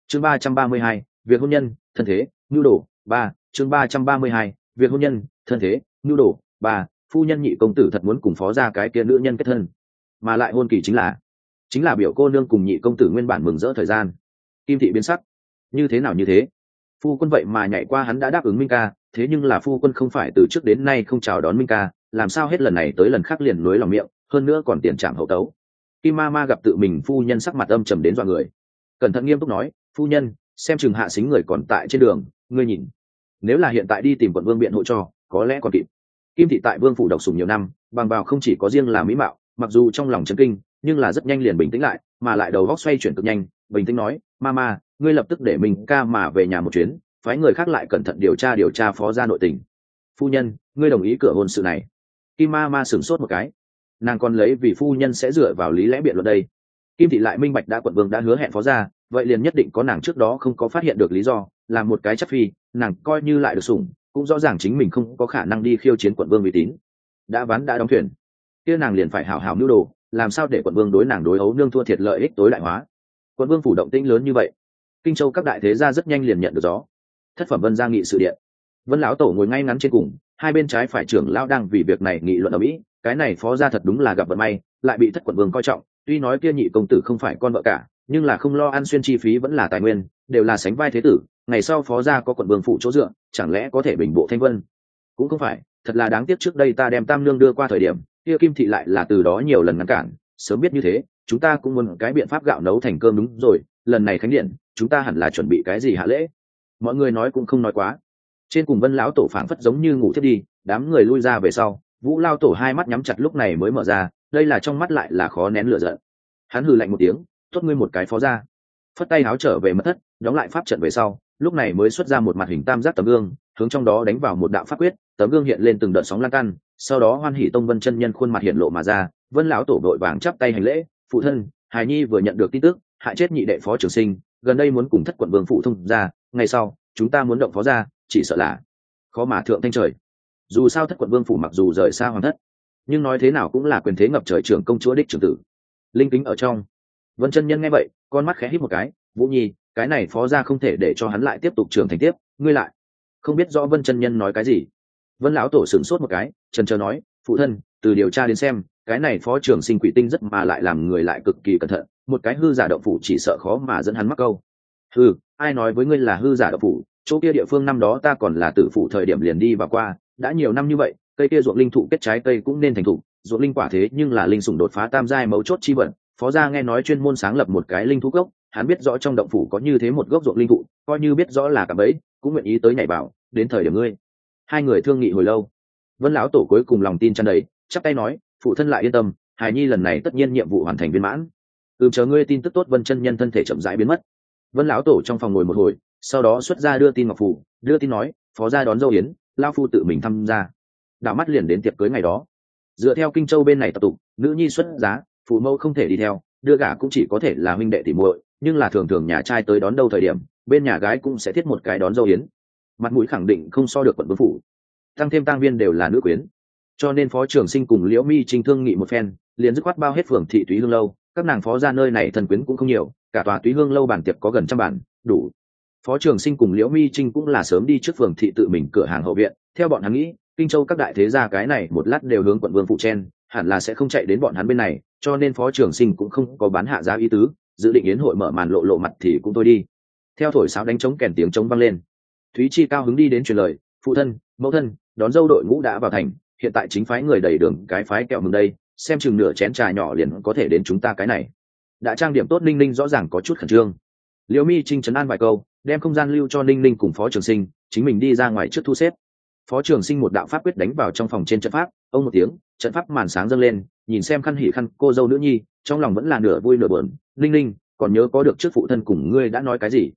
chương 332, việc hôn nhân thân thế nhu đồ ba chương 332, việc hôn nhân thân thế nhu đồ ba phu nhân nhị công tử thật muốn cùng phó gia cái kia nữ nhân kết thân, mà lại hôn kỳ chính là biểu cô nương cùng nhị công tử nguyên bản mừng rỡ thời gian. Kim thị biến sắc, như thế nào như thế? Phu quân vậy mà nhảy qua hắn đã đáp ứng Minh ca, thế nhưng là phu quân không phải từ trước đến nay không chào đón Minh ca, làm sao hết lần này tới lần khác liền nối lòng miệng, hơn nữa còn tiền trảm hậu tấu. Kim ma ma gặp tự mình phu nhân sắc mặt âm trầm đến dọa người, cẩn thận nghiêm túc nói, phu nhân xem chừng hạ xính người còn tại trên đường, ngươi nhìn, nếu là hiện tại đi tìm quận vương biện hộ cho có lẽ còn kịp. Kim thị tại vương phủ độc sủng nhiều năm, bằng vào không chỉ có riêng là mỹ mạo, mặc dù trong lòng chấn kinh nhưng là rất nhanh liền bình tĩnh lại, mà lại đầu góc xoay chuyển cực nhanh, bình tĩnh nói, mama ngươi lập tức để mình ca mà về nhà một chuyến, phái người khác lại cẩn thận điều tra phó gia nội tình. Phu nhân ngươi đồng ý cửa hôn sự này? Kim ma ma sửng sốt một cái, nàng còn lấy vì phu nhân sẽ dựa vào lý lẽ biện luận đây. Kim thị lại minh bạch đã quận vương đã hứa hẹn phó gia, vậy liền nhất định có nàng trước đó không có phát hiện được lý do, làm một cái chắc phi nàng coi như lại được sủng, cũng rõ ràng chính mình không có khả năng đi khiêu chiến quận vương uy tín. Đã ván đã đóng thuyền, kia nàng liền phải hảo hảo mưu đồ, làm sao để quận vương đối nàng đối ấu nương thua thiệt lợi ích tối đại hóa. Quận vương phủ động tĩnh lớn như vậy, Kinh Châu các đại thế gia rất nhanh liền nhận được gió. Thất phẩm Vân gia nghị sự điện, Vân lão tổ ngồi ngay ngắn trên cùng, hai bên trái phải trưởng lão đang vì việc này nghị luận ở mỹ. Cái này phó gia thật đúng là gặp vận may, lại bị thất quận vương coi trọng. Tuy nói kia nhị công tử không phải con vợ cả, nhưng là không lo ăn xuyên chi phí vẫn là tài nguyên, đều là sánh vai thế tử. Ngày sau phó gia có quận vương phủ chỗ dựa, chẳng lẽ có thể bình bộ thanh vân? Cũng không phải, thật là đáng tiếc trước đây ta đem tam nương đưa qua thời điểm, kia Kim thị lại là từ đó nhiều lần ngăn cản. Sớm biết như thế, chúng ta cũng muốn cái biện pháp gạo nấu thành cơm đúng rồi. Lần này khánh điện, chúng ta hẳn là chuẩn bị cái gì hạ lễ? Mọi người nói cũng không nói quá. Trên cùng Vân lão tổ phảng phất giống như ngủ thiếp đi, đám người lui ra về sau, Vũ lao tổ hai mắt nhắm chặt lúc này mới mở ra, đây là trong mắt lại là khó nén lửa giận. Hắn hừ lạnh một tiếng, tốt ngươi một cái phó gia. Phất tay háo trở về mật thất, đóng lại pháp trận về sau, lúc này mới xuất ra một mặt hình tam giác tấm gương, hướng trong đó đánh vào một đạo pháp quyết, tấm gương hiện lên từng đợt sóng lan căn, sau đó Hoan Hỷ Tông Vân chân nhân khuôn mặt hiện lộ mà ra. Vân lão tổ đội vàng chắp tay hành lễ, phụ thân, hài nhi vừa nhận được tin tức, hại chết nhị đệ phó trường sinh, gần đây muốn cùng thất quận vương phụ thông ra, ngày sau chúng ta muốn động phó gia, chỉ sợ là khó mà thượng thanh trời. Dù sao thất quận vương phủ mặc dù rời xa hoàng thất, nhưng nói thế nào cũng là quyền thế ngập trời trưởng công chúa đích trưởng tử, linh kính ở trong. Vân chân nhân nghe vậy, con mắt khẽ híp một cái, Vũ nhi, cái này phó gia không thể để cho hắn lại tiếp tục trưởng thành tiếp, ngươi lại không biết rõ Vân chân nhân nói cái gì. Vân lão tổ sửng sốt một cái, chần chờ nói, phụ thân, từ điều tra đến xem, cái này phó trưởng sinh quỷ tinh rất mà lại làm người lại cực kỳ cẩn thận, một cái hư giả động phủ chỉ sợ khó mà dẫn hắn mắc câu. Hừ, ai nói với ngươi là hư giả động phủ? Chỗ kia địa phương năm đó ta còn là tử phụ thời điểm liền đi và qua, đã nhiều năm như vậy, cây kia ruộng linh thụ kết trái cây cũng nên thành thụ, ruộng linh quả thế nhưng là linh sủng đột phá tam giai mấu chốt chi vận. Phó gia nghe nói chuyên môn sáng lập một cái linh thú gốc, hắn biết rõ trong động phủ có như thế một gốc ruộng linh thụ, coi như biết rõ là cả bẫy, cũng nguyện ý tới nhảy bảo. Đến thời điểm ngươi, hai người thương nghị hồi lâu, Vân lão tổ cuối cùng lòng tin tràn đầy, chắp tay nói, phụ thân lại yên tâm, hài nhi lần này tất nhiên nhiệm vụ hoàn thành viên mãn. Chờ ngươi tin tức tốt. Vân chân nhân thân thể chậm rãi biến mất. Vân lão tổ trong phòng ngồi một hồi, sau đó xuất ra đưa tin ngọc phủ, đưa tin nói, phó gia đón dâu yến, lao phu tự mình tham gia. Đảo mắt liền đến tiệc cưới ngày đó. Dựa theo Kinh Châu bên này tập tục, nữ nhi xuất giá, phụ mẫu không thể đi theo, đưa gả cũng chỉ có thể là huynh đệ tỉ muội, nhưng là thường thường nhà trai tới đón đâu thời điểm, bên nhà gái cũng sẽ thiết một cái đón dâu yến. Mặt mũi khẳng định không so được quận vương phủ, tăng thêm tang viên đều là nữ quyến, cho nên phó trường sinh cùng Liễu Mi Trinh thương nghị một phen, liền dứt khoát bao hết phường thị Túy Hương lâu. Các nàng phó gia nơi này thần quyến cũng không nhiều, cả tòa Túy Hương lâu bàn tiệc có gần 100 bàn, đủ. Phó trường sinh cùng Liễu Mi Trinh cũng là sớm đi trước phường thị tự mình cửa hàng hậu viện. Theo bọn hắn nghĩ, Kinh Châu các đại thế gia cái này một lát đều hướng quận vương phụ chen, hẳn là sẽ không chạy đến bọn hắn bên này, cho nên phó trường sinh cũng không có bán hạ giá ý tứ, dự định yến hội mở màn lộ mặt thì cũng thôi đi. Theo thổi sáo đánh trống kèn tiếng trống vang lên, Thúy Chi cao hứng đi đến truyền lời, phụ thân, mẫu thân, đón dâu đội ngũ đã vào thành, hiện tại chính phái người đầy đường cái phái kẹo mừng đây, xem chừng nửa chén trà nhỏ liền có thể đến chúng ta cái này. Đã trang điểm tốt, Ninh Ninh rõ ràng có chút khẩn trương. Liễu Mi Trinh trấn an vài câu, đem không gian lưu cho Ninh Ninh cùng phó trường sinh, chính mình đi ra ngoài trước thu xếp. Phó trường sinh một đạo pháp quyết đánh vào trong phòng trên trận pháp, ông một tiếng, trận pháp màn sáng dâng lên, nhìn xem khăn hỉ khăn cô dâu nữ nhi, trong lòng vẫn là nửa vui nửa buồn. Ninh Ninh, còn nhớ có được trước phụ thân cùng ngươi đã nói cái gì?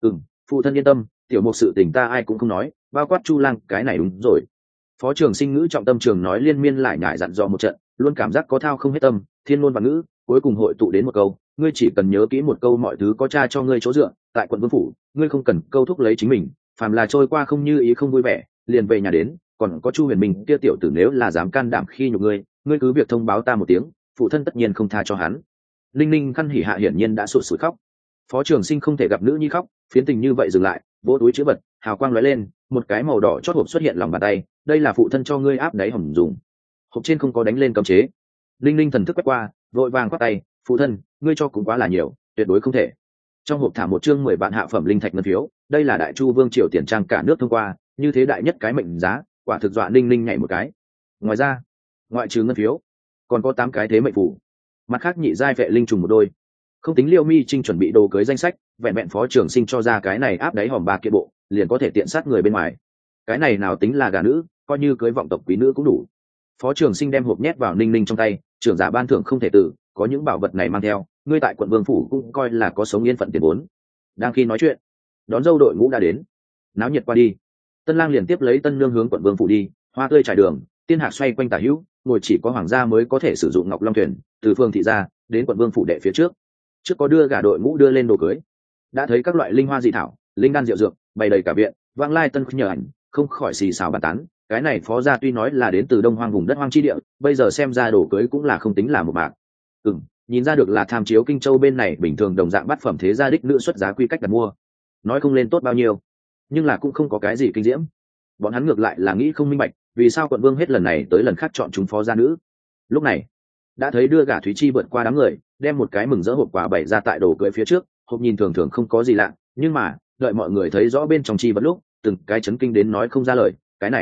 Phụ thân yên tâm, tiểu một sự tình ta ai cũng không nói, bao quát Chu Lang cái này đúng rồi. Phó trường sinh ngữ trọng tâm trường nói liên miên lại nhải dặn dò một trận, luôn cảm giác có thao không hết tâm, thiên ngôn và ngữ, cuối cùng hội tụ đến một câu, ngươi chỉ cần nhớ kỹ một câu, mọi thứ có cha cho ngươi chỗ dựa, tại quận vương phủ, ngươi không cần câu thúc lấy chính mình, phàm là trôi qua không như ý không vui vẻ, liền về nhà đến, còn có Chu Huyền Minh kia tiểu tử nếu là dám can đảm khi nhục ngươi, ngươi cứ việc thông báo ta một tiếng, phụ thân tất nhiên không tha cho hắn. Linh Linh khăn hỉ hạ hiển nhiên đã sụt sùi khóc. Phó Trường Sinh không thể gặp nữ nhi khóc, phiến tình như vậy dừng lại, vỗ túi chữ vật, hào quang lóe lên, một cái màu đỏ chót hộp xuất hiện lòng bàn tay, đây là phụ thân cho ngươi áp đáy hòm dùng. Hộp trên không có đánh lên cấm chế. Linh Linh thần thức quét qua, vội vàng quát tay, phụ thân, ngươi cho cũng quá là nhiều, tuyệt đối không thể. Trong hộp thả một chương 10 vạn hạ phẩm linh thạch ngân phiếu, đây là Đại Chu Vương triều tiền trang cả nước thông qua, như thế đại nhất cái mệnh giá, quả thực dọa Linh Linh nhảy một cái. Ngoài ra, ngoại trừ ngân phiếu, còn có 8 cái thế mệnh phù. Mặt khác nhị giai vệ linh trùng một đôi. Không tính Liêu Mi Trinh chuẩn bị đồ cưới danh sách, vẹn vẹn Phó Trường Sinh cho ra cái này áp đáy hòm 3 kiện bộ, liền có thể tiện sát người bên ngoài. Cái này nào tính là gà nữ, coi như cưới vọng tộc quý nữ cũng đủ. Phó Trường Sinh đem hộp nhét vào Ninh Ninh trong tay, trưởng giả ban thưởng không thể tử, có những bảo vật này mang theo, ngươi tại quận Vương phủ cũng coi là có sống yên phận tiền vốn. Đang khi nói chuyện, đón dâu đội ngũ đã đến, náo nhiệt qua đi. Tân Lang liền tiếp lấy Tân Nương hướng quận Vương phủ đi, hoa tươi trải đường, tiên hạc xoay quanh tả hữu, ngồi chỉ có hoàng gia mới có thể sử dụng ngọc long thuyền, từ phương thị ra đến quận Vương phủ đệ phía trước. Trước có đưa gả đội ngũ đưa lên đồ cưới, đã thấy các loại linh hoa dị thảo, linh đan diệu dược bày đầy cả viện, vang lai tân nhờ ảnh, không khỏi xì xào bàn tán. Cái này Phó gia tuy nói là đến từ đông hoang vùng đất hoang chi địa, bây giờ xem ra đồ cưới cũng là không tính là một bạc. Nhìn ra được là tham chiếu Kinh Châu bên này bình thường đồng dạng bát phẩm thế gia đích nữ xuất giá quy cách đặt mua, nói không lên tốt bao nhiêu, nhưng là cũng không có cái gì kinh diễm. Bọn hắn ngược lại là nghĩ không minh bạch, vì sao quận Vương hết lần này tới lần khác chọn chúng Phó gia nữ. Lúc này đã thấy đưa gả Thúy Chi vượt qua đám người, đem một cái mừng rỡ hộp quà bày ra tại đồ cưới phía trước. Hộp nhìn thường thường không có gì lạ, nhưng mà đợi mọi người thấy rõ bên trong chi vật lúc, từng cái chấn kinh đến nói không ra lời.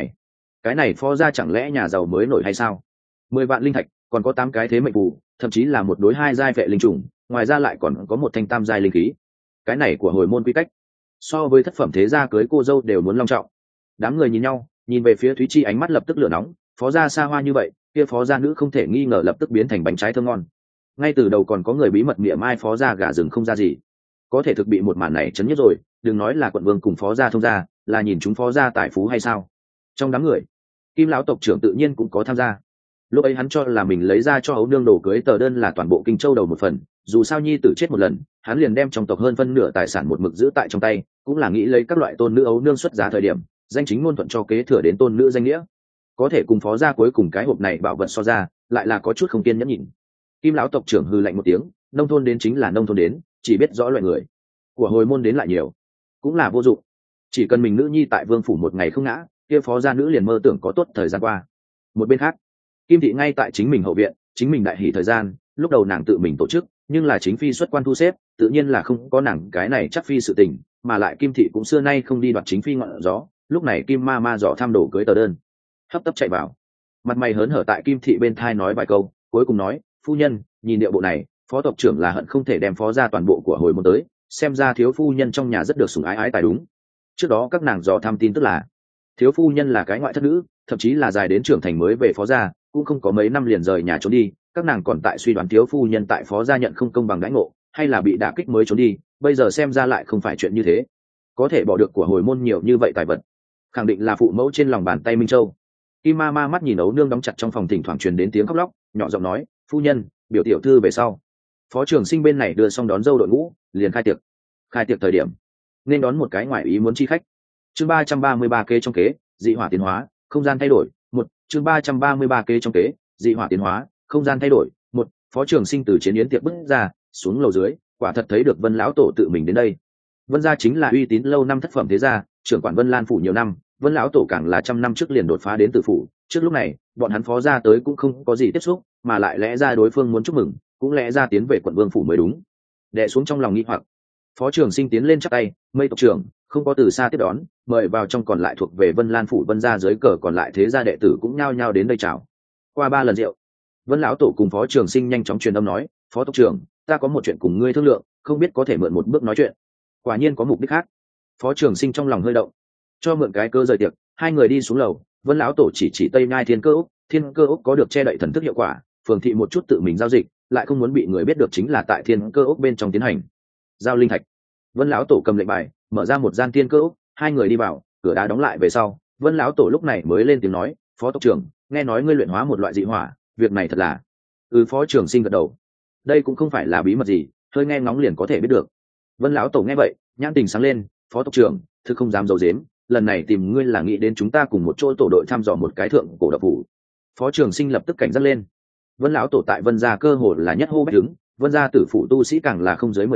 Cái này Phó gia chẳng lẽ nhà giàu mới nổi hay sao? 10 vạn linh thạch, còn có 8 cái thế mệnh phù, thậm chí là một đối 2 giai vệ linh trùng, ngoài ra lại còn có một thanh tam giai linh khí. Cái này của hồi môn quy cách, so với thất phẩm thế gia cưới cô dâu đều muốn long trọng. Đám người nhìn nhau, nhìn về phía Thúy Chi ánh mắt lập tức lửa nóng. Phó gia xa hoa như vậy, kia Phó gia nữ không thể nghi ngờ lập tức biến thành bánh trái thơm ngon. Ngay từ đầu còn có người bí mật mỉa mai Phó gia gả rừng không ra gì, có thể thực bị một màn này chấn nhất rồi. Đừng nói là quận Vương cùng Phó gia thông gia, là nhìn chúng Phó gia tài phú hay sao? Trong đám người, Kim lão tộc trưởng tự nhiên cũng có tham gia. Lúc ấy hắn cho là mình lấy ra cho ấu nương đồ cưới tờ đơn là toàn bộ Kinh Châu đầu một phần, dù sao nhi tử chết một lần, hắn liền đem trong tộc hơn phân nửa tài sản một mực giữ tại trong tay, cũng là nghĩ lấy các loại tôn nữ ấu nương xuất giá thời điểm, danh chính ngôn thuận cho kế thừa đến tôn nữ danh nghĩa. Có thể cùng Phó gia cuối cùng cái hộp này bảo vật so ra, lại là có chút không kiên nhẫn nhìn. Kim lão tộc trưởng hừ lạnh một tiếng, nông thôn đến chính là nông thôn đến, chỉ biết rõ loại người của hồi môn đến lại nhiều cũng là vô dụng. Chỉ cần mình nữ nhi tại vương phủ một ngày không ngã, kia Phó gia nữ liền mơ tưởng có tốt thời gian qua. Một bên khác, Kim thị ngay tại chính mình hậu viện, chính mình đại hỷ thời gian, lúc đầu nàng tự mình tổ chức, nhưng là chính phi xuất quan thu xếp, tự nhiên là không có nàng cái này chắc phi sự tình, mà lại Kim thị cũng xưa nay không đi đoạt chính phi ngọn gió. Lúc này Kim ma ma dò thăm đồ cưới tờ đơn, hấp tấp chạy vào, mặt mày hớn hở tại Kim thị bên thai nói vài câu, cuối cùng nói, phu nhân, nhìn điệu bộ này, Phó tộc trưởng là hận không thể đem Phó gia toàn bộ của hồi môn tới, xem ra thiếu phu nhân trong nhà rất được sủng ái ái tài đúng. Trước đó các nàng dò thăm tin tức là thiếu phu nhân là cái ngoại thất nữ, thậm chí là dài đến trưởng thành mới về Phó gia, cũng không có mấy năm liền rời nhà trốn đi. Các nàng còn tại suy đoán thiếu phu nhân tại Phó gia nhận không công bằng đãi ngộ, hay là bị đả kích mới trốn đi. Bây giờ xem ra lại không phải chuyện như thế, có thể bỏ được của hồi môn nhiều như vậy tài vật, khẳng định là phụ mẫu trên lòng bàn tay Minh Châu. Kim ma ma mắt nhìn ấu nương đóng chặt trong phòng, thỉnh thoảng truyền đến tiếng khóc lóc, nhỏ giọng nói, phu nhân, biểu tiểu thư về sau. Phó Trường Sinh bên này đưa xong đón dâu đội ngũ, liền khai tiệc thời điểm nên đón một cái ngoại ý muốn chi khách. Chương 333 kế trong kế, dị hỏa tiến hóa, không gian thay đổi. Chương 333 kế trong kế, dị hỏa tiến hóa, không gian thay đổi. Phó Trường Sinh từ chiến yến tiệc bước ra, xuống lầu dưới, quả thật thấy được Vân lão tổ tự mình đến đây. Vân gia chính là uy tín lâu năm thất phẩm thế gia, trưởng quản Vân Lan phủ nhiều năm, Vân lão tổ càng là trăm năm trước liền đột phá đến tử phủ. Trước lúc này, bọn hắn Phó gia tới cũng không có gì tiếp xúc, mà lại lẽ ra đối phương muốn chúc mừng, cũng lẽ ra tiến về quận Vương phủ mới đúng. Đè xuống trong lòng nghi hoặc, Phó Trường Sinh tiến lên chắp tay, Mây tộc trưởng không có từ xa tiếp đón, mời vào trong. Còn lại thuộc về Vân Lan phủ Vân gia dưới cờ còn lại thế gia đệ tử cũng nhao nhao đến đây chào. Qua 3 lần rượu, Vân lão tổ cùng Phó Trường Sinh nhanh chóng truyền âm nói, Phó tộc trưởng, ta có một chuyện cùng ngươi thương lượng, không biết có thể mượn một bước nói chuyện. Quả nhiên có mục đích khác. Phó Trường Sinh trong lòng hơi động, cho mượn cái cơ rời tiệc. Hai người đi xuống lầu, Vân lão tổ chỉ Tây Nhai Thiên Cơ ốc có được che đậy thần thức hiệu quả, phường thị một chút tự mình giao dịch, lại không muốn bị người biết được chính là tại Thiên Cơ ốc bên trong tiến hành giao linh thạch. Vân lão tổ cầm lệnh bài, mở ra một gian Thiên Cơ ốc, hai người đi vào, cửa đá đóng lại về sau, Vân lão tổ lúc này mới lên tiếng nói, Phó tộc trưởng, nghe nói ngươi luyện hóa một loại dị hỏa, việc này thật là? Phó Trường Sinh gật đầu, đây cũng không phải là bí mật gì, hơi nghe ngóng liền có thể biết được. Vân lão tổ nghe vậy, nhãn tình sáng lên, Phó tộc trưởng, thực không dám giấu giếm, lần này tìm ngươi là nghĩ đến chúng ta cùng một chỗ tổ đội thăm dò một cái thượng cổ độc phủ. Phó Trường Sinh lập tức cảnh giác lên. Vân lão tổ tại Vân gia cơ hồ là nhất hô bách đứng, Vân gia tử phụ tu sĩ càng là không dưới 10 người,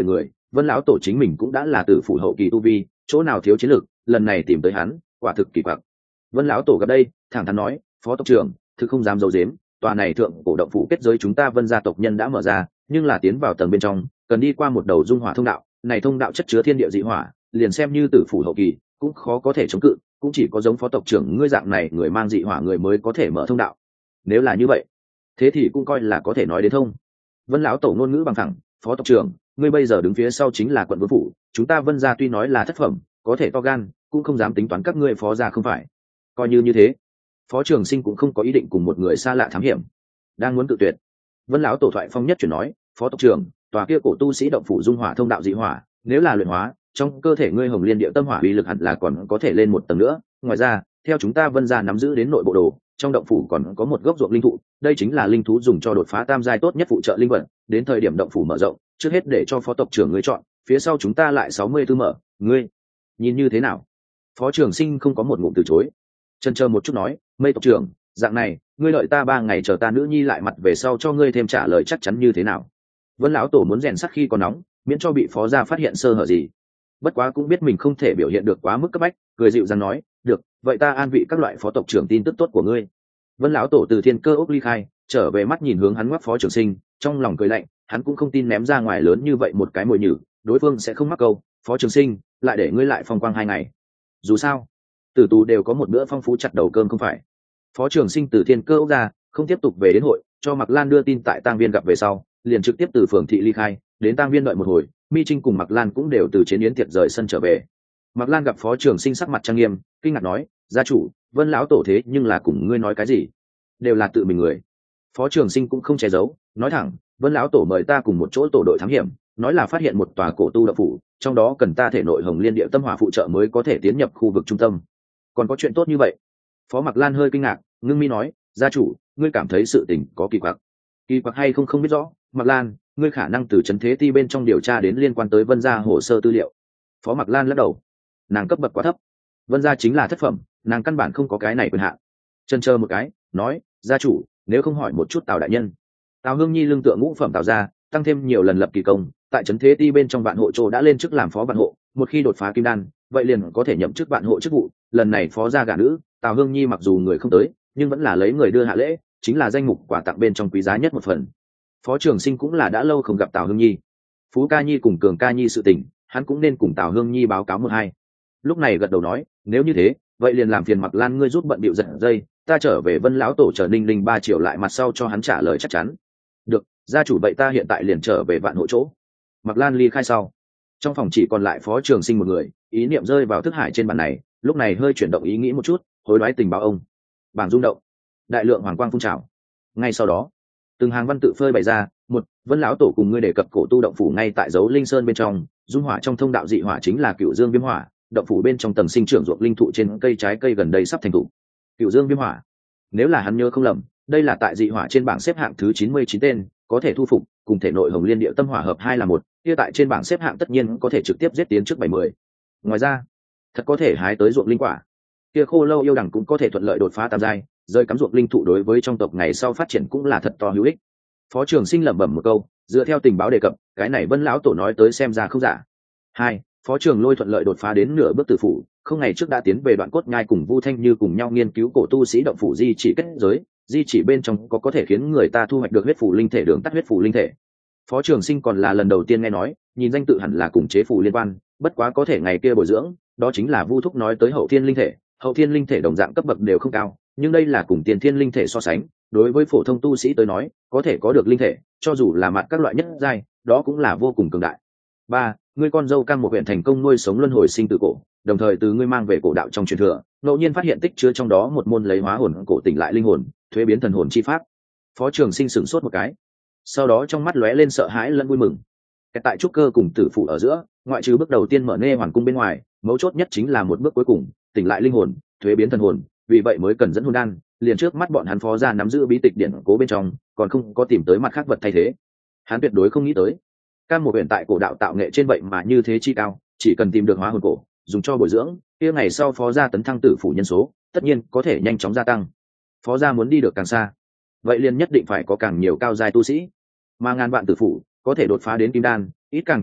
Vân lão tổ chính mình cũng đã là tử phủ hậu kỳ tu vi, chỗ nào thiếu chiến lược, lần này tìm tới hắn quả thực kỳ quặc. Vân lão tổ gặp đây thẳng thắn nói, phó tộc trưởng thực không dám giấu giếm, tòa này thượng cổ động phủ kết giới chúng ta Vân gia tộc nhân đã mở ra, nhưng là tiến vào tầng bên trong cần đi qua một đầu dung hỏa thông đạo, này thông đạo chất chứa thiên địa dị hỏa, liền xem như tử phủ hậu kỳ cũng khó có thể chống cự, cũng chỉ có giống phó tộc trưởng ngươi dạng này người mang dị hỏa người mới có thể mở thông đạo. Nếu là như vậy, thế thì cũng coi là có thể nói đến thông. Vân lão tổ ngôn ngữ bằng thẳng, phó tộc trưởng ngươi bây giờ đứng phía sau chính là quận vương phủ, chúng ta Vân gia tuy nói là thất phẩm, có thể to gan cũng không dám tính toán các ngươi phó gia không phải. Coi như thế, phó trường sinh cũng không có ý định cùng một người xa lạ thám hiểm, đang muốn tự tuyệt. Vân lão tổ thoại phong nhất chuyển nói, phó tộc trưởng tòa kia cổ tu sĩ động phủ dung hỏa thông đạo dị hỏa, nếu là luyện hóa trong cơ thể ngươi hồng liên địa tâm hỏa uy lực hẳn là còn có thể lên một tầng nữa. Ngoài ra theo chúng ta Vân gia nắm giữ đến nội bộ đồ, trong động phủ còn có một gốc ruộng linh thụ, đây chính là linh thú dùng cho đột phá tam giai tốt nhất phụ trợ linh vật. Đến thời điểm động phủ mở rộng, trước hết để cho phó tộc trưởng ngươi chọn, phía sau chúng ta lại 64 mở, ngươi nhìn như thế nào? Phó trường sinh không có một ngụm từ chối, chần chờ một chút nói, Mây tộc trưởng dạng này ngươi đợi ta 3 ngày chờ ta nữ nhi lại mặt về sau cho ngươi thêm trả lời chắc chắn như thế nào. Vân lão tổ muốn rèn sắt khi còn nóng, miễn cho bị phó gia phát hiện sơ hở gì. Bất quá cũng biết mình không thể biểu hiện được quá mức cấp bách, cười dịu dàng nói, được vậy ta an vị các loại phó tộc trưởng tin tức tốt của ngươi. Vân lão tổ từ thiên cơ ốc ly khai, trở về mắt nhìn hướng hắn ngoắc phó trường sinh, trong lòng cười lạnh, hắn cũng không tin ném ra ngoài lớn như vậy một cái mồi nhử đối phương sẽ không mắc câu. Phó trường sinh lại để ngươi lại phong quang 2 ngày, dù sao tử tù đều có một bữa phong phú chặt đầu cơm không phải. Phó trường sinh từ thiên cơ ốc ra, không tiếp tục về đến hội, cho Mạc Lan đưa tin tại tang viên gặp về sau, liền trực tiếp từ phường thị ly khai, đến tang viên đợi một hồi, Mi Trinh cùng Mạc Lan cũng đều từ chiến yến tiệc rời sân trở về. Mạc Lan gặp phó trường sinh sắc mặt trang nghiêm, kinh ngạc nói, gia chủ Vân lão tổ thế nhưng là cùng ngươi nói cái gì? Đều là tự mình người. Phó trường sinh cũng không che giấu, nói thẳng, Vân lão tổ mời ta cùng một chỗ tổ đội thám hiểm, nói là phát hiện một tòa cổ tu động phủ, trong đó cần ta thể nội hồng liên địa tâm hỏa phụ trợ mới có thể tiến nhập khu vực trung tâm. Còn có chuyện tốt như vậy? Phó Mạc Lan hơi kinh ngạc, ngưng mi nói, gia chủ ngươi cảm thấy sự tình có kỳ quặc? Kỳ quặc hay không không biết rõ. Mạc Lan ngươi khả năng từ trấn thế ti bên trong điều tra đến liên quan tới Vân gia hồ sơ tư liệu. Phó Mạc Lan lắc đầu, nàng cấp bậc quá thấp, Vân gia chính là thất phẩm, nàng căn bản không có cái này quyền hạn. Chân chờ một cái nói, gia chủ nếu không hỏi một chút Tào đại nhân. Tào Hương Nhi lương tựa ngũ phẩm Tào gia, tăng thêm nhiều lần lập kỳ công, tại trấn thế ti bên trong vạn hộ chỗ đã lên chức làm phó vạn hộ, một khi đột phá kim đan vậy liền có thể nhậm chức vạn hộ chức vụ. Lần này phó gia gả nữ, Tào Hương Nhi mặc dù người không tới nhưng vẫn là lấy người đưa hạ lễ, chính là danh mục quà tặng bên trong quý giá nhất một phần. Phó trường sinh cũng là đã lâu không gặp Tào Hương Nhi, Phú Ca Nhi cùng Cường Ca Nhi sự tình hắn cũng nên cùng Tào Hương Nhi báo cáo một hai. Lúc này gật đầu nói, nếu như thế vậy liền làm phiền Mạc Lan ngươi giúp bận bịu giật dây, ta trở về Vân lão tổ chờ Ninh Linh 3 triệu lại mặt sau cho hắn trả lời chắc chắn. Được gia chủ vậy ta hiện tại liền trở về vạn hộ chỗ. Mạc Lan ly khai sau, trong phòng chỉ còn lại phó trường sinh một người, ý niệm rơi vào thức hải trên bàn này, lúc này hơi chuyển động ý nghĩ một chút, hối đoái tình báo ông bảng rung động, đại lượng hoàng quang phun trào. Ngay sau đó từng hàng văn tự phơi bày ra, một Vân lão tổ cùng ngươi đề cập cổ tu động phủ ngay tại dấu linh sơn bên trong, dung hỏa trong thông đạo dị hỏa chính là cựu dương viêm hỏa, động phủ bên trong tầng sinh trưởng ruộng linh thụ trên cây trái cây gần đây sắp thành thụ. Cựu dương viêm hỏa, nếu là hắn nhớ không lầm đây là tại dị hỏa trên bảng xếp hạng thứ 99 tên, có thể thu phục cùng thể nội hồng liên địa tâm hỏa hợp 2 là 1, kia tại trên bảng xếp hạng tất nhiên có thể trực tiếp giết tiến trước 70. Ngoài ra thật có thể hái tới ruộng linh quả, kia khô lâu yêu đẳng cũng có thể thuận lợi đột phá tam giai, rơi cắm ruộng linh thụ đối với trong tộc ngày sau phát triển cũng là thật to hữu ích. Phó trường sinh lẩm bẩm một câu, dựa theo tình báo đề cập, cái này Vân lão tổ nói tới xem ra không giả. 2. Phó trường lôi thuận lợi đột phá đến nửa bước tử phủ, không ngày trước đã tiến về đoạn cốt nhai cùng Vu Thanh Như cùng nhau nghiên cứu cổ tu sĩ động phủ di chỉ kết giới, di chỉ bên trong có thể khiến người ta thu hoạch được huyết phủ linh thể, đường tắt huyết phủ linh thể. Phó trường sinh còn là lần đầu tiên nghe nói, nhìn danh tự hẳn là cùng chế phủ liên quan, bất quá có thể ngày kia bồi dưỡng, đó chính là Vu thúc nói tới hậu thiên linh thể. Hậu thiên linh thể đồng dạng cấp bậc đều không cao, nhưng đây là cùng tiền thiên linh thể so sánh, đối với phổ thông tu sĩ tới nói, có thể có được linh thể, cho dù là mặt các loại nhất giai, đó cũng là vô cùng cường đại. 3. Ngươi con dâu Cam một huyện thành công nuôi sống luân hồi sinh tử cổ, đồng thời từ ngươi mang về cổ đạo trong truyền thừa, ngẫu nhiên phát hiện tích chứa trong đó một môn lấy hóa hồn cổ tỉnh lại linh hồn, thuế biến thần hồn chi pháp. Phó trường sinh sửng sốt một cái, sau đó trong mắt lóe lên sợ hãi lẫn vui mừng. Tại trúc cơ cùng tử phụ ở giữa, ngoại trừ bước đầu tiên mở nê hoàn cung bên ngoài, mấu chốt nhất chính là một bước cuối cùng, tỉnh lại linh hồn, thuế biến thần hồn, vì vậy mới cần dẫn hồn đan. Liền trước mắt bọn hắn phó gia nắm giữ bí tịch điển cố bên trong, còn không có tìm tới mặt khác vật thay thế. Hắn tuyệt đối không nghĩ tới, Cam một huyện tại cổ đạo tạo nghệ trên vậy mà như thế chi cao, chỉ cần tìm được hóa hồn cổ, dùng cho bồi dưỡng, kia ngày sau phó gia tấn thăng tử phủ nhân số, tất nhiên có thể nhanh chóng gia tăng. Phó gia muốn đi được càng xa, vậy liền nhất định phải có càng nhiều cao giai tu sĩ, mà ngàn vạn tử phủ có thể đột phá đến kim đan, ít càng thêm ít,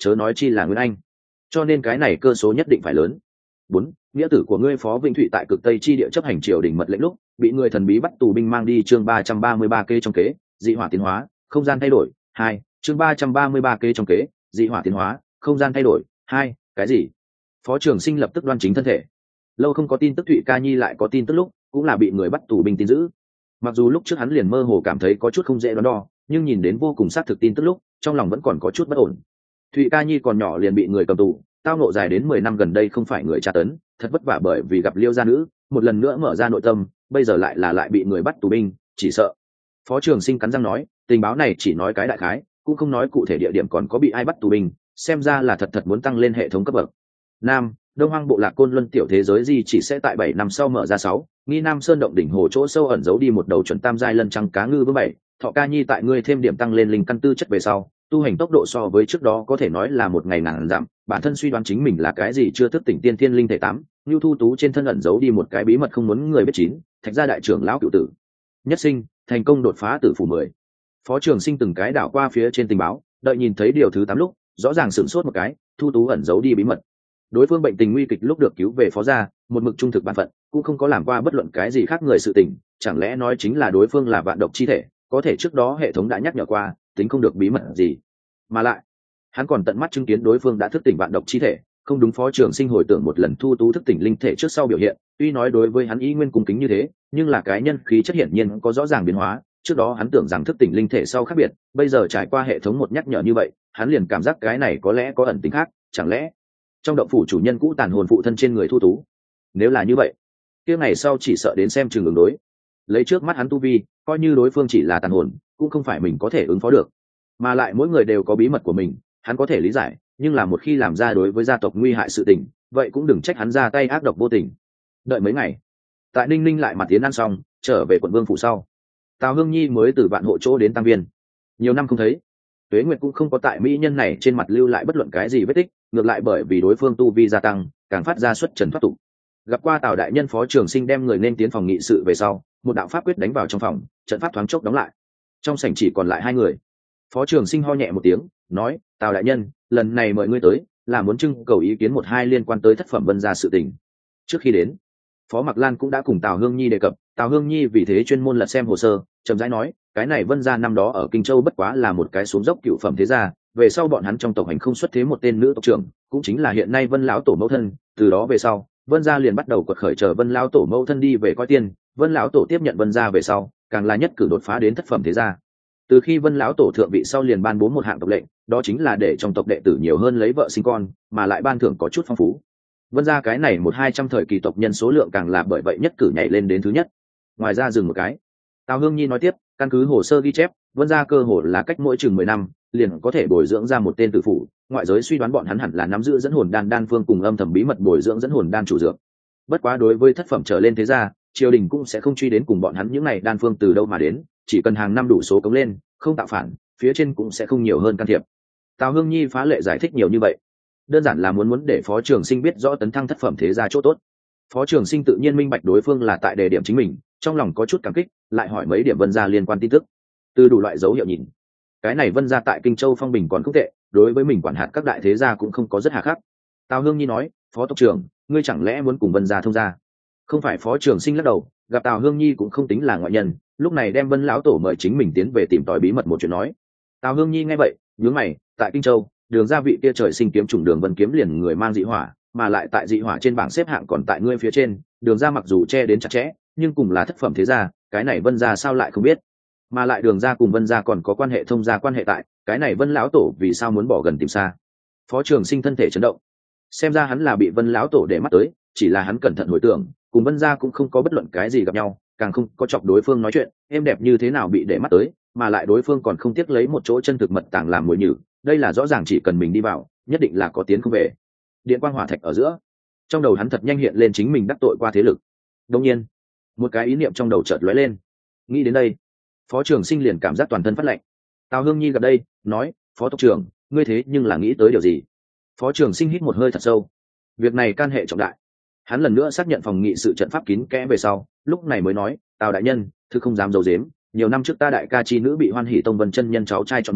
chớ nói chi là Nguyên Anh. Cho nên cái này cơ số nhất định phải lớn. 4. Nghĩa tử của ngươi Phó Vĩnh Thụy tại cực Tây chi địa chấp hành triều đình mật lệnh lúc, bị người thần bí bắt tù binh mang đi. Chương 333 kê trong kế, dị hỏa tiến hóa, không gian thay đổi. 2. Chương 333 kê trong kế, dị hỏa tiến hóa, không gian thay đổi. 2. Cái gì? Phó Trường Sinh lập tức đoan chính thân thể. Lâu không có tin tức Thụy Ca Nhi lại có tin tức lúc, cũng là bị người bắt tù binh tin giữ. Mặc dù lúc trước hắn liền mơ hồ cảm thấy có chút không dễ đoán đo, nhưng nhìn đến vô cùng xác thực tin tức lúc, trong lòng vẫn còn có chút bất ổn. Thụy Ca Nhi còn nhỏ liền bị người cầm tù, tao nộ dài đến 10 năm gần đây không phải người tra tấn, thật vất vả bởi vì gặp Liêu gia nữ, một lần nữa mở ra nội tâm, bây giờ lại bị người bắt tù binh, chỉ sợ. Phó Trường Sinh cắn răng nói, tình báo này chỉ nói cái đại khái, cũng không nói cụ thể địa điểm còn có bị ai bắt tù binh, xem ra là thật muốn tăng lên hệ thống cấp bậc. Nam, Đông Hoang bộ lạc Côn Luân tiểu thế giới gì chỉ sẽ tại 7 năm sau mở ra 6, Nghi Nam Sơn động đỉnh hồ chỗ sâu ẩn giấu đi một đầu chuẩn tam giai lân trắng cá ngư với 7, Thọ Ca Nhi tại ngươi thêm điểm tăng lên linh căn tư chất về sau, tu hành tốc độ so với trước đó có thể nói là một ngày ngàn dặm, bản thân suy đoán chính mình là cái gì chưa thức tỉnh tiên thiên linh thể 8, Nưu Thu Tú trên thân ẩn giấu đi một cái bí mật không muốn người biết 9, Thạch gia đại trưởng lão cựu tử. Nhất sinh, thành công đột phá tử phủ 10. Phó Trường Sinh từng cái đảo qua phía trên tình báo, đợi nhìn thấy điều thứ 8 lúc, rõ ràng sửng sốt một cái, Thu Tú ẩn giấu đi bí mật. Đối phương bệnh tình nguy kịch lúc được cứu về phó gia, một mực trung thực bản phận, cũng không có làm qua bất luận cái gì khác người sự tình, chẳng lẽ nói chính là đối phương là vạn độc chi thể, có thể trước đó hệ thống đã nhắc nhở qua, tính không được bí mật gì. Mà lại, hắn còn tận mắt chứng kiến đối phương đã thức tỉnh vạn độc chi thể, không đúng. Phó Trường Sinh hồi tưởng một lần Thu Tú thức tỉnh linh thể trước sau biểu hiện, tuy nói đối với hắn ý nguyên cung kính như thế, nhưng là cái nhân khí chất hiển nhiên có rõ ràng biến hóa, trước đó hắn tưởng rằng thức tỉnh linh thể sau khác biệt, bây giờ trải qua hệ thống một nhắc nhở như vậy, hắn liền cảm giác cái này có lẽ có ẩn tính khác, chẳng lẽ trong động phủ chủ nhân cũ tàn hồn phụ thân trên người Thu Tú? Nếu là như vậy, kia ngày sau chỉ sợ đến xem trường ứng đối. Lấy trước mắt hắn tu vi, coi như đối phương chỉ là tàn hồn, cũng không phải mình có thể ứng phó được. Mà lại mỗi người đều có bí mật của mình, hắn có thể lý giải, nhưng là một khi làm ra đối với gia tộc nguy hại sự tình, vậy cũng đừng trách hắn ra tay ác độc vô tình. Đợi mấy ngày, tại Ninh Ninh lại mặt tiến ăn xong, trở về quận Vương phủ sau, Tào Hương Nhi mới từ Vạn Hộ chỗ đến Tam Viên. Nhiều năm không thấy, Tuế Nguyệt cũng không có tại mỹ nhân này trên mặt lưu lại bất luận cái gì vết tích, ngược lại bởi vì đối phương tu vi gia tăng, càng phát ra xuất trần thoát tục. Gặp qua Tào đại nhân, Phó Trường Sinh đem người nên tiến phòng nghị sự về sau, một đạo pháp quyết đánh vào trong phòng, trận pháp thoáng chốc đóng lại. Trong sảnh chỉ còn lại 2 người. Phó Trường Sinh ho nhẹ một tiếng, nói: "Tào đại nhân, lần này mời ngươi tới, là muốn trưng cầu ý kiến một hai liên quan tới thất phẩm Vân gia sự tình." Trước khi đến, Phó Mặc Lan cũng đã cùng Tào Hương Nhi đề cập, Tào Hương Nhi vì thế chuyên môn lật xem hồ sơ, chậm rãi nói: "Cái này Vân gia năm đó ở Kinh Châu bất quá là một cái xuống dốc cựu phẩm thế gia, về sau bọn hắn trong tộc hành không xuất thế một tên nữ tộc trưởng, cũng chính là hiện nay Vân lão tổ mẫu thân, từ đó về sau, Vân gia liền bắt đầu quật khởi, chờ Vân lão tổ mẫu thân đi về coi tiên, Vân lão tổ tiếp nhận Vân gia về sau, càng là nhất cử đột phá đến thất phẩm thế gia. Từ khi Vân lão tổ thượng vị sau liền ban bố một hạng tộc lệnh, đó chính là để trong tộc đệ tử nhiều hơn lấy vợ sinh con, mà lại ban thưởng có chút phong phú. Vân gia cái này 100-200 thời kỳ tộc nhân số lượng càng là bởi vậy nhất cử nhảy lên đến thứ nhất. Ngoài ra dừng một cái." Tào Hương Nhi nói tiếp, "Căn cứ hồ sơ ghi chép, Vân gia cơ hồ là cách mỗi chừng 10 năm liền có thể bồi dưỡng ra một tên tử phụ, ngoại giới suy đoán bọn hắn hẳn là nắm giữ dẫn hồn đan phương cùng âm thầm bí mật bồi dưỡng dẫn hồn đan chủ dược. Bất quá đối với thất phẩm trở lên thế gia, triều đình cũng sẽ không truy đến cùng bọn hắn những này đan phương từ đâu mà đến, chỉ cần hàng năm đủ số cống lên, không tạo phản, phía trên cũng sẽ không nhiều hơn can thiệp." Tào Hương Nhi phá lệ giải thích nhiều như vậy, đơn giản là muốn để Phó Trường Sinh biết rõ tấn thăng thất phẩm thế gia chỗ tốt. Phó Trường Sinh tự nhiên minh bạch đối phương là tại đề điểm chính mình, trong lòng có chút cảm kích, lại hỏi mấy điểm Vân gia liên quan tin tức. Từ đủ loại dấu hiệu nhìn, cái này Vân gia tại Kinh Châu phong bình còn không tệ, đối với mình quản hạt các đại thế gia cũng không có rất hà khắc. Tào Hương Nhi nói: "Phó tộc trưởng, ngươi chẳng lẽ muốn cùng Vân gia thông gia?" Không phải. Phó Trường Sinh lắc đầu, gặp Tào Hương Nhi cũng không tính là ngoại nhân, lúc này đem Vân lão tổ mời chính mình tiến về tìm tòi bí mật một chuyện nói. Tào Hương Nhi nghe vậy, nhướng mày, tại Kinh Châu, Đường gia vị kia trời sinh kiếm chủng Đường Vân kiếm liền người mang dị hỏa, mà lại tại dị hỏa trên bảng xếp hạng còn tại ngươi phía trên, Đường gia mặc dù che đến chặt chẽ, nhưng cùng là thất phẩm thế gia, cái này Vân gia sao lại không biết? Mà lại Đường gia cùng Vân gia còn có quan hệ thông gia quan hệ tại, cái này Vân lão tổ vì sao muốn bỏ gần tìm xa? Phó Trường Sinh thân thể chấn động, xem ra hắn là bị Vân lão tổ để mắt tới, chỉ là hắn cẩn thận hồi tưởng, cùng Vân gia cũng không có bất luận cái gì gặp nhau, càng không có chọc đối phương nói chuyện, êm đẹp như thế nào bị để mắt tới, mà lại đối phương còn không tiếc lấy một chỗ chân thực mật tàng làm mồi nhử, đây là rõ ràng chỉ cần mình đi vào, nhất định là có tiến không về. Điện quang hỏa thạch ở giữa, trong đầu hắn thật nhanh hiện lên chính mình đắc tội qua thế lực. Đương nhiên, một cái ý niệm trong đầu chợt lóe lên. Nghĩ đến đây, Phó Trường Sinh liền cảm giác toàn thân phát lạnh. Tào Hương Nhi gặp đây, nói: "Phó tộc trưởng, ngươi thế nhưng là nghĩ tới điều gì?" Phó Trường Sinh hít một hơi thật sâu. Việc này can hệ trọng đại. Hắn lần nữa xác nhận phòng nghị sự trận pháp kín kẽ về sau, lúc này mới nói: "Tào đại nhân, thứ không dám giấu giếm, nhiều năm trước ta đại ca chi nữ bị Hoan Hỷ Tông Vân chân nhân cháu trai chọn mua,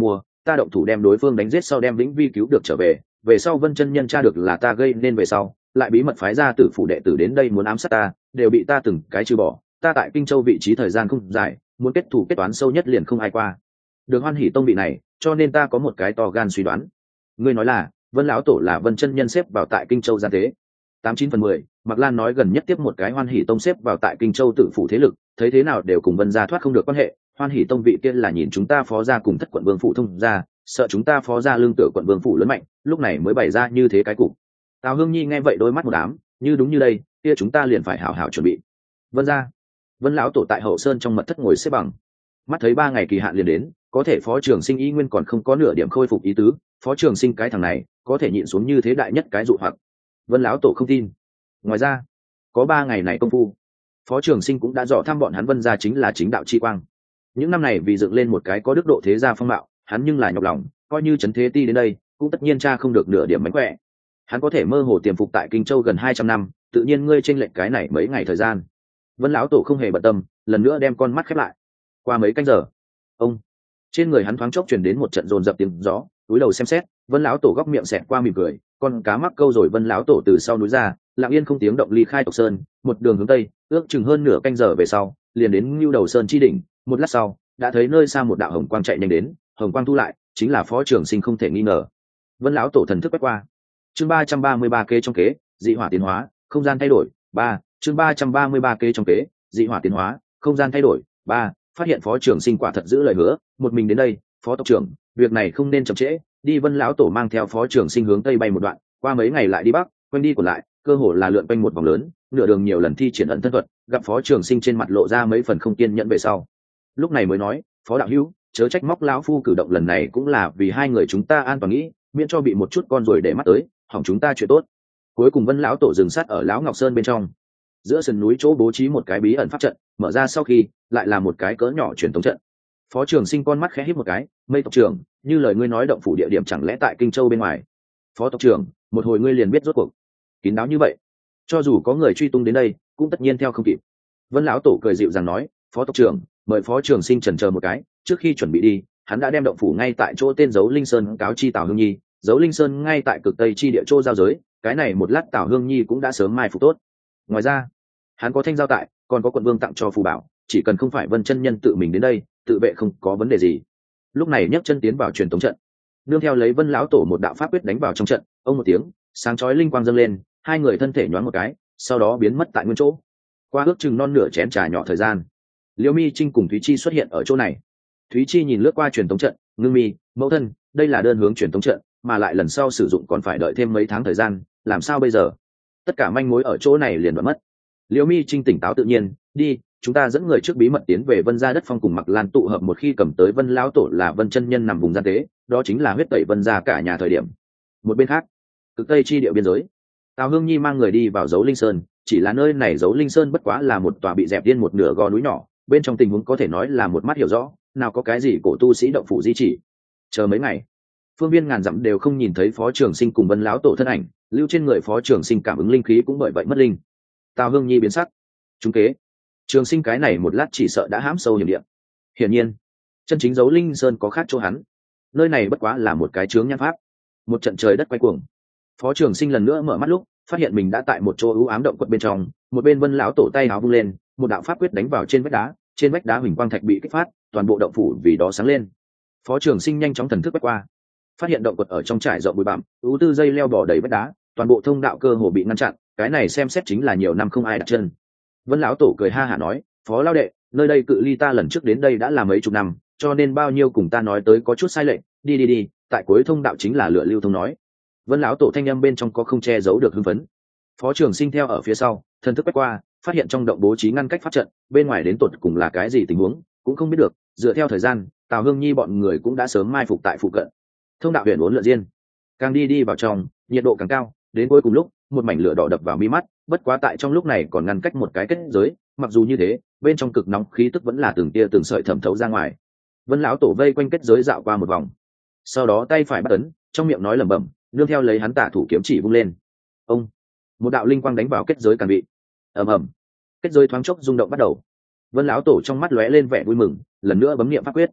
ta động thủ đem đối phương đánh giết sau đem vĩnh vi cứu được trở về sau Vân chân nhân tra được là ta gây nên về sau lại bí mật phái ra tử phủ đệ tử đến đây muốn ám sát ta, đều bị ta từng cái trừ bỏ. Ta tại Kinh Châu vị trí thời gian không dài, muốn kết thù kết toán sâu nhất liền không ai qua được Hoan Hỷ tông vị này, cho nên ta có một cái to gan suy đoán. Ngươi nói là Vân lão tổ là Vân chân nhân xếp vào tại Kinh Châu gian tế? 89/10. Mạc Lan nói gần nhất tiếp một cái Hoan Hỷ tông xếp vào tại Kinh Châu tử phủ thế lực, thấy thế nào đều cùng Vân gia thoát không được quan hệ. Hoan Hỷ tông vị kia là nhìn chúng ta phó gia cùng thất quận vương phủ thông gia, sợ chúng ta phó gia lương tựa quận vương phủ lớn mạnh, lúc này mới bày ra như thế cái cục. Tào Hương Nhi nghe vậy đôi mắt một đám, như đúng như đây, kia chúng ta liền phải hảo hảo chuẩn bị. Vân gia, Vân lão tổ tại hậu sơn trong mật thất ngồi xếp bằng, mắt thấy 3 ngày kỳ hạn liền đến, có thể phó trường sinh y nguyên còn không có nửa điểm khôi phục ý tứ, phó trường sinh cái thằng này có thể nhịn xuống như thế đại nhất cái dụ hoặc. Vân lão tổ không tin. Ngoài ra có 3 ngày này công phu, phó trường sinh cũng đã dò thăm bọn hắn Vân gia chính là chính đạo chi quang. Những năm này vì dựng lên một cái có đức độ thế gia phong mạo, hắn nhưng là nhọc lòng, coi như trấn thế ti đến đây cũng tất nhiên cha không được nửa điểm mánh khỏe. Hắn có thể mơ hồ tiềm phục tại Kinh Châu gần 200 năm, tự nhiên ngươi chênh lệch cái này mấy ngày thời gian. Vân lão tổ không hề bận tâm, lần nữa đem con mắt khép lại. Qua mấy canh giờ, ông trên người hắn thoáng chốc truyền đến một trận dồn dập tiếng gió, túi đầu xem xét, Vân lão tổ góc miệng xẹt qua mỉm cười, con cá mắc câu rồi. Vân lão tổ từ sau núi ra, lặng yên không tiếng động ly khai Tộc Sơn, một đường hướng tây, ước chừng hơn nửa canh giờ về sau, liền đến Nưu Đầu Sơn chi đỉnh. Một lát sau, đã thấy nơi xa một đạo hồng quang chạy nhanh đến, hồng quang thu lại, chính là phó trường sinh không thể nghi ngờ. Vân lão tổ thần thức quét qua. Chương 333 kế trong kế, dị hỏa tiến hóa, không gian thay đổi. 3. Chương 333 kế trong kế, dị hỏa tiến hóa, không gian thay đổi. 3. Phát hiện phó trường sinh quả thật giữ lời hứa, một mình đến đây. Phó tộc trưởng, việc này không nên chậm trễ, đi. Vân lão tổ mang theo phó trường sinh hướng tây bay một đoạn, qua mấy ngày lại đi bắc, quanh đi còn lại, cơ hồ là lượn quanh một vòng lớn, nửa đường nhiều lần thi triển ẩn thân thuật, gặp phó trường sinh trên mặt lộ ra mấy phần không kiên nhẫn về sau, lúc này mới nói, phó đạo hữu, chớ trách móc lão phu cử động lần này cũng là vì hai người chúng ta an toàn nghĩ, miễn cho bị một chút con rồi để mắt tới, hỏng chúng ta chuyện tốt. Cuối cùng Vân lão tổ dừng sát ở Lão Ngọc Sơn bên trong, giữa sườn núi chỗ bố trí một cái bí ẩn pháp trận, mở ra sau khi lại là một cái cỡ nhỏ truyền thống trận. Phó trường sinh con mắt khẽ híp một cái, Mây tộc trưởng, như lời ngươi nói động phủ địa điểm chẳng lẽ tại Kinh Châu bên ngoài? Phó tộc trưởng, một hồi ngươi liền biết rốt cuộc. Kín đáo như vậy, cho dù có người truy tung đến đây cũng tất nhiên theo không kịp. Vân lão tổ cười dịu dàng nói, phó tộc trưởng, mời phó trường sinh chần chờ một cái, trước khi chuẩn bị đi, hắn đã đem động phủ ngay tại chỗ tên Dấu Linh Sơn cáo chi Tào Hương Nhi. Dấu Linh Sơn ngay tại cực tây chi địa chỗ giao giới, cái này một lát Tào Hương Nhi cũng đã sớm mai phục tốt. Ngoài ra, hắn có thanh giao tại, còn có quận vương tặng cho phù bảo, chỉ cần không phải Vân chân nhân tự mình đến đây, tự vệ không có vấn đề gì. Lúc này nhấc chân tiến vào truyền tống trận, nương theo lấy Vân lão tổ một đạo pháp quyết đánh vào trong trận, ông một tiếng, sáng chói linh quang dâng lên, hai người thân thể nhoáng một cái, sau đó biến mất tại nguyên chỗ. Qua ước chừng non nửa chén trà nhỏ thời gian, Liễu Mi Trinh cùng Thúy Chi xuất hiện ở chỗ này. Thúy Chi nhìn lướt qua truyền tống trận, ngưng mi, mẫu thân, đây là đơn hướng truyền tống trận, mà lại lần sau sử dụng còn phải đợi thêm mấy tháng thời gian, làm sao bây giờ? Tất cả manh mối ở chỗ này liền đoạn mất. Liễu Mi Trinh tỉnh táo tự nhiên, đi, chúng ta dẫn người trước bí mật tiến về Vân gia đất phong cùng Mặc Lan tụ hợp, một khi cầm tới Vân lão tổ là Vân chân nhân nằm vùng gian tế, đó chính là huyết tẩy Vân gia cả nhà thời điểm. Một bên khác, cực tây chi địa biên giới, Tào Hương Nhi mang người đi vào Dấu Linh Sơn, chỉ là nơi này Dấu Linh Sơn bất quá là một tòa bị dẹp điên một nửa gò núi nhỏ, bên trong tình huống có thể nói là một mắt hiểu rõ, nào có cái gì cổ tu sĩ động phủ di chỉ. Chờ mấy ngày, phương viên ngàn dặm đều không nhìn thấy phó trường sinh cùng Vân lão tổ thân ảnh, lưu trên người phó trường sinh cảm ứng linh khí cũng bởi vậy mất linh. Tào Hương Nhi biến sắc, trúng kế. Trường sinh cái này một lát chỉ sợ đã hãm sâu hiểm địa. Hiển nhiên, chân chính Dấu Linh Sơn có khác chỗ hắn, nơi này bất quá là một cái chướng nhan pháp. Một trận trời đất quay cuồng, phó trường sinh lần nữa mở mắt lúc phát hiện mình đã tại một chỗ ưu ám động quật bên trong. Một bên Vân lão tổ tay áo vung lên, một đạo pháp quyết đánh vào trên vách đá, trên vách đá huỳnh quang thạch bị kích phát, toàn bộ động phủ vì đó sáng lên. Phó trường sinh nhanh chóng thần thức quét qua, phát hiện động quật ở trong trải rộng bụi bặm, ưu tư dây leo bỏ đầy vách đá, toàn bộ thông đạo cơ hồ bị ngăn chặn, cái này xem xét chính là nhiều năm không ai đặt chân. Vân lão tổ cười ha hả nói, phó lão đệ, nơi đây cự ly ta lần trước đến đây đã là mấy chục năm, cho nên bao nhiêu cùng ta nói tới có chút sai lệch, đi, tại cuối thông đạo chính là lửa lưu thông nói. Vân lão tổ thanh âm bên trong có không che giấu được hưng phấn. Phó trường sinh theo ở phía sau, thần thức quét qua, phát hiện trong động bố trí ngăn cách pháp trận, bên ngoài đến tột cùng là cái gì tình huống cũng không biết được. Dựa theo thời gian, Tào Hương Nhi bọn người cũng đã sớm mai phục tại phụ cận. Thông đạo huyền uốn lượn diên, càng đi vào trong, nhiệt độ càng cao, đến cuối cùng lúc một mảnh lửa đỏ đập vào mi mắt, bất quá tại trong lúc này còn ngăn cách một cái kết giới, mặc dù như thế, bên trong cực nóng khí tức vẫn là từng tia từng sợi thẩm thấu ra ngoài. Vân lão tổ vây quanh kết giới dạo qua một vòng, sau đó tay phải bắt ấn, trong miệng nói lẩm bẩm, nương theo lấy hắn tả thủ kiếm chỉ vung lên, ông, một đạo linh quang đánh vào kết giới càn bị. Ầm ầm, kết giới thoáng chốc rung động bắt đầu. Vân lão tổ trong mắt lóe lên vẻ vui mừng, lần nữa bấm niệm pháp quyết.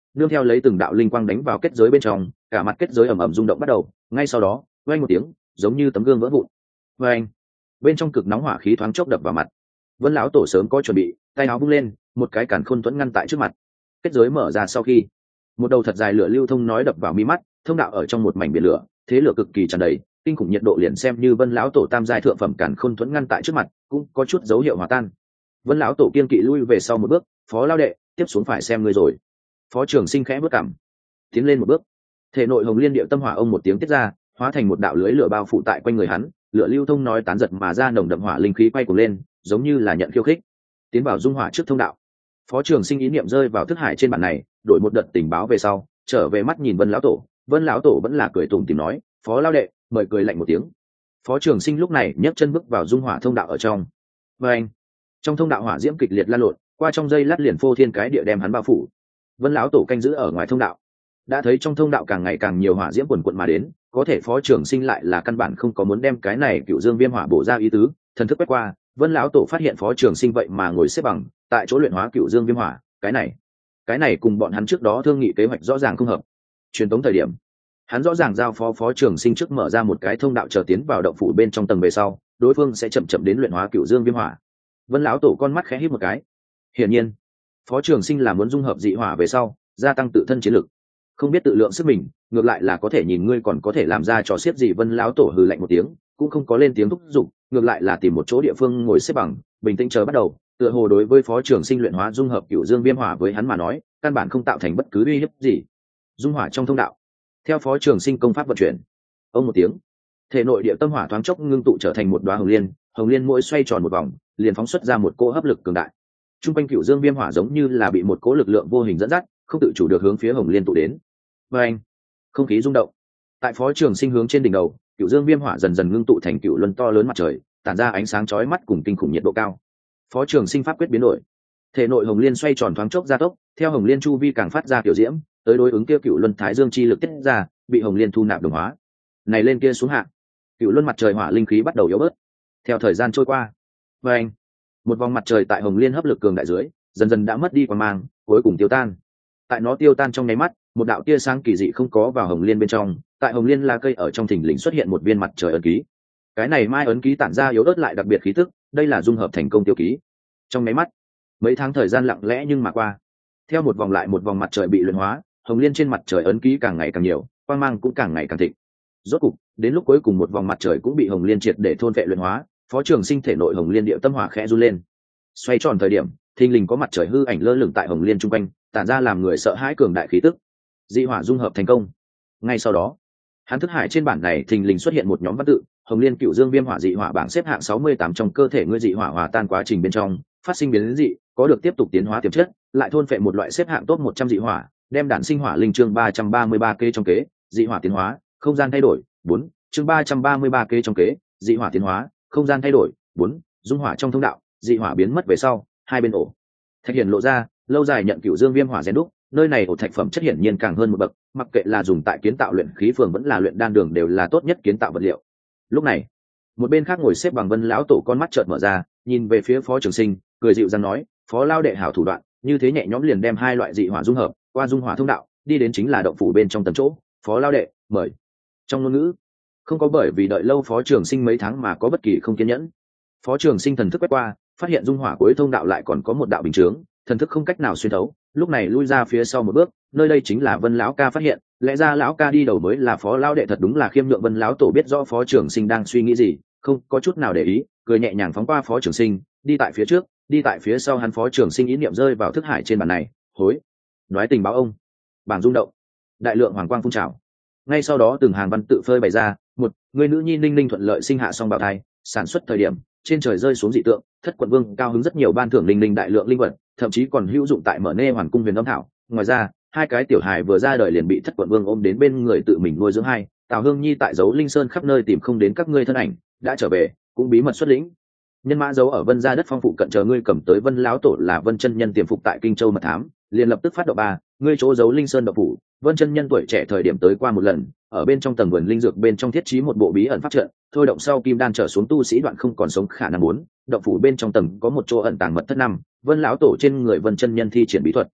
nương theo lấy từng đạo linh quang đánh vào kết giới bên trong, cả mặt kết giới ầm ầm rung động bắt đầu. Ngay sau đó vang một tiếng giống như tấm gương vỡ vụn. Vang, bên trong cực nóng hỏa khí thoáng chốc đập vào mặt. Vân lão tổ sớm có chuẩn bị, tay áo vung lên, một cái cản khôn thuẫn ngăn tại trước mặt. Kết giới mở ra sau khi, một đầu thật dài lửa lưu thông nói đập vào mi mắt, thông đạo ở trong một mảnh biển lửa, thế lửa cực kỳ tràn đầy, kinh khủng nhiệt độ liền xem như Vân lão tổ tam giai thượng phẩm cản khôn thuẫn ngăn tại trước mặt, cũng có chút dấu hiệu hòa tan. Vân lão tổ kiên kỵ lui về sau một bước, Phó lão đệ, tiếp xuống phải xem ngươi rồi. Phó Trường Sinh khẽ bước cằm, tiến lên một bước, thể nội hồng liên điệu tâm hỏa ông một tiếng tiết ra, hóa thành một đạo lưới lửa bao phủ tại quanh người hắn, lửa lưu thông nói tán giật mà ra nồng đậm hỏa linh khí quay cuồng lên, giống như là nhận khiêu khích. Tiến vào dung hỏa trước thông đạo. Phó Trường Sinh ý niệm rơi vào thức hải trên bản này, đổi một đợt tình báo về sau, trở về mắt nhìn Vân lão tổ. Vân lão tổ vẫn là cười tủm tỉm nói, Phó lão đệ, mời cười lạnh một tiếng. Phó Trường Sinh lúc này nhấc chân bước vào dung hỏa thông đạo ở trong. Và anh, trong thông đạo hỏa diễm kịch liệt lan lộn, qua trong giây lát liền phô thiên cái địa đem hắn bao phủ. Vân lão tổ canh giữ ở ngoài thông đạo, đã thấy trong thông đạo càng ngày càng nhiều hỏa diễm quần quận mà đến, có thể Phó Trường Sinh lại là căn bản không có muốn đem cái này Cựu Dương Viêm Hỏa bổ ra ý tứ. Thần thức quét qua, Vân lão tổ phát hiện Phó Trường Sinh vậy mà ngồi xếp bằng tại chỗ luyện hóa Cựu Dương Viêm Hỏa, cái này cùng bọn hắn trước đó thương nghị kế hoạch rõ ràng không hợp. Truyền tống thời điểm, hắn rõ ràng giao Phó Trường Sinh trước mở ra một cái thông đạo chờ tiến vào động phủ bên trong tầng về sau, đối phương sẽ chậm chậm đến luyện hóa Cựu Dương Viêm Hỏa. Vân lão tổ con mắt khẽ híp một cái. Hiển nhiên, Phó Trường Sinh là muốn dung hợp dị hỏa về sau, gia tăng tự thân chiến lực. Không biết tự lượng sức mình, ngược lại là có thể nhìn ngươi còn có thể làm ra trò xiết gì. Vân lão tổ hừ lạnh một tiếng, cũng không có lên tiếng thúc giục, ngược lại là tìm một chỗ địa phương ngồi xếp bằng, bình tĩnh chờ bắt đầu. Tựa hồ đối với Phó Trường Sinh luyện hóa dung hợp Cựu Dương Viêm Hỏa với hắn mà nói, căn bản không tạo thành bất cứ uy hiếp gì. Dung hỏa trong thông đạo, theo Phó Trường Sinh công pháp vận chuyển, ông một tiếng, thể nội địa tâm hỏa thoáng chốc ngưng tụ trở thành một đóa hồng liên mỗi xoay tròn một vòng, liền phóng xuất ra một cỗ hấp lực cường đại. Trung quanh Cựu Dương Viêm Hỏa giống như là bị một cỗ lực lượng vô hình dẫn dắt, không tự chủ được hướng phía hồng liên tụ đến. Và anh, không khí rung động. Tại Phó Trường Sinh hướng trên đỉnh đầu, Cựu Dương Viêm Hỏa dần dần ngưng tụ thành cựu luân to lớn mặt trời, tản ra ánh sáng chói mắt cùng kinh khủng nhiệt độ cao. Phó Trường Sinh pháp quyết biến đổi, thể nội hồng liên xoay tròn thoáng chốc gia tốc, theo hồng liên chu vi càng phát ra kiểu diễm, tới đối ứng kia cựu luân thái dương chi lực tiết ra, bị hồng liên thu nạp đồng hóa. Này lên kia xuống hạ, cựu luân mặt trời hỏa linh khí bắt đầu yếu bớt. Theo thời gian trôi qua, và anh, một vòng mặt trời tại hồng liên hấp lực cường đại dưới, dần dần đã mất đi quang mang, cuối cùng tiêu tan. Tại nó tiêu tan trong nháy mắt, một đạo tia sáng kỳ dị không có vào hồng liên bên trong, tại hồng liên la cây ở trong thình lình xuất hiện một viên mặt trời ấn ký. Cái này mai ấn ký tản ra yếu ớt lại đặc biệt khí tức, đây là dung hợp thành công tiêu ký. Trong nháy mắt, mấy tháng thời gian lặng lẽ nhưng mà qua, theo một vòng lại một vòng mặt trời bị luyện hóa, hồng liên trên mặt trời ấn ký càng ngày càng nhiều, quang mang cũng càng ngày càng thịnh. Rốt cục, đến lúc cuối cùng một vòng mặt trời cũng bị hồng liên triệt để thôn phệ luyện hóa. Phó Trường Sinh thể nội hồng liên điệu tâm hỏa khẽ run lên, xoay tròn thời điểm, thình lình có mặt trời hư ảnh lơ lửng tại hồng liên trung quanh, tản ra làm người sợ hãi cường đại khí tức. Dị hỏa dung hợp thành công. Ngay sau đó, hắn thức hải trên bản này thình lình xuất hiện một nhóm văn tự: hồng liên Cựu Dương Viêm Hỏa dị hỏa bảng xếp hạng 68, trong cơ thể ngươi dị hỏa hòa tan quá trình bên trong phát sinh biến dị, có được tiếp tục tiến hóa tiềm chất, lại thôn phệ một loại xếp hạng top 100 dị hỏa, đem đản sinh hỏa linh chương 333 kế trong kế, dị hỏa tiến hóa, không gian thay đổi 4, chương 333 kế trong kế, dị hỏa tiến hóa, không gian thay đổi 4, dung hỏa trong thông đạo, dị hỏa biến mất về sau, hai bên ổ thạch hiển lộ ra, lâu dài nhận Cựu Dương Viêm Hỏa rèn đúc, nơi này ổ thạch phẩm chất hiển nhiên càng hơn một bậc, mặc kệ là dùng tại kiến tạo luyện khí phường vẫn là luyện đan đường đều là tốt nhất kiến tạo vật liệu. Lúc này, một bên khác ngồi xếp bằng Vân lão tổ con mắt chợt mở ra, nhìn về phía Phó Trường Sinh, cười dịu dàng nói, Phó lão đệ hảo thủ đoạn, như thế nhẹ nhõm liền đem hai loại dị hỏa dung hợp, qua dung hỏa thông đạo, đi đến chính là động phủ bên trong tầng chỗ. Phó lão đệ, mời. Trong ngôn ngữ, không có bởi vì đợi lâu Phó Trường Sinh mấy tháng mà có bất kỳ không kiên nhẫn. Phó Trường Sinh thần thức quét qua, phát hiện dung hỏa cuối thông đạo lại còn có một đạo bình chướng, thần thức không cách nào xuyên thấu, lúc này lui ra phía sau một bước, nơi đây chính là Vân lão ca phát hiện, lẽ ra lão ca đi đầu mới là Phó lão đệ, thật đúng là khiêm nhượng. Vân lão tổ biết rõ Phó Trường Sinh đang suy nghĩ gì, không có chút nào để ý, cười nhẹ nhàng phóng qua Phó Trường Sinh, đi tại phía trước, đi tại phía sau hắn. Phó Trường Sinh ý niệm rơi vào thức hải trên bản này, hối nói tình báo ông, bảng rung động, đại lượng hoàng quang phun trào. Ngay sau đó từng hàng văn tự phơi bày ra, một người nữ nhi Ninh Ninh thuận lợi sinh hạ song bào thai, sản xuất thời điểm trên trời rơi xuống dị tượng, Thất Quận Vương cao hứng rất nhiều ban thưởng Ninh Ninh đại lượng linh vật, thậm chí còn hữu dụng tại mở nê hoàn cung huyền âm thảo. Ngoài ra, hai cái tiểu hài vừa ra đời liền bị Thất Quận Vương ôm đến bên người tự mình nuôi dưỡng. Hai Tào Hương Nhi tại dấu linh sơn khắp nơi tìm không đến các ngươi thân ảnh, đã trở về, cũng bí mật xuất lĩnh nhân mã giấu ở Vân gia đất phong phụ cận chờ ngươi cầm tới. Vân lão tổ là Vân chân nhân tiềm phục tại Kinh Châu mật thám, liền lập tức phát động ba ngươi chỗ giấu linh sơn độc phủ. Vân chân nhân tuổi trẻ thời điểm tới qua một lần, ở bên trong tầng vườn linh dược bên trong thiết trí một bộ bí ẩn pháp trận, thôi động sau kim đan trở xuống tu sĩ đoạn không còn sống khả năng. Muốn động phủ bên trong tầng có một chỗ ẩn tàng mật thất. Năm Vân lão tổ trên người Vân chân nhân thi triển bí thuật,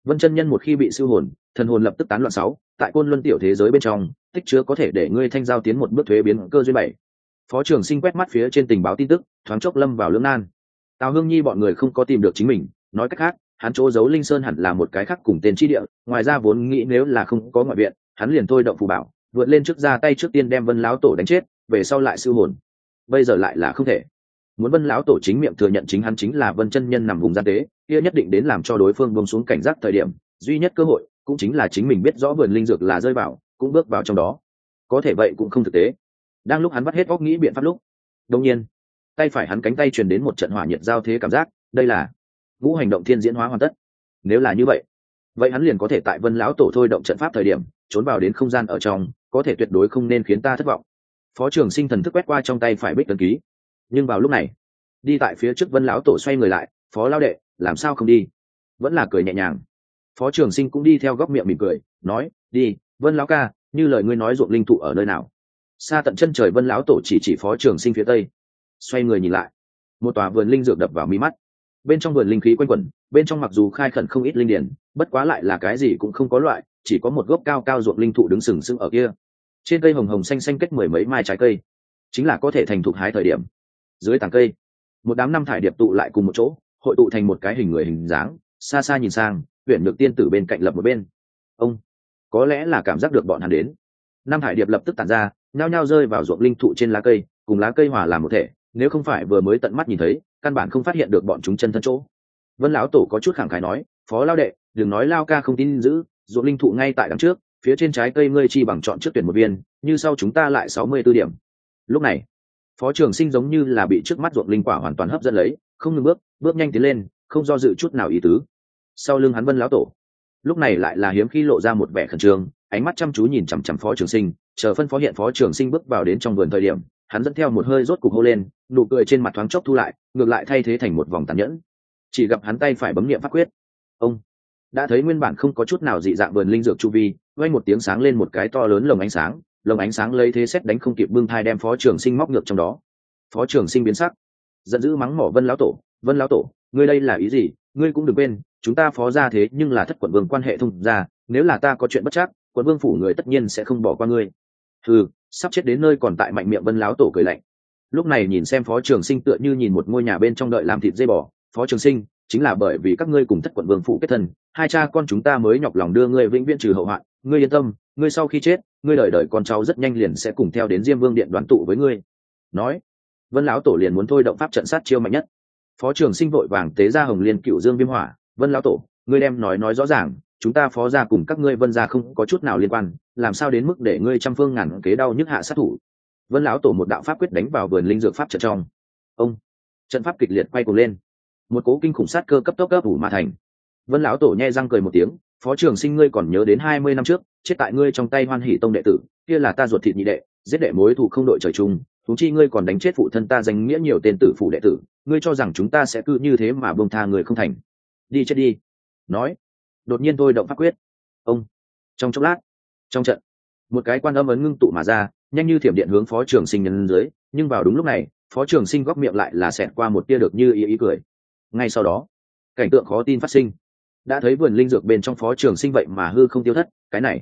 Vân chân nhân một khi bị siêu hồn, thần hồn lập tức tán loạn. 6, tại côn luân tiểu thế giới bên trong, tích chứa có thể để ngươi thanh giao tiến một bước thuế biến cơ duyên. 7. Phó Trường Sinh quét mắt phía trên tình báo tin tức, thoáng chốc lâm vào lưỡng nan. Tào Hương Nhi bọn người không có tìm được chính mình, nói cách khác, hắn chỗ giấu Linh Sơn hẳn là một cái khác cùng tên chi địa, ngoài ra vốn nghĩ nếu là không có ngoại viện, hắn liền thôi động phù bảo, vượt lên trước ra tay trước tiên đem Vân lão tổ đánh chết, về sau lại siêu hồn. Bây giờ lại là không thể. Muốn Vân lão tổ chính miệng thừa nhận chính hắn chính là Vân chân nhân nằm vùng gian tế, kia nhất định đến làm cho đối phương buông xuống cảnh giác thời điểm, duy nhất cơ hội cũng chính là chính mình biết rõ vườn linh dược là rơi vào, cũng bước vào trong đó. Có thể vậy cũng không thực tế. Đang lúc hắn vắt hết óc nghĩ biện pháp lúc, đột nhiên, tay phải hắn cánh tay truyền đến một trận hỏa nhiệt giao thế cảm giác, đây là ngũ hành động thiên diễn hóa hoàn tất. Nếu là như vậy, vậy hắn liền có thể tại Vân lão tổ thôi động trận pháp thời điểm, trốn vào đến không gian ở trong, có thể tuyệt đối không nên khiến ta thất vọng. Phó Trường Sinh thần thức quét qua trong tay phải bích ấn ký, nhưng vào lúc này, đi tại phía trước Vân lão tổ xoay người lại, Phó lão đệ, làm sao không đi? Vẫn là cười nhẹ nhàng. Phó Trường Sinh cũng đi theo góc miệng mỉm cười, nói, đi, Vân lão ca, như lời ngươi nói ruộng linh thụ ở nơi nào? Xa tận chân trời Vân lão tổ chỉ Phó Trường Sinh phía tây. Xoay người nhìn lại, một tòa vườn linh dược đập vào mi mắt. Bên trong vườn linh khí quanh quẩn, bên trong mặc dù khai khẩn không ít linh điển, bất quá lại là cái gì cũng không có loại, chỉ có một gốc cao cao ruộng linh thụ đứng sừng sững ở kia. Trên cây hồng hồng xanh xanh kết mười mấy mai trái cây, chính là có thể thành thục hái thời điểm. Dưới tàng cây, một đám năm thải điệp tụ lại cùng một chỗ, hội tụ thành một cái hình người hình dáng. Xa xa nhìn sang, Huyền Nhược tiên tử bên cạnh lập một bên. Ông có lẽ là cảm giác được bọn hắn đến, năm thải điệp lập tức tản ra, nhao nhao rơi vào ruộng linh thụ trên lá cây, cùng lá cây hòa làm một thể. Nếu không phải vừa mới tận mắt nhìn thấy, căn bản không phát hiện được bọn chúng chân thân chỗ. Vân lão tổ có chút khẳng khái nói, Phó lão đệ, đừng nói lao ca không tin giữ, ruộng linh thụ ngay tại đằng trước, phía trên trái cây ngươi chi bằng chọn trước tuyển một viên, như sau chúng ta lại 64 điểm. Lúc này, Phó Trường Sinh giống như là bị trước mắt ruộng linh quả hoàn toàn hấp dẫn lấy, không ngừng bước nhanh tiến lên, không do dự chút nào ý tứ. Sau lưng hắn Vân lão tổ, lúc này lại là hiếm khi lộ ra một vẻ khẩn trương, ánh mắt chăm chú nhìn chằm chằm Phó Trường Sinh, chờ phân phó hiện Phó Trường Sinh bước vào đến trong vườn thời điểm, hắn dẫn theo một hơi rốt cục hô lên, nụ cười trên mặt thoáng chốc thu lại, ngược lại thay thế thành một vòng tàn nhẫn. Chỉ gặp hắn tay phải bấm niệm pháp quyết, ông đã thấy nguyên bản không có chút nào dị dạng vườn linh dược chu vi, vang một tiếng sáng lên một cái to lớn lồng ánh sáng lấy thế xét đánh không kịp bưng thai đem Phó Trường Sinh móc ngược trong đó. Phó Trường Sinh biến sắc, giận dữ mắng mỏ Vân lão tổ, ngươi đây là ý gì? Ngươi cũng đừng quên, chúng ta Phó gia thế nhưng là thất quận vương quan hệ thông gia, nếu là ta có chuyện bất trắc, quận vương phủ người tất nhiên sẽ không bỏ qua ngươi. Hừ, sắp chết đến nơi còn tại mạnh miệng Vân lão tổ cười lạnh. Lúc này nhìn xem Phó Trường Sinh tựa như nhìn một ngôi nhà bên trong đợi làm thịt dê bò. Phó Trường Sinh, chính là bởi vì các ngươi cùng thất quận vương phủ kết thân, hai cha con chúng ta mới nhọc lòng đưa ngươi vĩnh viễn trừ hậu hoạn. Ngươi yên tâm, ngươi sau khi chết, ngươi đời đời con cháu rất nhanh liền sẽ cùng theo đến Diêm Vương điện đoán tụ với ngươi. Nói, Vân lão tổ liền muốn thôi động pháp trận sát chiêu mạnh nhất. Phó Trường Sinh vội vàng tế ra Hồng Liên Cựu Dương Viêm Hỏa. Vân lão tổ, ngươi đem nói rõ ràng, chúng ta Phó gia cùng các ngươi Vân gia không có chút nào liên quan, làm sao đến mức để ngươi trăm phương ngàn kế đau nhức hạ sát thủ? Vân lão tổ một đạo pháp quyết đánh vào vườn linh dược pháp trận trong. Ông trận pháp kịch liệt quay cuồng lên, một cố kinh khủng sát cơ cấp tốc ấp ủ mà thành. Vân lão tổ nhe răng cười một tiếng, Phó Trường Sinh ngươi còn nhớ đến 20 năm trước chết tại ngươi trong tay Hoan Hỷ tông đệ tử, kia là ta ruột thịt nhị đệ, giết đệ mối thù không đội trời chung, huống chi ngươi còn đánh chết phụ thân ta danh nghĩa nhiều tên tử phủ đệ tử, ngươi cho rằng chúng ta sẽ cứ như thế mà buông tha người không thành? Đi chết đi. Nói, đột nhiên tôi động pháp quyết. Ông trong chốc lát, trong trận, một cái quan âm ấn ngưng tụ mà ra, nhanh như thiểm điện hướng Phó Trường Sinh nhân dưới. Nhưng vào đúng lúc này, Phó Trường Sinh góc miệng lại là xẹt qua một tia được như ý cười. Ngay sau đó, cảnh tượng khó tin phát sinh. Đã thấy vườn linh dược bên trong Phó Trường Sinh vậy mà hư không tiêu thất.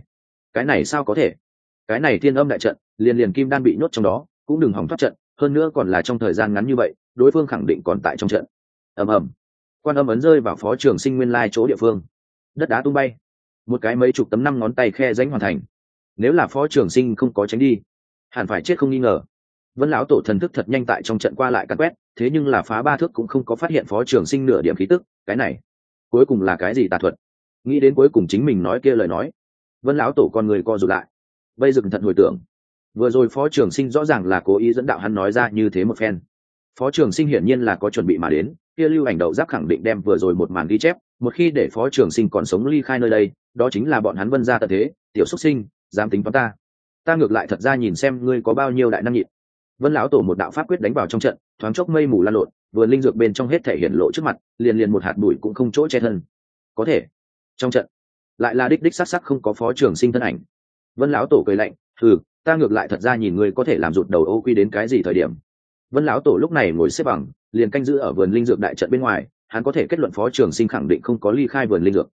Cái này sao có thể? Cái này thiên âm đại trận, liền kim đan bị nhốt trong đó, cũng đừng hỏng thoát trận, hơn nữa còn là trong thời gian ngắn như vậy, đối phương khẳng định còn tại trong trận. Ầm ầm, quan âm ấn rơi vào Phó Trường Sinh nguyên lai chỗ địa phương, đất đá tung bay, một cái mấy chục tấm 5 ngón tay khe rãnh hoàn thành. Nếu là Phó Trường Sinh không có tránh đi, hẳn phải chết không nghi ngờ. Vân lão tổ thần thức thật nhanh tại trong trận qua lại càn quét, thế nhưng là phá 3 thước cũng không có phát hiện Phó Trường Sinh nửa điểm khí tức. Cái này cuối cùng là cái gì tà thuật? Nghĩ đến cuối cùng chính mình nói kia lời nói, Vân lão tổ con người co rụt lại. Bây giờ thận hồi tưởng, vừa rồi Phó Trường Sinh rõ ràng là cố ý dẫn đạo hắn nói ra như thế một phen. Phó Trường Sinh hiển nhiên là có chuẩn bị mà đến, kia lưu ảnh đậu giáp khẳng định đem vừa rồi một màn ghi chép, một khi để Phó Trường Sinh còn sống ly khai nơi đây, đó chính là bọn hắn Vân gia tận thế. Tiểu xuất sinh, dám tính toán ta ngược lại thật ra nhìn xem ngươi có bao nhiêu đại năng nhịn. Vân lão tổ một đạo pháp quyết đánh vào trong trận, thoáng chốc mây mù lan lộn, vừa linh dược bên trong hết thể hiển lộ trước mặt, liền một hạt bụi cũng không chỗ che thân. Có thể, trong trận lại là đích sắc không có Phó Trường Sinh thân ảnh. Vân lão tổ cười lạnh, ta ngược lại thật ra nhìn ngươi có thể làm rụt đầu ô quy đến cái gì thời điểm. Vân lão tổ lúc này ngồi xếp bằng, liền canh giữ ở vườn linh dược đại trận bên ngoài, hắn có thể kết luận Phó Trường Sinh khẳng định không có ly khai vườn linh dược.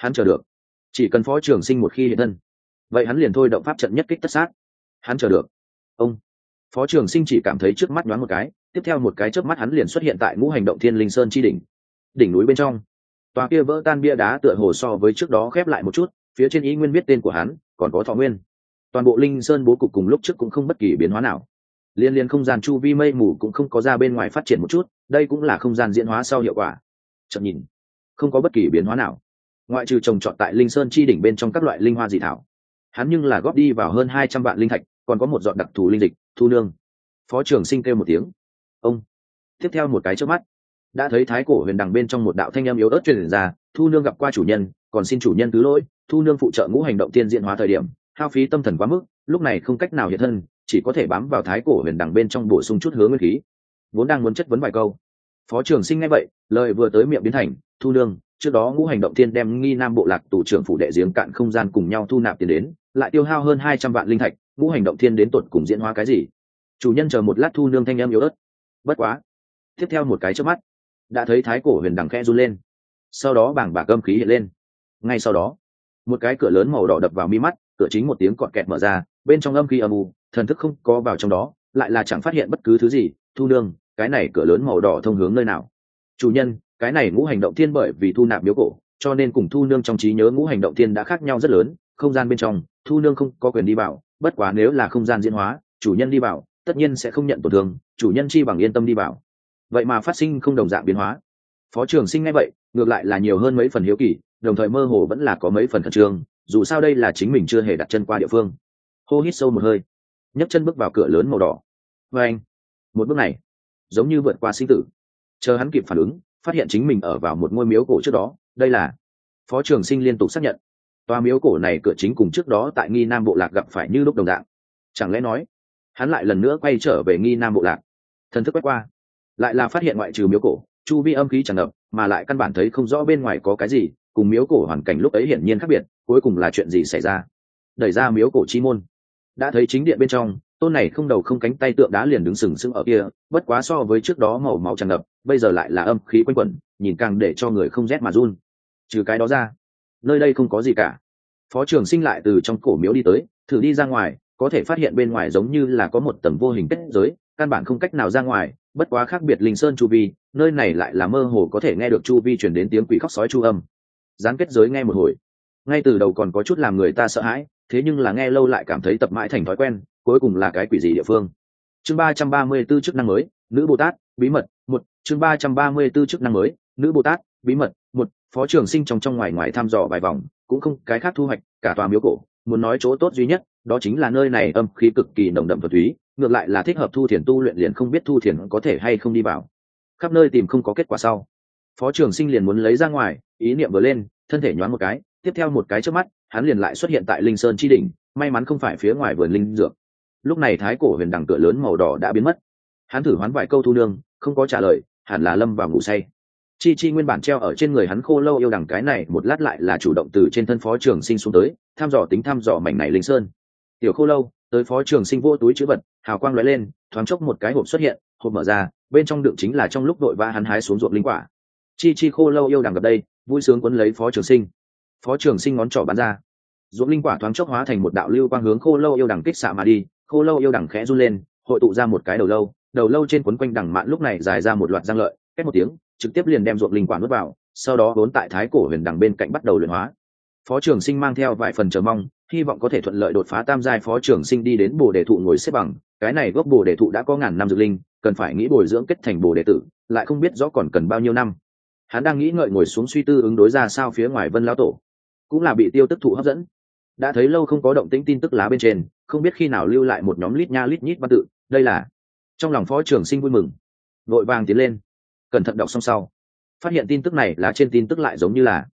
Hắn chờ được, chỉ cần Phó Trường Sinh một khi hiện thân, vậy hắn liền thôi động pháp trận nhất kích tất sát. Hắn chờ được. Ông Phó Trường Sinh chỉ cảm thấy trước mắt nhoáng một cái, tiếp theo một cái chớp mắt hắn liền xuất hiện tại Ngũ Hành Động Thiên Linh Sơn chi đỉnh. Đỉnh núi bên trong, tòa kia vỡ tan bia đá tựa hồ so với trước đó khép lại một chút, phía trên ý nguyên viết tên của hắn, còn có thọ nguyên. Toàn bộ Linh Sơn bố cục cùng lúc trước cũng không bất kỳ biến hóa nào. Liên không gian chu vi mây mù cũng không có ra bên ngoài phát triển một chút, đây cũng là không gian diễn hóa sau hiệu quả. Chợt nhìn, không có bất kỳ biến hóa nào, ngoại trừ trồng trọt tại Linh Sơn chi đỉnh bên trong các loại linh hoa dị thảo. Hắn nhưng là góp đi vào hơn 200 vạn linh thạch, còn có một giọt đặc thù linh dịch, thu nương. Phó Trường Sinh kêu một tiếng. Ông. Tiếp theo một cái chớp mắt, đã thấy thái cổ huyền đằng bên trong một đạo thanh âm yếu ớt truyền ra, thu nương gặp qua chủ nhân, còn xin chủ nhân thứ lỗi, thu nương phụ trợ Ngũ Hành Động Tiên diễn hóa thời điểm, hao phí tâm thần quá mức, lúc này không cách nào hiện thân, chỉ có thể bám vào thái cổ huyền đằng bên trong bổ sung chút hướng nguyên khí. Vốn đang muốn chất vấn vài câu, Phó Trường Sinh nghe vậy, lời vừa tới miệng biến thành, thu nương, trước đó Ngũ Hành Động Tiên đem Nghi Nam bộ lạc tù trưởng phủ đệ giếng cạn không gian cùng nhau thu nạp tiền đến, lại tiêu hao hơn 200 vạn linh thạch, Ngũ Hành Động Thiên đến tột cùng diễn hóa cái gì? Chủ nhân chờ một lát, thu nương thanh âm yếu ớt. Bất quá, tiếp theo một cái chớp mắt, đã thấy thái cổ huyền đằng khẽ run lên, sau đó bảng bạc âm khí hiện lên. Ngay sau đó, một cái cửa lớn màu đỏ đập vào mi mắt, cửa chính một tiếng cọt kẹt mở ra, bên trong âm khí âm u, thần thức không có vào trong đó, lại là chẳng phát hiện bất cứ thứ gì. Thu nương, cái này cửa lớn màu đỏ thông hướng nơi nào? Chủ nhân, cái này Ngũ Hành Động Thiên bởi vì thu nạp miếu cổ, cho nên cùng thu nương trong trí nhớ Ngũ Hành Động Thiên đã khác nhau rất lớn, không gian bên trong thu nương không có quyền đi vào, bất quá nếu là không gian diễn hóa, chủ nhân đi vào tất nhiên sẽ không nhận tổn thương, chủ nhân chi bằng yên tâm đi vào. Vậy mà phát sinh không đồng dạng biến hóa. Phó Trường Sinh nghe vậy, ngược lại là nhiều hơn mấy phần hiếu kỳ, đồng thời mơ hồ vẫn là có mấy phần khẩn trương, dù sao đây là chính mình chưa hề đặt chân qua địa phương. Hô hít sâu một hơi, nhấc chân bước vào cửa lớn màu đỏ. Và anh, một bước này giống như vượt qua sinh tử. Chờ hắn kịp phản ứng, phát hiện chính mình ở vào một ngôi miếu cổ trước đó. Đây là Phó Trường Sinh liên tục xác nhận, tòa miếu cổ này cửa chính cùng trước đó tại Nghi Nam bộ lạc gặp phải như lúc đồng dạng. Chẳng lẽ nói hắn lại lần nữa quay trở về Nghi Nam bộ lạc? Thần thức quét qua, lại là phát hiện ngoại trừ miếu cổ, chu vi âm khí tràn ngập, mà lại căn bản thấy không rõ bên ngoài có cái gì, cùng miếu cổ hoàn cảnh lúc ấy hiển nhiên khác biệt. Cuối cùng là chuyện gì xảy ra? Đẩy ra miếu cổ chi môn, đã thấy chính điện bên trong, tôn này không đầu không cánh tay tượng đá liền đứng sừng sững ở kia, bất quá so với trước đó màu máu tràn ngập, bây giờ lại là âm khí quanh quẩn, nhìn càng để cho người không rét mà run. Trừ cái đó ra, nơi đây không có gì cả. Phó Trường Sinh lại từ trong cổ miếu đi tới, thử đi ra ngoài, có thể phát hiện bên ngoài giống như là có một tầng vô hình kết giới, căn bản không cách nào ra ngoài. Bất quá khác biệt Linh Sơn chu vi, nơi này lại là mơ hồ có thể nghe được chu vi truyền đến tiếng quỷ khóc sói chu âm. Gián kết giới nghe một hồi, ngay từ đầu còn có chút làm người ta sợ hãi, thế nhưng là nghe lâu lại cảm thấy tập mãi thành thói quen. Cuối cùng là cái quỷ gì địa phương? Chương 334 chức năng mới, nữ Bồ Tát, bí mật 1. Chương 334 chức năng mới, nữ Bồ Tát, bí mật 1. Phó Trường Sinh trong ngoài ngoài thăm dò vài vòng, cũng không cái khác thu hoạch. Cả tòa miếu cổ, muốn nói chỗ tốt duy nhất, đó chính là nơi này âm khí cực kỳ nồng đậm thuần túy, ngược lại là thích hợp Thu Thiền tu luyện, liền không biết Thu Thiền có thể hay không đi vào. Khắp nơi tìm không có kết quả sau, Phó Trường Sinh liền muốn lấy ra ngoài, ý niệm vừa lên, thân thể nhoáng một cái, tiếp theo một cái chớp mắt, hắn liền lại xuất hiện tại Linh Sơn chi đỉnh, may mắn không phải phía ngoài vườn linh dược. Lúc này thái cổ huyền đằng cửa lớn màu đỏ đã biến mất. Hắn thử hoán vài câu thu nương, không có trả lời, hẳn là lâm vào ngủ say. Chi nguyên bản treo ở trên người hắn khô lâu yêu đằng cái này một lát lại là chủ động từ trên thân Phó Trường Sinh xuống tới, thăm dò mảnh này linh sơn. Tiểu khô lâu tới Phó Trường Sinh vô túi chữ vật, hào quang lóe lên, thoáng chốc một cái hộp xuất hiện, hộp mở ra, bên trong đựng chính là trong lúc đội vã hắn hái xuống ruộng linh quả. Chi khô lâu yêu đằng gặp đây, vui sướng quấn lấy Phó Trường Sinh. Phó Trường Sinh ngón trỏ bắn ra, ruộng linh quả thoáng chốc hóa thành một đạo lưu quang hướng khô lâu yêu đằng kích xạ mà đi. Khô lâu yêu đằng khẽ run lên, hội tụ ra một cái đầu lâu trên quấn quanh đằng mạn lúc này dài ra một loạt răng lợi, két một tiếng, trực tiếp liền đem ruộng linh quả nuốt vào, sau đó vốn tại thái cổ huyền đằng bên cạnh bắt đầu luyện hóa. Phó Trường Sinh mang theo vài phần chờ mong, hy vọng có thể thuận lợi đột phá tam giai. Phó Trường Sinh đi đến Bồ Đề thụ ngồi xếp bằng, cái này gốc Bồ Đề thụ đã có ngàn năm dược linh, cần phải nghĩ bồi dưỡng kết thành Bồ Đề tử, lại không biết rõ còn cần bao nhiêu năm. Hắn đang nghĩ ngợi ngồi xuống suy tư ứng đối ra sao. Phía ngoài Vân lão tổ cũng là bị Tiêu Tức thụ hấp dẫn, đã thấy lâu không có động tĩnh, tin tức lá bên trên không biết khi nào lưu lại một nhóm lít nha lít nhít văn tự. Đây là trong lòng Phó Trường Sinh vui mừng, vội vàng tiến lên cẩn thận đọc xong sau, phát hiện tin tức này là trên tin tức lại giống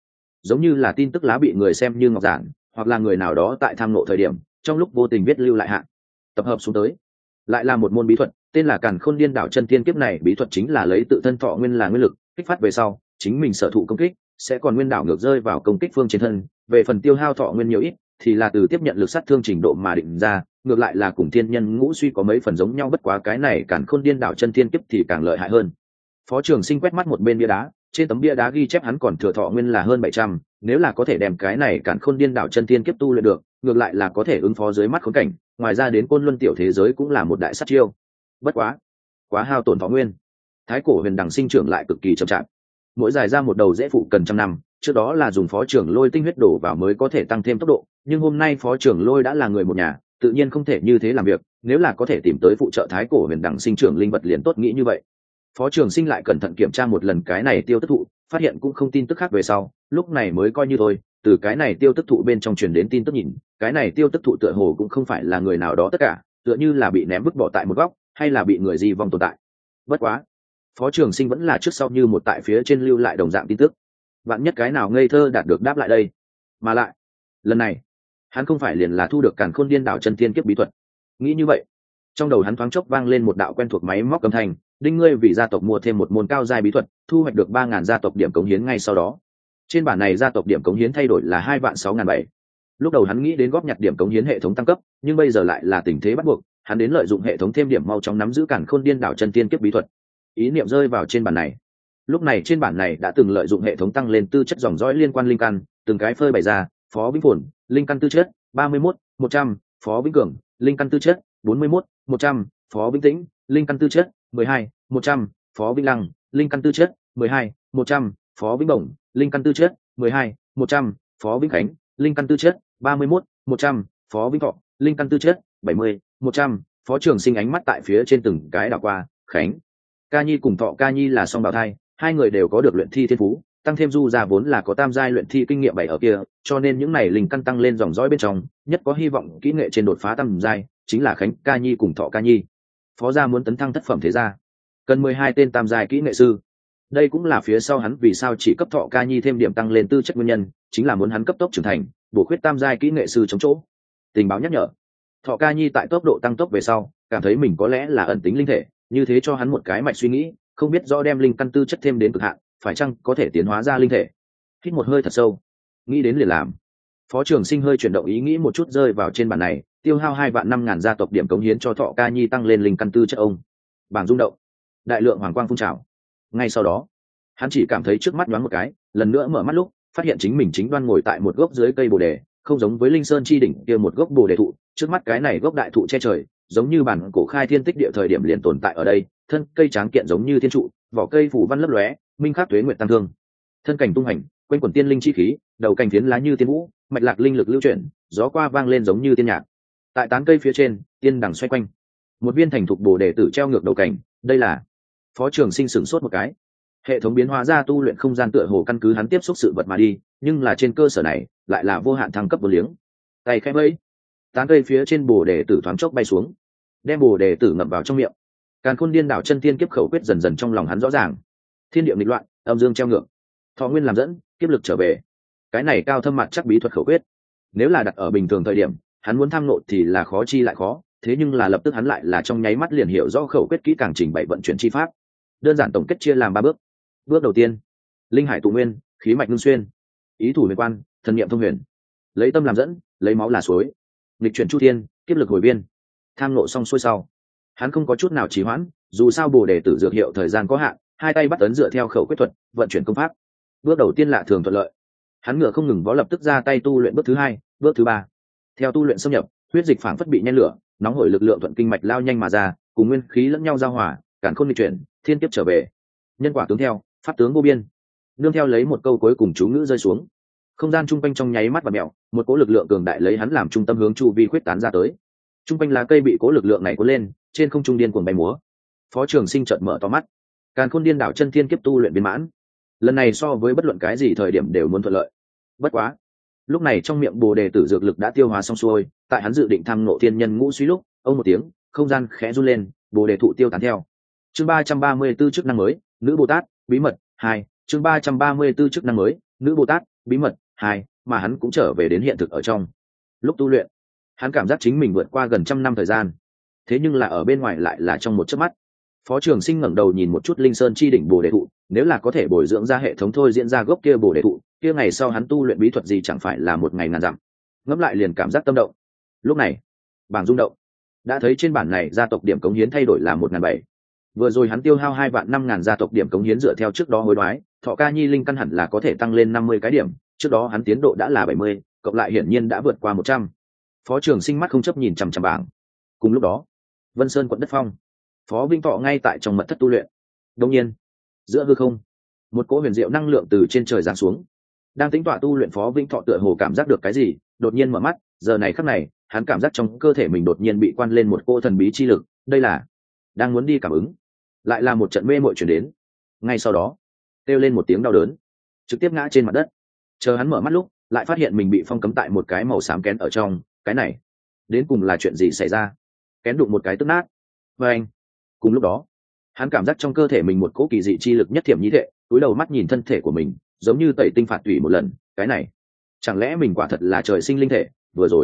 như là tin tức lá bị người xem như ngọc giản, hoặc là người nào đó tại tham nộ thời điểm trong lúc vô tình viết lưu lại hạn tập hợp xuống tới, lại là một môn bí thuật, tên là Càn Khôn Điên Đảo Chân Tiên Kiếp. Này bí thuật chính là lấy tự thân thọ nguyên là nguyên lực, kích phát về sau chính mình sở thụ công kích sẽ còn nguyên đảo ngược rơi vào công kích phương trên thân. Về phần tiêu hao thọ nguyên nhiều ít thì là từ tiếp nhận lực sát thương trình độ mà định ra, ngược lại là cùng thiên nhân ngũ suy có mấy phần giống nhau, bất quá cái này Càn Khôn Điên Đảo Chân Tiên Kiếp thì càng lợi hại hơn. Phó Trường Sinh quét mắt một bên bia đá, trên tấm bia đá ghi chép hắn còn thừa thọ nguyên là hơn 700, nếu là có thể đem cái này cản khôn điên đảo chân tiên kiếp tu luyện được, ngược lại là có thể ứng phó dưới mắt khốn cảnh, ngoài ra đến côn luân tiểu thế giới cũng là một đại sát chiêu. Bất quá hao tổn thọ nguyên. Thái cổ huyền đằng sinh trưởng lại cực kỳ chậm chạp, mỗi dài ra một đầu dễ phụ cần trăm năm, trước đó là dùng phó trưởng lôi tinh huyết đổ vào mới có thể tăng thêm tốc độ, nhưng hôm nay phó trưởng lôi đã là người một nhà, tự nhiên không thể như thế làm việc, nếu là có thể tìm tới phụ trợ thái cổ huyền đằng sinh trưởng linh vật liền tốt nghĩ như vậy. Phó trường sinh lại cẩn thận kiểm tra một lần cái này tiêu tức thụ, phát hiện cũng không tin tức khác về sau, lúc này mới coi như thôi. Từ cái này tiêu tức thụ bên trong truyền đến tin tức nhìn, cái này tiêu tức thụ tựa hồ cũng không phải là người nào đó tất cả, tựa như là bị ném vứt bỏ tại một góc, hay là bị người di vong tồn tại. Bất quá, Phó trường sinh vẫn là trước sau như một tại phía trên lưu lại đồng dạng tin tức. Vạn nhất cái nào ngây thơ đạt được đáp lại đây, mà lại lần này hắn không phải liền là thu được càn khôn điên đảo chân tiên kiếp bí thuật. Nghĩ như vậy, trong đầu hắn thoáng chốc vang lên một đạo quen thuộc máy móc âm thanh, đinh ngươi vì gia tộc mua thêm một môn cao giai bí thuật, thu hoạch được 3.000 gia tộc điểm cống hiến ngay sau đó. Trên bản này gia tộc điểm cống hiến thay đổi là 2.6.700. Lúc đầu hắn nghĩ đến góp nhặt điểm cống hiến hệ thống tăng cấp, nhưng bây giờ lại là tình thế bắt buộc, hắn đến lợi dụng hệ thống thêm điểm mau chóng nắm giữ càn khôn điên đảo chân tiên kiếp bí thuật. Ý niệm rơi vào trên bản này. Lúc này trên bản này đã từng lợi dụng hệ thống tăng lên tư chất dòng dõi liên quan linh căn, từng cái phơi bày ra, Phó Vĩnh Phồn, linh căn tư chất 31, 100, Phó Vĩnh Cường, linh căn tư chất 41, 100, Phó Vĩnh Tĩnh, linh căn tư chất 12, 100, Phó Vĩnh Lăng, linh căn tư chất 12, 100, Phó Vĩnh Bổng, linh căn tư chất 12, 100, Phó Vĩnh Khánh, linh căn tư chất 31, 100, Phó Vĩnh Thọ, linh căn tư chất 70, 100. Phó Trường Sinh ánh mắt tại phía trên từng cái đảo qua, Khánh, Ca Nhi cùng Thọ Ca Nhi là song bào thai, hai người đều có được luyện thi thiên phú, tăng thêm Du gia vốn là có tam giai luyện thi kinh nghiệm bảy ở kia, cho nên những này linh căn tăng lên dòng dõi bên trong, nhất có hy vọng kỹ nghệ trên đột phá tam giai, chính là Khánh Ca Nhi cùng Thọ Ca Nhi. Phó gia muốn tấn thăng thất phẩm thế gia, cần 12 tên tam giai kỹ nghệ sư. Đây cũng là phía sau hắn vì sao chỉ cấp Thọ Ca Nhi thêm điểm tăng lên tư chất nguyên nhân, chính là muốn hắn cấp tốc trưởng thành, bổ khuyết tam giai kỹ nghệ sư chống chỗ. Tình báo nhắc nhở, Thọ Ca Nhi tại tốc độ tăng tốc về sau, cảm thấy mình có lẽ là ẩn tính linh thể, như thế cho hắn một cái mạch suy nghĩ, không biết rõ đem linh căn tư chất thêm đến cực hạn, phải chăng có thể tiến hóa ra linh thể. Hít một hơi thật sâu, nghĩ đến liền làm. Phó Trường Sinh hơi chuyển động ý nghĩ một chút rơi vào trên bản này, tiêu hao 2.500.000 gia tộc điểm cống hiến cho Thọ Ca Nhi tăng lên linh căn tư chất ông. Bảng rung động, đại lượng hoàng quang phun trào. Ngay sau đó, hắn chỉ cảm thấy trước mắt nhoáng một cái, lần nữa mở mắt lúc, phát hiện chính mình chính đoan ngồi tại một gốc dưới cây bồ đề, không giống với linh sơn chi đỉnh kia một gốc bồ đề thụ, trước mắt cái này gốc đại thụ che trời, giống như bản cổ khai thiên tích địa thời điểm liền tồn tại ở đây, thân cây tráng kiện giống như thiên trụ, vỏ cây phủ văn lấp lóe, minh khắc tuế nguyệt tăng thương. Thân cảnh tung hành, quanh quẩn tiên linh chi khí, đầu cành phiến lá như tiên vũ, mạch lạc linh lực lưu chuyển, gió qua vang lên giống như tiên nhạc. Tại tán cây phía trên, tiên đằng xoay quanh. Một viên thành thục bồ đề tử treo ngược đầu cành, đây là Phó Trường Sinh sửng sốt một cái. Hệ thống biến hóa ra tu luyện không gian tựa hồ căn cứ hắn tiếp xúc sự vật mà đi, nhưng là trên cơ sở này, lại là vô hạn thăng cấp vô liếng. Tay khẽ vẫy, tán cây phía trên bồ đề tử thoáng chốc bay xuống, đem bồ đề tử ngậm vào trong miệng. Càn khôn điên đảo chân tiên kiếp khẩu quyết dần dần trong lòng hắn rõ ràng. Thiên địa nghịch loạn, âm dương treo ngược, thọ nguyên làm dẫn, kiếp lực trở về. Cái này cao thâm mặt chắc bí thuật khẩu quyết, nếu là đặt ở bình thường thời điểm, hắn muốn tham nộ thì là khó chi lại khó, thế nhưng là lập tức hắn lại là trong nháy mắt liền hiểu rõ khẩu quyết kỹ càng trình bày vận chuyển chi pháp. Đơn giản tổng kết chia làm 3 bước. Bước đầu tiên, linh hải tụ nguyên, khí mạch ngưng xuyên, ý thủ huyền quan, thần niệm thông huyền, lấy tâm làm dẫn, lấy máu là suối, nghịch chuyển chu thiên, kiếp lực hồi biên. Tham nộ xong xuôi sau, hắn không có chút nào trì hoãn, dù sao bồ đề tử dược hiệu thời gian có hạn, hai tay bắt ấn dựa theo khẩu quyết thuật vận chuyển công pháp. Bước đầu tiên lạ thường thuận lợi, hắn ngựa không ngừng vó lập tức ra tay tu luyện bước thứ 2, bước thứ 3. Theo tu luyện xâm nhập, huyết dịch phảng phất bị nhen lửa, nóng hổi lực lượng thuận kinh mạch lao nhanh mà ra, cùng nguyên khí lẫn nhau giao hòa, càn khôn nghịch chuyển, thiên kiếp trở về. Nhân quả tướng theo, pháp tướng vô biên. Nương theo lấy một câu cuối cùng chú ngữ rơi xuống, không gian trung quanh trong nháy mắt và mèo, một cỗ lực lượng cường đại lấy hắn làm trung tâm hướng chu vi khuyết tán ra tới. Trung quanh lá cây bị cỗ lực lượng này cuốn lên, trên không trung điên cuồng bay múa. Phó Trường Sinh chợt mở to mắt, càn khôn điên đảo chân thiên kiếp tu luyện viên mãn. Lần này so với bất luận cái gì thời điểm đều muốn thuận lợi. Bất quá, lúc này trong miệng bồ đề tử dược lực đã tiêu hóa xong xuôi, tại hắn dự định tham ngộ thiên nhân ngũ suy lúc, ông một tiếng, không gian khẽ run lên, bồ đề thụ tiêu tán theo. Chương 334 chức năng mới, nữ Bồ Tát, bí mật 2. Chương 334 chức năng mới, nữ Bồ Tát, bí mật 2, mà hắn cũng trở về đến hiện thực ở trong. Lúc tu luyện, hắn cảm giác chính mình vượt qua gần 100 năm thời gian, thế nhưng là ở bên ngoài lại là trong một chớp mắt. Phó Trường Sinh ngẩng đầu nhìn một chút linh sơn chi đỉnh bồ đề thụ, nếu là có thể bồi dưỡng ra hệ thống thôi diễn ra gốc kia bồ đề thụ, kia ngày sau hắn tu luyện bí thuật gì chẳng phải là một ngày ngàn dặm. Ngẫm lại liền cảm giác tâm động. Lúc này, bảng rung động, đã thấy trên bản này gia tộc điểm cống hiến thay đổi là 1.700. Vừa rồi hắn tiêu hao 2.500.000 gia tộc điểm cống hiến dựa theo trước đó hối đoái, Thọ Ca Nhi linh căn hẳn là có thể tăng lên 50 cái điểm, trước đó hắn tiến độ đã là 70, cộng lại hiển nhiên đã vượt qua 100. Phó Trường Sinh mắt không chấp nhìn chằm chằm bảng. Cùng lúc đó, Vân Sơn quận đất phong, Phó Vinh Thọ ngay tại trong mật thất tu luyện. Đột nhiên, giữa hư không, một cỗ huyền diệu năng lượng từ trên trời giáng xuống. Đang tính tọa tu luyện Phó Vinh Thọ tựa hồ cảm giác được cái gì, đột nhiên mở mắt, giờ này khắc này, hắn cảm giác trong cơ thể mình đột nhiên bị quan lên một cỗ thần bí chi lực, đây là đang muốn đi cảm ứng. Lại là một trận mê muội truyền đến. Ngay sau đó, kêu lên một tiếng đau đớn, trực tiếp ngã trên mặt đất. Chờ hắn mở mắt lúc, lại phát hiện mình bị phong cấm tại một cái màu xám kén ở trong, cái này, đến cùng là chuyện gì xảy ra? Kén đụng một cái tức nát. Và anh, cùng lúc đó, hắn cảm giác trong cơ thể mình một cỗ kỳ dị chi lực nhất thiểm nhí thệ, túi đầu mắt nhìn thân thể của mình, giống như tẩy tinh phạt tủy một lần, cái này, chẳng lẽ mình quả thật là trời sinh linh thể?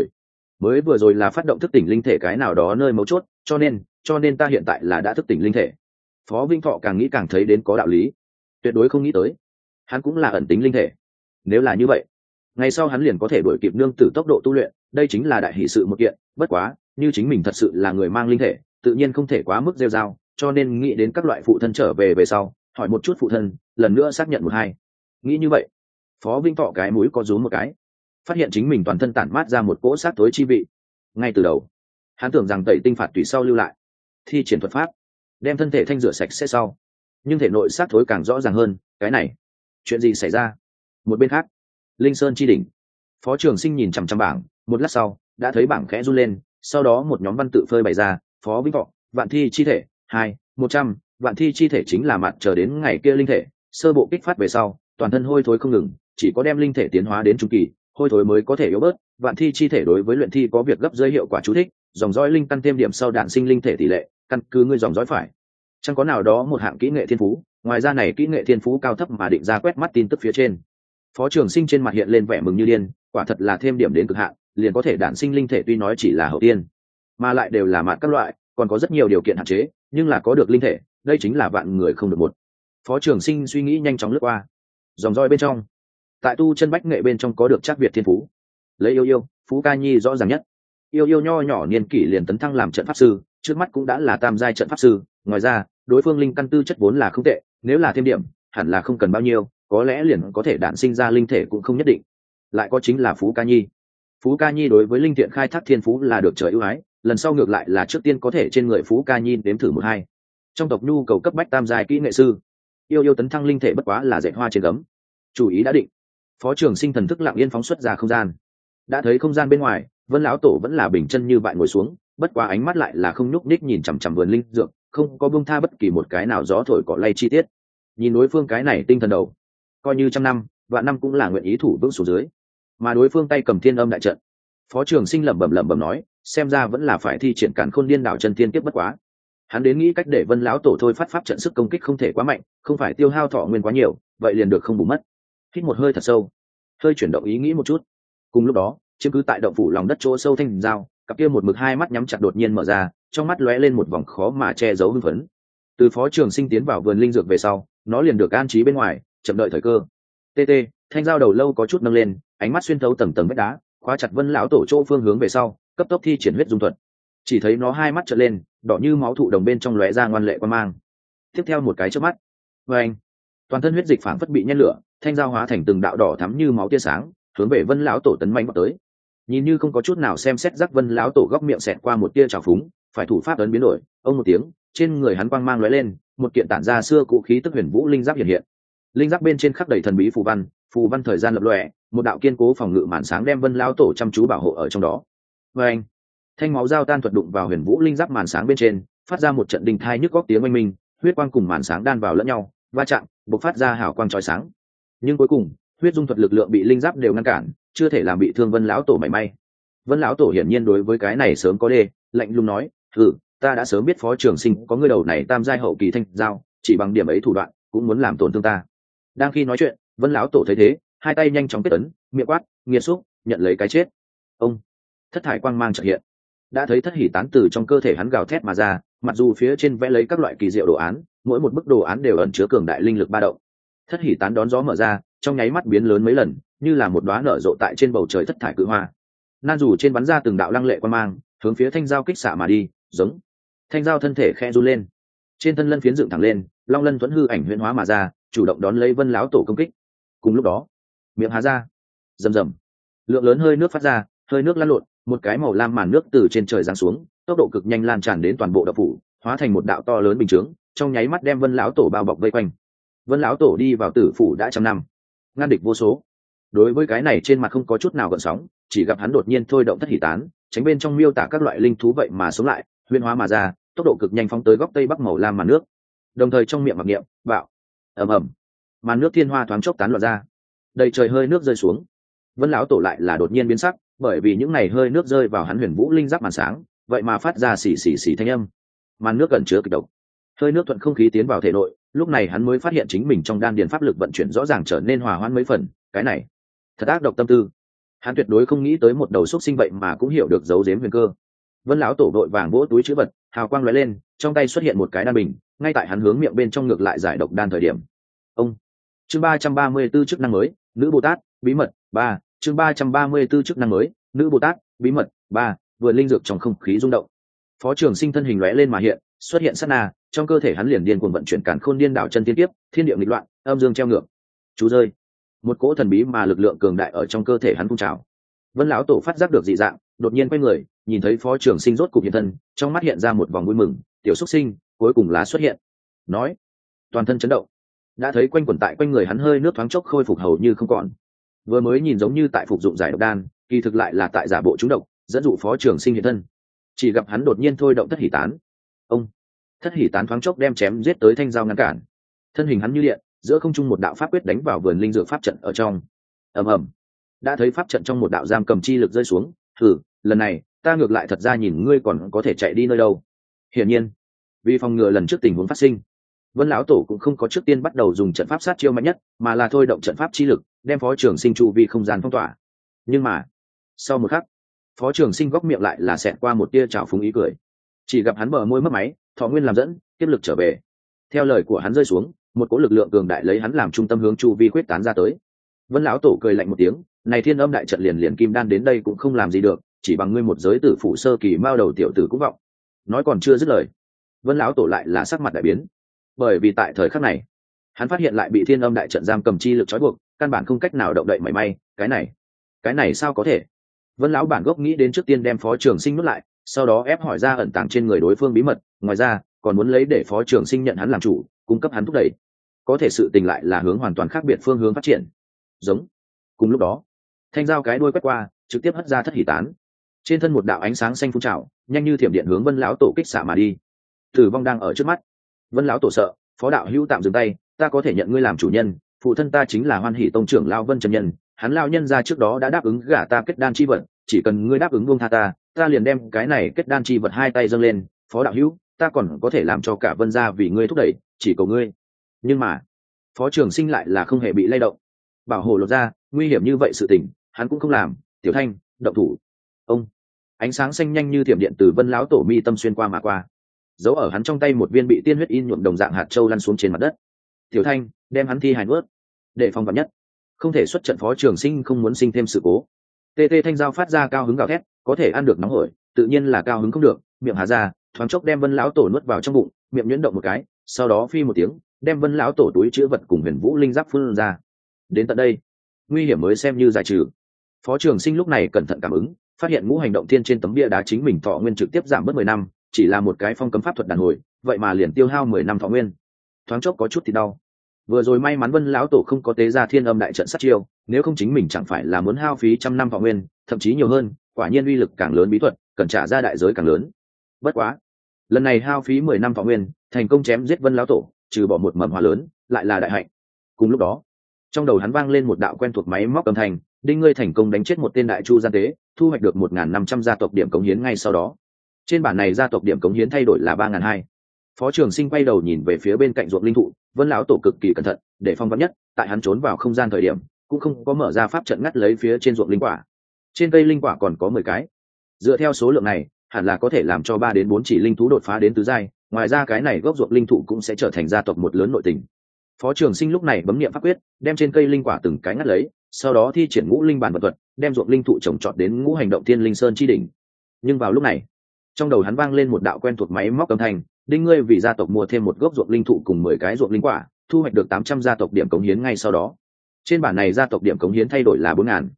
Vừa rồi là phát động thức tỉnh linh thể cái nào đó nơi mấu chốt, cho nên ta hiện tại là đã thức tỉnh linh thể. Phó Vinh Thọ càng nghĩ càng thấy đến có đạo lý, tuyệt đối không nghĩ tới hắn cũng là ẩn tính linh thể. Nếu là như vậy, ngày sau hắn liền có thể đuổi kịp nương tử tốc độ tu luyện, đây chính là đại hỷ sự một kiện. Bất quá, như chính mình thật sự là người mang linh thể, tự nhiên không thể quá mức rêu rao, cho nên nghĩ đến các loại phụ thân trở về về sau, hỏi một chút phụ thân, lần nữa xác nhận một hai. Nghĩ như vậy, Phó Vinh Thọ cái mũi có rúm một cái, phát hiện chính mình toàn thân tản mát ra một cỗ sát tối chi vị. Ngay từ đầu, hắn tưởng rằng tẩy tinh phạt tùy sau lưu lại, thi triển thuật pháp, đem thân thể thanh rửa sạch sẽ sau, nhưng thể nội sát thối càng rõ ràng hơn. Cái này, chuyện gì xảy ra? Một bên khác, Linh Sơn chi đỉnh, Phó Trường Sinh nhìn chằm chằm bảng, một lát sau, đã thấy bảng khẽ run lên, sau đó một nhóm văn tự phơi bày ra: Phó Vinh Thọ, vạn thi chi thể 2-100, vạn thi chi thể chính là mặt chờ đến ngày kia linh thể sơ bộ kích phát về sau, toàn thân hôi thối không ngừng, chỉ có đem linh thể tiến hóa đến trung kỳ, hôi thối mới có thể yếu bớt. Vạn thi chi thể đối với luyện thi có việc gấp rơi hiệu quả chú thích, dòng dõi linh căn thêm điểm sau đạn sinh linh thể tỷ lệ, căn cứ ngươi dòng dõi phải chẳng có nào đó một hạng kỹ nghệ thiên phú, ngoài ra này kỹ nghệ thiên phú cao thấp mà định ra quét mắt tin tức phía trên. Phó Trường Sinh trên mặt hiện lên vẻ mừng như điên, quả thật là thêm điểm đến cực hạn, liền có thể đản sinh linh thể, tuy nói chỉ là hậu tiên, mà lại đều là mạn các loại, còn có rất nhiều điều kiện hạn chế, nhưng là có được linh thể, đây chính là vạn người không được một. Phó Trường Sinh suy nghĩ nhanh chóng lướt qua dòng roi bên trong, tại tu chân bách nghệ bên trong có được Trác Việt thiên phú, lấy yêu Phú Ca Nhi rõ ràng nhất. Yêu nho nhỏ niên kỷ liền tấn thăng làm trận pháp sư, trước mắt cũng đã là tam giai trận pháp sư. Ngoài ra, đối phương linh căn tư chất vốn là không tệ, nếu là thêm điểm, hẳn là không cần bao nhiêu, có lẽ liền có thể đản sinh ra linh thể cũng không nhất định. Lại có chính là Phú Ca Nhi. Phú Ca Nhi đối với linh thiện khai thác thiên phú là được trời ưu ái, lần sau ngược lại là trước tiên có thể trên người Phú Ca Nhi đếm thử một hai. Trong tộc nhu cầu cấp bách tam giai kỹ nghệ sư, yêu tấn thăng linh thể bất quá là dạy hoa trên gấm. Chủ ý đã định, Phó Trường Sinh thần thức lặng yên phóng xuất ra không gian. Đã thấy không gian bên ngoài, Vân lão tổ vẫn là bình chân như vậy ngồi xuống, bất quá ánh mắt lại là không nhúc nhích nhìn chằm chằm vườn linh dược, không có buông tha bất kỳ một cái nào gió thổi cỏ lay chi tiết. Nhìn đối phương cái này tinh thần đầu, coi như trăm năm vạn năm cũng là nguyện ý thủ vững xuống dưới. Mà đối phương tay cầm thiên âm đại trận, Phó Trường Sinh lẩm bẩm nói, xem ra vẫn là phải thi triển càn khôn điên đảo chân thiên kiếp. Bất quá hắn đến nghĩ cách để Vân lão tổ thôi phát pháp trận sức công kích không thể quá mạnh, không phải tiêu hao thọ nguyên quá nhiều, vậy liền được không bù mất. Hít một hơi thật sâu, hơi chuyển động ý nghĩ một chút. Cùng lúc đó, chiếm cứ tại động phủ lòng đất chỗ sâu thanh dao, cặp kia một mực hai mắt nhắm chặt đột nhiên mở ra, trong mắt lóe lên một vòng khó mà che giấu hưng phấn. Từ Phó Trường Sinh tiến vào vườn linh dược về sau, nó liền được an trí bên ngoài, chậm đợi thời cơ. TT, thanh dao đầu lâu có chút nâng lên, ánh mắt xuyên thấu tầng tầng vách đá, khóa chặt Vân lão tổ chỗ phương hướng về sau, cấp tốc thi triển huyết dung thuật. Chỉ thấy nó hai mắt trợn lên, đỏ như máu thụ đồng bên trong lóe ra ngoan lệ quan mang. Tiếp theo một cái chớp mắt, anh, toàn thân huyết dịch phảng phất bị nhen lửa, thanh dao hóa thành từng đạo đỏ thắm như máu tia sáng, hướng về Vân lão tổ tấn mãnh vào tới. Nhìn như không có chút nào xem xét, rắc Vân lão tổ góc miệng xẹt qua một tia trào phúng, phải thủ pháp ấn biến đổi, ông một tiếng, trên người hắn quang mang lóe lên, một kiện tản ra xưa cũ khí tức huyền vũ linh giáp hiện hiện. Linh giáp bên trên khắc đầy thần bí phù văn thời gian lập lòe, một đạo kiên cố phòng ngự màn sáng đem Vân lão tổ chăm chú bảo hộ ở trong đó. Và anh, thanh máu giao tan thuật đụng vào huyền vũ linh giáp màn sáng bên trên, phát ra một trận đình thai nhức góc tiếng oanh minh, huyết quang cùng màn sáng đan vào lẫn nhau, va chạm, bộc phát ra hào quang chói sáng. Nhưng cuối cùng, huyết dung thuật lực lượng bị linh giáp đều ngăn cản, chưa thể làm bị thương Vân lão tổ mảy may. Vân lão tổ hiển nhiên đối với cái này sớm có đề, lạnh lùng nói, ta đã sớm biết Phó Trường Sinh có ngươi đầu này tam giai hậu kỳ thanh giao, chỉ bằng điểm ấy thủ đoạn cũng muốn làm tổn thương ta. Đang khi nói chuyện, Vân lão tổ thấy thế, hai tay nhanh chóng kết ấn, miệng quát, nghiệt xúc, nhận lấy cái chết. Ông, thất thải quang mang chợt hiện, đã thấy thất hỉ tán từ trong cơ thể hắn gào thét mà ra, mặc dù phía trên vẽ lấy các loại kỳ diệu đồ án, mỗi một bức đồ án đều ẩn chứa cường đại linh lực ba động. Thất hỉ tán đón gió mở ra, trong nháy mắt biến lớn mấy lần, như là một đóa nở rộ tại trên bầu trời thất thải cự hoa. Nan dù trên bắn ra từng đạo lăng lệ quang mang, hướng phía thanh giao kích xạ mà đi, giống. Thanh giao thân thể khẽ run lên, trên thân lân phiến dựng thẳng lên, long lân thuẫn hư ảnh huyễn hóa mà ra, chủ động đón lấy Vân lão tổ công kích. Cùng lúc đó, miệng há ra, Rầm rầm, lượng lớn hơi nước phát ra, hơi nước lăn lộn, một cái màu lam màn nước từ trên trời giáng xuống, tốc độ cực nhanh lan tràn đến toàn bộ đậu phủ, hóa thành một đạo to lớn bình chướng, trong nháy mắt đem Vân lão tổ bao bọc vây quanh. Vân lão tổ đi vào tử phủ đã trăm năm, ngăn địch vô số. Đối với cái này trên mặt không có chút nào gợn sóng, chỉ gặp hắn đột nhiên thôi động thất hỉ tán, tránh bên trong miêu tả các loại linh thú vậy mà sống lại, huyễn hóa mà ra, tốc độ cực nhanh phóng tới góc tây bắc màu lam màn nước. Đồng thời trong miệng mặc niệm, bạo, ầm ầm, màn nước thiên hoa thoáng chốc tán loạn ra, đầy trời hơi nước rơi xuống. Vân lão tổ lại là đột nhiên biến sắc, bởi vì những này hơi nước rơi vào hắn huyền vũ linh giáp màn sáng, vậy mà phát ra xì xì xì thanh âm. Màn nước gần chứa kịch độc, hơi nước thuận không khí tiến vào thể nội, lúc này hắn mới phát hiện chính mình trong đan điền pháp lực vận chuyển rõ ràng trở nên hòa hoãn mấy phần. Cái này thật ác độc tâm tư, hắn tuyệt đối không nghĩ tới một đầu xúc sinh vậy mà cũng hiểu được giấu giếm huyền cơ. Vân lão tổ đội vàng vỗ túi chữ vật, hào quang lóe lên, trong tay xuất hiện một cái đan bình, ngay tại hắn hướng miệng bên trong ngược lại giải độc đan thời điểm. Ông chương 334 chức năng mới, nữ Bồ Tát, bí mật 3, chương 334 chức năng mới, nữ Bồ Tát, bí mật 3, vừa linh dược trong không khí rung động. Phó Trường Sinh thân hình lóe lên mà hiện, xuất hiện sát na, trong cơ thể hắn liền điên cuồng vận chuyển càn khôn điên đảo chân tiên tiếp, thiên địa nghịch loạn, âm dương treo ngược. Chú rơi. Một cỗ thần bí mà lực lượng cường đại ở trong cơ thể hắn phun trào. Vân lão tổ phát giác được dị dạng, đột nhiên quay người, nhìn thấy Phó Trường Sinh rốt cục hiện thân, trong mắt hiện ra một vòng vui mừng, tiểu xuất sinh, cuối cùng lá xuất hiện. Nói, toàn thân chấn động. Đã thấy quanh quẩn tại quanh người hắn hơi nước thoáng chốc khôi phục hầu như không còn. Vừa mới nhìn giống như tại phục dụng giải độc đan, kỳ thực lại là tại giả bộ trúng độc, dẫn dụ Phó Trường Sinh hiện thân. Chỉ gặp hắn đột nhiên thôi động thất hỉ tán. Ông, thất hỉ tán thoáng chốc đem chém giết tới thanh dao ngăn cản. Thân hình hắn như điện, giữa không trung một đạo pháp quyết đánh vào vườn linh dược pháp trận ở trong. Ầm ầm. Đã thấy pháp trận trong một đạo giam cầm chi lực rơi xuống, thử, lần này, ta ngược lại thật ra nhìn ngươi còn có thể chạy đi nơi đâu. Hiển nhiên, vì phòng ngừa lần trước tình huống phát sinh, Vân lão tổ cũng không có trước tiên bắt đầu dùng trận pháp sát chiêu mạnh nhất, mà là thôi động trận pháp chi lực, đem Phó Trường Sinh chu vi không gian phong tỏa. Nhưng mà, sau một khắc, Phó Trường Sinh góc miệng lại là xẹt qua một tia trào phúng ý cười. Chỉ gặp hắn bờ môi mất máy, thọ nguyên làm dẫn, tiếp lực trở về. Theo lời của hắn rơi xuống, một cỗ lực lượng cường đại lấy hắn làm trung tâm hướng chu vi quyết tán ra tới. Vân lão tổ cười lạnh một tiếng, này thiên âm đại trận liền kim đan đến đây cũng không làm gì được, chỉ bằng ngươi một giới tử phụ sơ kỳ mao đầu tiểu tử cũng vọng. Nói còn chưa dứt lời, Vân lão tổ lại là sắc mặt đại biến, bởi vì tại thời khắc này, hắn phát hiện lại bị thiên âm đại trận giam cầm chi lực trói buộc, căn bản không cách nào động đậy mảy may. Cái này sao có thể? Vân lão bản gốc nghĩ đến trước tiên đem Phó Trường Sinh nuốt lại, sau đó ép hỏi ra ẩn tàng trên người đối phương bí mật, ngoài ra còn muốn lấy để Phó Trường Sinh nhận hắn làm chủ, cung cấp hắn thúc đẩy. Có thể sự tình lại là hướng hoàn toàn khác biệt phương hướng phát triển. Giống. Cùng lúc đó, thanh dao cái đuôi quét qua, trực tiếp hất ra thất hỉ tán. Trên thân một đạo ánh sáng xanh phun trào, nhanh như thiểm điện hướng Vân lão tổ kích xạ mà đi. Tử vong đang ở trước mắt. Vân lão tổ sợ, Phó đạo hữu tạm dừng tay, ta có thể nhận ngươi làm chủ nhân, phụ thân ta chính là Hoan Hỷ tông trưởng lão Vân Trần Nhân, hắn lão nhân ra trước đó đã đáp ứng gả ta kết đan chi vật, chỉ cần ngươi đáp ứng buông tha ta, ta liền đem cái này kết đan chi vật hai tay dâng lên, Phó đạo hữu, ta còn có thể làm cho cả Vân gia vì ngươi thúc đẩy, chỉ cầu ngươi. Nhưng mà, Phó Trường Sinh lại là không hề bị lay động. Bảo hộ lột ra, nguy hiểm như vậy sự tình, hắn cũng không làm. Tiểu Thanh, động thủ. Ông, ánh sáng xanh nhanh như thiểm điện từ Vân lão tổ mi tâm xuyên qua mà qua, giấu ở hắn trong tay một viên bị tiên huyết in nhuộm đồng dạng hạt châu lăn xuống trên mặt đất. Tiểu Thanh, đem hắn thi hài nuốt, để phòng vạn nhất, không thể xuất trận. Phó Trường Sinh không muốn sinh thêm sự cố. Tê thanh dao phát ra cao hứng gào thét, có thể ăn được nóng hổi, tự nhiên là cao hứng không được, miệng há ra, thoáng chốc đem Vân lão tổ nuốt vào trong bụng, miệng nhuyễn động một cái, sau đó phi một tiếng, đem Vân lão tổ túi chứa vật cùng huyền vũ linh giáp phun ra. Đến tận đây, nguy hiểm mới xem như giải trừ. Phó Trường Sinh lúc này cẩn thận cảm ứng, phát hiện ngũ hành động thiên trên tấm bia đá chính mình thọ nguyên trực tiếp giảm bớt 10 năm, chỉ là một cái phong cấm pháp thuật đàn hồi, vậy mà liền tiêu hao 10 năm thọ nguyên. Thoáng chốc có chút thì đau. Vừa rồi may mắn Vân lão tổ không có tế ra thiên âm đại trận sát chiêu, nếu không chính mình chẳng phải là muốn hao phí trăm năm thọ nguyên, thậm chí nhiều hơn. Quả nhiên uy lực càng lớn bí thuật, cần trả ra đại giới càng lớn. Bất quá, lần này hao phí 10 năm thọ nguyên, thành công chém giết Vân lão tổ, trừ bỏ một mầm hỏa lớn, lại là đại hạnh. Cùng lúc đó, trong đầu hắn vang lên một đạo quen thuộc máy móc âm thanh, đinh ngươi thành công đánh chết một tên đại chu gian tế, thu hoạch được 1.500 gia tộc điểm cống hiến ngay sau đó. Trên bản này gia tộc điểm cống hiến thay đổi là 3.200. Phó Trường Sinh quay đầu nhìn về phía bên cạnh ruộng linh thụ, Vân lão tổ cực kỳ cẩn thận, để phong vắn nhất, tại hắn trốn vào không gian thời điểm, cũng không có mở ra pháp trận ngắt lấy phía trên ruộng linh quả. Trên cây linh quả còn có 10 cái. Dựa theo số lượng này, hẳn là có thể làm cho 3 đến 4 chỉ linh thú đột phá đến tứ giai, ngoài ra cái này gốc ruộng linh thụ cũng sẽ trở thành gia tộc một lớn nội tình. Phó Trường Sinh lúc này bấm niệm pháp quyết, đem trên cây linh quả từng cái ngắt lấy, sau đó thi triển ngũ linh bản vật thuật, đem ruộng linh thụ trồng trọt đến ngũ hành động thiên linh sơn chi đỉnh. Nhưng vào lúc này, trong đầu hắn vang lên một đạo quen thuộc máy móc âm thanh, đinh ngươi vì gia tộc mua thêm một gốc ruộng linh thụ cùng 10 cái ruộng linh quả, thu hoạch được 800 gia tộc điểm cống hiến ngay sau đó. Trên bản này gia tộc điểm cống hiến thay đổi là 4.000.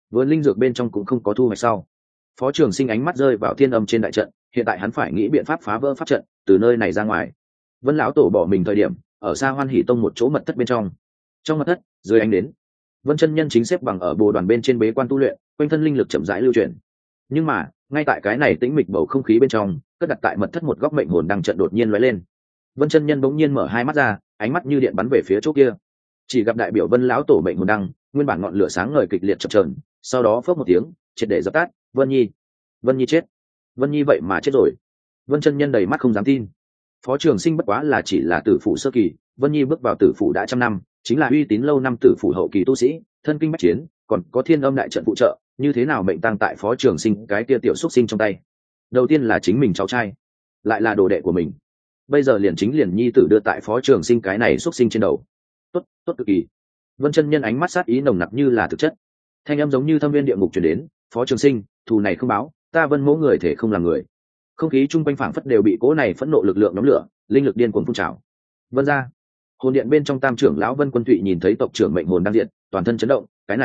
vườn linh dược bên trong cũng không có thu hoạch sau. Phó Trường Sinh ánh mắt rơi vào thiên âm trên đại trận, hiện tại hắn phải nghĩ biện pháp phá vỡ pháp trận từ nơi này ra ngoài. Vân lão tổ bỏ mình thời điểm ở xa Hoan Hỷ Tông một chỗ mật thất bên trong. Trong mật thất, dưới ánh đến, Vân chân nhân chính xếp bằng ở bồ đoàn bên trên bế quan tu luyện, quanh thân linh lực chậm rãi lưu chuyển. Nhưng mà ngay tại cái này tĩnh mịch bầu không khí bên trong, cất đặt tại mật thất một góc mệnh hồn đang trận đột nhiên lóe lên. Vân chân nhân bỗng nhiên mở hai mắt ra, ánh mắt như điện bắn về phía chỗ kia. Chỉ gặp đại biểu Vân lão tổ mệnh hồn đăng, nguyên bản ngọn lửa sáng ngời kịch liệt chập chờn, sau đó phớp một tiếng, triệt để dập tắt. Vân Nhi chết. Vân Nhi vậy mà chết rồi. Vân chân nhân đầy mắt không dám tin. Phó Trường Sinh bất quá là chỉ là tử phụ sơ kỳ, Vân Nhi bước vào tử phụ đã trăm năm, chính là uy tín lâu năm tử phụ hậu kỳ tu sĩ, thân kinh bách chiến, còn có thiên âm đại trận phụ trợ, như thế nào mệnh tăng tại Phó Trường Sinh cái kia tiểu xuất sinh trong tay. Đầu tiên là chính mình cháu trai, lại là đồ đệ của mình, bây giờ liền chính liền nhi tử đưa tại Phó Trường Sinh cái này xuất sinh trên đầu. Tốt cực kỳ. Vân chân nhân ánh mắt sát ý nồng nặc như là thực chất, thanh âm giống như thâm viên địa ngục truyền đến. Phó Trường Sinh, thù này không báo, ta Vân mẫu người thể không làm người. Không khí chung quanh phảng phất đều bị cỗ này phẫn nộ lực lượng nhóm lửa, linh lực điên cuồng phun trào. Vân ra, hồn điện bên trong tam trưởng lão Vân Quân Thụy nhìn thấy tộc trưởng mệnh hồn đang diện, toàn thân chấn động.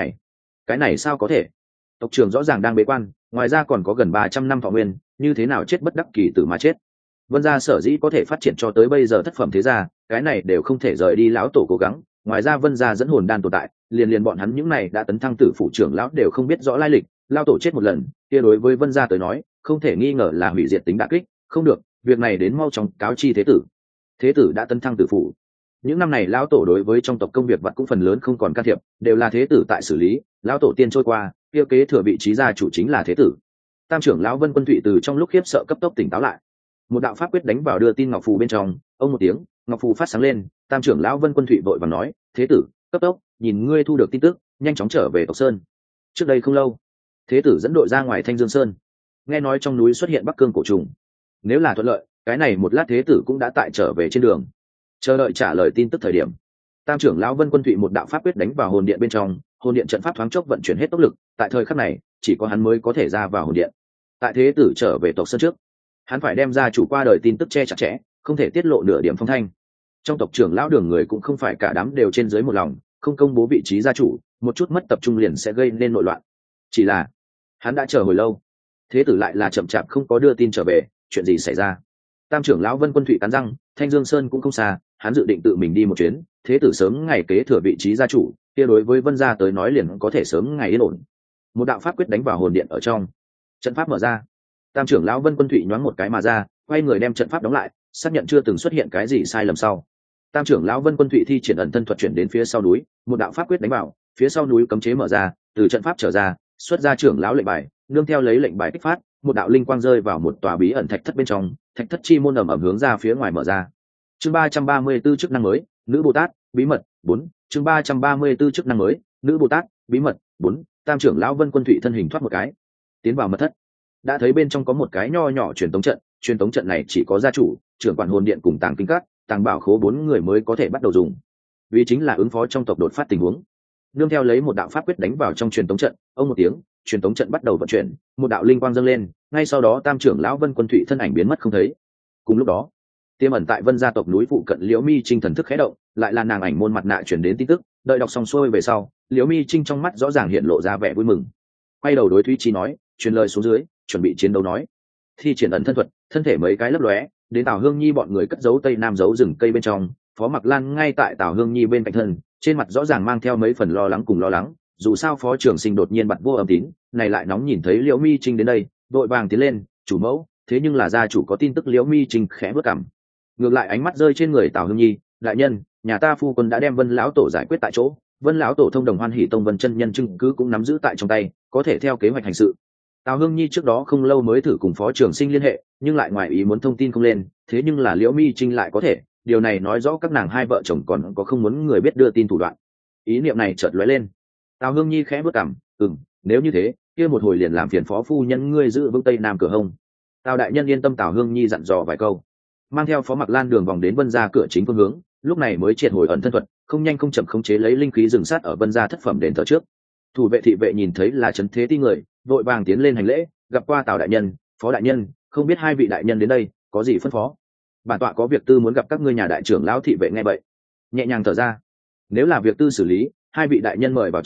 Cái này sao có thể? Tộc trưởng rõ ràng đang bế quan, ngoài ra còn có gần 300 năm thọ nguyên, như thế nào chết bất đắc kỳ tử mà chết? Vân gia sở dĩ có thể phát triển cho tới bây giờ thất phẩm thế gia, cái này đều không thể rời đi lão tổ cố gắng. Ngoài ra Vân gia dẫn hồn đan tồn tại, liền bọn hắn những này đã tấn thăng tử phụ trưởng lão đều không biết rõ lai lịch, lão tổ chết một lần, kia đối với Vân gia tới nói, không thể nghi ngờ là hủy diệt tính đả kích. Không được, việc này đến mau chóng cáo chi thế tử. Thế tử đã tấn thăng tử phụ. Những năm này lão tổ đối với trong tộc công việc vật cũng phần lớn không còn can thiệp, đều là thế tử tại xử lý. Lão tổ tiên trôi qua, kia kế thừa vị trí gia chủ chính là thế tử. Tam trưởng lão Vân Quân Thụy từ trong lúc khiếp sợ cấp tốc tỉnh táo lại. Một đạo pháp quyết đánh vào đưa tin ngọc phù bên trong, ông một tiếng, ngọc phù phát sáng lên. Tam trưởng lão Vân Quân Thụy vội vàng nói: thế tử, cấp tốc, nhìn ngươi thu được tin tức, nhanh chóng trở về tộc sơn. Trước đây không lâu, thế tử dẫn đội ra ngoài Thanh Dương Sơn, nghe nói trong núi xuất hiện Bắc Cương cổ trùng. Nếu là thuận lợi, cái này một lát thế tử cũng đã tại trở về trên đường, chờ đợi trả lời tin tức thời điểm. Tam trưởng lão Vân Quân Thụy một đạo pháp quyết đánh vào hồn điện bên trong, hồn điện trận pháp thoáng chốc vận chuyển hết tốc lực. Tại thời khắc này, chỉ có hắn mới có thể ra vào hồn điện. Tại thế tử trở về tộc sơn trước, hắn phải đem ra chủ qua đời tin tức che chặt chẽ, không thể tiết lộ nửa điểm phong thanh. Trong tộc trưởng lão đường người cũng không phải cả đám đều trên dưới một lòng, không công bố vị trí gia chủ, một chút mất tập trung liền sẽ gây nên nội loạn. Chỉ là hắn đã chờ hồi lâu, thế tử lại là chậm chạp không có đưa tin trở về, chuyện gì xảy ra? Tam trưởng lão Vân Quân Thụy cắn răng, Thanh Dương Sơn cũng không xa, hắn dự định tự mình đi một chuyến, thế tử sớm ngày kế thừa vị trí gia chủ, kia đối với Vân gia tới nói liền có thể sớm ngày yên ổn. Một đạo pháp quyết đánh vào hồn điện ở trong, trận pháp mở ra. Tam trưởng lão Vân Quân Thụy nhoáng một cái mà ra, quay người đem trận pháp đóng lại, xác nhận chưa từng xuất hiện cái gì sai lầm sau. Tam trưởng lão Vân Quân Thụy thi triển ẩn thân thuật chuyển đến phía sau núi, một đạo pháp quyết đánh vào, phía sau núi cấm chế mở ra, từ trận pháp trở ra, xuất ra trưởng lão lệnh bài, nương theo lấy lệnh bài kích phát, một đạo linh quang rơi vào một tòa bí ẩn thạch thất bên trong, thạch thất chi môn ầm ầm hướng ra phía ngoài mở ra. Chương 334 chức năng mới, nữ Bồ Tát, bí mật 4. Chương 334 chức năng mới, nữ Bồ Tát, bí mật 4. Tam trưởng lão Vân Quân Thụy thân hình thoát một cái, tiến vào mật thất. Đã thấy bên trong có một cái nho nhỏ truyền tống trận này chỉ có gia chủ, trưởng quản hồn điện cùng tàng kinh các, tàng bảo khố 4 người mới có thể bắt đầu dùng, vì chính là ứng phó trong tộc đột phát tình huống. Nương theo lấy một đạo pháp quyết đánh vào trong truyền tống trận, ông một tiếng, truyền tống trận bắt đầu vận chuyển, một đạo linh quang dâng lên, ngay sau đó tam trưởng lão Vân Quân Thụy thân ảnh biến mất không thấy. Cùng lúc đó, tiềm ẩn tại Vân gia tộc núi phụ cận Liễu Mi Trinh thần thức khẽ động, lại là nàng ảnh môn mặt nạ truyền đến tin tức. Đợi đọc xong xuôi về sau, Liễu Mi Trinh trong mắt rõ ràng hiện lộ ra vẻ vui mừng, quay đầu đối Thúy Chi nói, truyền lời xuống dưới, chuẩn bị chiến đấu nói. Thi triển ẩn thân thuật, thân thể mấy cái lấp lóe, đến Tào Hương Nhi bọn người cất giấu tây nam giấu rừng cây bên trong. Phó Mặc Lan ngay tại Tào Hương Nhi bên cạnh thân, trên mặt rõ ràng mang theo mấy phần lo lắng, dù sao Phó Trường Sinh đột nhiên bật vô âm tín, này lại nóng nhìn thấy Liễu Mi Trinh đến đây, đội vàng tiến lên, chủ mẫu, thế nhưng là gia chủ có tin tức. Liễu Mi Trinh khẽ bước cằm, ngược lại ánh mắt rơi trên người Tào Hương Nhi, đại nhân, nhà ta phu quân đã đem Vân lão tổ giải quyết tại chỗ, Vân lão tổ thông đồng Hoan Hỷ Tông Vân chân nhân chứng cứ cũng nắm giữ tại trong tay, có thể theo kế hoạch hành sự. Tào Hương Nhi trước đó không lâu mới thử cùng Phó Trường Sinh liên hệ, nhưng lại ngoài ý muốn thông tin không lên, thế nhưng là Liễu Mi Trinh lại có thể, điều này nói rõ các nàng hai vợ chồng còn có không muốn người biết đưa tin thủ đoạn. Ý niệm này chợt lóe lên. Tào Hương Nhi khẽ bước cằm, nếu như thế, kia một hồi liền làm phiền Phó phu nhân ngươi giữ vững tây nam cửa hông. Tào đại nhân yên tâm. Tào Hương Nhi dặn dò vài câu, mang theo Phó Mặc Lan đường vòng đến Vân gia cửa chính phương hướng, lúc này mới triệt hồi ẩn thân thuật, không nhanh không chậm khống chế lấy linh khí rừng sát ở Vân gia thất phẩm đền thờ trước. Thủ vệ thị vệ nhìn thấy là Trấn Thế Ti người, vội vàng tiến lên hành lễ, gặp qua Tào đại nhân, Phó đại nhân, không biết hai vị đại nhân đến đây có gì phân phó? Bản tọa có việc tư muốn gặp các ngươi. Nhà đại trưởng lão thị vệ nghe vậy, nhẹ nhàng thở ra, nếu là việc tư xử lý, hai vị đại nhân mời vào trong,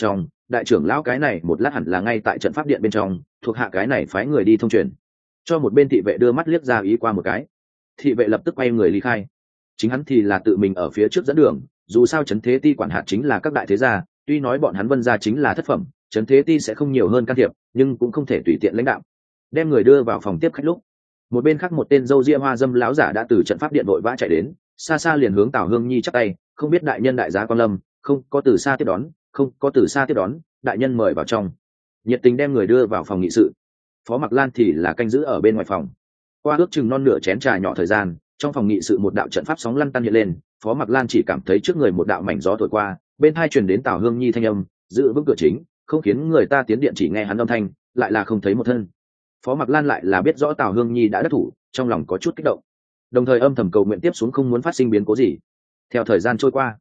đại trưởng lão cái này một lát hẳn là ngay tại trận pháp điện bên trong, thuộc hạ cái này phái người đi thông truyền. Cho một bên thị vệ đưa mắt liếc ra ý qua một cái, thị vệ lập tức quay người ly khai. Chính hắn thì là tự mình ở phía trước dẫn đường, dù sao trấn thế ti quản hạt chính là các đại thế gia, tuy nói bọn hắn Vân gia chính là thất phẩm, trấn thế ti sẽ không nhiều hơn can thiệp, nhưng cũng không thể tùy tiện lãnh đạo. Đem người đưa vào phòng tiếp khách lúc, một bên khác một tên râu ria hoa dâm lão giả đã từ trận pháp điện vội vã chạy đến, xa xa liền hướng Tào Hương Nhi chắp tay, không biết đại nhân đại giá quan lâm, không có từ xa tiếp đón, không có từ xa tiếp đón, đại nhân mời vào trong. Nhiệt tình đem người đưa vào phòng nghị sự. Phó Mặc Lan thì là canh giữ ở bên ngoài phòng. Qua ước chừng non nửa chén trà nhỏ thời gian, trong phòng nghị sự một đạo trận pháp sóng lăn tăn hiện lên, Phó Mặc Lan chỉ cảm thấy trước người một đạo mảnh gió thổi qua, bên hai truyền đến Tào Hương Nhi thanh âm, giữ vững cửa chính, không khiến người ta tiến điện, chỉ nghe hắn âm thanh, lại là không thấy một thân. Phó Mặc Lan lại là biết rõ Tào Hương Nhi đã đắc thủ, trong lòng có chút kích động, đồng thời âm thầm cầu nguyện tiếp xuống không muốn phát sinh biến cố gì. Theo thời gian trôi qua,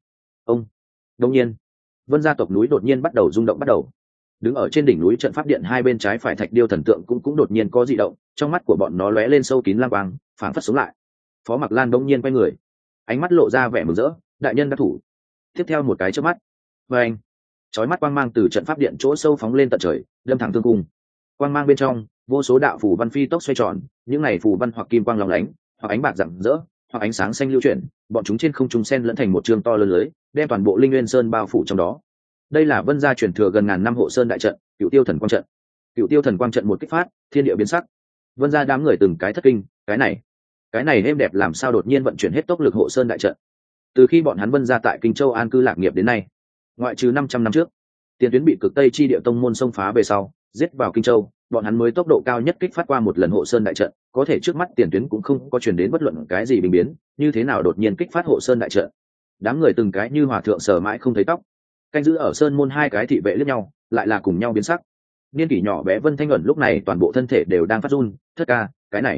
đột nhiên, Vân gia tộc núi đột nhiên bắt đầu rung động bắt đầu. Đứng ở trên đỉnh núi trận pháp điện hai bên trái phải thạch điêu thần tượng cũng đột nhiên có dị động, trong mắt của bọn nó lóe lên sâu kín lang quang, phảng phất sống lại. Phó Mặc Lan bỗng nhiên quay người, ánh mắt lộ ra vẻ mừng rỡ, đại nhân đã thủ. Tiếp theo một cái chớp mắt, và anh, chói mắt quang mang từ trận pháp điện chỗ sâu phóng lên tận trời, đâm thẳng thương cung. Quang mang bên trong, vô số đạo phù văn phi tốc xoay tròn, những này phù văn hoặc kim quang lóng lánh, hoặc ánh bạc rạng rỡ, hoặc ánh sáng xanh lưu chuyển, bọn chúng trên không trung xen lẫn thành một trường to lớn lưới, đem toàn bộ Linh Nguyên Sơn bao phủ trong đó. Đây là Vân gia truyền thừa gần ngàn năm hộ sơn đại trận, Cựu Tiêu Thần Quang trận. Cựu Tiêu Thần Quang trận một kích phát, thiên địa biến sắc. Vân gia đám người từng cái thất kinh, cái này êm đẹp làm sao đột nhiên vận chuyển hết tốc lực hộ sơn đại trận. Từ khi bọn hắn Vân gia tại Kinh Châu an cư lạc nghiệp đến nay, ngoại trừ 500 năm trước, tiền tuyến bị Cực Tây chi địa tông môn xông phá về sau, giết vào Kinh Châu, bọn hắn mới tốc độ cao nhất kích phát qua một lần hộ sơn đại trận, có thể trước mắt tiền tuyến cũng không có truyền đến bất luận cái gì bình biến, như thế nào đột nhiên kích phát hộ sơn đại trận. Đám người từng cái như hòa thượng sờ mãi không thấy tóc. Canh giữ ở sơn môn hai cái thị vệ liếc nhau, lại là cùng nhau biến sắc. Niên kỷ nhỏ bé Vân Thanh Ẩn lúc này toàn bộ thân thể đều đang phát run, thất ca,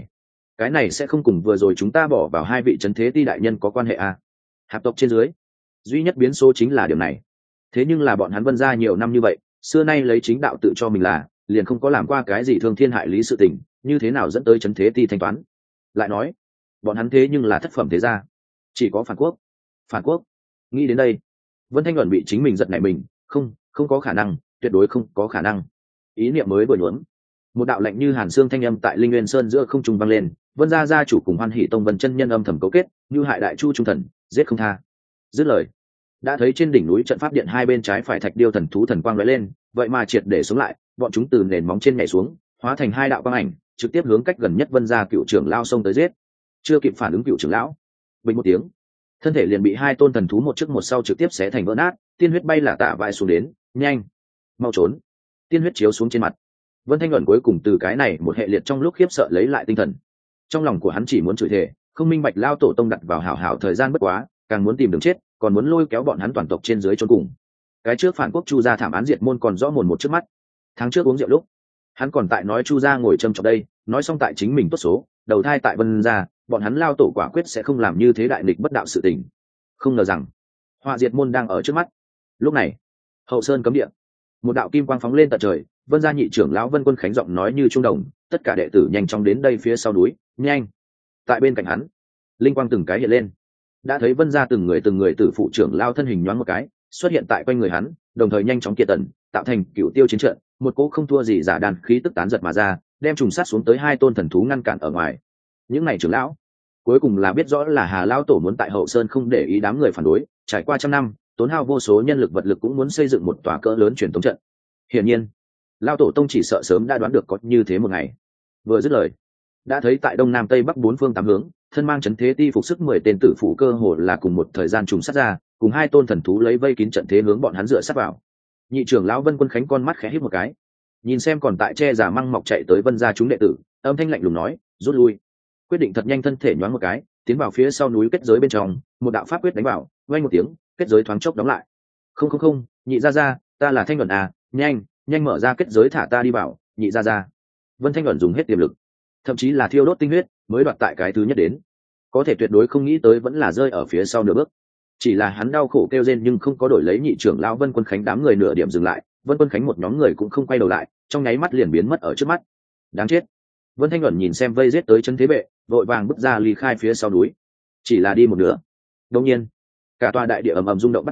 cái này sẽ không cùng vừa rồi chúng ta bỏ vào hai vị trấn thế ti đại nhân có quan hệ à? Hạp tộc trên dưới, duy nhất biến số chính là điều này. Thế nhưng là bọn hắn Vân gia nhiều năm như vậy, xưa nay lấy chính đạo tự cho mình là, liền không có làm qua cái gì thương thiên hại lý sự tình, như thế nào dẫn tới trấn thế ti thanh toán? Lại nói, bọn hắn thế nhưng là thất phẩm thế gia, chỉ có phản quốc. Nghĩ đến đây, Vân Thanh Ẩn bị chính mình giật nảy mình, không có khả năng, tuyệt đối không có khả năng. Ý niệm mới vừa nhuốm, một đạo lạnh như hàn xương thanh âm tại Linh Nguyên Sơn giữa không trung vang lên. Vân gia gia chủ cùng Hoan Hỷ Tông Vân chân nhân âm thầm cấu kết, như hại đại chu trung thần, giết không tha. Dứt lời, đã thấy trên đỉnh núi trận pháp điện hai bên trái phải thạch điêu thần thú thần quang lóe lên, vậy mà triệt để xuống lại, bọn chúng từ nền móng trên nhảy xuống, hóa thành hai đạo quang ảnh, trực tiếp hướng cách gần nhất Vân gia cựu trưởng lão xông tới giết. Chưa kịp phản ứng cựu trưởng lão, bình một tiếng, thân thể liền bị hai tôn thần thú một trước một sau trực tiếp xé thành vỡ nát, tiên huyết bay là tạ vãi xuống đến. Nhanh, mau trốn! Tiên huyết chiếu xuống trên mặt. Vân Thanh Ẩn cuối cùng từ cái này một hệ liệt trong lúc khiếp sợ lấy lại tinh thần. Trong lòng của hắn chỉ muốn chửi thề, không minh bạch lao tổ tông đặt vào hảo hảo thời gian bất quá, càng muốn tìm đường chết, còn muốn lôi kéo bọn hắn toàn tộc trên dưới chôn cùng. Cái trước phản quốc Chu gia thảm án diệt môn còn rõ mồn một trước mắt. Tháng trước uống rượu lúc, hắn còn tại nói Chu gia ngồi châm chọc đây, nói xong tại chính mình tốt số, đầu thai tại Vân gia, bọn hắn lao tổ quả quyết sẽ không làm như thế đại nghịch bất đạo sự tình. Không ngờ rằng, họa diệt môn đang ở trước mắt. Lúc này, hậu sơn cấm địa, một đạo kim quang phóng lên tận trời. Vân gia nhị trưởng lão Vân Quân Khánh giọng nói như trung đồng, tất cả đệ tử nhanh chóng đến đây phía sau núi, nhanh. Tại bên cạnh hắn, linh quang từng cái hiện lên, đã thấy Vân gia từng người tử phụ trưởng lao thân hình nhoáng một cái xuất hiện tại quanh người hắn, đồng thời nhanh chóng kiệt tần tạo thành cựu tiêu chiến trận, một cỗ không thua gì giả đàn khí tức tán giật mà ra, đem trùng sát xuống tới hai tôn thần thú ngăn cản ở ngoài. Những này trưởng lão cuối cùng là biết rõ là Hà lão tổ muốn tại hậu sơn không để ý đám người phản đối, trải qua trăm năm tốn hao vô số nhân lực vật lực cũng muốn xây dựng một tòa cỡ lớn truyền thống trận. Hiển nhiên lão tổ tông chỉ sợ sớm đã đoán được có như thế một ngày. Vừa dứt lời, đã thấy tại đông nam tây bắc bốn phương tám hướng, thân mang trấn thế ti phục sức 10 tên tử phụ cơ hồ là cùng một thời gian trùng sát ra, cùng hai tôn thần thú lấy vây kín trận thế hướng bọn hắn dựa sát vào. Nhị trưởng lão Vân Quân Khánh con mắt khẽ híp một cái, nhìn xem còn tại che giả măng mọc chạy tới Vân gia chúng đệ tử, âm thanh lạnh lùng nói, rút lui. Quyết định thật nhanh, thân thể nhoáng một cái, tiến vào phía sau núi kết giới bên trong, một đạo pháp quyết đánh vào, vang một tiếng, kết giới thoáng chốc đóng lại. Không, nhị gia gia, ta là Thanh Luận à, nhanh mở ra kết giới thả ta đi vào, nhị gia gia. Vân Thanh Luận dùng hết tiềm lực, thậm chí là thiêu đốt tinh huyết mới đoạt tại cái thứ nhất đến, có thể tuyệt đối không nghĩ tới vẫn là rơi ở phía sau nửa bước. Chỉ là hắn đau khổ kêu rên nhưng không có đổi lấy nhị trưởng lão Vân Quân Khánh đám người nửa điểm dừng lại. Vân Quân Khánh một nhóm người cũng không quay đầu lại, trong nháy mắt liền biến mất ở trước mắt. Đáng chết! Vân Thanh Luận nhìn xem vây giết tới chân thế bệ, vội vàng bước ra ly khai phía sau núi. Chỉ là đi một nửa, đột nhiên cả tòa đại địa ầm ầm rung động bắt đầu,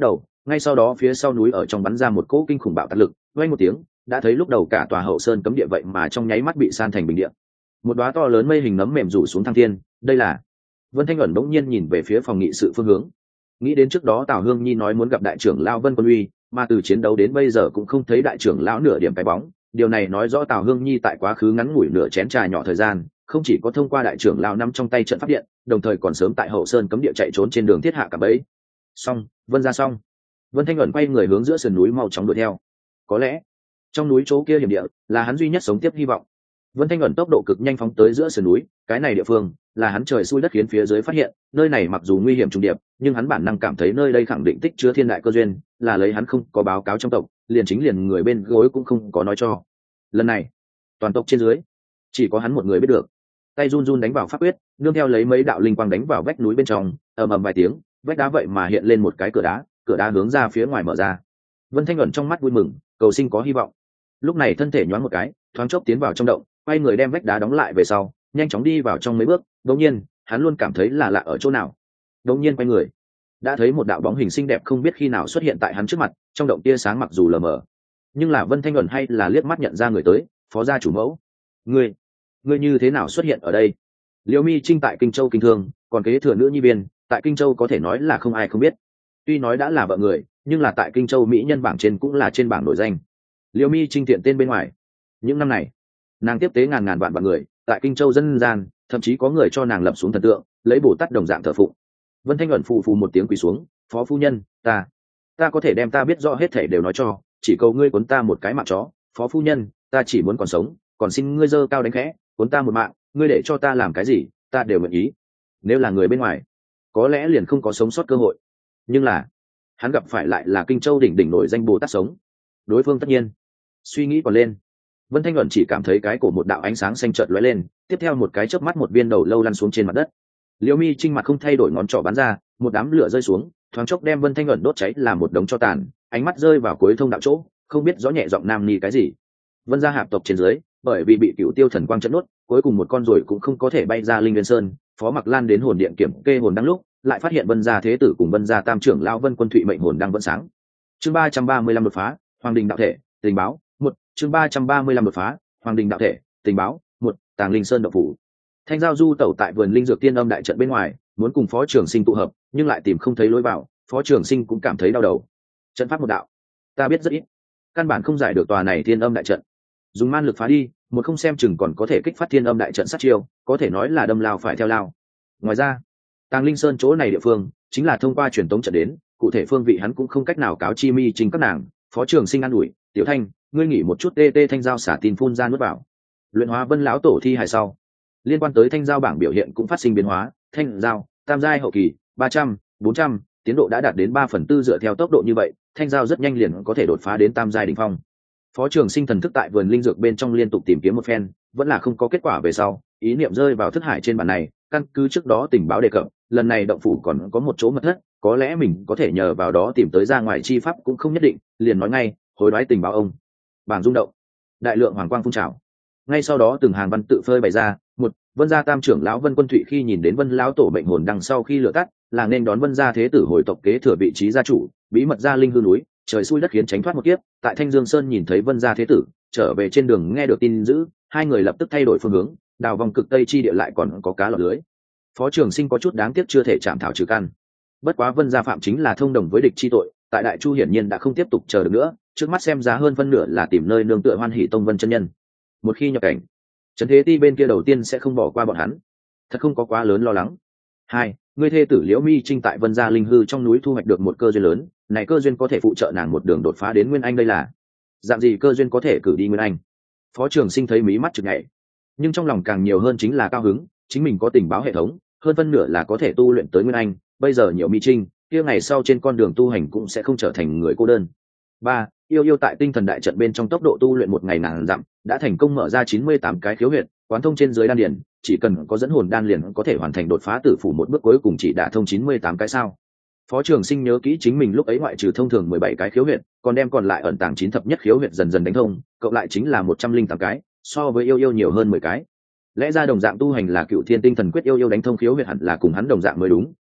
ngay sau đó phía sau núi ở trong bắn ra một cỗ kinh khủng bạo tạc lực, vang một tiếng, đã thấy lúc đầu cả tòa hậu sơn cấm địa vậy mà trong nháy mắt bị san thành bình địa. Một đóa to lớn mây hình nấm mềm rủ xuống thăng thiên, đây là... Vân Thanh ẩn bỗng nhiên nhìn về phía phòng nghị sự phương hướng, nghĩ đến trước đó Tào Hương Nhi nói muốn gặp đại trưởng lão Vân Quân Uy, mà từ chiến đấu đến bây giờ cũng không thấy đại trưởng lão nửa điểm cái bóng. Điều này nói rõ Tào Hương Nhi tại quá khứ ngắn ngủi nửa chén trà nhỏ thời gian, không chỉ có thông qua đại trưởng lão nắm trong tay trận pháp điện, đồng thời còn sớm tại hậu sơn cấm địa chạy trốn trên đường thiết hạ cả bẫy. Xong, Vân ra xong. Vân Thanh ẩn quay người hướng giữa sườn núi mau chóng đuổi theo. Có lẽ trong núi chỗ kia hiểm địa là hắn duy nhất sống tiếp hy vọng. Vân Thanh ẩn tốc độ cực nhanh phóng tới giữa sườn núi, cái này địa phương là hắn trời xui đất khiến phía dưới phát hiện, nơi này mặc dù nguy hiểm trùng điệp, nhưng hắn bản năng cảm thấy nơi đây khẳng định tích chứa thiên đại cơ duyên, là lấy hắn không có báo cáo trong tộc, liền người bên gối cũng không có nói cho. Lần này, toàn tộc trên dưới chỉ có hắn một người biết được. Tay run run đánh vào pháp quyết, nương theo lấy mấy đạo linh quang đánh vào vách núi bên trong, ầm ầm vài tiếng, vách đá vậy mà hiện lên một cái cửa đá hướng ra phía ngoài mở ra. Vân Thanh ẩn trong mắt vui mừng, cầu sinh có hy vọng. Lúc này thân thể nhoáng một cái, thoáng chốc tiến vào trong động, quay người đem vách đá đóng lại về sau, nhanh chóng đi vào trong mấy bước. Đột nhiên hắn luôn cảm thấy là lạ ở chỗ nào. Đột nhiên quay người, đã thấy một đạo bóng hình xinh đẹp không biết khi nào xuất hiện tại hắn trước mặt. Trong động tia sáng mặc dù lờ mờ, nhưng là Vân Thanh ẩn hay là liếc mắt nhận ra người tới, phó gia chủ mẫu. Ngươi như thế nào xuất hiện ở đây? Liễu Mi Trinh tại Kinh Châu kinh thương, còn kế thừa nữ nhi viên, tại Kinh Châu có thể nói là không ai không biết. Tuy nói đã là vợ người, nhưng là tại Kinh Châu mỹ nhân bảng trên cũng là trên bảng nổi danh. Liễu Mi Trinh tiện tên bên ngoài, những năm này nàng tiếp tế ngàn vạn người tại Kinh Châu dân gian, thậm chí có người cho nàng lập xuống thần tượng, lấy Bồ Tát đồng dạng thờ phụng. Vân Thanh ẩn phù một tiếng quỳ xuống, phó phu nhân, ta có thể đem ta biết rõ hết thể đều nói cho, chỉ cầu ngươi cuốn ta một cái mạng chó. Phó phu nhân, ta chỉ muốn còn sống, còn xin ngươi giơ cao đánh khẽ, cuốn ta một mạng, ngươi để cho ta làm cái gì ta đều nguyện ý. Nếu là người bên ngoài có lẽ liền không có sống sót cơ hội, nhưng là hắn gặp phải lại là Kinh Châu đỉnh nổi danh Bồ Tát sống, đối phương tất nhiên suy nghĩ còn lên. Vân Thanh ẩn chỉ cảm thấy cái cổ một đạo ánh sáng xanh chợt lóe lên, tiếp theo một cái chớp mắt một viên đầu lâu lăn xuống trên mặt đất. Liễu Mi Trinh mặt không thay đổi, ngón trỏ bắn ra, một đám lửa rơi xuống, thoáng chốc đem Vân Thanh ẩn đốt cháy làm một đống tro tàn. Ánh mắt rơi vào cuối thông đạo chỗ, không biết rõ nhẹ giọng nam ni cái gì. Vân gia hạp tộc trên dưới, bởi vì bị Cửu Tiêu thần quang chấn nuốt, cuối cùng một con ruồi cũng không có thể bay ra Linh Nguyên Sơn. Phó Mặc Lan đến hồn điện kiểm kê hồn đăng lúc, lại phát hiện Vân gia thế tử cùng Vân gia tam trưởng lão Vân Quân Thụy mệnh hồn đăng vẫn sáng. Chương 335 đột phá, Hoàng đình đạo thể, tình báo. Chương 335 đột phá, Hoàng đình đạo thể, tình báo. Tàng Linh Sơn động phủ. Thanh Giao du tẩu tại vườn linh dược tiên âm đại trận bên ngoài, muốn cùng Phó Trường Sinh tụ hợp, nhưng lại tìm không thấy lối vào. Phó Trường Sinh cũng cảm thấy đau đầu. Trận pháp một đạo, ta biết rất ít, căn bản không giải được tòa này thiên âm đại trận. Dùng man lực phá đi, một không xem chừng còn có thể kích phát thiên âm đại trận sát chiêu, có thể nói là đâm lao phải theo lao. Ngoài ra, Tàng Linh Sơn chỗ này địa phương chính là thông qua truyền tống trận đến, cụ thể phương vị hắn cũng không cách nào cáo chi Mi Trinh các nàng. Phó Trường Sinh an ủi, Tiểu Thanh, ngươi nghỉ một chút. Thanh Giao xả tin phun ra nuốt vào. Luyện hóa Vân lão tổ thi hài sau, liên quan tới Thanh Giao bảng biểu hiện cũng phát sinh biến hóa. Thanh Giao tam giai hậu kỳ 300, 400, tiến độ đã đạt đến 3/4. Dựa theo tốc độ như vậy, Thanh Giao rất nhanh liền có thể đột phá đến tam giai đỉnh phong. Phó Trường Sinh thần thức tại vườn linh dược bên trong liên tục tìm kiếm một phen, vẫn là không có kết quả. Về sau, ý niệm rơi vào thức hải trên bản này, căn cứ trước đó tình báo đề cập, lần này động phủ còn có một chỗ mật thất, có lẽ mình có thể nhờ vào đó tìm tới ra ngoài chi pháp cũng không nhất định. Liền nói ngay, hối đoái tình báo ông. Bảng rung động, đại lượng hoàng quang phun trào. Ngay sau đó từng hàng văn tự phơi bày ra. Vân gia tam trưởng lão Vân Quân Thụy khi nhìn đến Vân lão tổ mệnh hồn đằng sau khi lửa tắt, là nên đón Vân gia thế tử hồi tộc kế thừa vị trí gia chủ, bí mật ra linh hư núi, trời xui đất khiến tránh thoát một kiếp. Tại Thanh Dương Sơn nhìn thấy Vân gia thế tử trở về trên đường nghe được tin dữ, hai người lập tức thay đổi phương hướng, đào vòng cực tây chi địa lại còn có cá lọt lưới. Phó Trường Sinh có chút đáng tiếc chưa thể chạm thảo trừ căn. Bất quá Vân gia phạm chính là thông đồng với địch chi tội, tại Đại Chu hiển nhiên đã không tiếp tục chờ được nữa, trước mắt xem giá hơn phân nửa là tìm nơi nương tựa Hoan Hỷ Tông Vân chân nhân. Một khi nhập cảnh, Trần Thế Ti bên kia đầu tiên sẽ không bỏ qua bọn hắn, thật không có quá lớn lo lắng. Hai, người thê tử Liễu Mi Trinh tại Vân gia linh hư trong núi thu hoạch được một cơ duyên lớn, này cơ duyên có thể phụ trợ nàng một đường đột phá đến Nguyên Anh. Đây là dạng gì cơ duyên có thể cử đi Nguyên Anh? Phó Trường Sinh thấy mí mắt chực nhảy, nhưng trong lòng càng nhiều hơn chính là cao hứng, chính mình có tình báo hệ thống, hơn phân nửa là có thể tu luyện tới Nguyên Anh. Bây giờ nhiều Mi Trinh, kia ngày sau trên con đường tu hành cũng sẽ không trở thành người cô đơn. Ba, yêu tại tinh thần đại trận bên trong tốc độ tu luyện một ngày ngàn dặm, đã thành công mở ra 98 cái khiếu huyệt, quán thông trên dưới đan điền, chỉ cần có dẫn hồn đan liền có thể hoàn thành đột phá tử phủ một bước cuối cùng, chỉ đả thông 98 cái sao. Phó Trường Sinh nhớ kỹ chính mình lúc ấy ngoại trừ thông thường 17 cái khiếu huyệt, còn đem còn lại ẩn tàng 9 thập nhất khiếu huyệt dần dần đánh thông, cộng lại chính là 108 cái, so với yêu nhiều hơn 10 cái. Lẽ ra đồng dạng tu hành là Cựu Thiên Tinh Thần Quyết, yêu đánh thông khiếu huyệt hẳn là cùng hắn đồng dạng mới đúng,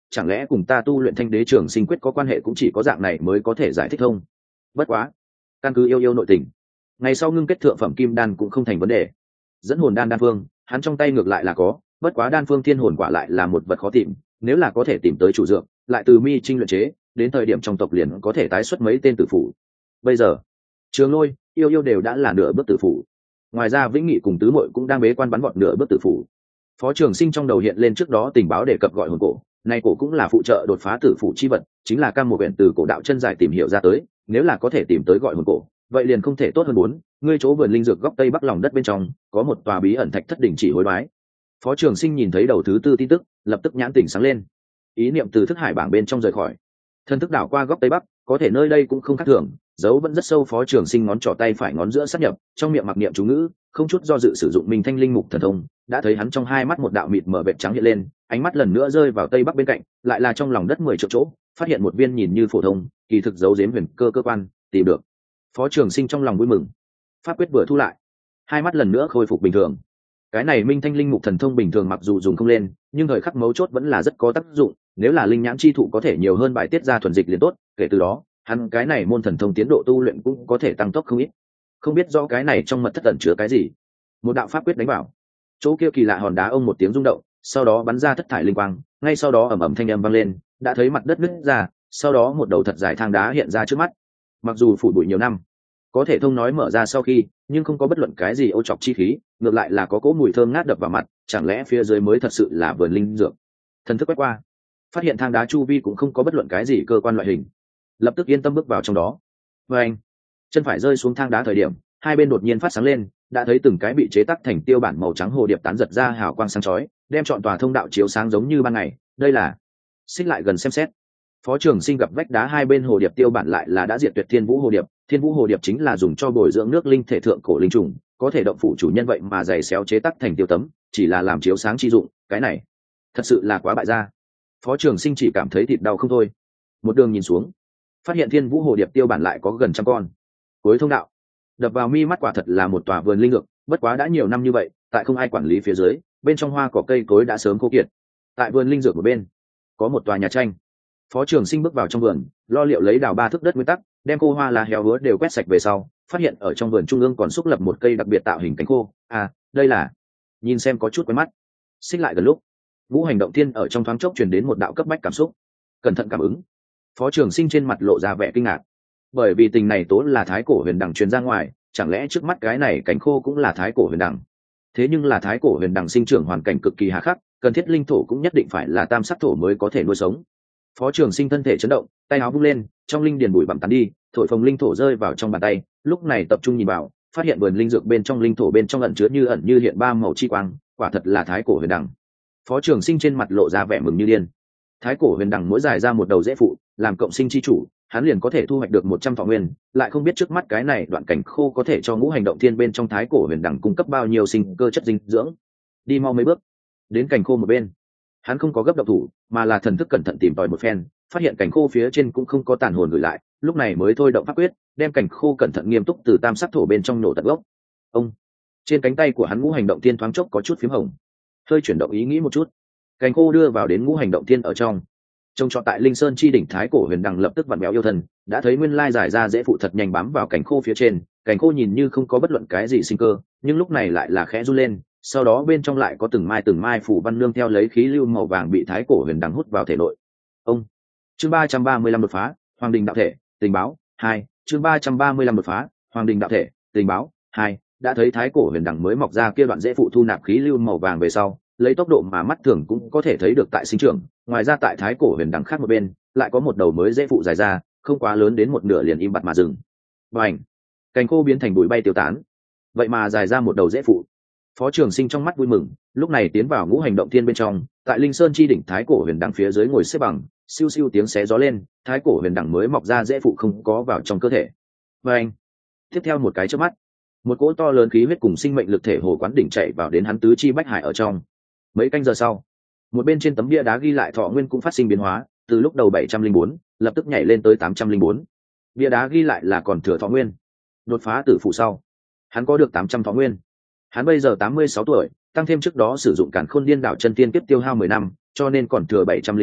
chẳng lẽ cùng ta tu luyện Thanh Đế Trường Sinh Quyết có quan hệ, cũng chỉ có dạng này mới có thể giải thích thông. Bất quá căn cứ yêu nội tình, ngày sau ngưng kết thượng phẩm kim đan cũng không thành vấn đề. Dẫn hồn đan phương hắn trong tay ngược lại là có, bất quá đan phương thiên hồn quả lại là một vật khó tìm, nếu là có thể tìm tới chủ dược, lại từ mi trinh luyện chế, đến thời điểm trong tộc liền có thể tái xuất mấy tên tử phụ. Bây giờ Trường Lôi, yêu đều đã là nửa bước tử phụ, ngoài ra Vĩnh Nghị cùng Tứ Muội cũng đang bế quan bắn vọt nửa bước tử phụ. Phó Trường Sinh trong đầu hiện lên trước đó tình báo đề cập gọi hồn cổ, nay cổ cũng là phụ trợ đột phá tử phụ chi vật, chính là cam một quyển từ cổ đạo chân dài tìm hiểu ra tới, nếu là có thể tìm tới gọi hồn cổ, vậy liền không thể tốt hơn. Bốn, ngươi chỗ vườn linh dược góc tây bắc lòng đất bên trong có một tòa bí ẩn thạch thất đỉnh chỉ hối đoái. Phó Trường Sinh nhìn thấy đầu thứ tư tin tức, lập tức nhãn tỉnh sáng lên, ý niệm từ thức hải bảng bên trong rời khỏi, thân thức đảo qua góc tây bắc, có thể nơi đây cũng không khác thường, dấu vẫn rất sâu. Phó Trường Sinh ngón trỏ tay phải ngón giữa sát nhập, trong miệng mặc niệm chú ngữ, không chút do dự sử dụng Minh Thanh Linh Mục thần thông, đã thấy hắn trong hai mắt một đạo mịt mở vệt trắng hiện lên, ánh mắt lần nữa rơi vào tây bắc bên cạnh, lại là trong lòng đất 10 triệu chỗ, phát hiện một viên nhìn như phổ thông, kỳ thực giấu giếm huyền cơ quan, tìm được. Phó Trường Sinh trong lòng vui mừng, pháp quyết vừa thu lại, hai mắt lần nữa khôi phục bình thường. Cái này Minh Thanh Linh Mục thần thông bình thường mặc dù dùng không lên, nhưng thời khắc mấu chốt vẫn là rất có tác dụng, nếu là linh nhãn chi thụ có thể nhiều hơn bài tiết ra thuần dịch liền tốt, kể từ đó hắn cái này môn thần thông tiến độ tu luyện cũng có thể tăng tốc không ít. Không biết do cái này trong mật thất ẩn chứa cái gì, một đạo pháp quyết đánh vào chỗ kia kỳ lạ hòn đá, ông một tiếng rung động, sau đó bắn ra thất thải linh quang, ngay sau đó ầm ầm thanh âm vang lên, đã thấy mặt đất nứt ra, sau đó một đầu thật dài thang đá hiện ra trước mắt. Mặc dù phủ bụi nhiều năm, có thể thông nói mở ra sau khi, nhưng không có bất luận cái gì ô trọc chi khí, ngược lại là có cỗ mùi thơm ngát đập vào mặt, chẳng lẽ phía dưới mới thật sự là vườn linh dược. Thần thức quét qua, phát hiện thang đá chu vi cũng không có bất luận cái gì cơ quan loại hình, lập tức yên tâm bước vào trong đó. Và anh chân phải rơi xuống thang đá thời điểm, hai bên đột nhiên phát sáng lên, đã thấy từng cái bị chế tác thành tiêu bản màu trắng hồ điệp tán giật ra hào quang sáng chói, đem trọn tòa thông đạo chiếu sáng giống như ban ngày. Đây là xích lại gần xem xét. Phó Trường Sinh gặp vách đá hai bên hồ điệp tiêu bản lại là đã diệt tuyệt thiên vũ hồ điệp. Thiên vũ hồ điệp chính là dùng cho bồi dưỡng nước linh thể thượng cổ linh trùng, có thể động phủ chủ nhân, vậy mà giày xéo chế tác thành tiêu tấm, chỉ là làm chiếu sáng chi dụng, cái này thật sự là quá bại gia. Phó Trường Sinh chỉ cảm thấy thịt đau không thôi. Một đường nhìn xuống, phát hiện thiên vũ hồ điệp tiêu bản lại có gần 100 con. Cuối thông đạo đập vào mi mắt quả thật là một tòa vườn linh dược, bất quá đã nhiều năm như vậy, tại không ai quản lý phía dưới, bên trong hoa cỏ cây cối đã sớm khô kiệt. Tại vườn linh dược một bên có một tòa nhà tranh. Phó Trường Sinh bước vào trong vườn, lo liệu lấy đào 3 thước đất nguyên tắc, đem khô hoa lá héo hứa đều quét sạch về sau, phát hiện ở trong vườn trung ương còn xúc lập một cây đặc biệt tạo hình cánh khô. À, đây là, nhìn xem có chút quen mắt. Xích lại gần lúc, Ngũ Hành Động Thiên ở trong thoáng chốc truyền đến một đạo cấp bách cảm xúc. Cẩn thận cảm ứng. Phó Trường Sinh trên mặt lộ ra vẻ kinh ngạc, bởi vì tình này tố là thái cổ huyền đằng truyền ra ngoài, chẳng lẽ trước mắt cái này cánh khô cũng là thái cổ huyền đằng? Thế nhưng là thái cổ huyền đằng sinh trưởng hoàn cảnh cực kỳ hà khắc, cần thiết linh thổ cũng nhất định phải là tam sắc thổ mới có thể nuôi sống. Phó Trường Sinh thân thể chấn động, tay áo vung lên, trong linh điền bụi bặm tán đi, thổi phồng linh thổ rơi vào trong bàn tay, lúc này tập trung nhìn vào, phát hiện vườn linh dược bên trong linh thổ bên trong ẩn như hiện 3 màu chi quang, quả thật là thái cổ huyền đằng. Phó Trường Sinh trên mặt lộ ra vẻ mừng như điên. Thái cổ huyền đằng mỗi dài ra một đầu rễ phụ, làm cộng sinh chi chủ, hắn liền có thể thu hoạch được 100 thọ nguyên, lại không biết trước mắt cái này đoạn cảnh khô có thể cho Ngũ Hành Động Thiên bên trong thái cổ huyền đằng cung cấp bao nhiêu sinh cơ chất dinh dưỡng. Đi mau mấy bước, đến cảnh khô một bên, hắn không có gấp động thủ, mà là thần thức cẩn thận tìm tòi một phen, phát hiện cảnh khô phía trên cũng không có tàn hồn gửi lại, lúc này mới thôi động pháp quyết, đem cảnh khô cẩn thận nghiêm túc từ tam sắc thổ bên trong nổ tận gốc. Ông, trên cánh tay của hắn Ngũ Hành Động Thiên thoáng chốc có chút phím hồng, hơi chuyển động ý nghĩ một chút, cảnh khô đưa vào đến Ngũ Hành Động Thiên ở trong. Trông trọt tại Linh Sơn chi đỉnh thái cổ huyền đằng lập tức vặn béo yêu thần, đã thấy nguyên lai giải ra dễ phụ thật nhanh bám vào cảnh khô phía trên, cảnh khô nhìn như không có bất luận cái gì sinh cơ, nhưng lúc này lại là khẽ run lên, sau đó bên trong lại có từng mai phủ văn nương theo lấy khí lưu màu vàng bị thái cổ huyền đằng hút vào thể nội. Ông, chương 335 đột phá, Hoàng Đình đạo thể, tình báo 2, chương 335 đột phá, Hoàng Đình đạo thể, tình báo 2, đã thấy thái cổ huyền đằng mới mọc ra kia đoạn dễ phụ thu nạp khí lưu màu vàng về sau, lấy tốc độ mà mắt thường cũng có thể thấy được tại sinh trưởng, ngoài ra tại thái cổ huyền đằng khác một bên lại có một đầu mới dễ phụ dài ra, không quá lớn, đến một nửa liền im bặt mà dừng. Bành, cành khô biến thành bụi bay tiêu tán, vậy mà dài ra một đầu dễ phụ. Phó Trường Sinh trong mắt vui mừng, lúc này tiến vào Ngũ Hành Động Thiên bên trong, tại Linh Sơn chi đỉnh thái cổ huyền đằng phía dưới ngồi xếp bằng, siêu siêu tiếng xé gió lên, thái cổ huyền đằng mới mọc ra dễ phụ không có vào trong cơ thể. Bành, tiếp theo một cái chớp mắt, một cỗ to lớn khí huyết cùng sinh mệnh lực thể hồ quán đỉnh chạy vào đến hắn tứ chi bách hải ở trong. Mấy canh giờ sau, một bên trên tấm bia đá ghi lại thọ nguyên cũng phát sinh biến hóa, từ lúc đầu 704 lập tức nhảy lên tới 804. Bia đá ghi lại là còn thừa thọ nguyên, đột phá tử phụ sau hắn có được 800 thọ nguyên. Hắn bây giờ 86 tuổi, tăng thêm trước đó sử dụng Càn Khôn Điên Đảo chân tiên kiếp tiêu hao 10 năm, cho nên còn thừa 704,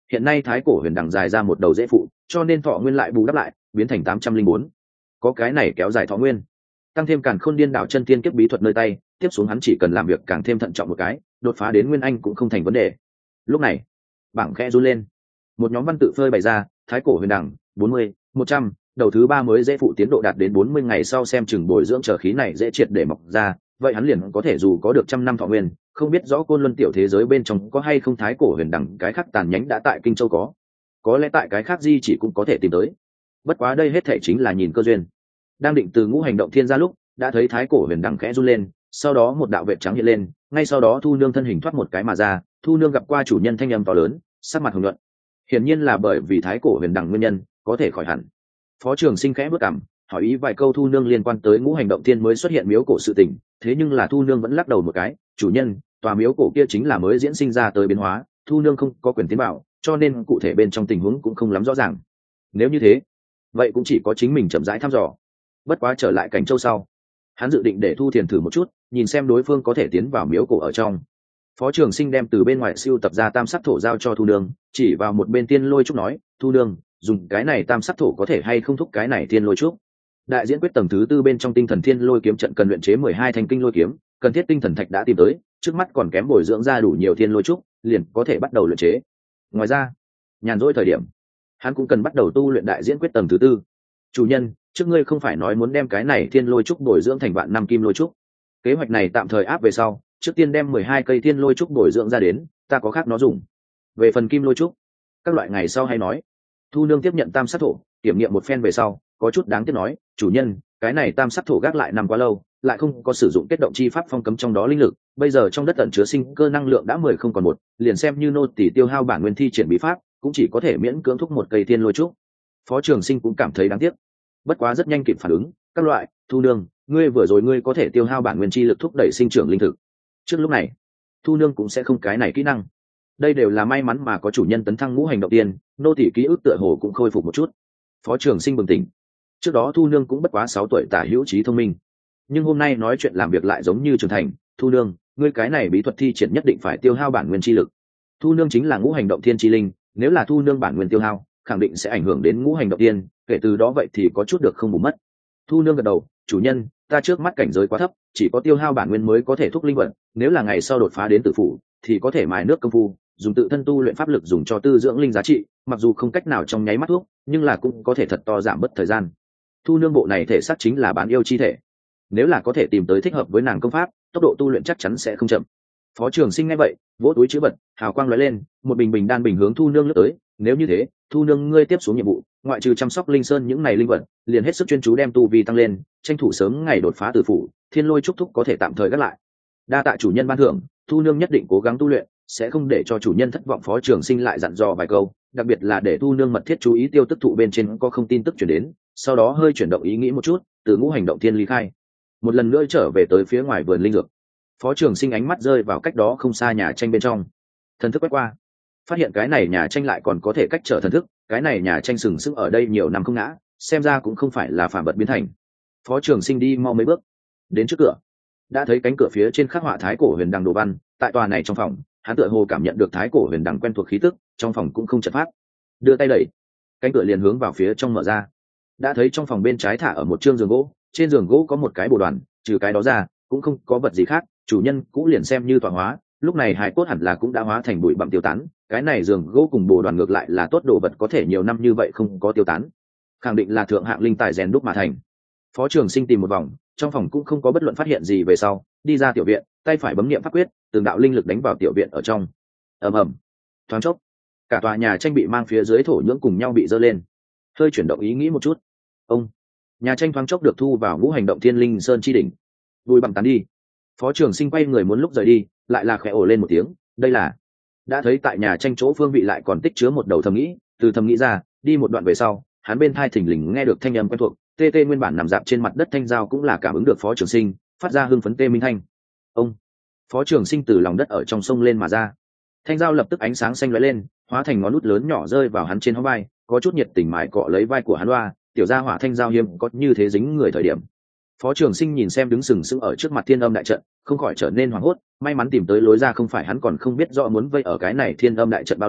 hiện nay thái cổ huyền đằng dài ra một đầu dễ phụ, cho nên thọ nguyên lại bù đắp lại, biến thành 804. Có cái này kéo dài thọ nguyên, tăng thêm càn khôn điên đảo chân tiên kiếp bí thuật nơi tay, tiếp xuống hắn chỉ cần làm việc càng thêm thận trọng một cái, đột phá đến nguyên anh cũng không thành vấn đề. Lúc này bảng khẽ run lên, một nhóm văn tự phơi bày ra, thái cổ huyền đằng 40, 100, đầu thứ 3 mới dễ phụ tiến độ đạt đến 40 ngày sau xem chừng bồi dưỡng trở khí này dễ triệt để mọc ra, vậy hắn liền có thể dù có được 100 năm thọ nguyên. Không biết rõ côn luân tiểu thế giới bên trong có hay không thái cổ huyền đằng cái khác tàn nhánh đã tại kinh châu có lẽ tại cái khác di chỉ cũng có thể tìm tới. Bất quá đây hết thể chính là nhìn cơ duyên. Đang định từ ngũ hành động thiên ra lúc, đã thấy thái cổ huyền đằng khẽ run lên, sau đó một đạo vệ trắng hiện lên, ngay sau đó thu nương thân hình thoát một cái mà ra. Thu nương gặp qua chủ nhân thanh âm to lớn, sắc mặt hồng nhuận, hiển nhiên là bởi vì thái cổ huyền đằng nguyên nhân có thể khỏi hẳn. Phó Trường Sinh khẽ bước cằm, hỏi ý vài câu thu nương liên quan tới ngũ hành động thiên mới xuất hiện miếu cổ sự tình, thế nhưng là thu nương vẫn lắc đầu một cái, chủ nhân, tòa miếu cổ kia chính là mới diễn sinh ra tới biến hóa, thu nương không có quyền tiến bảo, cho nên cụ thể bên trong tình huống cũng không lắm rõ ràng. Nếu như thế, vậy cũng chỉ có chính mình chậm rãi thăm dò. Bất quá trở lại Cảnh Châu sau, hắn dự định để Thu Thiền thử một chút, nhìn xem đối phương có thể tiến vào miếu cổ ở trong. Phó Trường Sinh đem từ bên ngoài siêu tập ra tam sắc thổ giao cho thu nương, chỉ vào một bên tiên lôi trúc nói, thu nương, dùng cái này tam sắc thổ có thể hay không thúc cái này tiên lôi trúc. Đại diễn quyết tầng thứ 4 bên trong tinh thần thiên lôi kiếm trận cần luyện chế 12 thanh kinh lôi kiếm, cần thiết tinh thần thạch đã tìm tới, trước mắt còn kém bồi dưỡng ra đủ nhiều thiên lôi trúc, liền có thể bắt đầu luyện chế. Ngoài ra, nhàn rỗi thời điểm, hắn cũng cần bắt đầu tu luyện đại diễn quyết tầng thứ 4. Chủ nhân, trước ngươi không phải nói muốn đem cái này thiên lôi trúc bồi dưỡng thành vạn năm kim lôi trúc? Kế hoạch này tạm thời áp về sau, trước tiên đem 12 cây thiên lôi trúc bồi dưỡng ra đến, ta có khác nó dùng. Về phần kim lôi trúc, các loại ngày sau hay nói. Thu nương tiếp nhận tam sắc thổ, kiểm nghiệm một phen về sau, có chút đáng tiếc nói, chủ nhân, cái này tam sắc thổ gác lại năm quá lâu, lại không có sử dụng kết động chi pháp phong cấm trong đó linh lực, bây giờ trong đất ẩn chứa sinh cơ năng lượng đã 10 không còn một, liền xem như nô tỳ tiêu hao bản nguyên thi triển bí pháp, cũng chỉ có thể miễn cưỡng thúc một cây thiên lôi trúc. Phó Trường Sinh cũng cảm thấy đáng tiếc, bất quá rất nhanh kịp phản ứng, các loại, thu nương, ngươi vừa rồi ngươi có thể tiêu hao bản nguyên chi lực thúc đẩy sinh trưởng linh thực. Trước lúc này, thu nương cũng sẽ không cái này kỹ năng. Đây đều là may mắn mà có chủ nhân tấn thăng ngũ hành động tiên, nô tỳ ký ức tựa hồ cũng khôi phục một chút. Phó Trường Sinh bừng tỉnh, trước đó thu nương cũng bất quá 6 tuổi tả hữu trí thông minh, nhưng hôm nay nói chuyện làm việc lại giống như trưởng thành. Thu nương, ngươi cái này bí thuật thi triển nhất định phải tiêu hao bản nguyên chi lực. Thu nương chính là ngũ hành động thiên chi linh, nếu là thu nương bản nguyên tiêu hao, khẳng định sẽ ảnh hưởng đến ngũ hành động tiên, kể từ đó vậy thì có chút được không bù mất. Thu nương gật đầu, chủ nhân, ta trước mắt cảnh giới quá thấp, chỉ có tiêu hao bản nguyên mới có thể thúc linh vận, nếu là ngày sau đột phá đến tử phủ thì có thể mài nước công phu, dùng tự thân tu luyện pháp lực dùng cho tư dưỡng linh giá trị, mặc dù không cách nào trong nháy mắt thuốc, nhưng là cũng có thể thật to giảm bớt thời gian. Thu nương bộ này thể xác chính là bán yêu chi thể, nếu là có thể tìm tới thích hợp với nàng công pháp, tốc độ tu luyện chắc chắn sẽ không chậm. Phó Trường Sinh nghe vậy, vỗ túi chứa vật, hào quang lóe lên, một bình đan bình hướng thu nương lướt tới. Nếu như thế, thu nương ngươi tiếp xuống nhiệm vụ, ngoại trừ chăm sóc linh sơn những này linh vật, liền hết sức chuyên chú đem tu vi tăng lên, tranh thủ sớm ngày đột phá tử phủ, thiên lôi trúc thúc có thể tạm thời gác lại. Đa tạ chủ nhân ban thưởng, thu nương nhất định cố gắng tu luyện, sẽ không để cho chủ nhân thất vọng. Phó Trường Sinh lại dặn dò vài câu, đặc biệt là để thu nương mật thiết chú ý tiêu tức thụ bên trên có không tin tức truyền đến, sau đó hơi chuyển động ý nghĩ một chút, từ ngũ hành động thiên ly khai, một lần nữa trở về tới phía ngoài vườn linh dược. Phó Trường Sinh ánh mắt rơi vào cách đó không xa nhà tranh bên trong, thần thức quét qua, phát hiện cái này nhà tranh lại còn có thể cách trở thần thức, cái này nhà tranh sừng sững ở đây nhiều năm không ngã, xem ra cũng không phải là phàm vật biến thành. Phó Trường Sinh đi mau mấy bước, đến trước cửa, đã thấy cánh cửa phía trên khắc họa thái cổ huyền đằng đồ văn. Tại tòa này trong phòng, hắn tựa hồ cảm nhận được thái cổ huyền đằng quen thuộc khí tức, trong phòng cũng không chật pháp, đưa tay đẩy, cánh cửa liền hướng vào phía trong mở ra. Đã thấy trong phòng bên trái thả ở một trương giường gỗ, trên giường gỗ có một cái bồ đoàn, trừ cái đó ra cũng không có vật gì khác. Chủ nhân cũng liền xem như tọa hóa, lúc này hài cốt hẳn là cũng đã hóa thành bụi bặm tiêu tán, cái này giường gỗ cùng bồ đoàn ngược lại là tốt đồ vật, có thể nhiều năm như vậy không có tiêu tán, khẳng định là thượng hạng linh tài rèn đúc mà thành. Phó Trường Sinh tìm một vòng, trong phòng cũng không có bất luận phát hiện gì về sau, đi ra tiểu viện, tay phải bấm niệm pháp quyết, từng đạo linh lực đánh vào tiểu viện ở trong. Ầm ầm, thoáng chốc, cả tòa nhà tranh bị mang phía dưới thổ nhưỡng cùng nhau bị dơ lên. Hơi chuyển động ý nghĩ một chút, ông, nhà tranh thoáng chốc được thu vào ngũ hành động thiên linh sơn chi đỉnh. Bụi bặm tán đi, Phó Trường Sinh quay người muốn lúc rời đi, lại là khẽ ồ lên một tiếng. Đây là, đã thấy tại nhà tranh chỗ phương vị lại còn tích chứa một đầu thầm nghĩ, từ thầm nghĩ ra đi một đoạn về sau, hắn bên thai thình lình nghe được thanh âm quen thuộc. Tê tê nguyên bản nằm dạp trên mặt đất thanh dao cũng là cảm ứng được Phó Trường Sinh, phát ra hưng phấn tê minh thanh. Ông, Phó Trường Sinh từ lòng đất ở trong sông lên mà ra, thanh dao lập tức ánh sáng xanh lóe lên, hóa thành ngón út lớn nhỏ rơi vào hắn trên hông vai, có chút nhiệt tình mại cọ lấy vai của hắn. Loa tiểu gia hỏa thanh dao hiếm có như thế dính người thời điểm. Phó Trường Sinh nhìn xem đứng sừng sững ở trước mặt thiên âm đại trận, không khỏi trở nên hoảng hốt, may mắn tìm tới lối ra, không phải hắn còn không biết rõ muốn vây ở cái này thiên âm đại trận bao lâu,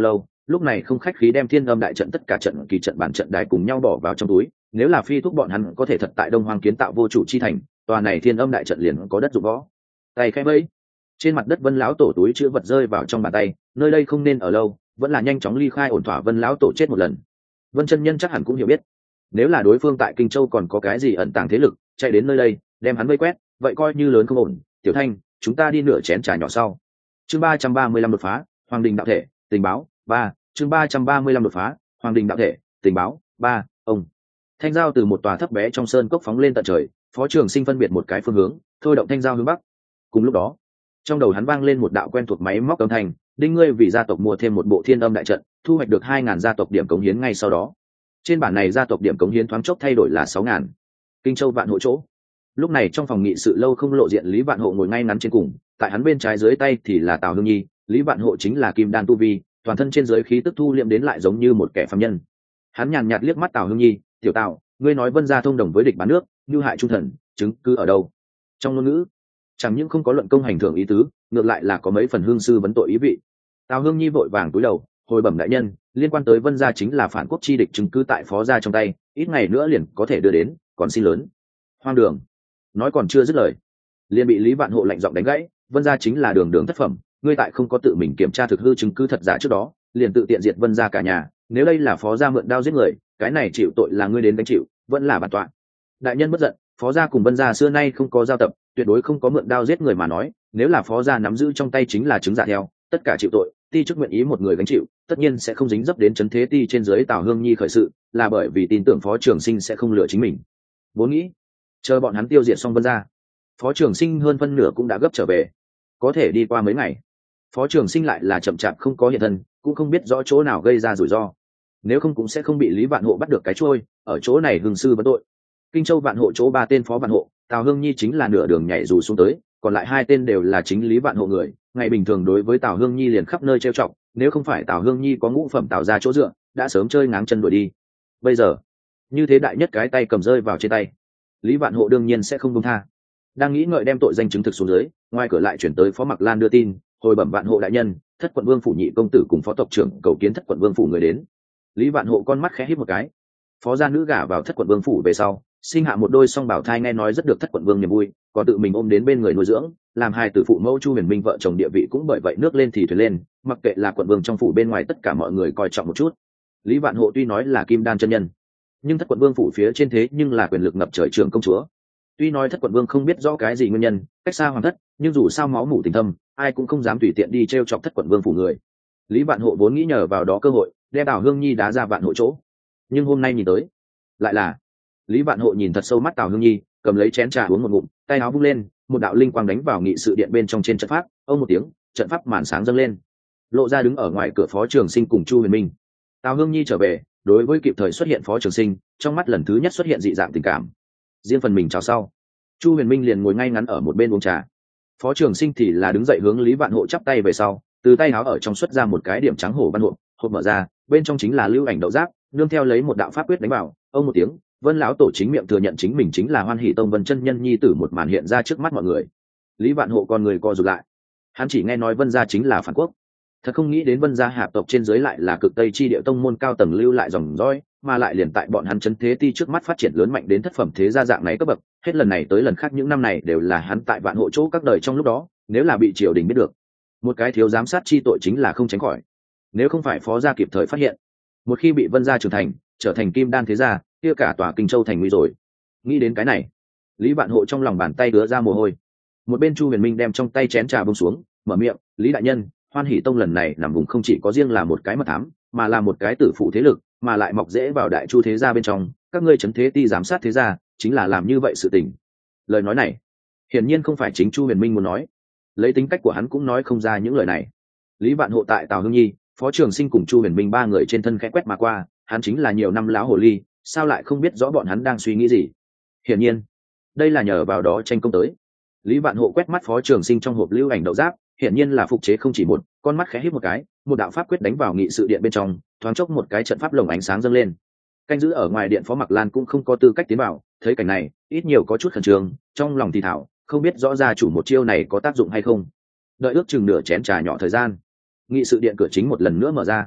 lúc này không khách khí đem thiên âm đại trận tất cả trận kỳ trận bản trận đài cùng nhau bỏ vào trong túi. Nếu là phi thúc bọn hắn có thể thật tại Đông Hoang kiến tạo vô chủ chi thành, tòa này thiên âm đại trận liền có đất dụng võ. Tay khẽ vẫy, trên mặt đất Vân lão tổ túi chứa vật rơi vào trong bàn tay, nơi đây không nên ở lâu, vẫn là nhanh chóng ly khai ổn thỏa. Vân lão tổ chết một lần, Vân chân nhân chắc hẳn cũng hiểu biết, nếu là đối phương tại Kinh Châu còn có cái gì ẩn tàng thế lực chạy đến nơi đây đem hắn vây quét, vậy coi như lớn không ổn. Tiểu Thanh, chúng ta đi nửa chén trà nhỏ sau. Chương 335 đột phá, Hoàng Đình đạo thể, tình báo 3. Chương 335 đột phá, Hoàng Đình đạo thể, tình báo 3. Ông thanh giao từ một tòa thấp bé trong sơn cốc phóng lên tận trời, Phó Trường Sinh phân biệt một cái phương hướng, thôi động thanh giao hướng bắc. Cùng lúc đó, trong đầu hắn vang lên một đạo quen thuộc máy móc âm thanh: đinh ngươi vì gia tộc mua thêm một bộ thiên âm đại trận, thu hoạch được 2.000 gia tộc điểm cống hiến. Ngay sau đó, trên bản này gia tộc điểm cống hiến thoáng chốc thay đổi là 6.000. Kinh Châu Vạn Hộ chỗ, lúc này trong phòng nghị sự lâu không lộ diện, Lý Vạn Hộ ngồi ngay ngắn trên cùng, tại hắn bên trái dưới tay thì là Tào Hương Nhi. Lý Vạn Hộ chính là kim đan tu vi, toàn thân trên dưới khí tức thu liệm đến lại giống như một kẻ phàm nhân. Hắn nhàn nhạt liếc mắt Tào Hương Nhi: tiểu Tào, ngươi nói Vân gia thông đồng với địch bán nước, như hại trung thần, chứng cứ ở đâu? Trong ngôn ngữ chẳng những không có luận công hành thưởng ý tứ, ngược lại là có mấy phần hương sư vấn tội ý vị. Tào Hương Nhi vội vàng cúi đầu: hồi bẩm đại nhân, liên quan tới Vân gia chính là phản quốc chi địch, chứng cứ tại phó gia trong tay, ít ngày nữa liền có thể đưa đến, còn xin lớn. Hoang đường. Nói còn chưa dứt lời, liền bị Lý Vạn Hộ lạnh giọng đánh gãy: Vân gia chính là đường đường thất phẩm, ngươi tại không có tự mình kiểm tra thực hư chứng cứ thật giả trước đó, liền tự tiện diệt Vân gia cả nhà, nếu đây là phó gia mượn đao giết người, cái này chịu tội là ngươi đến đánh chịu, vẫn là bản tọa. Đại nhân bất giận, phó gia cùng Vân gia xưa nay không có giao tập, tuyệt đối không có mượn đao giết người mà nói, nếu là phó gia nắm giữ trong tay chính là chứng giả theo, tất cả chịu tội, ti chức nguyện ý một người gánh chịu, tất nhiên sẽ không dính dấp đến trấn thế ti trên dưới. Tào Hương Nhi khởi sự là bởi vì tin tưởng Phó Trường Sinh sẽ không lừa chính mình, vốn nghĩ chờ bọn hắn tiêu diệt xong Vân gia, Phó Trường Sinh hơn phân nửa cũng đã gấp trở về. Có thể đi qua mấy ngày, Phó Trường Sinh lại là chậm chạp không có hiện thân, cũng không biết rõ chỗ nào gây ra rủi ro, nếu không cũng sẽ không bị Lý Vạn Hộ bắt được cái trôi, ở chỗ này hưng sư vấn tội. Kinh Châu Vạn Hộ chỗ 3 tên phó Vạn Hộ, Tào Hương Nhi chính là nửa đường nhảy dù xuống tới, còn lại 2 tên đều là chính Lý Vạn Hộ người, ngày bình thường đối với Tào Hương Nhi liền khắp nơi trêu chọc, nếu không phải Tào Hương Nhi có ngũ phẩm Tào gia chỗ dựa, đã sớm chơi ngáng chân đuổi đi. Bây giờ, như thế đại nhất cái tay cầm rơi vào trên tay, Lý Vạn Hộ đương nhiên sẽ không buông tha. Đang nghĩ ngợi đem tội danh chứng thực xuống dưới, ngoài cửa lại chuyển tới Phó Mặc Lan đưa tin: hồi bẩm Vạn Hộ đại nhân, Thất Quận Vương phủ nhị công tử cùng phó tộc trưởng cầu kiến Thất Quận Vương phủ người đến. Lý Vạn Hộ con mắt khẽ híp một cái. Phó gia nữ gả vào Thất Quận Vương phủ về sau, sinh hạ một đôi song bảo thai, nghe nói rất được Thất Quận Vương niềm vui, còn tự mình ôm đến bên người nuôi dưỡng, làm hai tử phụ mẫu Chu Huyền Minh vợ chồng địa vị cũng bởi vậy nước lên thì thuyền lên, mặc kệ là quận vương trong phủ bên ngoài tất cả mọi người coi trọng một chút. Lý Vạn Hộ tuy nói là kim đan chân nhân, nhưng Thất Quận Vương phủ phía trên thế nhưng là quyền lực ngập trời trưởng công chúa. Tuy nói Thất Quận Vương không biết rõ cái gì nguyên nhân, cách xa hoàng thất, nhưng dù sao máu mủ tình thâm, ai cũng không dám tùy tiện đi trêu chọc Thất Quận Vương phủ người. Lý Vạn Hộ vốn nghĩ nhờ vào đó cơ hội đem Tào Hương Nhi đá ra Vạn Hộ chỗ, nhưng hôm nay nhìn tới, lại là Lý Vạn Hộ nhìn thật sâu mắt Tào Hương Nhi, cầm lấy chén trà uống một ngụm, tay áo vung lên, một đạo linh quang đánh vào nghị sự điện bên trong trên trận pháp. Ông một tiếng, trận pháp màn sáng dâng lên, lộ ra đứng ở ngoài cửa Phó Trường Sinh cùng Chu Huyền Minh. Tào Hương Nhi trở về, đối với kịp thời xuất hiện Phó Trường Sinh, trong mắt lần thứ nhất xuất hiện dị dạng tình cảm. Riêng phần mình chào sau, Chu Huyền Minh liền ngồi ngay ngắn ở một bên uống trà. Phó Trường Sinh thì là đứng dậy hướng Lý Vạn Hộ chắp tay về sau, từ tay áo ở trong xuất ra một cái điểm trắng hổ văn hộp, hộp mở ra, bên trong chính là lưu ảnh đậu giáp, nương theo lấy một đạo pháp quyết đánh vào. Ông một tiếng, Vân lão tổ chính miệng thừa nhận chính mình chính là Hoan Hỷ Tông Vân chân nhân nhi tử, một màn hiện ra trước mắt mọi người. Lý Vạn Hộ con người co rụt lại, hắn chỉ nghe nói Vân gia chính là phản quốc, thật không nghĩ đến Vân gia hạp tộc trên dưới lại là cực Tây chi địa tông môn cao tầng lưu lại dòng dõi, mà lại liền tại bọn hắn chấn thế ti trước mắt phát triển lớn mạnh đến thất phẩm thế gia dạng này cấp bậc. Hết lần này tới lần khác những năm này đều là hắn tại Vạn Hộ chỗ các đời trong lúc đó, nếu là bị triều đình biết được, một cái thiếu giám sát chi tội chính là không tránh khỏi. Nếu không phải phó gia kịp thời phát hiện, một khi bị Vân gia trưởng thành, trở thành kim đan thế gia, kia cả tòa Kinh Châu thành nguy rồi. Nghĩ đến cái này, Lý Vạn Hộ trong lòng bàn tay đứa ra mồ hôi. Một bên Chu Huyền Minh đem trong tay chén trà buông xuống, mở miệng: Lý đại nhân, Hoan Hỷ Tông lần này nằm vùng không chỉ có riêng là một cái mật thám, mà là một cái tử phụ thế lực, mà lại mọc rễ vào đại chu thế gia bên trong, các ngươi trấn thế ti giám sát thế gia, chính là làm như vậy sự tình. Lời nói này, hiển nhiên không phải chính Chu Huyền Minh muốn nói, lấy tính cách của hắn cũng nói không ra những lời này. Lý Vạn Hộ tại Tào Hương Nhi, Phó Trường Sinh cùng Chu Huyền Minh ba người trên thân khẽ quét mà qua, hắn chính là nhiều năm lão hồ ly, sao lại không biết rõ bọn hắn đang suy nghĩ gì? Hiển nhiên, đây là nhờ vào đó tranh công tới. Lý Vạn Hộ quét mắt Phó Trường Sinh trong hộp lưu ảnh đậu giáp, hiển nhiên là phục chế không chỉ một, con mắt khẽ híp một cái, một đạo pháp quyết đánh vào nghị sự điện bên trong, thoáng chốc một cái trận pháp lồng ánh sáng dâng lên. Canh giữ ở ngoài điện Phó Mặc Lan cũng không có tư cách tiến vào, thấy cảnh này, ít nhiều có chút khẩn trương, trong lòng thì thảo, không biết rõ gia chủ một chiêu này có tác dụng hay không. Đợi ước chừng nửa chén trà nhỏ thời gian, nghị sự điện cửa chính một lần nữa mở ra.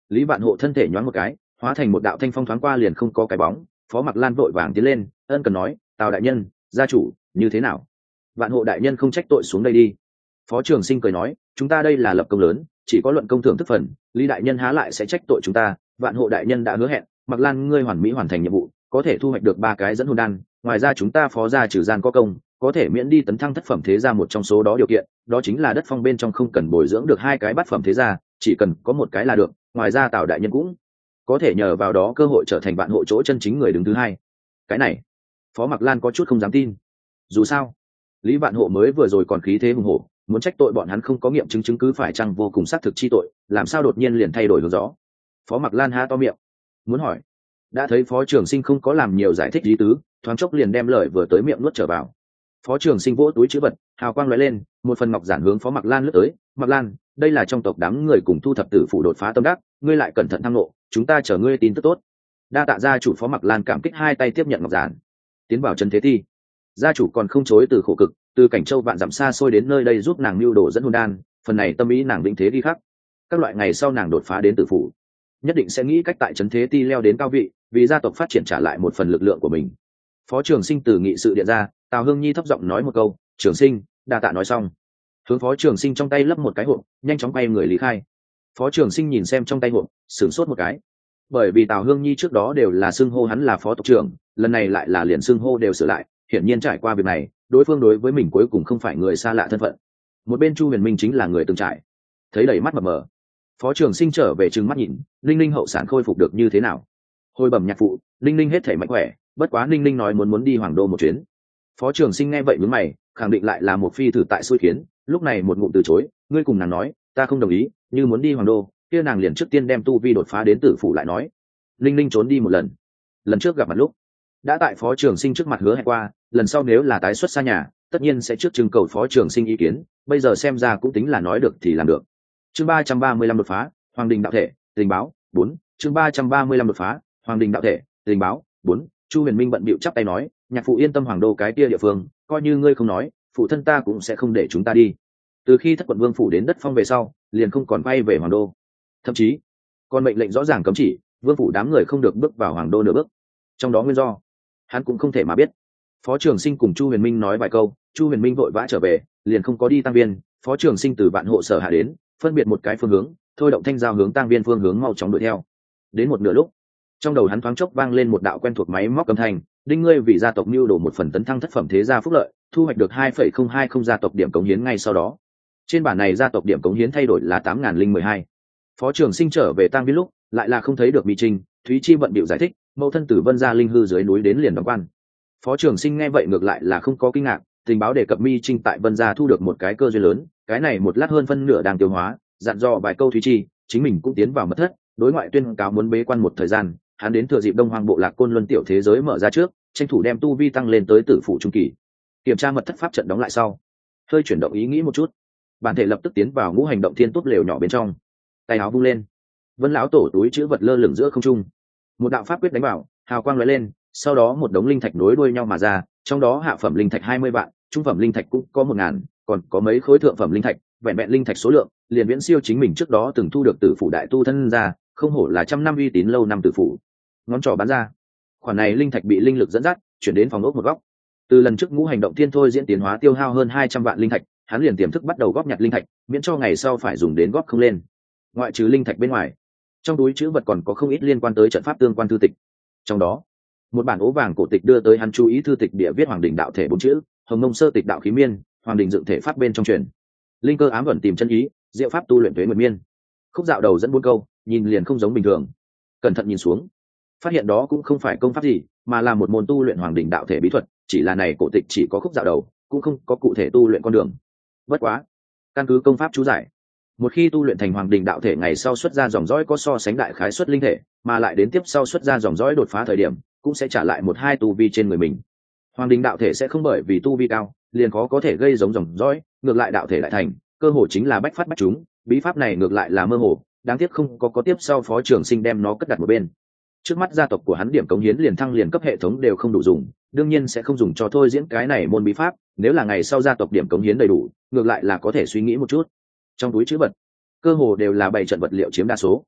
Lý Vạn Hộ thân thể nhoáng một cái, hóa thành một đạo thanh phong thoáng qua liền không có cái bóng. Phó Mặc Lan vội vàng tiến lên, ân cần nói, Tào đại nhân, gia chủ như thế nào? Vạn Hộ đại nhân không trách tội xuống đây đi. Phó Trường Sinh cười nói, chúng ta đây là lập công lớn, chỉ có luận công thưởng thức phần, Lý đại nhân há lại sẽ trách tội chúng ta. Vạn Hộ đại nhân đã hứa hẹn, Mặc Lan ngươi hoàn mỹ hoàn thành nhiệm vụ, có thể thu hoạch được 3 cái dẫn hồn đan, ngoài ra chúng ta phó gia trừ gian có công, có thể miễn đi tấn thăng thất phẩm thế gia một trong số đó điều kiện, đó chính là đất phong bên trong không cần bồi dưỡng được 2 cái bát phẩm thế gia, chỉ cần có một cái là được. Ngoài ra Tào đại nhân cũng có thể nhờ vào đó cơ hội trở thành Vạn Hộ chỗ chân chính người đứng thứ 2. Cái này, Phó Mặc Lan có chút không dám tin. Dù sao, Lý Vạn Hộ mới vừa rồi còn khí thế hùng hổ, muốn trách tội bọn hắn không có nghiệm chứng chứng cứ phải chăng vô cùng xác thực chi tội, làm sao đột nhiên liền thay đổi hướng gió. Phó Mặc Lan há to miệng, muốn hỏi, đã thấy Phó Trường Sinh không có làm nhiều giải thích ý tứ, thoáng chốc liền đem lời vừa tới miệng nuốt trở vào. Phó Trường Sinh vỗ túi trữ vật, hào quang lóe lên, một phần ngọc giản hướng Phó Mặc Lan lướt tới. Mặc Lan, đây là trong tộc đám người cùng thu thập tử phủ đột phá tâm đắc, ngươi lại cẩn thận tham nộ, chúng ta chờ ngươi tin tức tốt. Đa tạ gia chủ. Phó Mặc Lan cảm kích hai tay tiếp nhận ngọc giản, tiến vào chân thế thi. Gia chủ còn không chối từ khổ cực, từ Cảnh Châu vạn dặm xa xôi đến nơi đây giúp nàng mưu đồ dẫn hồn đan, phần này tâm ý nàng vĩnh thế ghi khắc. Các loại ngày sau nàng đột phá đến tử phủ, nhất định sẽ nghĩ cách tại trấn thế ti leo đến cao vị, vì gia tộc phát triển trả lại một phần lực lượng của mình. Phó Trường Sinh từ nghị sự điện ra, Tào Hương Nhi thấp giọng nói một câu, Trường Sinh, đa tạ. Nói xong, hướng Phó Trường Sinh trong tay lấp một cái hộp, nhanh chóng quay người lý khai. Phó Trường Sinh nhìn xem trong tay hộp, sửng sốt một cái, bởi vì Tào Hương Nhi trước đó đều là xưng hô hắn là phó tộc trưởng, lần này lại là liền xưng hô đều sửa lại, hiển nhiên trải qua việc này, đối phương đối với mình cuối cùng không phải người xa lạ thân phận. Một bên Chu Huyền Minh chính là người từng trải, thấy đầy mắt mờ mờ. Phó Trường Sinh trở về trừng mắt nhìn, Linh Linh hậu sản khôi phục được như thế nào? Hồi bẩm nhạc phụ, Linh Linh hết thể mạnh khỏe, bất quá Linh Linh nói muốn đi Hoàng Đô một chuyến. Phó Trường Sinh nghe vậy nhướng mày, khẳng định lại là một phi thử tại xui khiến, lúc này một ngụm từ chối, ngươi cùng nàng nói, ta không đồng ý, như muốn đi Hoàng Đô, kia nàng liền trước tiên đem tu vi đột phá đến tử phủ lại nói. Linh Linh trốn đi một lần trước gặp mặt lúc đã tại Phó Trường Sinh trước mặt hứa hẹn qua, lần sau nếu là tái xuất xa nhà, tất nhiên sẽ trước trưng cầu Phó Trường Sinh ý kiến, bây giờ xem ra cũng tính là nói được thì làm được. Chương 335 đột phá, Hoàng Đình đạo thể, tình báo 4. Chương 335 đột phá, Hoàng Đình đạo thể, tình báo 4. Chu Huyền Minh bận bịu chắp tay nói, nhạc phụ yên tâm, Hoàng Đô cái kia địa phương, coi như ngươi không nói, phụ thân ta cũng sẽ không để chúng ta đi. Từ khi Thất Quận Vương phủ đến đất phong về sau, liền không còn quay về Hoàng Đô, thậm chí còn mệnh lệnh rõ ràng cấm chỉ Vương phủ đám người không được bước vào Hoàng Đô nửa bước. Trong đó nguyên do, hắn cũng không thể mà biết. Phó Trường Sinh cùng Chu Huyền Minh nói vài câu, Chu Huyền Minh vội vã trở về, liền không có đi tăng viên. Phó Trường Sinh từ Vạn Hộ sở hạ đến, phân biệt một cái phương hướng, thôi động thanh giao hướng tăng viên phương hướng mau chóng đuổi theo. Đến một nửa lúc, trong đầu hắn thoáng chốc vang lên một đạo quen thuộc máy móc âm thanh, đinh ngươi vì gia tộc mưu đồ một phần tấn thăng thất phẩm thế gia phúc lợi, thu hoạch được 2,020 gia tộc điểm cống hiến ngay sau đó. Trên bản này gia tộc điểm cống hiến thay đổi là 8.012. Phó Trường Sinh trở về tăng viên lúc, lại là không thấy được Mi Trinh, Thúy Chi bận bịu giải thích, mẫu thân tử Vân gia linh hư dưới núi đến liền đóng quan. Phó Trường Sinh nghe vậy ngược lại là không có kinh ngạc, tình báo đề cập Mi Trinh tại Vân gia thu được một cái cơ duyên lớn, cái này một lát hơn phân nửa đang tiêu hóa, dặn dò vài câu Thúy Chi, chính mình cũng tiến vào mật thất, đối ngoại tuyên cáo muốn bế quan một thời gian, hắn đến thừa dịp Đông Hoang bộ lạc Côn Luân tiểu thế giới mở ra trước, tranh thủ đem tu vi tăng lên tới tử phụ trung kỳ. Kiểm tra mật thất pháp trận đóng lại sau, hơi chuyển động ý nghĩ một chút, bản thể lập tức tiến vào ngũ hành động thiên tốt lều nhỏ bên trong, tay áo vung lên, Vân lão tổ túi chữ vật lơ lửng giữa không trung, một đạo pháp quyết đánh vào, hào quang lóe lên, sau đó một đống linh thạch nối đuôi nhau mà ra, trong đó hạ phẩm linh thạch 20 vạn, trung phẩm linh thạch cũng có 1.000, còn có mấy khối thượng phẩm linh thạch, vẹn vẹn linh thạch số lượng liền viễn siêu chính mình trước đó từng thu được tử phụ đại tu thân ra, không hổ là trăm năm uy tín lâu năm tử phụ. Ngón trỏ bắn ra, khoản này linh thạch bị linh lực dẫn dắt chuyển đến phòng ốc một góc. Từ lần trước ngũ hành động thiên thôi diễn tiến hóa tiêu hao hơn 200 vạn linh thạch, hắn liền tiềm thức bắt đầu góp nhặt linh thạch, miễn cho ngày sau phải dùng đến góp không lên. Ngoại trừ linh thạch bên ngoài, trong túi chữ vật còn có không ít liên quan tới trận pháp tương quan thư tịch. Trong đó, một bản ố vàng cổ tịch đưa tới hắn chú ý, thư tịch địa viết Hoàng Đình đạo thể 4 chữ, Hồng Mông sơ tịch đạo khí miên, Hoàng Đình dựng thể pháp bên trong truyền. Linh cơ ám ẩn tìm chân ý, diệu pháp tu luyện tuế nguyệt miên. Khúc dạo đầu dẫn 4 câu, nhìn liền không giống bình thường. Cẩn thận nhìn xuống, phát hiện đó cũng không phải công pháp gì, mà là một môn tu luyện Hoàng Đình đạo thể bí thuật, chỉ là này cổ tịch chỉ có khúc dạo đầu, cũng không có cụ thể tu luyện con đường. Bất quá, căn cứ công pháp chú giải, một khi tu luyện thành Hoàng Đình đạo thể, ngày sau xuất ra dòng dõi có so sánh đại khái xuất linh thể, mà lại đến tiếp sau xuất ra dòng dõi đột phá thời điểm, cũng sẽ trả lại 1-2 tu vi trên người mình. Hoàng Đình đạo thể sẽ không bởi vì tu vi cao liền khó có thể gây giống dòng dõi, ngược lại đạo thể lại thành, cơ hội chính là bách phát bách trúng, bí pháp này ngược lại là mơ hồ, đáng tiếc không có tiếp sau Phó Trường Sinh đem nó cất đặt một bên. Trước mắt gia tộc của hắn điểm cống hiến liền thăng liền cấp hệ thống đều không đủ dùng, đương nhiên sẽ không dùng cho thôi diễn cái này môn bí pháp, nếu là ngày sau gia tộc điểm cống hiến đầy đủ, ngược lại là có thể suy nghĩ một chút. Trong túi trữ vật, cơ hồ đều là 7 trận vật liệu chiếm đa số.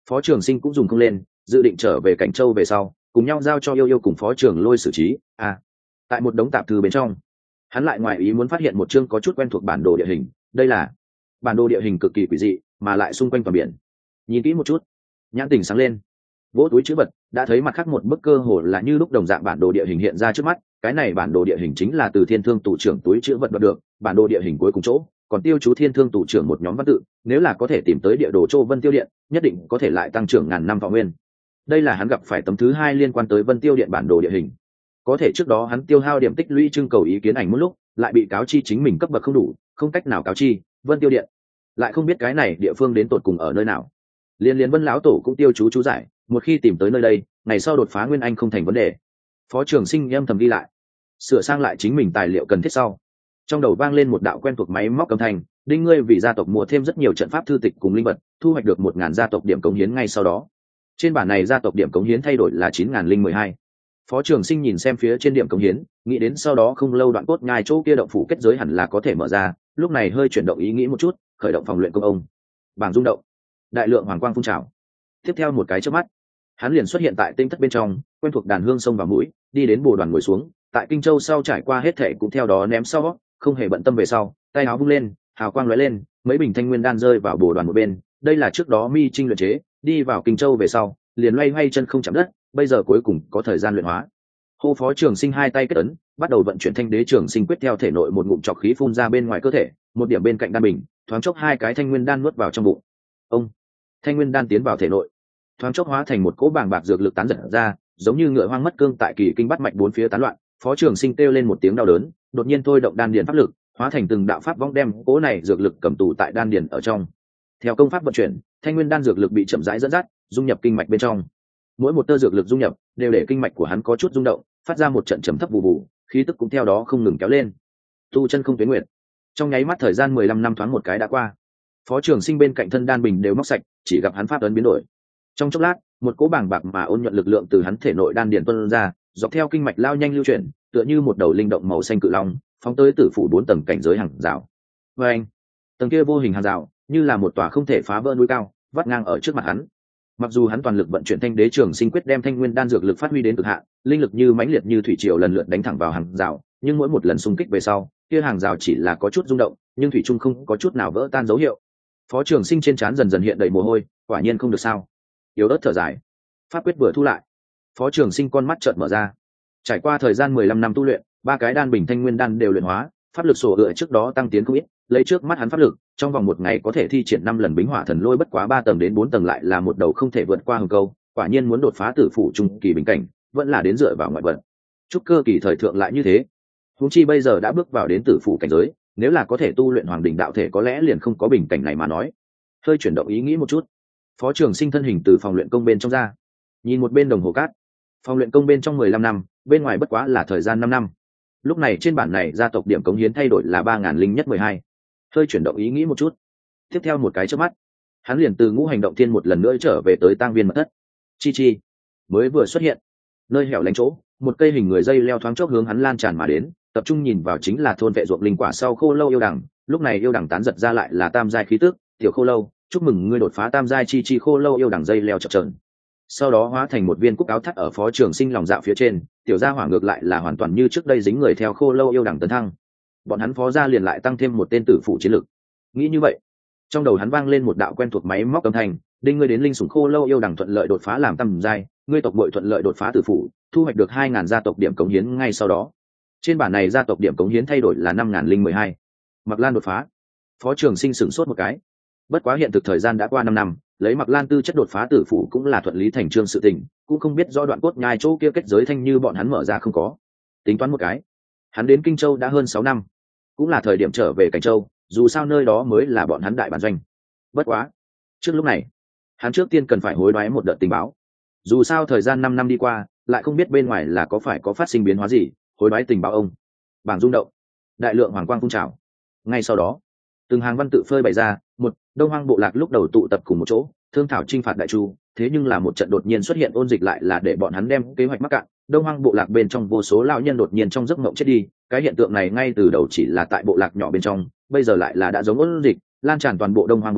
Phó Trường Sinh cũng dùng không lên, dự định trở về Cảnh Châu về sau cùng nhau giao cho yêu yêu cùng Phó Trường Lôi xử trí. Tại một đống tạp thư bên trong, hắn lại ngoài ý muốn phát hiện một chương có chút quen thuộc bản đồ địa hình. Đây là bản đồ địa hình cực kỳ quỷ dị, mà lại xung quanh toàn biển. Nhìn kỹ một chút, nhãn tình sáng lên, vỗ túi chữ vật, đã thấy mặt khác một bức cơ hồ là như lúc đồng dạng bản đồ địa hình hiện ra trước mắt. Cái này bản đồ địa hình chính là từ Thiên Thương tủ trưởng túi chữ vật đoạt được. Bản đồ địa hình cuối cùng chỗ còn tiêu chú Thiên Thương tủ trưởng một nhóm văn tự, nếu là có thể tìm tới địa đồ Châu Vân Tiêu Điện, nhất định có thể lại tăng trưởng ngàn năm võ nguyên. Đây là hắn gặp phải tấm thứ hai liên quan tới Vân Tiêu Điện bản đồ địa hình. Có thể trước đó hắn tiêu hao điểm tích lũy trưng cầu ý kiến ảnh một lúc, lại bị cáo chi chính mình cấp bậc không đủ, không cách nào cáo chi. Vân Tiêu Điện lại không biết cái này địa phương đến tột cùng ở nơi nào. Liên Vân lão tổ cũng tiêu chú giải, một khi tìm tới nơi đây, ngày sau đột phá nguyên anh không thành vấn đề. Phó Trường Sinh âm thầm ghi lại, sửa sang lại chính mình tài liệu cần thiết sau, trong đầu vang lên một đạo quen thuộc máy móc âm thanh: đinh ngươi vì gia tộc mua thêm rất nhiều trận pháp thư tịch cùng linh vật, thu hoạch được 1000 gia tộc điểm cống hiến ngay sau đó. Trên bản này gia tộc điểm cống hiến thay đổi là 9012. Phó Trường Sinh nhìn xem phía trên điểm cống hiến, nghĩ đến sau đó không lâu Đoạn Cốt Nhai chỗ kia động phủ kết giới hẳn là có thể mở ra, lúc này hơi chuyển động ý nghĩ một chút, khởi động phòng luyện công ông. Bảng rung động, đại lượng hoàng quang phun trào. Tiếp theo một cái chớp mắt, hắn liền xuất hiện tại tinh thất bên trong, quen thuộc đàn hương sông vào mũi, đi đến bồ đoàn ngồi xuống. Tại Kinh Châu sau trải qua hết thệ cũng theo đó ném sau, không hề bận tâm về sau, tay áo vung lên, hào quang lóe lên, mấy bình thanh nguyên đan rơi vào bồ đoàn một bên. Đây là trước đó Mi Trinh luyện chế, đi vào Kinh Châu về sau, liền loay hoay chân không chạm đất, bây giờ cuối cùng có thời gian luyện hóa. Hô Phó Trường Sinh hai tay kết ấn, bắt đầu vận chuyển Thanh Đế Trường Sinh quyết theo thể nội một ngụm trọc khí phun ra bên ngoài cơ thể, một điểm bên cạnh đan bình, thoáng chốc hai cái thanh nguyên đan nuốt vào trong bụng. Ông, thanh nguyên đan tiến vào thể nội, thoáng chốc hóa thành một cỗ bàng bạc dược lực tán giật ra, giống như ngựa hoang mất cương tại kỳ kinh bắt mạch bốn phía tán loạn. Phó Trường Sinh kêu lên một tiếng đau đớn, đột nhiên thôi động đan điền pháp lực, hóa thành từng đạo pháp vong đem cỗ này dược lực cầm tù tại đan điền ở trong. Theo công pháp vận chuyển, thanh nguyên đan dược lực bị chậm rãi dẫn dắt, dung nhập kinh mạch bên trong. Mỗi một tơ dược lực dung nhập đều để kinh mạch của hắn có chút rung động, phát ra một trận trầm thấp vù vù, khí tức cũng theo đó không ngừng kéo lên. Tu chân không tuyến nguyệt, trong nháy mắt thời gian 15 năm thoáng một cái đã qua. Phó Trường Sinh bên cạnh thân đan bình đều móc sạch, chỉ gặp hắn pháp ấn biến đổi. Trong chốc lát, một cỗ bàng bạc mà ôn nhuận lực lượng từ hắn thể nội đan điền tuôn ra, dọc theo kinh mạch lao nhanh lưu chuyển, tựa như một đầu linh động màu xanh cự long, phóng tới tử phủ 4 tầng cảnh giới hàng rào. Và anh, tầng kia vô hình hàng rào, như là một tòa không thể phá vỡ núi cao, vắt ngang ở trước mặt hắn. Mặc dù hắn toàn lực vận chuyển Thanh Đế Trường Sinh quyết đem thanh nguyên đan dược lực phát huy đến cực hạn, linh lực như mãnh liệt như thủy triều lần lượt đánh thẳng vào hàng rào, nhưng mỗi một lần xung kích về sau, kia hàng rào chỉ là có chút rung động, nhưng thủy chung không có chút nào vỡ tan dấu hiệu. Phó Trường Sinh trên trán dần dần hiện đầy mồ hôi, quả nhiên không được sao. Yếu ớt thở dài, pháp quyết vừa thu lại, Phó Trường Sinh con mắt trợn mở ra. Trải qua thời gian 15 năm tu luyện, ba cái đan bình thanh nguyên đan đều luyện hóa, pháp lực sổ ựa trước đó tăng tiến không ít, lấy trước mắt hắn pháp lực, trong vòng một ngày có thể thi triển 5 lần Bính Hỏa Thần Lôi bất quá 3 tầng đến 4 tầng lại là một đầu không thể vượt qua hừng câu, quả nhiên muốn đột phá tử phủ trung kỳ bình cảnh, vẫn là đến dựa vào ngoại vật. Trúc cơ kỳ thời thượng lại như thế, huống chi bây giờ đã bước vào đến tử phủ cảnh giới, nếu là có thể tu luyện hoàng đỉnh đạo thể có lẽ liền không có bình cảnh này mà nói. Hơi chuyển động ý nghĩ một chút, Phó Trường Sinh thân hình từ phòng luyện công bên trong ra, nhìn một bên đồng hồ cát. Phòng luyện công bên trong 15 năm, bên ngoài bất quá là thời gian 5 năm. Lúc này trên bản này gia tộc điểm cống hiến thay đổi là 3000 linh nhất 12. Hơi chuyển động ý nghĩ một chút, tiếp theo một cái chớp mắt, hắn liền từ Ngũ Hành Động Thiên một lần nữa trở về tới tang viên mật thất. Chi chi mới vừa xuất hiện, nơi hẻo lánh chỗ, một cây hình người dây leo thoáng chốc hướng hắn lan tràn mà đến, tập trung nhìn vào chính là thôn vệ ruộng linh quả sau khô lâu yêu đằng. Lúc này yêu đằng tán giật ra lại là tam giai khí tức, tiểu khô lâu, chúc mừng ngươi đột phá tam giai. Chi chi khô lâu yêu đằng dây leo chập chờn, sau đó hóa thành một viên cúc áo thắt ở Phó Trường Sinh lòng dạo phía trên. Tiểu gia hỏa ngược lại là hoàn toàn như trước đây dính người theo khô lâu yêu đằng tấn thăng, bọn hắn Phó gia liền lại tăng thêm một tên tử phụ chiến lực. Nghĩ như vậy, trong đầu hắn vang lên một đạo quen thuộc máy móc âm thanh: đinh ngươi đến linh sủng khô lâu yêu đằng thuận lợi đột phá làm tam giai, ngươi tộc bội thuận lợi đột phá tử phụ, thu hoạch được 2000 gia tộc điểm cống hiến ngay sau đó. Trên bản này gia tộc điểm cống hiến thay đổi là 5012. Mặc Lan đột phá. Phó Trường Sinh sửng sốt một cái. Bất quá hiện thực thời gian đã qua 5 năm, lấy Mặc Lan tư chất đột phá tử phụ cũng là thuận lý thành trương sự tình, cũng không biết do Đoạn Cốt Nhai chỗ kia kết giới thanh như bọn hắn mở ra không có. Tính toán một cái, hắn đến Kinh Châu đã hơn 6 năm, cũng là thời điểm trở về Cảnh Châu, dù sao nơi đó mới là bọn hắn đại bản doanh. Bất quá, trước lúc này, hắn trước tiên cần phải hối đoái một đợt tình báo. Dù sao thời gian 5 năm đi qua, lại không biết bên ngoài là có phát sinh biến hóa gì, hối đoái tình báo ông. Bảng rung động, đại lượng hoàng quang phun trào. Ngay sau đó, từng hàng văn tự phơi bày ra, một Đông Hoang bộ lạc lúc đầu tụ tập cùng một chỗ, thương thảo chinh phạt Đại Chu, thế nhưng là một trận đột nhiên xuất hiện ôn dịch lại là để bọn hắn đem kế hoạch mắc cạn. Đông Hoang bộ lạc bên trong vô số lão nhân đột nhiên trong giấc mộng chết đi, cái hiện tượng này ngay từ đầu chỉ là tại bộ lạc nhỏ bên trong, bây giờ lại là đã giống ôn dịch lan tràn toàn bộ Đông Hoang bộ lạc,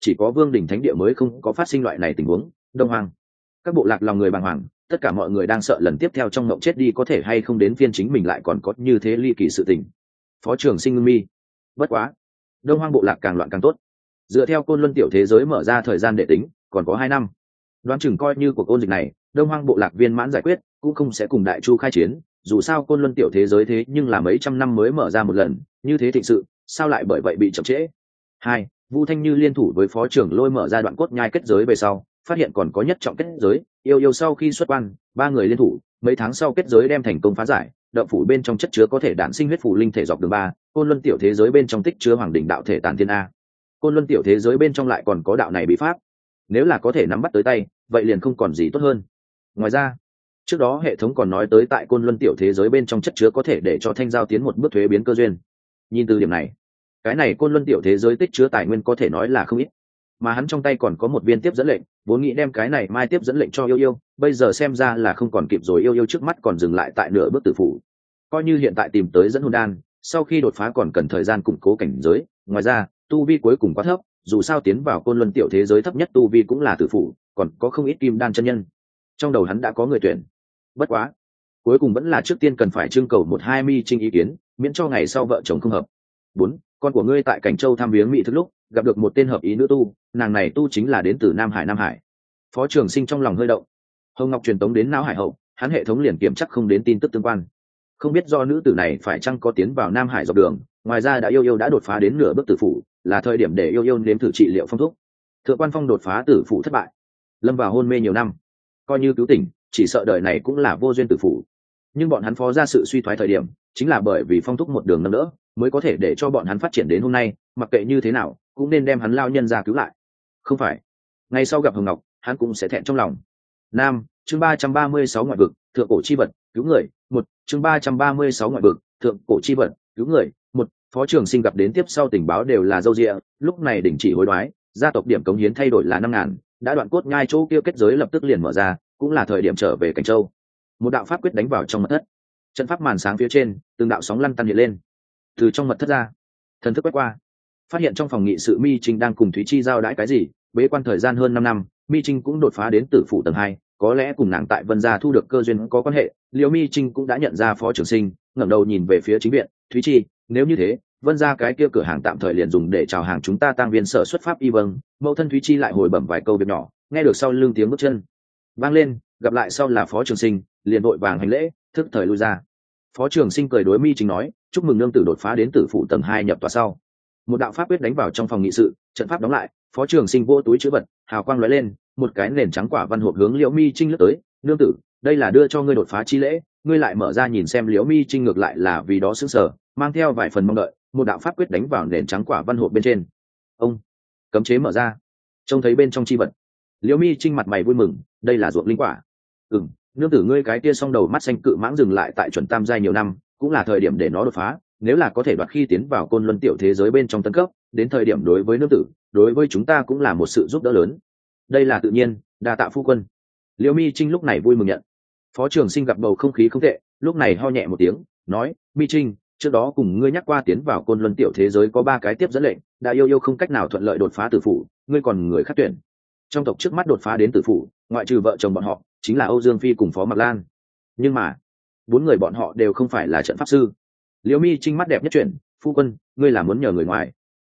chỉ có Vương Đình Thánh Địa mới không có phát sinh loại này tình huống. Đông Hoang, các bộ lạc lòng người bàng hoàng, tất cả mọi người đang sợ lần tiếp theo trong ngộng chết đi có thể hay không đến phiên chính mình lại còn có như thế ly kỳ sự tình. Phó Trường Sinh ngưng mi. Bất quá, Đông Hoang bộ lạc càng loạn càng tốt. Dựa theo Côn Luân tiểu thế giới mở ra thời gian để tính, còn có 2 năm. Đoán chừng coi như cuộc ôn dịch này, Đông Hoang bộ lạc viên mãn giải quyết, cũng không sẽ cùng Đại Chu khai chiến, dù sao Côn Luân tiểu thế giới thế nhưng là mấy trăm năm mới mở ra một lần, như thế thịnh sự, sao lại bởi vậy bị chậm trễ. 2. Vu Thanh Như liên thủ với Phó trưởng Lôi mở ra đoạn cốt nhai kết giới về sau, phát hiện còn có nhất trọng kết giới, yêu sau khi xuất quan, 3 người liên thủ, mấy tháng sau kết giới đem thành công phá giải, động phủ bên trong chất chứa có thể đản sinh huyết phù linh thể dọc đường 3, Côn Luân tiểu thế giới bên trong tích chứa hoàng đỉnh đạo thể tản thiên a. Côn Luân tiểu thế giới bên trong lại còn có đạo này bí pháp, nếu là có thể nắm bắt tới tay, vậy liền không còn gì tốt hơn. Ngoài ra, trước đó hệ thống còn nói tới tại Côn Luân tiểu thế giới bên trong chất chứa có thể để cho thanh giao tiến một bước thuế biến cơ duyên. Nhìn từ điểm này, cái này Côn Luân tiểu thế giới tích chứa tài nguyên có thể nói là không ít, mà hắn trong tay còn có một viên tiếp dẫn lệnh, vốn nghĩ đem cái này mai tiếp dẫn lệnh cho yêu, bây giờ xem ra là không còn kịp rồi. Yêu trước mắt còn dừng lại tại nửa bước tử phủ, coi như hiện tại tìm tới dẫn hồn đan, sau khi đột phá còn cần thời gian củng cố cảnh giới. Ngoài ra, tu vi cuối cùng quá thấp, dù sao tiến vào Côn Luân tiểu thế giới thấp nhất tu vi cũng là tử phủ, còn có không ít kim đan chân nhân, trong đầu hắn đã có người tuyển. Bất quá, cuối cùng vẫn là trước tiên cần phải trưng cầu 1-2 mi trinh ý kiến, miễn cho ngày sau vợ chồng không hợp. 4. Con của ngươi tại Cảnh Châu thăm viếng mỹ thực lúc gặp được một tên hợp ý nữ tu, nàng này tu chính là đến từ Nam Hải. Phó Trường Sinh trong lòng hơi động. Hồng Ngọc truyền tống đến Não Hải hậu, hắn hệ thống liền kiểm chắc không đến tin tức tương quan, không biết do nữ tử này phải chăng có tiến vào Nam Hải dọc đường. Ngoài ra đã yêu đã đột phá đến nửa bước tử phủ, là thời điểm để yêu nếm thử trị liệu phong thuốc. Thượng quan Phong đột phá tử phủ thất bại, lâm vào hôn mê nhiều năm, coi như cứu tỉnh, chỉ sợ đời này cũng là vô duyên tử phủ. Nhưng bọn hắn phó ra sự suy thoái thời điểm, chính là bởi vì Phong thúc một đường nâng đỡ, mới có thể để cho bọn hắn phát triển đến hôm nay. Mặc kệ như thế nào, cũng nên đem hắn lao nhân ra cứu lại. Không phải, ngay sau gặp Hồng Ngọc, hắn cũng sẽ thẹn trong lòng. Nam, chương 336 ngoại vực, thượng cổ chi vật, cứu người. 1. Chương 336 ngoại vực, thượng cổ chi vật, cứu người. 1. Phó Trường Sinh gặp đến tiếp sau tình báo đều là dâu dịa, lúc này đình chỉ hối đoái, gia tộc điểm cống hiến thay đổi là 5.000, đã đoạn cốt nhai chỗ kia kết giới lập tức liền mở ra, cũng là thời điểm trở về Cảnh Châu. Một đạo pháp quyết đánh vào trong mật thất, trận pháp màn sáng phía trên, từng đạo sóng lăn tăn hiện lên. Từ trong mật thất ra, thần thức quét qua, phát hiện trong phòng nghị sự Mi Trinh đang cùng Thúy Chi giao đãi cái gì. Bế quan thời gian hơn 5 năm, Mi Trinh cũng đột phá đến tử phủ tầng 2, có lẽ cùng nàng tại Vân Gia thu được cơ duyên có quan hệ. Liễu Mi Trinh cũng đã nhận ra Phó Trường Sinh, ngẩng đầu nhìn về phía chính viện. Thúy Chi, nếu như thế, Vân Gia cái kia cửa hàng tạm thời liền dùng để chào hàng chúng ta Tang Viên sở xuất pháp y. Vâng. Mẫu thân Thúy Chi lại hồi bẩm vài câu việc nhỏ, nghe được sau lưng tiếng bước chân vang lên, gặp lại sau là Phó Trường Sinh, liền vội vàng hành lễ, thức thời lui ra. Phó Trường Sinh cười đối Mi Trinh nói, chúc mừng nương tử đột phá đến tử phủ tầng 2 nhập tòa sau. Một đạo pháp quyết đánh vào trong phòng nghị sự, trận pháp đóng lại. Phó Trường Sinh vô túi chữ vật, hào quang lóe lên, một cái nền trắng quả văn hộp hướng Liễu Mi Trinh lướt tới. Nương tử, đây là đưa cho ngươi đột phá chi lễ. Ngươi lại mở ra nhìn xem. Liễu Mi Trinh ngược lại là vì đó sững sờ, mang theo vài phần mong đợi. Một đạo pháp quyết đánh vào nền trắng quả văn hộp bên trên. Ông, cấm chế mở ra, trông thấy bên trong chi vật. Liễu Mi Trinh mặt mày vui mừng, đây là ruộng linh quả. Nương tử ngươi cái kia song đầu mắt xanh cự mãng dừng lại tại chuẩn tam giai nhiều năm, cũng là thời điểm để nó đột phá. Nếu là có thể đoạt khi tiến vào Côn Luân tiểu thế giới bên trong tấn cấp, đến thời điểm đối với nương tử, đối với chúng ta cũng là một sự giúp đỡ lớn. Đây là tự nhiên, đa tạ phu quân. Liễu Mi Trinh lúc này vui mừng nhận. Phó Trường Sinh gặp bầu không khí không tệ, lúc này ho nhẹ một tiếng, nói, Mi Trinh, trước đó cùng ngươi nhắc qua tiến vào Côn Luân tiểu thế giới có 3 cái tiếp dẫn lệnh, đã yêu không cách nào thuận lợi đột phá tử phủ, ngươi còn người khác tuyển. Trong tộc trước mắt đột phá đến tử phủ, ngoại trừ vợ chồng bọn họ, chính là Âu Dương Phi cùng Phó Mặc Lan. Nhưng mà, 4 người bọn họ đều không phải là trận pháp sư. Liễu Mi Trinh mắt đẹp nhất chuyển, phu quân, ngươi là muốn nhờ người ngoài.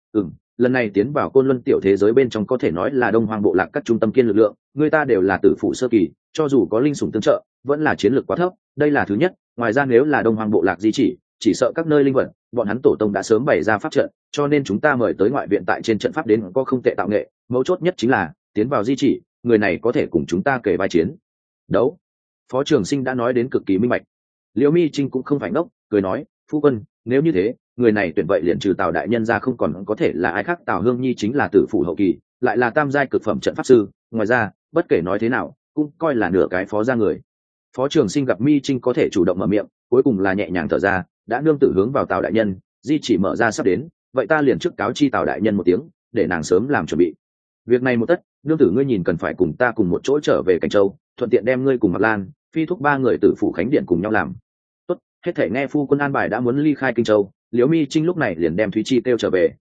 Lần này tiến vào Côn Luân tiểu thế giới bên trong có thể nói là Đông Hoang bộ lạc các trung tâm kiên lực lượng, người ta đều là tử phụ sơ kỳ, cho dù có linh sủng tương trợ, vẫn là chiến lược quá thấp, đây là thứ nhất. Ngoài ra nếu là Đông Hoang bộ lạc di chỉ sợ các nơi linh vật, bọn hắn tổ tông đã sớm bày ra pháp trận, cho nên chúng ta mời tới ngoại viện tại trên trận pháp đến có không tệ tạo nghệ, mấu chốt nhất chính là tiến vào di chỉ, người này có thể cùng chúng ta kề vai chiến đấu. Phó Trường Sinh đã nói đến cực kỳ minh bạch. Liễu Mi Trinh cũng không phải ngốc, cười nói, phu quân, nếu như thế, người này tuyển vậy liền trừ Tào đại nhân ra không còn có thể là ai khác. Tào Hương Nhi chính là tử phủ hậu kỳ, lại là tam giai cực phẩm trận pháp sư, ngoài ra, bất kể nói thế nào, cũng coi là nửa cái phó gia người. Phó Trường Sinh gặp Mi Trinh có thể chủ động mở miệng, cuối cùng là nhẹ nhàng thở ra, đã nương tử hướng vào Tào đại nhân, di chỉ mở ra sắp đến, vậy ta liền trước cáo chi Tào đại nhân một tiếng, để nàng sớm làm chuẩn bị. Việc này một tất, nương tử ngươi nhìn cần phải cùng ta cùng một chỗ trở về Cảnh Châu, thuận tiện đem ngươi cùng Mặc Lan, Phi thúc 3 người tử phủ khánh điện cùng nhau làm. Tốt, hết thể nghe phu quân an bài đã muốn ly khai Kinh Châu. Liễu Mi Trinh lúc này liền đem Thúy Chi kêu trở về,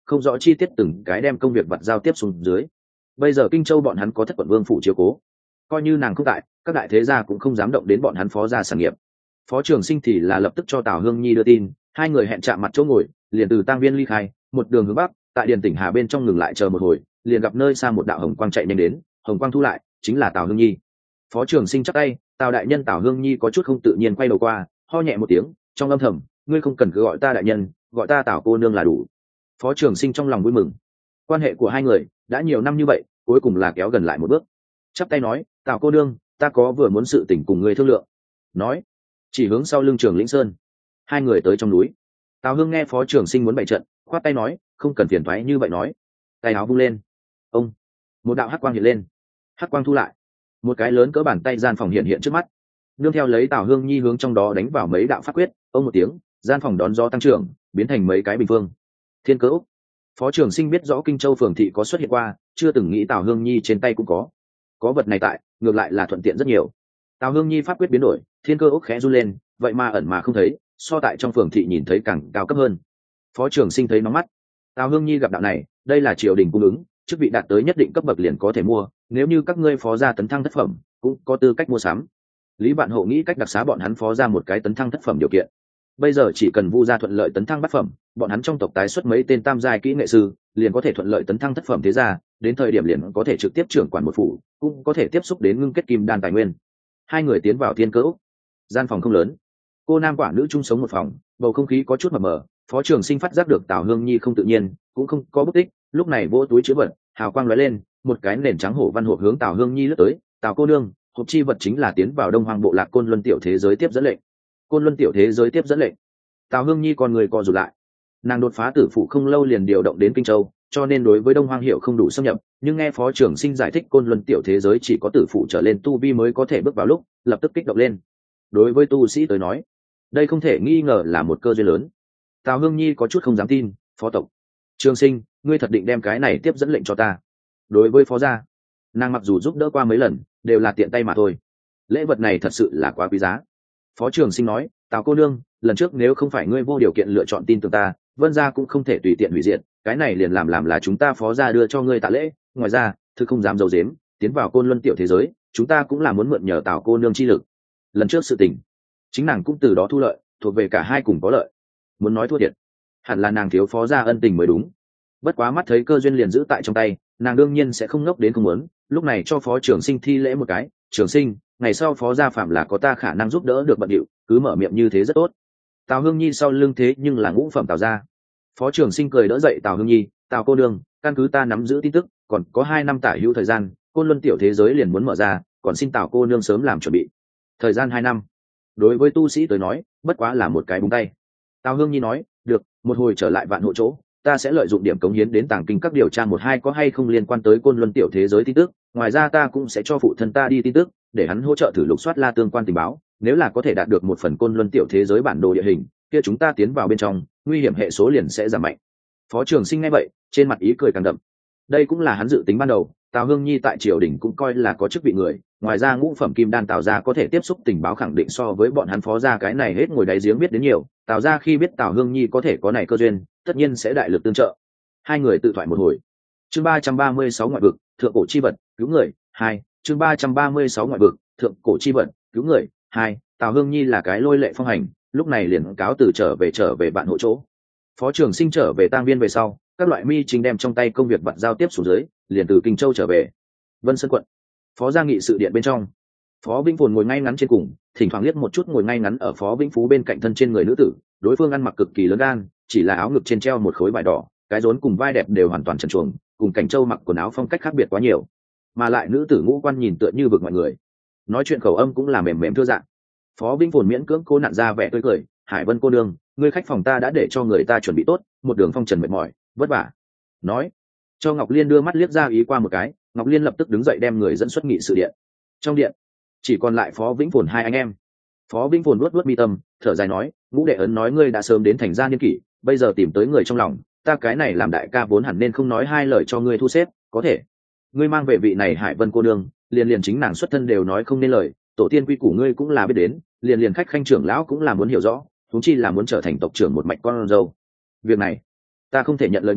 không rõ chi tiết từng cái đem công việc vặt giao tiếp xuống dưới. Bây giờ Kinh Châu bọn hắn có thất quận vương phủ chiếu cố, coi như nàng không tại, các đại thế gia cũng không dám động đến bọn hắn phó gia sản nghiệp. Phó Trường Sinh thì là lập tức cho Tào Hương Nhi đưa tin, hai người hẹn chạm mặt chỗ ngồi, liền từ tang viên ly khai, một đường hướng bắc, tại Điền Tỉnh Hà bên trong ngừng lại chờ một hồi, liền gặp nơi xa một đạo hồng quang chạy nhanh đến, hồng quang thu lại, chính là Tào Hương Nhi. Phó Trường Sinh chắp tay, Tào đại nhân. Tào Hương Nhi có chút không tự nhiên quay đầu qua, ho nhẹ một tiếng, trong âm thầm, ngươi không cần cứ gọi ta đại nhân, gọi ta Tào cô nương là đủ. Phó Trường Sinh trong lòng vui mừng, quan hệ của hai người đã nhiều năm như vậy, cuối cùng là kéo gần lại một bước. Chắp tay nói, Tào cô nương, ta có vừa muốn sự tình cùng ngươi thương lượng. Nói, chỉ hướng sau lưng Trường Lĩnh Sơn. Hai người tới trong núi. Tào Hương nghe Phó Trường Sinh muốn bày trận, khoát tay nói, không cần phiền toái như vậy nói. Tay áo vung lên, ông, một đạo hắc quang hiện lên, hắc quang thu lại, một cái lớn cỡ bàn tay gian phòng hiện hiện trước mắt. Nương theo lấy Tào Hương Nhi hướng trong đó đánh vào mấy đạo pháp quyết, ông một tiếng, gian phòng đón gió tăng trưởng, biến thành mấy cái bình phương. Thiên Cơ Úc. Phó Trường Sinh biết rõ Kinh Châu phường thị có xuất hiện qua, chưa từng nghĩ Tào Hương Nhi trên tay cũng có vật này tại, ngược lại là thuận tiện rất nhiều. Tào Hương Nhi pháp quyết biến đổi, Thiên Cơ Úc khẽ run lên, vậy mà ẩn mà không thấy, so tại trong phường thị nhìn thấy càng cao cấp hơn. Phó Trường Sinh thấy nóng mắt. Tào Hương Nhi gặp đạo này, đây là triều đình cung ứng, chức vị đạt tới nhất định cấp bậc liền có thể mua, nếu như các ngươi phó gia tấn thăng thất phẩm, cũng có tư cách mua sắm. Lý Vạn Hộ nghĩ cách đặc xá bọn hắn phó gia một cái tấn thăng thất phẩm điều kiện. Bây giờ chỉ cần Vu gia thuận lợi tấn thăng bát phẩm, bọn hắn trong tộc tái xuất mấy tên tam giai kỹ nghệ sư, liền có thể thuận lợi tấn thăng thất phẩm thế gia, đến thời điểm liền có thể trực tiếp trưởng quản một phủ, cũng có thể tiếp xúc đến ngưng kết kim đan tài nguyên. Hai người tiến vào Thiên Cơ Úc. Gian phòng không lớn, cô nam quả nữ chung sống một phòng, bầu không khí có chút mờ mờ. Phó Trường Sinh phát giác được Tào Hương Nhi không tự nhiên, cũng không có bất tích, lúc này vỗ túi chứa vật, hào quang lóe lên, một cái nền trắng hổ văn hộp hướng Tào Hương Nhi lướt tới. Tào cô nương, hộp chi vật chính là tiến vào Đông Hoang bộ lạc Côn Luân tiểu thế giới tiếp dẫn lệnh. Côn Luân tiểu thế giới tiếp dẫn lệnh. Tào Hương Nhi còn người co rụt lại. Nàng đột phá tử phụ không lâu liền điều động đến Kinh Châu, cho nên đối với Đông Hoang hiểu không đủ xâm nhập, nhưng nghe Phó Trường Sinh giải thích Côn Luân tiểu thế giới chỉ có tử phụ trở lên tu vi mới có thể bước vào, lúc lập tức kích động lên. Đối với tu sĩ tới nói, đây không thể nghi ngờ là một cơ duyên lớn. Tào Hương Nhi có chút không dám tin, Phó tộc Trường Sinh, ngươi thật định đem cái này tiếp dẫn lệnh cho ta? Đối với phó gia, nàng mặc dù giúp đỡ qua mấy lần, đều là tiện tay mà thôi, lễ vật này thật sự là quá quý giá. Phó Trường Sinh nói, Tào cô nương, lần trước nếu không phải ngươi vô điều kiện lựa chọn tin tưởng ta, Vân gia cũng không thể tùy tiện hủy diệt, cái này liền làm là chúng ta phó gia đưa cho ngươi tạ lễ. Ngoài ra, thư không dám giấu giếm, tiến vào Côn Luân tiểu thế giới, chúng ta cũng là muốn mượn nhờ Tào cô nương chi lực. Lần trước sự tình, chính nàng cũng từ đó thu lợi, thuộc về cả hai cùng có lợi. Muốn nói thua thiệt, hẳn là nàng thiếu phó gia ân tình mới đúng. Bất quá mắt thấy cơ duyên liền giữ tại trong tay, nàng đương nhiên sẽ không ngốc đến không muốn, lúc này cho Phó Trường Sinh thi lễ một cái. Trường Sinh, ngày sau phó gia phạm là có ta khả năng giúp đỡ được bận điệu, cứ mở miệng như thế rất tốt. Tào Hương Nhi sau lưng thế nhưng là ngũ phẩm Tào gia. Phó Trường Sinh cười đỡ dậy Tào Hương Nhi, Tào cô đương, căn cứ ta nắm giữ tin tức, còn có 2 năm tả hữu thời gian, Côn Luân tiểu thế giới liền muốn mở ra, còn xin Tào cô nương sớm làm chuẩn bị. Thời gian 2 năm, đối với tu sĩ tới nói, bất quá là một cái búng tay. Tào Hương Nhi nói, được, một hồi trở lại Vạn Hộ chỗ, ta sẽ lợi dụng điểm cống hiến đến Tàng Kinh các điều tra 1-2 có hay không liên quan tới Côn Luân tiểu thế giới tin tức, ngoài ra ta cũng sẽ cho phụ thân ta đi tin tức, để hắn hỗ trợ thử lục soát La tương quan tình báo, nếu là có thể đạt được một phần Côn Luân tiểu thế giới bản đồ địa hình, kia chúng ta tiến vào bên trong, nguy hiểm hệ số liền sẽ giảm mạnh. Phó Trường Sinh nghe vậy, trên mặt ý cười càng đậm. Đây cũng là hắn dự tính ban đầu, Tào Hương Nhi tại triều đình cũng coi là có chức vị người, ngoài ra ngũ phẩm kim đan Tào gia có thể tiếp xúc tình báo khẳng định so với bọn hắn phó gia cái này hết ngồi đáy giếng biết đến nhiều. Tào gia khi biết Tào Hương Nhi có thể có này cơ duyên, tất nhiên sẽ đại lực tương trợ. Hai người tự thoại một hồi. Chương 336 ngoại vực, thượng cổ chi vật, cứu người 2. Chương 336 ngoại vực, thượng cổ chi vật, cứu người 2. Tào Hương Nhi là cái lôi lệ phong hành, lúc này liền cáo từ trở về Vạn Hộ chỗ. Phó Trường Sinh trở về tang viên về sau, các loại mi chính đem trong tay công việc bận giao tiếp xuống dưới, liền từ Kinh Châu trở về Vân Sơn quận. Phó gia nghị sự điện bên trong, Phó Vĩnh Phồn ngồi ngay ngắn trên cùng, thỉnh thoảng liếc một chút ngồi ngay ngắn ở Phó Vĩnh Phú bên cạnh thân trên người nữ tử, đối phương ăn mặc cực kỳ lớn gan, chỉ là áo ngực trên treo một khối vải đỏ, cái rốn cùng vai đẹp đều hoàn toàn trần truồng, cùng Cảnh Châu mặc quần áo phong cách khác biệt quá nhiều, mà lại nữ tử ngũ quan nhìn tựa như vực mọi người, nói chuyện khẩu âm cũng là mềm mềm thưa dạng. Phó Vĩnh Phồn miễn cưỡng cố nặn ra vẻ tươi cười, Hải Vân cô nương, ngươi khách phòng ta đã để cho người ta chuẩn bị tốt, một đường phong trần mệt mỏi, vất vả. Nói, cho Ngọc Liên đưa mắt liếc ra ý qua một cái, Ngọc Liên lập tức đứng dậy đem người dẫn xuất nghị sự điện. Trong điện chỉ còn lại Phó Vĩnh Phồn hai anh em. Phó Vĩnh Phồn luốt mi tâm, thở dài nói, Ngũ đệ ấn nói ngươi đã sớm đến thành gia niên kỷ, bây giờ tìm tới người trong lòng, ta cái này làm đại ca vốn hẳn nên không nói hai lời cho ngươi thu xếp, có thể ngươi mang về vị này Hải Vân cô nương, liền chính nàng xuất thân đều nói không nên lời, tổ tiên quy củ ngươi cũng là biết đến, liền khách khanh trưởng lão cũng là muốn hiểu rõ, huống chi là muốn trở thành tộc trưởng một mạch con dâu. Việc này ta không thể nhận lời ngươi,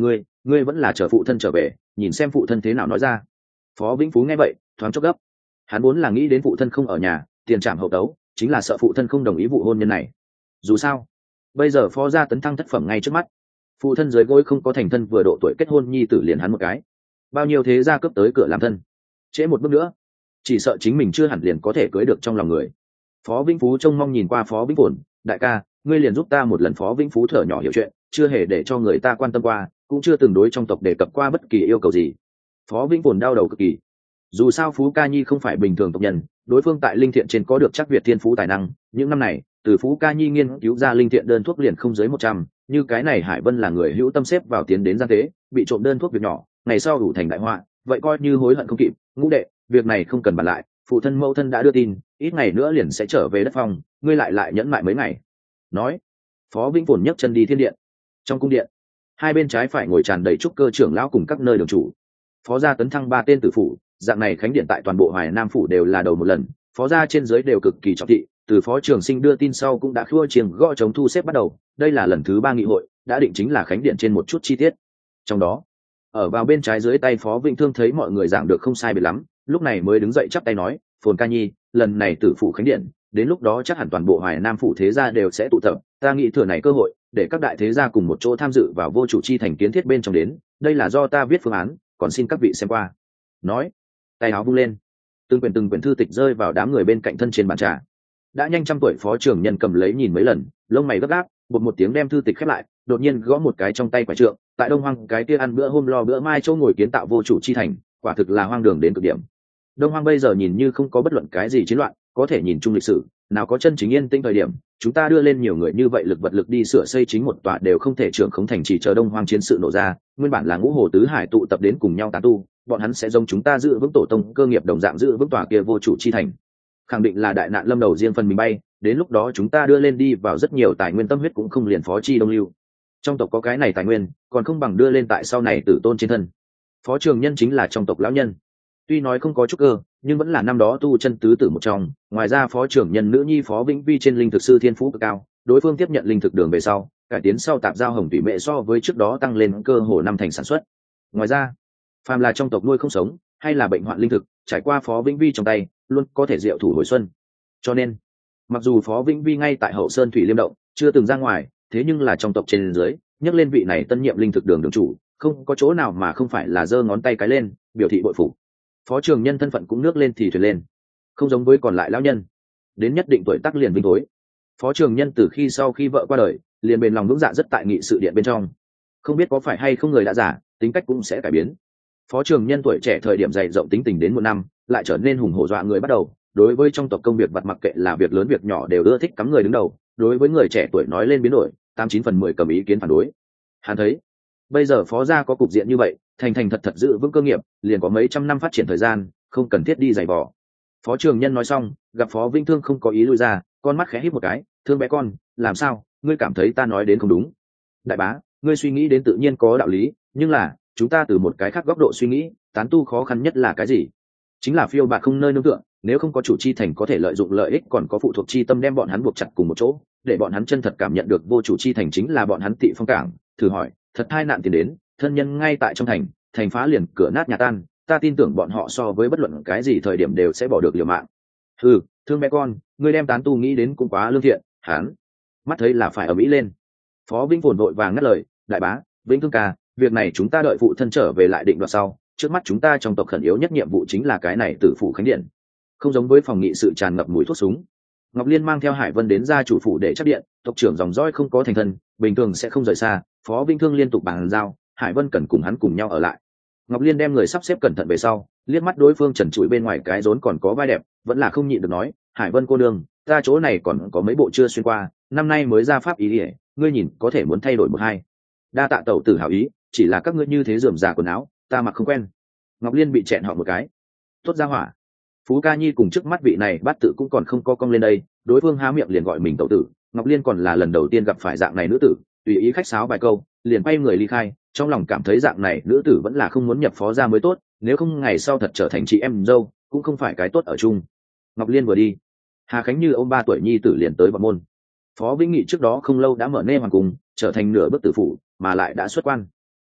ngươi vẫn là chờ phụ thân trở về nhìn xem phụ thân thế nào nói ra. Phó Vĩnh Phú nghe vậy thoáng chốc gấp. Hắn vốn là nghĩ đến phụ thân không ở nhà, tiền trảm hậu tấu, chính là sợ phụ thân không đồng ý vụ hôn nhân này. Dù sao bây giờ Phó gia tấn thăng thất phẩm ngay trước mắt, phụ thân dưới gối không có thành thân vừa độ tuổi kết hôn nhi tử liền hắn một cái, bao nhiêu thế gia cướp tới cửa làm thân, trễ một bước nữa chỉ sợ chính mình chưa hẳn liền có thể cưới được trong lòng người. Phó Vĩnh Phú trông mong nhìn qua Phó Vĩnh Phồn, đại ca ngươi liền giúp ta một lần. Phó Vĩnh Phú thở nhỏ hiểu chuyện, chưa hề để cho người ta quan tâm qua, cũng chưa từng đối trong tộc đề cập qua bất kỳ yêu cầu gì. Phó Vĩnh Phồn đau đầu cực kỳ. Dù sao Phú Ca Nhi không phải bình thường tộc nhân, đối phương tại linh thiện trên có được chắc Việt thiên phú tài năng, những năm này từ Phú Ca Nhi nghiên cứu ra linh thiện đơn thuốc liền không dưới 100, như cái này Hải Vân là người hữu tâm xếp vào tiến đến gian tế, bị trộm đơn thuốc việc nhỏ, ngày sau đủ thành đại họa, vậy coi như hối hận không kịp. Ngũ đệ, việc này không cần bàn lại, phụ thân mẫu thân đã đưa tin, ít ngày nữa liền sẽ trở về đất phong, ngươi lại nhẫn mại mấy ngày. Nói, Phó Vĩnh Phồn nhấc chân đi thiên điện. Trong cung điện, hai bên trái phải ngồi tràn đầy trúc cơ trưởng lão cùng các nơi đường chủ. Phó gia tấn thăng 3 tên tử phủ, dạng này khánh điện tại toàn bộ Hoài Nam phủ đều là đầu một lần, phó gia trên dưới đều cực kỳ trọng thị. Từ Phó Trường Sinh đưa tin sau cũng đã khua chiêng gõ chống thu xếp bắt đầu, đây là lần thứ 3 nghị hội, đã định chính là khánh điện trên một chút chi tiết. Trong đó, ở vào bên trái dưới tay Phó Vĩnh Thương thấy mọi người giảng được không sai biệt lắm, lúc này mới đứng dậy chắp tay nói, Phồn Ca Nhi, lần này tử phủ khánh điện, đến lúc đó chắc hẳn toàn bộ Hoài Nam phủ thế gia đều sẽ tụ tập, ta nghĩ thừa này cơ hội để các đại thế gia cùng một chỗ tham dự vào vô chủ chi thành kiến thiết bên trong đến, đây là do ta viết phương án, còn xin các vị xem qua. Nói, tay áo vung lên, từng quyển thư tịch rơi vào đám người bên cạnh thân trên bàn trà. Đã nhanh trăm tuổi Phó Trường Nhân cầm lấy nhìn mấy lần, lông mày gấp gáp, bột một tiếng đem thư tịch khép lại, đột nhiên gõ một cái trong tay quả trượng, tại Đông Hoang cái kia ăn bữa hôm lo bữa mai chỗ ngồi kiến tạo vô chủ chi thành, quả thực là hoang đường đến cực điểm. Đông Hoang bây giờ nhìn như không có bất luận cái gì chiến loạn, có thể nhìn chung lịch sử, nào có chân chính yên tĩnh thời điểm, chúng ta đưa lên nhiều người như vậy lực vật lực đi sửa xây chính một tòa đều không thể trưởng khống thành trì chờ Đông Hoang chiến sự nổ ra, nguyên bản là ngũ hồ tứ hải tụ tập đến cùng nhau tán tu, bọn hắn sẽ giống chúng ta giữ vững tổ tông cơ nghiệp đồng dạng giữ vững tòa kia vô chủ chi thành. Khẳng định là đại nạn lâm đầu riêng phần mình bay, đến lúc đó chúng ta đưa lên đi vào rất nhiều tài nguyên tâm huyết cũng không liền phó chi đông lưu. Trong tộc có cái này tài nguyên, còn không bằng đưa lên tại sau này tử tôn trên thân. Phó Trường Nhân chính là trong tộc lão nhân, tuy nói không có trúc cơ nhưng vẫn là năm đó tu chân tứ tử một trong. Ngoài ra Phó Trưởng Nhân nữ nhi Phó Vĩnh Vi trên linh thực sư thiên phú cực cao, đối phương tiếp nhận linh thực đường về sau cải tiến sau tạp giao hồng thủy mệ so với trước đó tăng lên cơ hồ 5 thành sản xuất. Ngoài ra phàm là trong tộc nuôi không sống hay là bệnh hoạn linh thực, trải qua Phó Vĩnh Vi trong tay luôn có thể diệu thủ hồi xuân. Cho nên mặc dù Phó Vĩnh Vi ngay tại Hậu Sơn Thủy Liêm Động chưa từng ra ngoài, thế nhưng là trong tộc trên dưới nhắc lên vị này tân nhiệm linh thực đường đường chủ, không có chỗ nào mà không phải là giơ ngón tay cái lên biểu thị bội phục. Phó Trường Nhân thân phận cũng nước lên thì thuyền lên, không giống với còn lại lão nhân đến nhất định tuổi tác liền vinh thối. Phó Trường Nhân từ khi sau khi vợ qua đời liền bền lòng vững dạ rất tại nghị sự điện bên trong, không biết có phải hay không người đã giả, tính cách cũng sẽ cải biến. Phó Trường Nhân tuổi trẻ thời điểm dày rộng tính tình đến một năm lại trở nên hùng hổ dọa người bắt đầu, đối với trong tộc công việc vặt mặc kệ là việc lớn việc nhỏ đều ưa thích cắm người đứng đầu, đối với người trẻ tuổi nói lên biến đổi 89 phần 10 cầm ý kiến phản đối. Hắn thấy bây giờ Phó gia có cục diện như vậy, thành thành thật thật giữ vững cơ nghiệp liền có mấy trăm năm phát triển thời gian, không cần thiết đi giày vò. Phó Trường Nhân nói xong gặp Phó Vĩnh Thương không có ý lui ra, con mắt khẽ híp một cái, thương bé con, làm sao ngươi cảm thấy ta nói đến không đúng? Đại bá, ngươi suy nghĩ đến tự nhiên có đạo lý, nhưng là chúng ta từ một cái khác góc độ suy nghĩ, tán tu khó khăn nhất là cái gì? Chính là phiêu bạt không nơi nương tựa, nếu không có chủ chi thành có thể lợi dụng lợi ích còn có phụ thuộc chi tâm đem bọn hắn buộc chặt cùng một chỗ, để bọn hắn chân thật cảm nhận được vô chủ chi thành chính là bọn hắn tị phong cảng. Thử hỏi, thật tai nạn tiền đến, thân nhân ngay tại trong thành, thành phá liền cửa nát nhà tan, ta tin tưởng bọn họ so với bất luận cái gì thời điểm đều sẽ bỏ được liều mạng. Thương bé con, ngươi đem tán tu nghĩ đến cũng quá lương thiện. Hắn mắt thấy là phải ở mỹ lên. Phó Vĩnh Phồn vội vàng ngắt lời, đại bá, Vĩnh Thương ca, việc này chúng ta đợi phụ thân trở về lại định đoạt sau, trước mắt chúng ta trong tộc khẩn yếu nhất nhiệm vụ chính là cái này tử phủ khánh điện. Không giống với phòng nghị sự tràn ngập mùi thuốc súng, Ngọc Liên mang theo Hải Vân đến gia chủ phủ để chắc điện, tộc trưởng dòng dõi không có thành thân bình thường sẽ không rời xa. Phó Vĩnh Thương liên tục bàn giao, Hải Vân cần cùng hắn cùng nhau ở lại. Ngọc Liên đem người sắp xếp cẩn thận về sau, liếc mắt đối phương trần trụi bên ngoài cái rốn còn có vai đẹp, vẫn là không nhịn được nói, Hải Vân cô đương, ta chỗ này còn có mấy bộ chưa xuyên qua, năm nay mới ra pháp ý ỉa, ngươi nhìn có thể muốn thay đổi một hai. Đa tạ tẩu tử hảo ý, chỉ là các ngươi như thế rườm rà quần áo ta mặc không quen. Ngọc Liên bị chẹn họ một cái. Tốt ra hỏa. Phú Ca Nhi cùng trước mắt vị này bát tự cũng còn không co cong lên đây, đối phương há miệng liền gọi mình tẩu tử. Ngọc Liên còn là lần đầu tiên gặp phải dạng này nữ tử, tùy ý khách sáo vài câu liền bay người ly khai, trong lòng cảm thấy dạng này nữ tử vẫn là không muốn nhập phó gia mới tốt, nếu không ngày sau thật trở thành chị em dâu cũng không phải cái tốt ở chung. Ngọc Liên vừa đi, Hà Khánh Như ôm 3 tuổi nhi tử liền tới bọn môn. Phó Vĩnh Nghị trước đó không lâu đã mở nê hoàng cung, trở thành nửa bước tử phụ, mà lại đã xuất quan.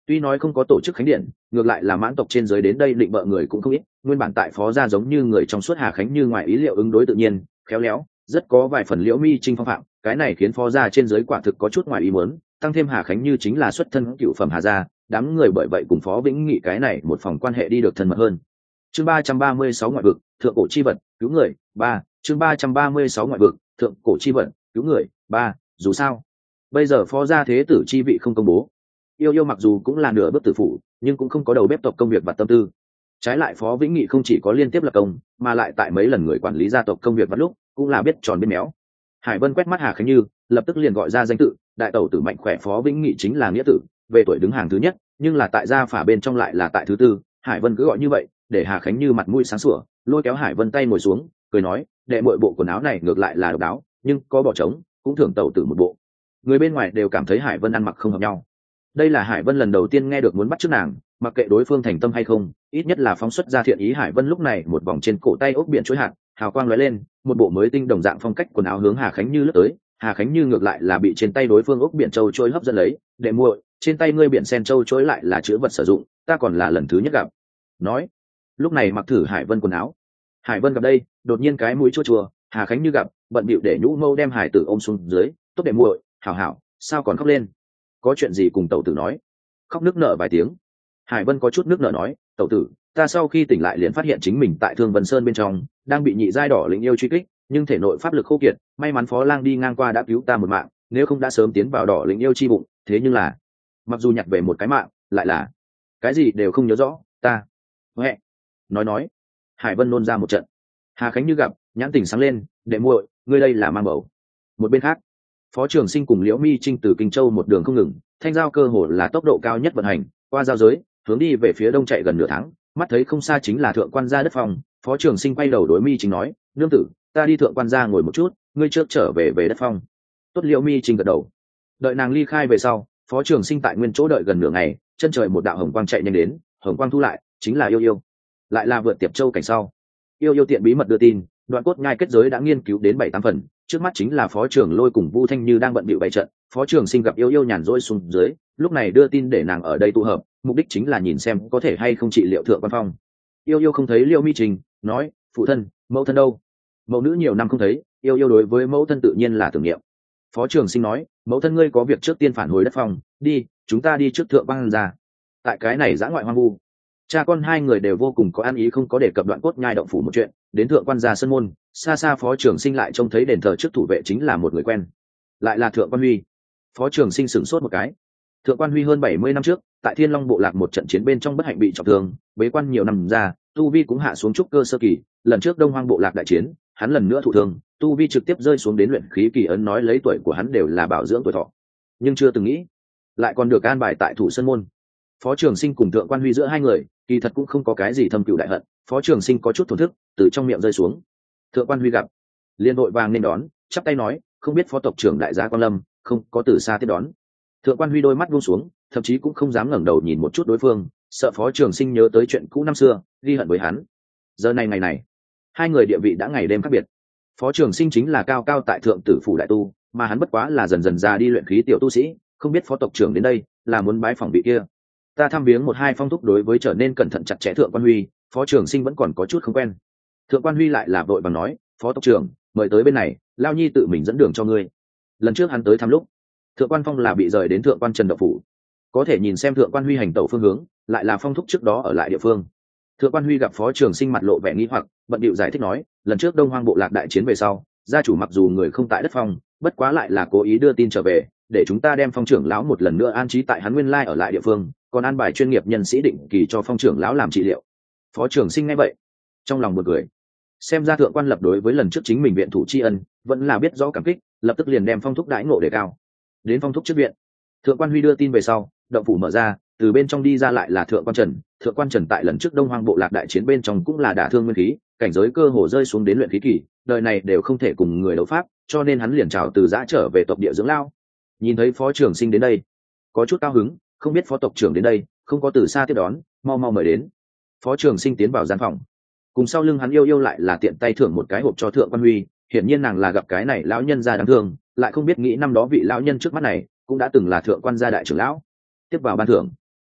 Tuy nói không có tổ chức khánh điện, ngược lại là mãn tộc trên dưới đến đây định bợ người cũng không ít. Nguyên bản tại phó gia giống như người trong suốt Hà Khánh Như ngoài ý liệu ứng đối tự nhiên, khéo léo, rất có vài phần Liễu Mi Trinh phong phạm. Cái này khiến phó gia trên dưới quả thực có chút ngoài ý muốn. Tăng thêm Hà Khánh Như chính là xuất thân cựu phẩm Hà gia, đám người bởi vậy cùng phó Vĩnh Nghị cái này một phòng quan hệ đi được thân mật hơn. Chương 336 ngoại vực, thượng cổ chi vật, cứu người, 3. Chương 336 ngoại vực, thượng cổ chi vật, cứu người, 3. Dù sao, bây giờ phó gia thế tử chi vị không công bố. Yêu Yêu mặc dù cũng là nửa bước tử phụ, nhưng cũng không có đầu bếp tộc công việc và tâm tư. Trái lại phó Vĩnh Nghị không chỉ có liên tiếp lập công, mà lại tại mấy lần người quản lý gia tộc công việc vặt lúc cũng là biết tròn biết méo. Hải Vân quét mắt Hà Khánh Như, lập tức liền gọi ra danh tự, đại tẩu tử mạnh khỏe phó Vĩnh Nghị chính là nghĩa tử, về tuổi đứng hàng thứ nhất, nhưng là tại gia phả bên trong lại là tại thứ tư. Hải Vân cứ gọi như vậy, để Hà Khánh Như mặt mũi sáng sủa, lôi kéo Hải Vân tay ngồi xuống, cười nói, đệ muội bộ quần áo này ngược lại là độc đáo, nhưng có bỏ trống, cũng thưởng tẩu tử một bộ. Người bên ngoài đều cảm thấy Hải Vân ăn mặc không hợp nhau. Đây là Hải Vân lần đầu tiên nghe được muốn bắt chước nàng, mặc kệ đối phương thành tâm hay không, ít nhất là phóng xuất ra thiện ý. Hải Vân lúc này một vòng trên cổ tay ốc biển chuỗi hạt, hào quang lóe lên, một bộ mới tinh đồng dạng phong cách quần áo hướng Hà Khánh Như lướt tới. Hà Khánh Như ngược lại là bị trên tay đối phương ốc biển châu chuỗi hấp dẫn lấy, đệ muội, trên tay ngươi biển sen châu chuỗi lại là chữ vật sử dụng, ta còn là lần thứ nhất gặp. Nói, lúc này mặc thử Hải Vân quần áo. Hải Vân gặp đây, đột nhiên cái mũi chua chua, Hà Khánh Như gặp, bận bịu để nhũ mâu đem Hải Tử ôm xuống dưới, tốt đệ muội, hảo hảo, sao còn khóc lên? Có chuyện gì cùng tẩu tử nói? Khóc nức nở vài tiếng. Hải Vân có chút nước nở nói, tẩu tử, ta sau khi tỉnh lại liền phát hiện chính mình tại Thương Vân Sơn bên trong đang bị nhị giai đỏ lĩnh yêu truy kích, nhưng thể nội pháp lực khô kiệt, may mắn Phó Lang đi ngang qua đã cứu ta một mạng, nếu không đã sớm tiến vào đỏ lĩnh yêu chi bụng. Thế nhưng là, mặc dù nhặt về một cái mạng, lại là cái gì đều không nhớ rõ. Ta huệ nói. Hải Vân nôn ra một trận. Hà Khánh Như gặp, nhãn tỉnh sáng lên, đệ muội, ngươi đây là mang bầu. Một bên khác, Phó Trường Sinh cùng Liễu Mi Trinh từ Kinh Châu một đường không ngừng, thanh giao cơ hồ là tốc độ cao nhất vận hành, qua giao giới, hướng đi về phía đông chạy gần nửa tháng, mắt thấy không xa chính là thượng quan gia đất phòng. Phó Trường Sinh quay đầu đối Mi Trinh nói, nương tử, ta đi thượng quan gia ngồi một chút, ngươi trước trở về đất phong. Tốt. Liễu Mi Trinh gật đầu. Đợi nàng ly khai về sau, Phó Trường Sinh tại nguyên chỗ đợi gần nửa ngày, chân trời một đạo hồng quang chạy nhanh đến, hồng quang thu lại, chính là Yêu Yêu, lại là vượt Tiệp Châu cảnh sau. Yêu Yêu tiện bí mật đưa tin, đoạn cốt nhai kết giới đã nghiên cứu đến 7-8 phần, trước mắt chính là Phó Trường Lôi cùng Vu Thanh Như đang bận bịu bày trận. Phó Trường Sinh gặp Yêu Yêu nhàn rỗi xuống dưới, lúc này đưa tin để nàng ở đây tụ hợp, mục đích chính là nhìn xem có thể hay không trị liệu thượng quan phong. Yêu Yêu không thấy Liễu Mi Trình, nói, phụ thân, mẫu thân đâu? Mẫu nữ nhiều năm không thấy, Yêu Yêu đối với mẫu thân tự nhiên là tưởng niệm. Phó Trường Sinh nói, mẫu thân ngươi có việc trước tiên phản hồi đất phong, đi, chúng ta đi trước thượng quan ra. Tại cái này dã ngoại hoang vu, cha con hai người đều vô cùng có ăn ý, không có đề cập đoạn cốt nhai động phủ một chuyện. Đến thượng quan gia sân môn, xa xa Phó Trường Sinh lại trông thấy đền thờ trước thủ vệ chính là một người quen, lại là thượng quan Huy. Phó Trường Sinh sửng sốt một cái. Thượng quan Huy hơn 70 năm trước tại Thiên Long bộ lạc một trận chiến bên trong bất hạnh bị trọng thương, bế quan nhiều năm ra, tu vi cũng hạ xuống trúc cơ sơ kỳ. Lần trước Đông Hoang bộ lạc đại chiến, hắn lần nữa thụ thương, tu vi trực tiếp rơi xuống đến luyện khí kỳ. Ấn nói lấy tuổi của hắn đều là bảo dưỡng tuổi thọ, nhưng chưa từng nghĩ lại còn được an bài tại thủ sơn môn. Phó Trường Sinh cùng thượng quan Huy giữa hai người kỳ thật cũng không có cái gì thâm cừu đại hận. Phó Trường Sinh có chút thổn thức từ trong miệng rơi xuống. Thượng quan Huy gặp, liên đội vàng nên đón, chắp tay nói, không biết phó tộc trưởng đại gia quan lâm, không có từ xa tiếp đón. Thượng quan Huy đôi mắt buông xuống, thậm chí cũng không dám ngẩng đầu nhìn một chút đối phương, sợ Phó Trường Sinh nhớ tới chuyện cũ năm xưa, ghi hận với hắn. Giờ này ngày này, hai người địa vị đã ngày đêm khác biệt. Phó Trường Sinh chính là cao cao tại thượng tử phủ đại tu, mà hắn bất quá là dần dần ra đi luyện khí tiểu tu sĩ. Không biết phó tộc trưởng đến đây là muốn bái phỏng vị kia. Ta thăm viếng một hai phong thúc. Đối với trở nên cẩn thận chặt chẽ thượng quan Huy, Phó Trường Sinh vẫn còn có chút không quen. Thượng quan Huy lại là vội vàng nói, phó tộc trưởng mời tới bên này, lao nhi tự mình dẫn đường cho ngươi. Lần trước hắn tới thăm lúc, thượng quan phong là bị rời đến thượng quan trần đậu phủ, có thể nhìn xem thượng quan Huy hành tẩu phương hướng lại là phong thúc trước đó ở lại địa phương. Thượng quan Huy gặp Phó Trường Sinh mặt lộ vẻ nghi hoặc, bận điệu giải thích nói, lần trước Đông Hoang bộ lạc đại chiến về sau, gia chủ mặc dù người không tại đất phong, bất quá lại là cố ý đưa tin trở về, để chúng ta đem phong trưởng lão một lần nữa an trí tại hắn nguyên lai ở lại địa phương, còn an bài chuyên nghiệp nhân sĩ định kỳ cho phong trưởng lão làm trị liệu. Phó Trường Sinh nghe vậy, trong lòng buồn cười, xem ra thượng quan lập đối với lần trước chính mình viện thủ tri ân vẫn là biết rõ cảm kích, lập tức liền đem phong thúc đãi ngộ đề cao. Đến phong thúc trước viện, thượng quan Huy đưa tin về sau, động phủ mở ra, từ bên trong đi ra lại là thượng quan Trần. Thượng quan Trần tại lần trước Đông Hoang bộ lạc đại chiến bên trong cũng là đả thương nguyên khí, cảnh giới cơ hồ rơi xuống đến luyện khí kỳ, đời này đều không thể cùng người đấu pháp, cho nên hắn liền chào từ giã trở về tộc địa dưỡng lao. Nhìn thấy Phó Trường Sinh đến đây, có chút cao hứng, không biết phó tộc trưởng đến đây, không có từ xa tiếp đón, mau mau mời đến. Phó Trường Sinh tiến vào gian phòng, cùng sau lưng hắn Yêu Yêu lại là tiện tay thưởng một cái hộp cho thượng quan Huy. Hiển nhiên nàng là gặp cái này lão nhân gia đáng thương, lại không biết nghĩ năm đó vị lão nhân trước mắt này cũng đã từng là thượng quan gia đại trưởng lão. Tiếp vào ban thưởng,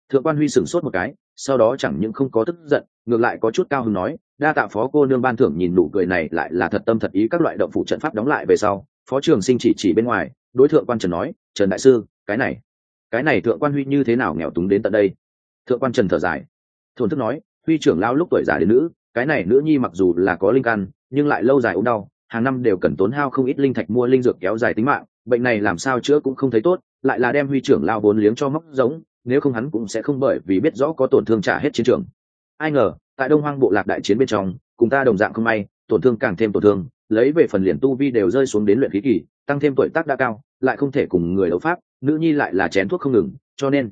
Thượng quan Huy sửng sốt một cái, sau đó chẳng những không có tức giận, ngược lại có chút cao hứng nói, đa tạ phó cô nương ban thưởng. Nhìn nụ cười này lại là thật tâm thật ý. Các loại động phủ trận pháp đóng lại về sau, Phó Trường Sinh chỉ bên ngoài, đối Thượng quan Trần nói, Trần đại sư, cái này Thượng quan Huy như thế nào nghèo túng đến tận đây? Thượng quan Trần thở dài, thổn thức nói, Huy trưởng lao lúc tuổi già đến nữ, cái này nữ nhi mặc dù là có linh căn, nhưng lại lâu dài ốm đau, hàng năm đều cần tốn hao không ít linh thạch mua linh dược kéo dài tính mạng, bệnh này làm sao chữa cũng không thấy tốt, lại là đem Huy trưởng lao vốn liếng cho móc giống, nếu không hắn cũng sẽ không bởi vì biết rõ có tổn thương trả hết chiến trường. Ai ngờ tại Đông Hoang bộ lạc đại chiến bên trong, cùng ta đồng dạng không may, tổn thương càng thêm tổn thương, lấy về phần liền tu vi đều rơi xuống đến luyện khí kỳ, tăng thêm tuổi tác đã cao, lại không thể cùng người đấu pháp, nữ nhi lại là chén thuốc không ngừng, cho nên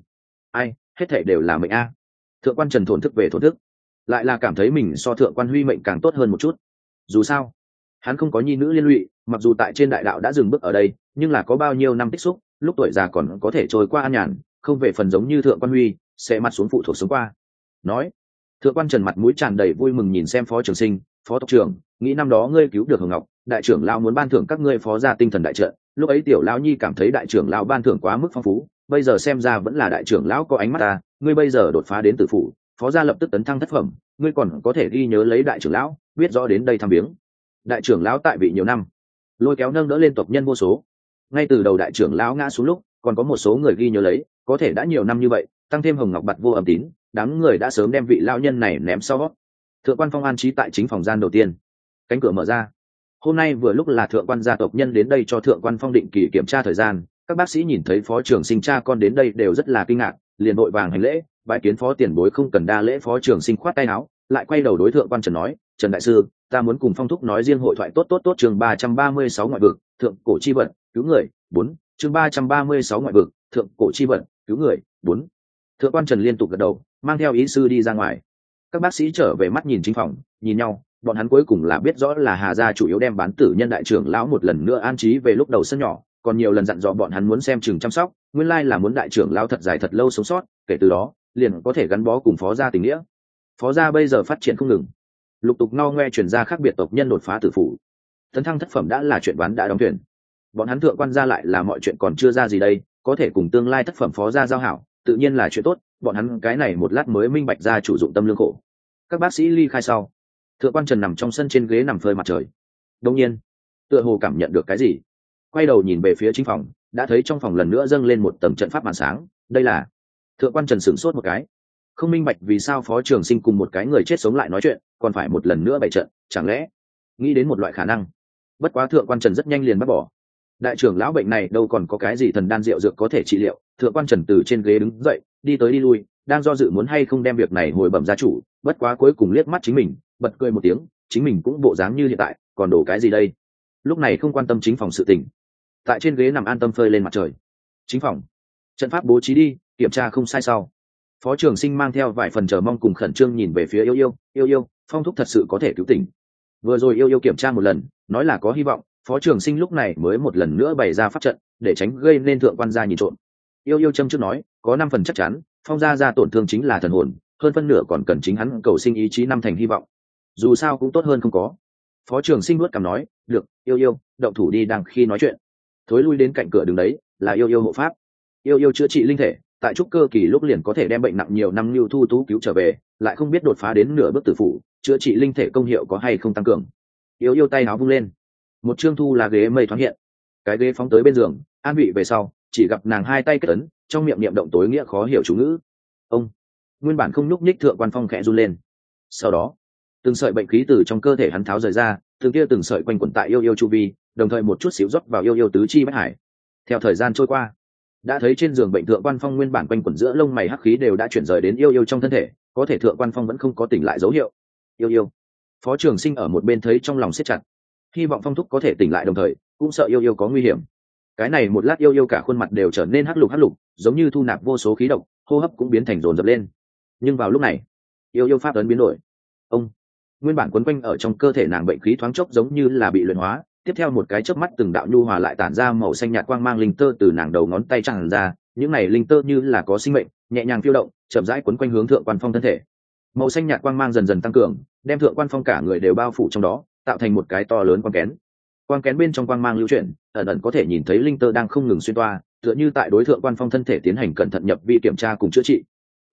hết thảy đều là mệnh a. Thượng quan Trần thổn thức về thổn thức, lại là cảm thấy mình so Thượng quan Huy mệnh càng tốt hơn một chút. Dù sao hắn không có nhi nữ liên lụy, mặc dù tại trên đại đạo đã dừng bước ở đây, nhưng là có bao nhiêu năm tích xúc, lúc tuổi già còn có thể trôi qua an nhàn, không về phần giống như Thượng quan Huy sẽ mặt xuống phụ thuộc sống qua. Nói, Thượng quan Trần mặt mũi tràn đầy vui mừng nhìn xem Phó Trường Sinh, Phó tộc trưởng, nghĩ năm đó ngươi cứu được Hồng Ngọc, đại trưởng lão muốn ban thưởng các ngươi phó gia tinh thần đại trợ, lúc ấy tiểu lão nhi cảm thấy đại trưởng lão ban thưởng quá mức phong phú, bây giờ xem ra vẫn là đại trưởng lão có ánh mắt ta, ngươi bây giờ đột phá đến tử phủ, phó gia lập tức tấn thăng thất phẩm, ngươi còn có thể ghi nhớ lấy đại trưởng lão, biết rõ đến đây thăm viếng. Đại trưởng lão tại vị nhiều năm, lôi kéo nâng đỡ lên tộc nhân vô số, ngay từ đầu đại trưởng lão ngã xuống lúc, còn có một số người ghi nhớ lấy, có thể đã nhiều năm như vậy, tăng thêm Hồng Ngọc bặt vô âm tín, đám người đã sớm đem vị lão nhân này ném sau. Thượng quan Phong an trí tại chính phòng gian đầu tiên, cánh cửa mở ra. Hôm nay vừa lúc là thượng quan gia tộc nhân đến đây cho Thượng quan Phong định kỳ kiểm tra thời gian, các bác sĩ nhìn thấy Phó Trường Sinh cha con đến đây đều rất là kinh ngạc, liền vội vàng hành lễ, bái kiến Phó tiền bối. Không cần đa lễ. Phó Trường Sinh khoát tay áo, lại quay đầu đối Thượng quan Trần nói, Trần đại sư, ta muốn cùng Phong thúc nói riêng hội thoại. Tốt. Chương 336 ngoại vực, thượng cổ chi vận, cứu người 4. Chương 336 ngoại vực, thượng cổ chi vận, cứu người 4. Thượng quan Trần liên tục gật đầu, mang theo ý sư đi ra ngoài. Các bác sĩ trở về mắt nhìn chính phòng, nhìn nhau, bọn hắn cuối cùng là biết rõ là Hà gia chủ yếu đem bán tử nhân đại trưởng lão một lần nữa an trí về lúc đầu sân nhỏ, còn nhiều lần dặn dò bọn hắn muốn xem chừng chăm sóc, nguyên lai là muốn đại trưởng lão thật dài thật lâu sống sót, kể từ đó liền có thể gắn bó cùng phó gia tình nghĩa. Phó gia bây giờ phát triển không ngừng, lục tục ngao ngoe truyền ra khác biệt tộc nhân đột phá tử phủ, tấn thăng thất phẩm đã là chuyện ván đã đóng thuyền. Bọn hắn thượng quan gia lại là mọi chuyện còn chưa ra gì đây, có thể cùng tương lai thất phẩm phó gia giao hảo, tự nhiên là chuyện tốt. Bọn hắn cái này một lát mới minh bạch ra chủ dụng tâm lương khổ. Các bác sĩ ly khai sau, Thượng quan Trần nằm trong sân trên ghế nằm phơi mặt trời. Đông nhiên, tựa hồ cảm nhận được cái gì, quay đầu nhìn về phía chính phòng, đã thấy trong phòng lần nữa dâng lên một tầng trận pháp màn sáng. Đây là... Thượng quan Trần sửng sốt một cái, không minh bạch vì sao Phó Trường Sinh cùng một cái người chết sống lại nói chuyện, còn phải một lần nữa bày trận, chẳng lẽ nghĩ đến một loại khả năng. Bất quá Thượng quan Trần rất nhanh liền bác bỏ. Đại trưởng lão bệnh này đâu còn có cái gì thần đan rượu dược có thể trị liệu. Thượng quan Trần từ trên ghế đứng dậy, đi tới đi lui, đang do dự muốn hay không đem việc này hồi bẩm gia chủ. Bất quá cuối cùng liếc mắt chính mình, bật cười một tiếng, chính mình cũng bộ dáng như hiện tại, còn đổ cái gì đây. Lúc này không quan tâm chính phòng sự tình, tại trên ghế nằm an tâm phơi lên mặt trời. Chính phòng trận pháp bố trí đi, kiểm tra không sai sau, Phó Trường Sinh mang theo vài phần chờ mong cùng khẩn trương nhìn về phía Yêu, Phong thúc thật sự có thể cứu tỉnh. Vừa rồi Yêu kiểm tra một lần, nói là có hy vọng. Phó Trường Sinh lúc này mới một lần nữa bày ra pháp trận, để tránh gây nên thượng quan gia nhìn trộm. Yêu châm trước nói, có 5 phần chắc chắn, Phong gia tổn thương chính là thần hồn, hơn phân nửa còn cần chính hắn cầu sinh ý chí 5 thành hy vọng. Dù sao cũng tốt hơn không có. Phó Trường Sinh nuốt cằm nói, được, Yêu, động thủ đi. Đang khi nói chuyện, thối lui đến cạnh cửa đứng đấy, là Yêu hộ pháp. Yêu chữa trị linh thể, tại trúc cơ kỳ lúc liền có thể đem bệnh nặng nhiều năm Lưu Thu Tú cứu trở về, lại không biết đột phá đến nửa bước tử phủ, chữa trị linh thể công hiệu có hay không tăng cường. Yêu tay áo vung lên, một trương thu là ghế mây thoáng hiện, cái ghế phóng tới bên giường, an vị về sau, chỉ gặp nàng hai tay kết ấn, trong miệng niệm động tối nghĩa khó hiểu chú ngữ. Ông nguyên bản không nhúc nhích Thượng quan Phong khẽ run lên, sau đó từng sợi bệnh khí từ trong cơ thể hắn tháo rời ra, từng sợi quanh quẩn tại Yêu chu vi, đồng thời một chút xíu rót vào Yêu tứ chi bách hải. Theo thời gian trôi qua, đã thấy trên giường bệnh Thượng quan Phong nguyên bản quanh quẩn giữa lông mày hắc khí đều đã chuyển rời đến Yêu trong thân thể, có thể Thượng quan Phong vẫn không có tỉnh lại dấu hiệu. Yêu Phó Trường Sinh ở một bên thấy trong lòng siết chặt, hy vọng Phong thúc có thể tỉnh lại, đồng thời cũng sợ Yêu có nguy hiểm. Cái này một lát Yêu cả khuôn mặt đều trở nên hắc lục, giống như thu nạp vô số khí độc, hô hấp cũng biến thành dồn dập lên. Nhưng vào lúc này, Yêu pháp ấn biến đổi. Ông nguyên bản quấn quanh ở trong cơ thể nàng bệnh khí thoáng chốc giống như là bị luyện hóa, tiếp theo một cái chớp mắt từng đạo nhu hòa lại tản ra màu xanh nhạt quang mang linh tơ từ nàng đầu ngón tay tràn ra, những này linh tơ như là có sinh mệnh, nhẹ nhàng phiêu động, chậm rãi quấn quanh hướng Thượng quan Phong thân thể. Màu xanh nhạt quang mang dần dần tăng cường, đem Thượng quan Phong cả người đều bao phủ trong đó, tạo thành một cái to lớn quang kén. Quang kén bên trong quang mang lưu chuyển, ẩn có thể nhìn thấy linh tơ đang không ngừng xuyên toa, tựa như tại đối Thượng quan Phong thân thể tiến hành cẩn thận nhập vi kiểm tra cùng chữa trị.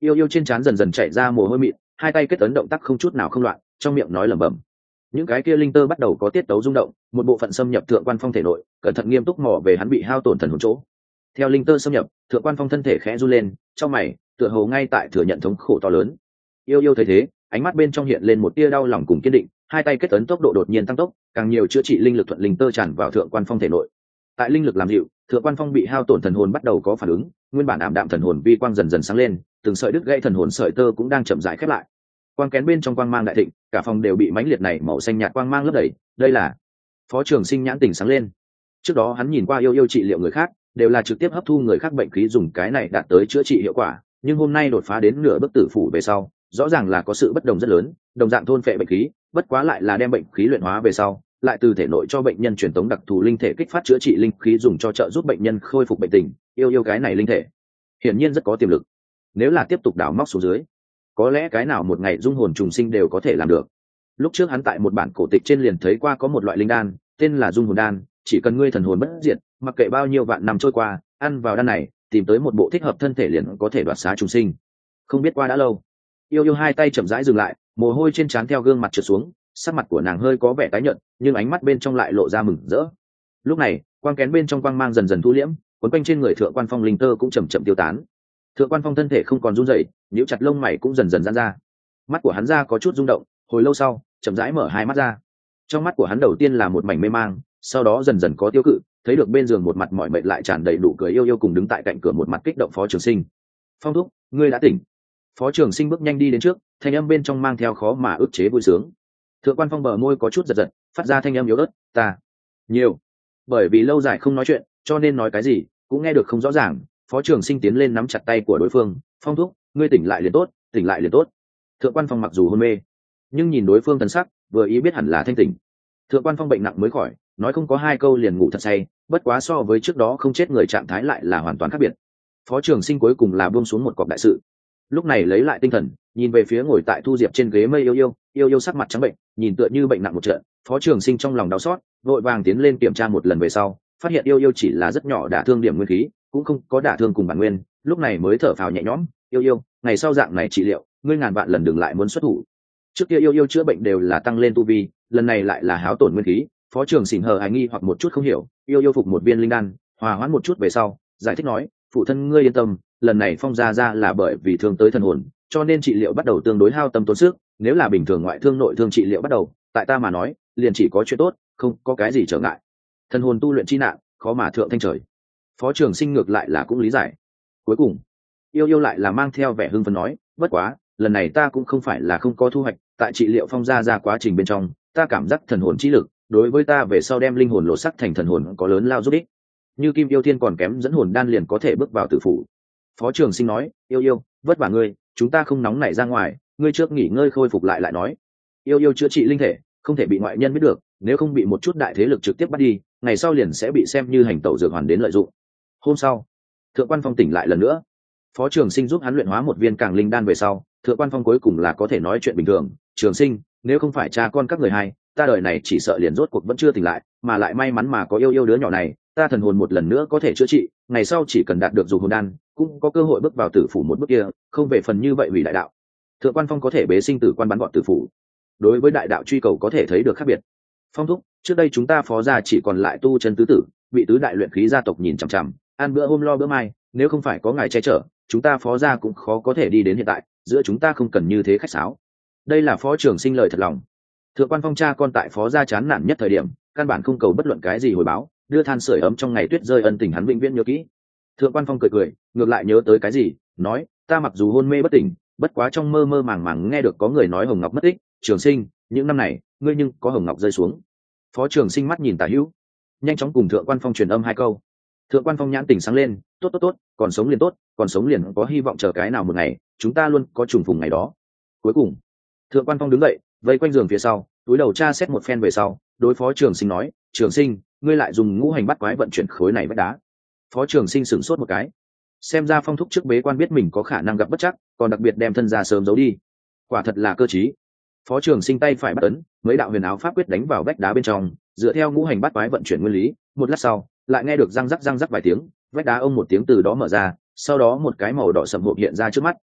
Yêu yêu trên trán dần dần chảy ra mồ hôi mịn, hai tay kết ấn động tác không chút nào không loạn, trong miệng nói lẩm bẩm. Những cái kia linh tơ bắt đầu có tiết tấu rung động, một bộ phận xâm nhập thượng quan phong thể nội, cẩn thận nghiêm túc mò về hắn bị hao tổn thần hồn chỗ. Theo linh tơ xâm nhập, thượng quan phong thân thể khẽ run lên, trong mày tựa hồ ngay tại thừa nhận thống khổ to lớn. Yêu yêu thấy thế, ánh mắt bên trong hiện lên một tia đau lòng cùng kiên định, hai tay kết ấn tốc độ đột nhiên tăng tốc, càng nhiều chữa trị linh lực thuận linh tơ tràn vào thượng quan phong thể nội. Tại linh lực làm dịu, thượng quan phong bị hao tổn thần hồn bắt đầu có phản ứng, nguyên bản ảm đạm thần hồn vi quang dần dần sáng lên, từng sợi đứt gãy thần hồn sợi tơ cũng đang chậm rãi khép lại. Quang kén bên trong quang mang đại thịnh, cả phòng đều bị mãnh liệt này màu xanh nhạt quang mang lấp đầy. Đây là Phó Trường Sinh nhãn tỉnh sáng lên. Trước đó hắn nhìn qua yêu yêu trị liệu người khác, đều là trực tiếp hấp thu người khác bệnh khí dùng cái này đạt tới chữa trị hiệu quả, nhưng hôm nay đột phá đến nửa bức tử phủ về sau, rõ ràng là có sự bất đồng rất lớn. Đồng dạng thôn phệ bệnh khí, bất quá lại là đem bệnh khí luyện hóa về sau, lại từ thể nội cho bệnh nhân truyền tống đặc thù linh thể kích phát chữa trị linh khí dùng cho trợ giúp bệnh nhân khôi phục bệnh tình. Yêu yêu cái này linh thể hiển nhiên rất có tiềm lực, nếu là tiếp tục đào móc xuống dưới, có lẽ cái nào một ngày dung hồn trùng sinh đều có thể làm được. Lúc trước hắn tại một bản cổ tịch trên liền thấy qua có một loại linh đan tên là dung hồn đan, chỉ cần ngươi thần hồn bất diệt, mặc kệ bao nhiêu vạn năm trôi qua, ăn vào đan này tìm tới một bộ thích hợp thân thể liền có thể đoạt xá trùng sinh. Không biết qua đã lâu, yêu yêu hai tay chậm rãi dừng lại, mồ hôi trên trán theo gương mặt trượt xuống, sắc mặt của nàng hơi có vẻ tái nhợt, nhưng ánh mắt bên trong lại lộ ra mừng rỡ. Lúc này quang kén bên trong quang mang dần dần thu liễm, quấn quanh trên người thượng quan phong linh tơ cũng chậm chậm tiêu tán. Thượng quan phong thân thể không còn run rẩy, nhíu chặt lông mày cũng dần dần giãn ra. Mắt của hắn ra có chút rung động, hồi lâu sau chậm rãi mở hai mắt ra. Trong mắt của hắn đầu tiên là một mảnh mê mang, sau đó dần dần có tiêu cự, thấy được bên giường một mặt mỏi mệt lại tràn đầy nụ cười yêu yêu cùng đứng tại cạnh cửa một mặt kích động Phó Trường Sinh. Phong thúc, ngươi đã tỉnh. Phó Trường Sinh bước nhanh đi đến trước, thanh âm bên trong mang theo khó mà ức chế vui sướng. Thượng quan phong bờ môi có chút giật giật, phát ra thanh âm yếu ớt, ta nhiều. Bởi vì lâu dài không nói chuyện, cho nên nói cái gì cũng nghe được không rõ ràng. Phó Trường Sinh tiến lên nắm chặt tay của đối phương, phong thúc, ngươi tỉnh lại liền tốt, tỉnh lại liền tốt. Thượng quan phong mặc dù hôn mê, nhưng nhìn đối phương thần sắc, vừa ý biết hẳn là thanh tỉnh. Thượng quan phong bệnh nặng mới khỏi, nói không có hai câu liền ngủ thật say, bất quá so với trước đó không chết người trạng thái lại là hoàn toàn khác biệt. Phó Trường Sinh cuối cùng là buông xuống một cọc đại sự, lúc này lấy lại tinh thần, nhìn về phía ngồi tại thu diệp trên ghế mây yêu yêu sắc mặt trắng bệnh, nhìn tựa như bệnh nặng một trận. Phó Trường Sinh trong lòng đau xót, vội vàng tiến lên kiểm tra một lần về sau, phát hiện yêu chỉ là rất nhỏ đả thương điểm nguyên khí, cũng không có đả thương cùng bản nguyên, lúc này mới thở phào nhẹ nhõm. Yêu ngày sau dạng này trị liệu, ngươi ngàn vạn lần đừng lại muốn xuất thủ. Trước kia yêu chữa bệnh đều là tăng lên tu vi, lần này lại là háo tổn nguyên khí. Phó Trường Sinh hờ hài nghi hoặc một chút không hiểu, yêu phục một viên linh đan, hòa hoãn một chút về sau, giải thích nói, phụ thân ngươi yên tâm, lần này phong ra là bởi vì thương tới thần hồn, cho nên trị liệu bắt đầu tương đối hao tâm tốn sức. Nếu là bình thường ngoại thương nội thương trị liệu bắt đầu, tại ta mà nói liền chỉ có chuyện tốt, không có cái gì trở ngại. Thần hồn tu luyện chi nạn, khó mà thượng thanh trời. Phó Trường Sinh ngược lại là cũng lý giải. Cuối cùng yêu lại là mang theo vẻ hưng phấn nói, bất quá lần này ta cũng không phải là không có thu hoạch, tại trị liệu phong ra quá trình bên trong, ta cảm giác thần hồn chi lực đối với ta về sau đem linh hồn lột sắc thành thần hồn có lớn lao giúp ích. Như Kim Yêu Thiên còn kém dẫn hồn đan liền có thể bước vào tử phủ. Phó Trường Sinh nói, yêu vất vả ngươi, chúng ta không nóng nảy ra ngoài, ngươi trước nghỉ ngơi khôi phục lại nói. Yêu chữa trị linh thể không thể bị ngoại nhân biết được, nếu không bị một chút đại thế lực trực tiếp bắt đi, ngày sau liền sẽ bị xem như hành tẩu dược hoàn đến lợi dụng. Hôm sau, Thượng quan phong tỉnh lại lần nữa. Phó Trường Sinh giúp hắn luyện hóa một viên càng linh đan về sau, Thượng quan phong cuối cùng là có thể nói chuyện bình thường. Trường Sinh, nếu không phải cha con các người hai, ta đời này chỉ sợ liền rốt cuộc vẫn chưa tỉnh lại, mà lại may mắn mà có yêu đứa nhỏ này, ta thần hồn một lần nữa có thể chữa trị, ngày sau chỉ cần đạt được dù hồn đan, cũng có cơ hội bước vào tử phủ một bước kia, không về phần như vậy hủy đại đạo. Thượng quan phong có thể bế sinh tử quan bắn gọn tử phủ, đối với đại đạo truy cầu có thể thấy được khác biệt. Phong thúc, trước đây chúng ta Phó gia chỉ còn lại tu chân tứ tử, bị tứ đại luyện khí gia tộc nhìn chằm chằm, ăn bữa hôm lo bữa mai, nếu không phải có ngài che chở, chúng ta Phó gia cũng khó có thể đi đến hiện tại, giữa chúng ta không cần như thế khách sáo. Đây là Phó Trường Sinh lời thật lòng. Thượng quan phong cha con tại Phó gia chán nản nhất thời điểm, căn bản không cầu bất luận cái gì hồi báo, đưa than sưởi ấm trong ngày tuyết rơi ân tình hắn vĩnh viễn nhớ kỹ. Thượng quan phong cười, ngược lại nhớ tới cái gì, nói, ta mặc dù hôn mê bất tỉnh, bất quá trong mơ mơ màng màng nghe được có người nói Hồng Ngọc mất tích. Trường Sinh, những năm này ngươi nhưng có Hồng Ngọc rơi xuống. Phó Trường Sinh mắt nhìn Tả Hữu, nhanh chóng cùng Thượng quan phong truyền âm hai câu. Thượng quan phong nhãn tỉnh sáng lên, tốt, còn sống liền tốt, còn sống liền có hy vọng, chờ cái nào một ngày chúng ta luôn có trùng phùng ngày đó. Cuối cùng Thượng quan phong đứng dậy, vây quanh giường phía sau, túi đầu tra xét một phen về sau, đối Phó Trường Sinh nói, Trường Sinh, ngươi lại dùng ngũ hành bắt quái vận chuyển khối này vách đá. Phó Trường Sinh sửng sốt một cái, xem ra phong thúc trước bế quan biết mình có khả năng gặp bất chắc, còn đặc biệt đem thân ra sớm giấu đi, quả thật là cơ trí. Phó Trường Sinh tay phải bắt ấn, mấy đạo huyền áo pháp quyết đánh vào vách đá bên trong, dựa theo ngũ hành bắt quái vận chuyển nguyên lý, một lát sau lại nghe được răng rắc vài tiếng, vách đá ông một tiếng từ đó mở ra, sau đó một cái màu đỏ sậm hộp hiện ra trước mắt.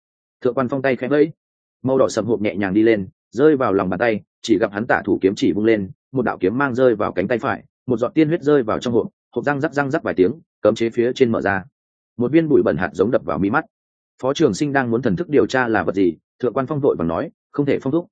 Thượng Quan Phong tay khẽ vẫy, màu đỏ sầm hộp nhẹ nhàng đi lên, rơi vào lòng bàn tay, chỉ gặp hắn tả thủ kiếm chỉ vung lên, một đạo kiếm mang rơi vào cánh tay phải, một giọt tiên huyết rơi vào trong hộp, hộp răng rắc vài tiếng, cấm chế phía trên mở ra, một viên bụi bẩn hạt giống đập vào mi mắt. Phó Trường Sinh đang muốn thần thức điều tra là vật gì, Thượng Quan Phong vội vàng nói, không thể, Phong thúc,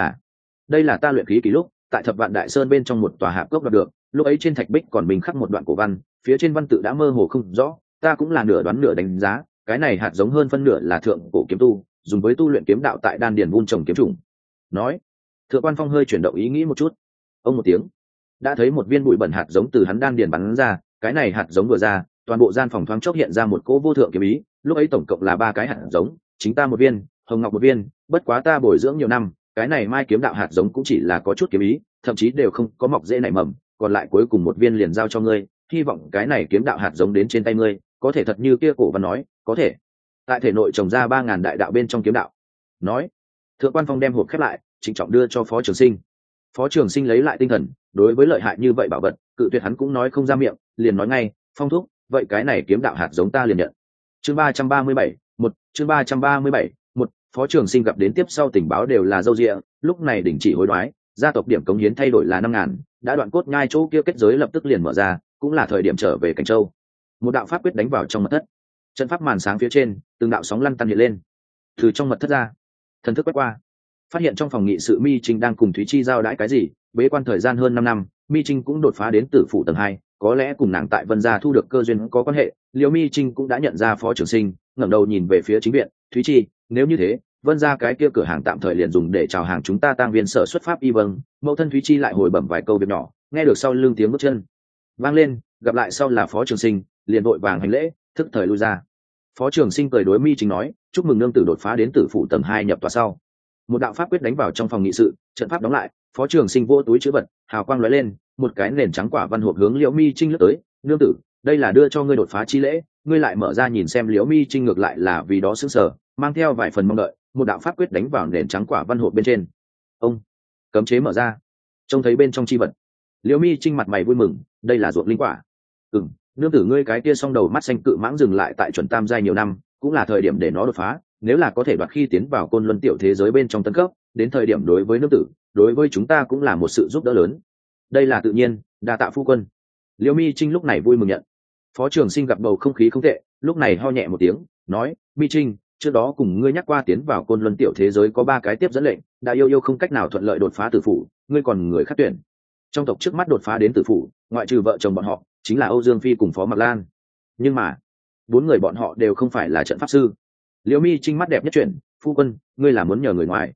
đây là ta luyện khí ký lúc tại Thập Vạn Đại Sơn bên trong một tòa hạp cốc đoạt được, lúc ấy trên thạch bích còn bình khắc một đoạn cổ văn, phía trên văn tự đã mơ hồ không rõ, ta cũng là nửa đoán nửa đánh giá, cái này hạt giống hơn phân nửa là thượng cổ kiếm tu dùng với tu luyện kiếm đạo tại đan điền vun trồng kiếm trùng. Nói, Thượng Quan Phong hơi chuyển động ý nghĩ một chút, ông một tiếng, đã thấy một viên bụi bẩn hạt giống từ hắn đan điền bắn ra, cái này hạt giống vừa ra, toàn bộ gian phòng thoáng chốc hiện ra một cỗ vô thượng kiếm ý, lúc ấy tổng cộng là 3 cái hạt giống, chính ta một viên, Hồng Ngọc một viên, bất quá ta bồi dưỡng nhiều năm, cái này mai kiếm đạo hạt giống cũng chỉ là có chút kiếm ý, thậm chí đều không có mọc rễ nảy mầm, còn lại cuối cùng một viên liền giao cho ngươi, hy vọng cái này kiếm đạo hạt giống đến trên tay ngươi, có thể thật như kia cổ văn nói, có thể tại thể nội trồng ra 3000 đại đạo bên trong kiếm đạo. Nói, Thượng Quan Phong đem hộp khép lại, trịnh trọng đưa cho Phó Trường Sinh. Phó Trường Sinh lấy lại tinh thần, đối với lợi hại như vậy bảo vật, cự tuyệt hắn cũng nói không ra miệng, liền nói ngay, Phong thúc, vậy cái này kiếm đạo hạt giống ta liền nhận. Chương 337, chương 337, Phó Trường Sinh gặp đến tiếp sau tình báo đều là dâu dịa, lúc này đình chỉ hối đoái, gia tộc điểm cống hiến thay đổi là 5000, đã đoạn cốt nhai chỗ kia kết giới lập tức liền mở ra, cũng là thời điểm trở về Cảnh Châu. Một đạo pháp quyết đánh vào trong mật thất, trận pháp màn sáng phía trên, từng đạo sóng lăn tăn hiện lên. Từ trong mật thất ra, thần thức quét qua, phát hiện trong phòng nghị sự Mi Trinh đang cùng Thúy Chi giao đãi cái gì, bế quan thời gian hơn 5 năm, Mi Trinh cũng đột phá đến tử phủ tầng 2, có lẽ cùng nàng tại Vân Gia thu được cơ duyên có quan hệ. Liễu Mi Trinh cũng đã nhận ra Phó Trường Sinh, ngẩng đầu nhìn về phía chính viện, Thúy Chi, nếu như thế, Vân Gia cái kia cửa hàng tạm thời liền dùng để chào hàng chúng ta Tang Viên sở xuất pháp y. Vâng. Mẫu thân Thúy Chi lại hồi bẩm vài câu việc nhỏ, nghe được sau lưng tiếng bước chân vang lên, gặp lại sau là Phó Trường Sinh, liền vội vàng hành lễ, thức thời lui ra. Phó Trường Sinh cười đối Mi Trinh nói, chúc mừng nương tử đột phá đến tử phụ tầng 2 nhập tòa sau. Một đạo pháp quyết đánh vào trong phòng nghị sự, trận pháp đóng lại, Phó Trường Sinh vô túi chứa vật, hào quang lóe lên, một cái nền trắng quả văn hộp hướng Liễu Mi Trinh lướt tới, nương tử, đây là đưa cho ngươi đột phá chi lễ, ngươi lại mở ra nhìn xem. Liễu Mi Trinh ngược lại là vì đó sững sờ, mang theo vài phần mong đợi, một đạo pháp quyết đánh vào nền trắng quả văn hộp bên trên. Ông, cấm chế mở ra, trông thấy bên trong chi vật. Liễu Mi Trinh mặt mày vui mừng, đây là ruộng linh quả. Nương tử ngươi cái kia song đầu mắt xanh cự mãng dừng lại tại chuẩn tam giai nhiều năm, cũng là thời điểm để nó đột phá, nếu là có thể đoạt khi tiến vào Côn Luân tiểu thế giới bên trong tấn cấp, đến thời điểm đối với nương tử, đối với chúng ta cũng là một sự giúp đỡ lớn. Đây là tự nhiên, đa tạ phu quân. Liễu Mi Trinh lúc này vui mừng nhận. Phó Trường Sinh gặp bầu không khí không tệ, lúc này ho nhẹ một tiếng, nói, Mi Trinh, trước đó cùng ngươi nhắc qua tiến vào Côn Luân tiểu thế giới có 3 cái tiếp dẫn lệnh, đã yêu không cách nào thuận lợi đột phá tử phủ, ngươi còn người khác tuyển. Trong tộc trước mắt đột phá đến tử phủ, ngoại trừ vợ chồng bọn họ, chính là Âu Dương Phi cùng Phó Mặc Lan. Nhưng mà, 4 người bọn họ đều không phải là trận pháp sư. Liễu Mi Trinh mắt đẹp nhất chuyển, phu quân, ngươi là muốn nhờ người ngoài?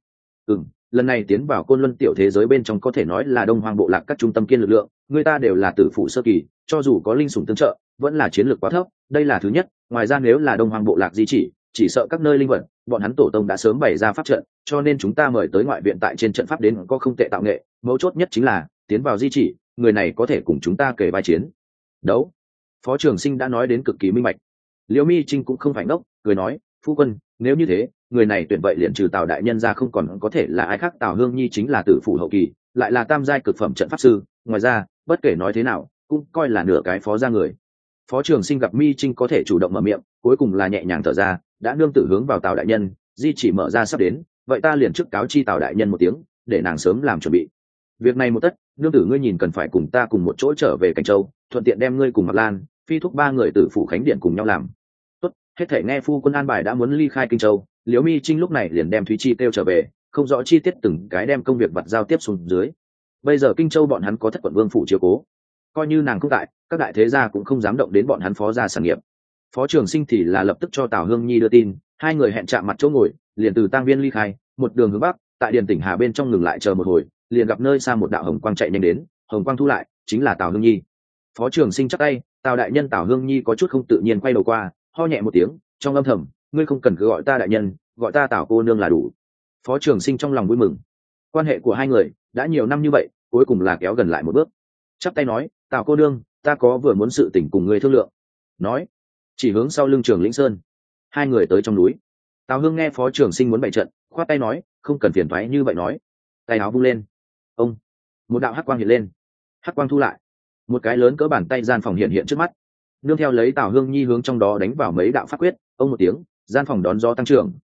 Lần này tiến vào Côn Luân tiểu thế giới bên trong có thể nói là Đông Hoang bộ lạc các trung tâm kiên lực lượng, người ta đều là tử phụ sơ kỳ, cho dù có linh sủng tương trợ, vẫn là chiến lược quá thấp, đây là thứ nhất. Ngoài ra nếu là Đông Hoang bộ lạc di chỉ sợ các nơi linh vật, bọn hắn tổ tông đã sớm bày ra pháp trận, cho nên chúng ta mời tới ngoại viện tại trên trận pháp đến có không tệ tạo nghệ, mấu chốt nhất chính là tiến vào di chỉ, người này có thể cùng chúng ta kề vai chiến đấu. Phó Trường Sinh đã nói đến cực kỳ minh bạch. Liễu Mi Trinh cũng không phải ngốc, cười nói, phu quân, nếu như thế, người này tuyển vậy liền trừ Tào đại nhân ra không còn có thể là ai khác. Tào Hương Nhi chính là tử phủ hậu kỳ, lại là tam giai cực phẩm trận pháp sư, ngoài ra, bất kể nói thế nào, cũng coi là nửa cái phó gia người. Phó Trường Sinh gặp Mi Trinh có thể chủ động mở miệng, cuối cùng là nhẹ nhàng thở ra, đã nương tử hướng vào Tào đại nhân, di chỉ mở ra sắp đến, vậy ta liền trước cáo chi Tào đại nhân một tiếng, để nàng sớm làm chuẩn bị. Việc này một tất, nương tử ngươi nhìn cần phải cùng ta cùng một chỗ trở về Cảnh Châu, thuận tiện đem ngươi cùng Mặc Lan, Phi thúc 3 người tử phủ khánh điện cùng nhau làm. Tốt, hết thể nghe phu quân an bài đã muốn ly khai Kinh Châu. Liễu Mi Trinh lúc này liền đem Thúy Chi kêu trở về, không rõ chi tiết từng cái đem công việc vặt giao tiếp xuống dưới. Bây giờ Kinh Châu bọn hắn có Thất Quận Vương phủ chiếu cố, coi như nàng không tại, các đại thế gia cũng không dám động đến bọn hắn Phó gia sản nghiệp. Phó Trường Sinh thì là lập tức cho Tào Hương Nhi đưa tin, hai người hẹn chạm mặt chỗ ngồi, liền từ Tang Viên ly khai, một đường hướng bắc, tại Điền Tỉnh Hà bên trong ngừng lại chờ một hồi, liền gặp nơi xa một đạo hồng quang chạy nhanh đến, hồng quang thu lại, chính là Tào Hương Nhi. Phó Trường Sinh chắp tay, Tào đại nhân. Tào Hương Nhi có chút không tự nhiên quay đầu qua, ho nhẹ một tiếng, trong âm thầm, ngươi không cần cứ gọi ta đại nhân, gọi ta Tào cô nương là đủ. Phó Trường Sinh trong lòng vui mừng, quan hệ của hai người đã nhiều năm như vậy, cuối cùng là kéo gần lại một bước. Chắp tay nói, Tào cô nương, ta có vừa muốn sự tình cùng ngươi thương lượng. Nói, chỉ hướng sau lưng Trường Lĩnh Sơn. Hai người tới trong núi. Tào Hương nghe Phó Trường Sinh muốn bày trận, khoát tay nói, không cần phiền toái như vậy. Nói, tay áo vung lên, ông, một đạo hắc quang hiện lên, hắc quang thu lại, một cái lớn cỡ bàn tay gian phòng hiện trước mắt. Nương theo lấy Tào Hương Nhi hướng trong đó đánh vào mấy đạo pháp quyết, ông một tiếng, gian phòng đón gió tăng trưởng,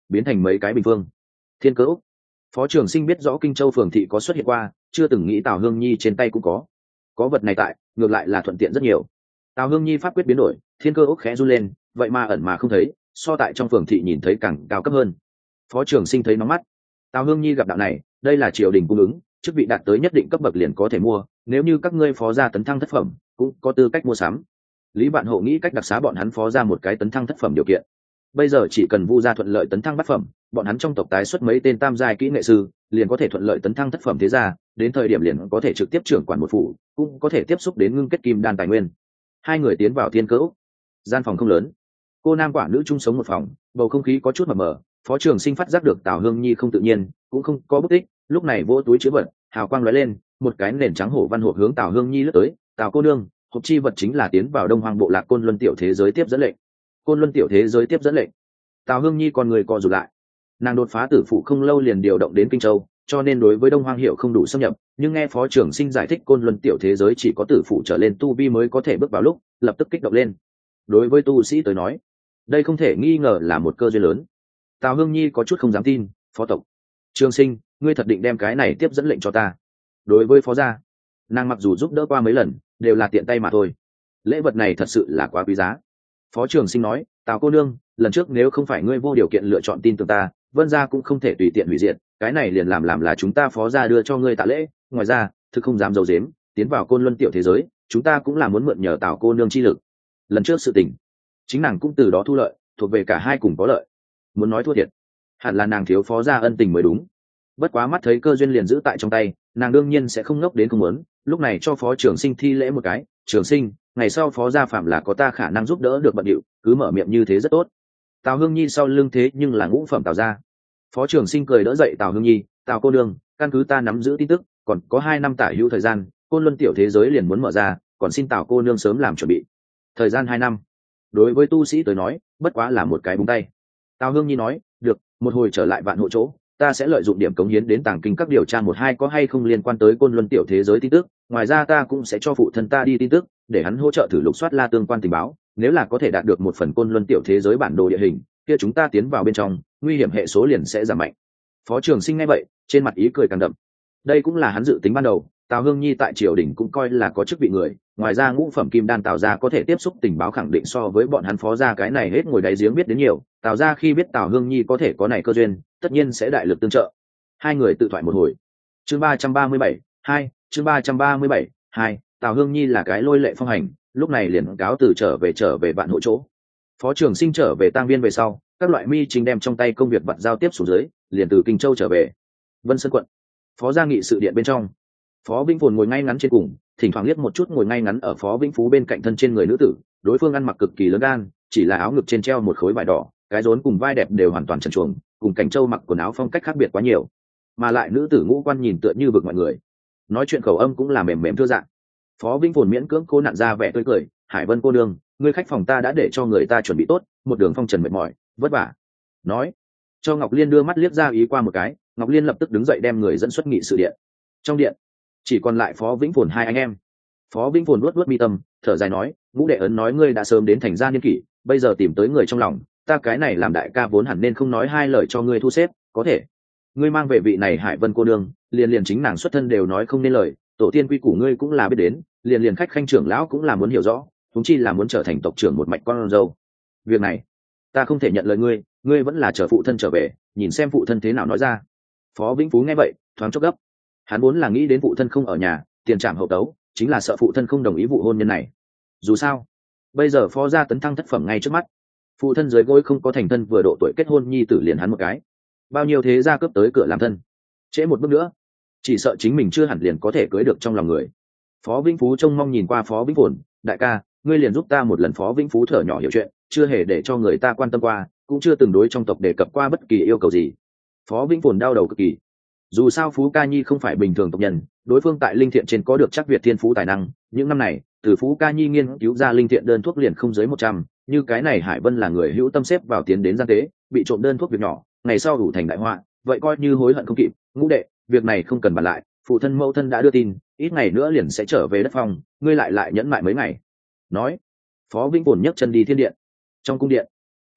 biến thành mấy cái bình phương. Thiên Cơ Úc. Phó Trường Sinh biết rõ Kinh Châu phường thị có xuất hiện qua, chưa từng nghĩ Tào Hương Nhi trên tay cũng có vật này tại, ngược lại là thuận tiện rất nhiều. Tào Hương Nhi pháp quyết biến đổi, Thiên Cơ Úc khẽ run lên, vậy mà ẩn mà không thấy, so tại trong phường thị nhìn thấy càng cao cấp hơn. Phó Trường Sinh thấy nóng mắt. Tào Hương Nhi gặp đạo này, đây là triều đình cung ứng, chức vị đạt tới nhất định cấp bậc liền có thể mua, nếu như các ngươi phó gia tấn thăng thất phẩm, cũng có tư cách mua sắm. Lý Vạn Hộ nghĩ cách đặc xá bọn hắn phó gia một cái tấn thăng thất phẩm điều kiện. Bây giờ chỉ cần Vu gia thuận lợi tấn thăng bát phẩm, bọn hắn trong tộc tái xuất mấy tên tam giai kỹ nghệ sư, liền có thể thuận lợi tấn thăng thất phẩm thế gia, đến thời điểm liền có thể trực tiếp trưởng quản một phủ, cũng có thể tiếp xúc đến ngưng kết kim đan tài nguyên. Hai người tiến vào Thiên Cơ Úc. Gian phòng không lớn, cô nam quả nữ chung sống một phòng, bầu không khí có chút mờ mờ. Phó Trường Sinh phát giác được Tào Hương Nhi không tự nhiên, cũng không có bút tích, lúc này vỗ túi chứa vật, hào quang lóe lên, một cái nền trắng hổ văn hộp hướng Tào Hương Nhi lướt tới. Tào cô nương, hộp chi vật chính là tiến vào Đông Hoang bộ lạc Côn Luân tiểu thế giới tiếp dẫn lệnh. Côn Luân tiểu thế giới tiếp dẫn lệnh. Tào Hương Nhi còn người co rụt lại. Nàng đột phá tử phụ không lâu liền điều động đến Kinh Châu, cho nên đối với Đông Hoang hiểu không đủ xâm nhập, nhưng nghe Phó Trường Sinh giải thích Côn Luân tiểu thế giới chỉ có tử phụ trở lên tu vi mới có thể bước vào, lúc lập tức kích động lên. Đối với tu sĩ tới nói, đây không thể nghi ngờ là một cơ duyên lớn. Tào Hương Nhi có chút không dám tin. Phó tộc Trường Sinh, ngươi thật định đem cái này tiếp dẫn lệnh cho ta? Đối với phó gia, nàng mặc dù giúp đỡ qua mấy lần, đều là tiện tay mà thôi, lễ vật này thật sự là quá quý giá. Phó Trường Sinh nói, Tào cô nương, lần trước nếu không phải ngươi vô điều kiện lựa chọn tin tưởng ta, Vân gia cũng không thể tùy tiện hủy diệt, cái này liền làm là chúng ta phó gia đưa cho ngươi tạ lễ. Ngoài ra, thực không dám giấu giếm, tiến vào Côn Luân tiểu thế giới, chúng ta cũng là muốn mượn nhờ Tào cô nương chi lực. Lần trước sự tình, chính nàng cũng từ đó thu lợi, thuộc về cả hai cùng có lợi. Muốn nói thua thiệt, hẳn là nàng thiếu phó gia ân tình mới đúng. Bất quá mắt thấy cơ duyên liền giữ tại trong tay, nàng đương nhiên sẽ không ngốc đến không muốn, lúc này cho Phó Trường Sinh thi lễ một cái. Trường Sinh, ngày sau phó gia phạm là có ta khả năng giúp đỡ được bận điệu, cứ mở miệng như thế rất tốt. Tào Hương Nhi sau lưng thế nhưng là ngũ phẩm Tào gia. Phó Trường Sinh cười đỡ dậy Tào Hương Nhi, Tào cô nương, căn cứ ta nắm giữ tin tức, còn có 2 năm tả hữu thời gian, Côn Luân tiểu thế giới liền muốn mở ra, còn xin Tào cô nương sớm làm chuẩn bị. Thời gian 2 năm, đối với tu sĩ tới nói, bất quá là một cái búng tay. Tào Hương Nhi nói, được, một hồi trở lại Vạn Hộ chỗ, ta sẽ lợi dụng điểm cống hiến đến Tàng Kinh các điều tra 1-2 có hay không liên quan tới Côn Luân tiểu thế giới tin tức, ngoài ra ta cũng sẽ cho phụ thân ta đi tin tức, để hắn hỗ trợ thử lục soát la tương quan tình báo, nếu là có thể đạt được một phần Côn Luân tiểu thế giới bản đồ địa hình, kia chúng ta tiến vào bên trong, nguy hiểm hệ số liền sẽ giảm mạnh. Phó Trường Sinh nghe vậy, trên mặt ý cười càng đậm. Đây cũng là hắn dự tính ban đầu, Tào Hương Nhi tại triều đình cũng coi là có chức vị người, ngoài ra ngũ phẩm kim đan Tào gia có thể tiếp xúc tình báo khẳng định so với bọn hắn phó gia cái này hết ngồi đáy giếng biết đến nhiều. Tào gia khi biết Tào Hương Nhi có thể có này cơ duyên, tất nhiên sẽ đại lực tương trợ. Hai người tự thoại một hồi. Chương 337, 2, chương 337, 2, Tào Hương Nhi là cái lôi lệ phong hành, lúc này liền cáo từ trở về Vạn Hộ chỗ. Phó Trường Sinh trở về tang viên về sau, các loại mi chính đem trong tay công việc vặt giao tiếp xuống dưới, liền từ Kinh Châu trở về. Vân Sơn quận, phó gia nghị sự điện bên trong, Phó Vĩnh Phồn ngồi ngay ngắn trên cùng, thỉnh thoảng liếc một chút ngồi ngay ngắn ở Phó Vĩnh Phú bên cạnh thân trên người nữ tử, đối phương ăn mặc cực kỳ lớn gan, chỉ là áo ngực trên treo một khối vải đỏ, cái rốn cùng vai đẹp đều hoàn toàn trần truồng, cùng Cảnh Châu mặc quần áo phong cách khác biệt quá nhiều, mà lại nữ tử ngũ quan nhìn tựa như vực mọi người, nói chuyện khẩu âm cũng là mềm mềm thưa dạng. Phó Vĩnh Phồn miễn cưỡng cố nặn ra vẻ tươi cười, Hải Vân cô nương, ngươi khách phòng ta đã để cho người ta chuẩn bị tốt, một đường phong trần mệt mỏi, vất vả. Nói, cho Ngọc Liên đưa mắt liếc ra ý qua một cái, Ngọc Liên lập tức đứng dậy đem người dẫn xuất nghị sự điện. Trong điện chỉ còn lại Phó Vĩnh Phồn hai anh em. Phó Vĩnh Phồn luốt mi tâm, thở dài nói, Ngũ đệ ấn nói ngươi đã sớm đến thành gia niên kỷ, bây giờ tìm tới người trong lòng, ta cái này làm đại ca vốn hẳn nên không nói hai lời cho ngươi thu xếp, có thể ngươi mang về vị này Hải Vân cô nương, liền chính nàng xuất thân đều nói không nên lời, tổ tiên quy củ ngươi cũng là biết đến, liền khách khanh trưởng lão cũng là muốn hiểu rõ, chúng chi là muốn trở thành tộc trưởng một mạch con dâu. Việc này ta không thể nhận lời ngươi, ngươi vẫn là chờ phụ thân trở về, nhìn xem phụ thân thế nào nói ra. Phó Vĩnh Phú nghe vậy thoáng chốc gấp, hắn vốn là nghĩ đến phụ thân không ở nhà, tiền trảm hậu tấu, chính là sợ phụ thân không đồng ý vụ hôn nhân này. Dù sao bây giờ phó gia tấn thăng thất phẩm ngay trước mắt, phụ thân dưới gối không có thành thân vừa độ tuổi kết hôn nhi tử liền hắn một cái, bao nhiêu thế gia cướp tới cửa làm thân, trễ một bước nữa chỉ sợ chính mình chưa hẳn liền có thể cưới được trong lòng người. Phó Vĩnh Phú trông mong nhìn qua Phó Vĩnh Phồn, đại ca, ngươi liền giúp ta một lần. Phó Vĩnh Phú thở nhỏ hiểu chuyện, chưa hề để cho người ta quan tâm qua, cũng chưa từng đối trong tộc đề cập qua bất kỳ yêu cầu gì. Phó Vĩnh Phồn đau đầu cực kỳ, dù sao Phú Ca Nhi không phải bình thường tộc nhân, đối phương tại linh thiện trên có được chắc Việt thiên phú tài năng, những năm này từ Phú Ca Nhi nghiên cứu ra linh thiện đơn thuốc liền không dưới 100, như cái này Hải Vân là người hữu tâm xếp vào tiến đến gian tế, bị trộm đơn thuốc việc nhỏ, ngày sau đủ thành đại họa, vậy coi như hối hận không kịp. Ngũ đệ, việc này không cần bàn lại, phụ thân mẫu thân đã đưa tin, ít ngày nữa liền sẽ trở về đất phong, ngươi lại nhẫn mại mấy ngày. Nói, Phó Vĩnh Phồn nhấc chân đi thiên điện. Trong cung điện,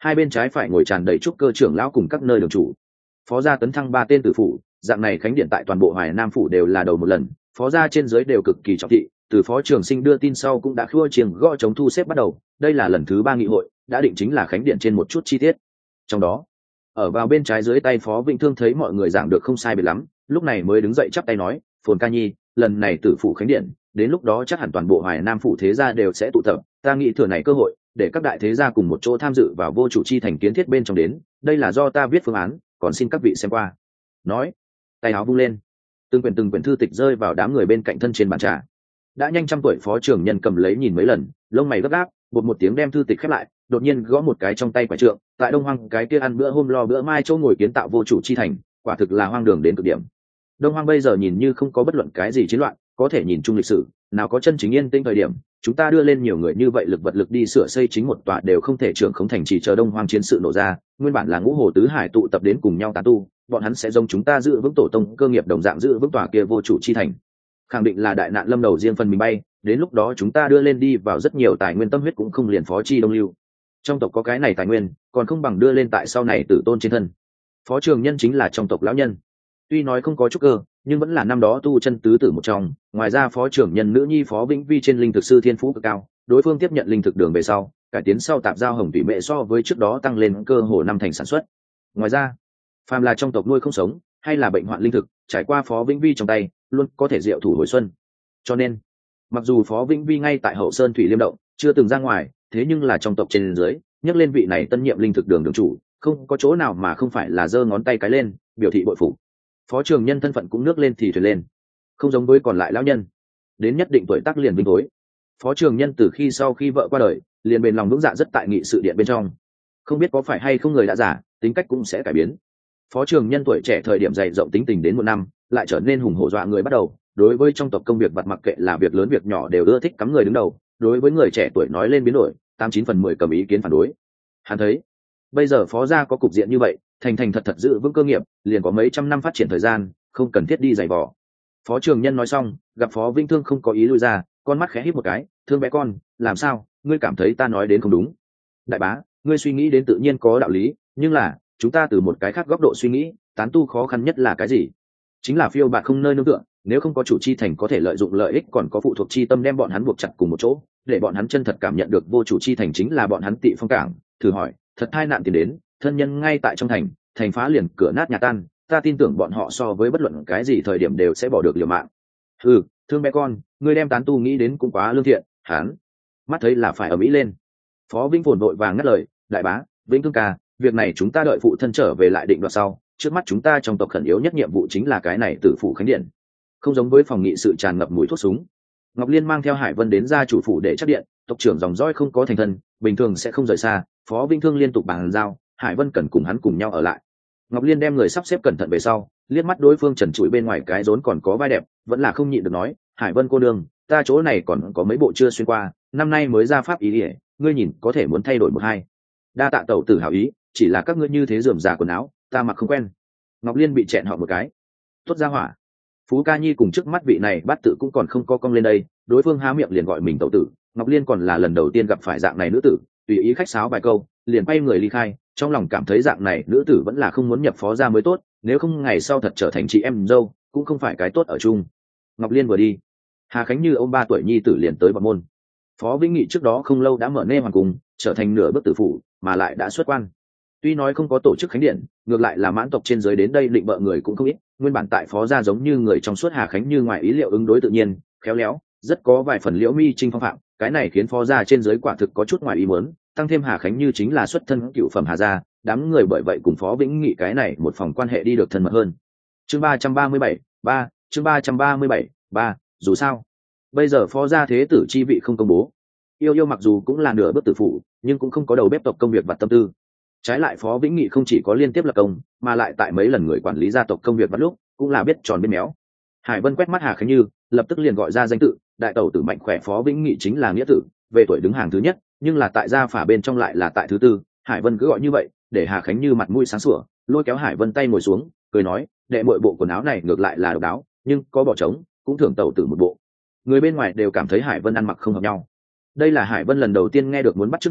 Hai bên trái phải ngồi tràn đầy trúc cơ trưởng lão cùng các nơi đường chủ. Phó gia tấn thăng 3 tên tử phủ, dạng này khánh điện tại toàn bộ Hoài Nam phủ đều là đầu một lần, phó gia trên dưới đều cực kỳ trọng thị. Từ phó trường sinh đưa tin sau cũng đã khua chiêng gõ chống thu xếp bắt đầu, đây là lần thứ 3 nghị hội, đã định chính là khánh điện trên một chút chi tiết. Trong đó, ở vào bên trái dưới tay phó Vĩnh Thương thấy mọi người giảng được không sai biệt lắm, lúc này mới đứng dậy chắp tay nói, Phồn Ca Nhi, lần này tử phủ khánh điện, đến lúc đó chắc hẳn toàn bộ Hoài Nam phủ thế gia đều sẽ tụ tập, ta nghĩ thừa này cơ hội để các đại thế gia cùng một chỗ tham dự vào vô chủ chi thành kiến thiết bên trong đến, đây là do ta viết phương án, còn xin các vị xem qua. Nói, tay áo vung lên, từng quyển thư tịch rơi vào đám người bên cạnh thân trên bàn trà. Đã nhanh trăm tuổi phó trưởng nhân cầm lấy nhìn mấy lần, lông mày gấp gáp, bột một tiếng đem thư tịch khép lại, đột nhiên gõ một cái trong tay quả trượng, tại Đông Hoang cái kia ăn bữa hôm lo bữa mai chỗ ngồi kiến tạo vô chủ chi thành, quả thực là hoang đường đến cực điểm. Đông Hoang bây giờ nhìn như không có bất luận cái gì chiến loạn, có thể nhìn chung lịch sử, nào có chân chính yên tĩnh thời điểm, chúng ta đưa lên nhiều người như vậy lực vật lực đi sửa xây chính một tòa đều không thể trưởng khống thành trì chờ Đông Hoang chiến sự nổ ra, nguyên bản là ngũ hồ tứ hải tụ tập đến cùng nhau tán tu, bọn hắn sẽ giống chúng ta giữ vững tổ tông cơ nghiệp đồng dạng giữ vững tòa kia vô chủ chi thành. Khẳng định là đại nạn lâm đầu riêng phần mình bay, đến lúc đó chúng ta đưa lên đi vào rất nhiều tài nguyên tâm huyết cũng không liền phó chi đông lưu. Trong tộc có cái này tài nguyên, còn không bằng đưa lên tại sau này tử tôn trên thân. Phó trường nhân chính là trong tộc lão nhân, tuy nói không có trúc cơ, nhưng vẫn là năm đó tu chân tứ tử một trong. Ngoài ra phó trưởng nhân nữ nhi phó Vĩnh Vi trên linh thực sư thiên phú cực cao, đối phương tiếp nhận linh thực đường về sau, cải tiến sau tạp giao hồng thủy mệ so với trước đó tăng lên cơ hồ 5 thành sản xuất. Ngoài ra, phàm là trong tộc nuôi không sống hay là bệnh hoạn linh thực, trải qua phó Vĩnh Vi trong tay, luôn có thể diệu thủ hồi xuân. Cho nên, mặc dù phó Vĩnh Vi ngay tại hậu sơn thủy liêm động chưa từng ra ngoài, thế nhưng là trong tộc trên dưới nhắc lên vị này tân nhiệm linh thực đường đường chủ, không có chỗ nào mà không phải là giơ ngón tay cái lên biểu thị bội phục. Phó trường nhân thân phận cũng nước lên thì thuyền lên, không giống với còn lại lão nhân đến nhất định tuổi tác liền vinh thối. Phó trường nhân từ khi sau khi vợ qua đời liền bền lòng vững dạ rất tại nghị sự điện bên trong, không biết có phải hay không người đã già, tính cách cũng sẽ cải biến. Phó trường nhân tuổi trẻ thời điểm dày rộng tính tình đến một năm lại trở nên hùng hổ dọa người bắt đầu, đối với trong tộc công việc vặt mặc kệ là việc lớn việc nhỏ đều ưa thích cắm người đứng đầu, đối với người trẻ tuổi nói lên biến đổi 89/10 cầm ý kiến phản đối. Hắn thấy bây giờ phó gia có cục diện như vậy, thành thành thật thật giữ vững cơ nghiệp, liền có mấy trăm năm phát triển thời gian, không cần thiết đi giày vò. Phó trường nhân nói xong, gặp phó Vĩnh Thương không có ý lui ra, con mắt khẽ híp một cái, Thương bé con, làm sao, ngươi cảm thấy ta nói đến không đúng? Đại bá, ngươi suy nghĩ đến tự nhiên có đạo lý, nhưng là chúng ta từ một cái khác góc độ suy nghĩ, tán tu khó khăn nhất là cái gì? Chính là phiêu bạt không nơi nương tựa, nếu không có chủ chi thành có thể lợi dụng lợi ích, còn có phụ thuộc chi tâm đem bọn hắn buộc chặt cùng một chỗ, để bọn hắn chân thật cảm nhận được vô chủ chi thành chính là bọn hắn tị phong cảng. Thử hỏi, thật tai nạn tiền đến, thân nhân ngay tại trong thành, thành phá liền cửa nát nhà tan, ta tin tưởng bọn họ so với bất luận cái gì thời điểm đều sẽ bỏ được liều mạng. Thương bé con, ngươi đem tán tu nghĩ đến cũng quá lương thiện. Hắn mắt thấy là phải ở mỹ lên. Phó Vĩnh Phồn vội vàng ngắt lời, đại bá, Vĩnh Thương ca, việc này chúng ta đợi phụ thân trở về lại định đoạt sau, trước mắt chúng ta trong tộc khẩn yếu nhất nhiệm vụ chính là cái này tử phủ khánh điện. Không giống với phòng nghị sự tràn ngập mùi thuốc súng, Ngọc Liên mang theo Hải Vân đến gia chủ phủ để chắc điện, tộc trưởng dòng dõi không có thành thân, bình thường sẽ không rời xa. Phó Vĩnh Thương liên tục bàn giao, Hải Vân cần cùng hắn cùng nhau ở lại. Ngọc Liên đem người sắp xếp cẩn thận về sau, liếc mắt đối phương trần trụi bên ngoài cái rốn còn có vai đẹp, vẫn là không nhịn được nói, Hải Vân cô nương, ta chỗ này còn có mấy bộ chưa xuyên qua, năm nay mới ra pháp ý ỉa, ngươi nhìn có thể muốn thay đổi một hai. Đa tạ tẩu tử hảo ý, chỉ là các ngươi như thế rườm rà quần áo, ta mặc không quen. Ngọc Liên bị chẹn họ một cái. Tốt ra hỏa. Phú Ca Nhi cùng trước mắt vị này bát tự cũng còn không có cong lên đây, đối phương há miệng liền gọi mình tẩu tử. Ngọc Liên còn là lần đầu tiên gặp phải dạng này nữ tử, tùy ý khách sáo vài câu, liền quay người ly khai, trong lòng cảm thấy dạng này nữ tử vẫn là không muốn nhập phó gia mới tốt, nếu không ngày sau thật trở thành chị em dâu cũng không phải cái tốt ở chung. Ngọc Liên vừa đi, Hà Khánh Như ông 3 tuổi nhi tử liền tới bậc môn. Phó Vĩnh Nghị trước đó không lâu đã mở nê hoàng cung, trở thành nửa bước tử phủ, mà lại đã xuất quan. Tuy nói không có tổ chức khánh điện, ngược lại là mãn tộc trên dưới đến đây định bợ người cũng không ít. Nguyên bản tại phó gia giống như người trong suốt Hà Khánh Như ngoài ý liệu ứng đối tự nhiên, khéo léo, rất có vài phần liễu mi trinh phong phạm. Cái này khiến phó gia trên dưới quả thực có chút ngoài ý muốn. Tăng thêm Hà Khánh Như chính là xuất thân cựu phẩm Hà gia, đám người bởi vậy cùng Phó Vĩnh Nghị cái này một phòng quan hệ đi được thân mật hơn. Chương 337, 3, chương 337, 3, dù sao, bây giờ phó gia thế tử chi vị không công bố. Yêu mặc dù cũng là nửa bước tử phụ, nhưng cũng không có đầu bếp tộc công việc vặt tâm tư. Trái lại Phó Vĩnh Nghị không chỉ có liên tiếp lập công, mà lại tại mấy lần người quản lý gia tộc công việc vặt lúc, cũng là biết tròn biết méo. Hải Vân quét mắt Hà Khánh Như, lập tức liền gọi ra danh tự, đại tẩu tử mạnh khỏe Phó Vĩnh Nghị chính là nghĩa tử, về tuổi đứng hàng thứ nhất, nhưng là tại gia phả bên trong lại là tại thứ tư. Hải Vân cứ gọi như vậy, để Hà Khánh Như mặt mũi sáng sủa, lôi kéo Hải Vân tay ngồi xuống, cười nói, đệ muội bộ quần áo này ngược lại là độc đáo, nhưng có bỏ trống, cũng thưởng tẩu tử một bộ. Người bên ngoài đều cảm thấy Hải Vân ăn mặc không hợp nhau. Đây là Hải Vân lần đầu tiên nghe được muốn bắt chước nàng,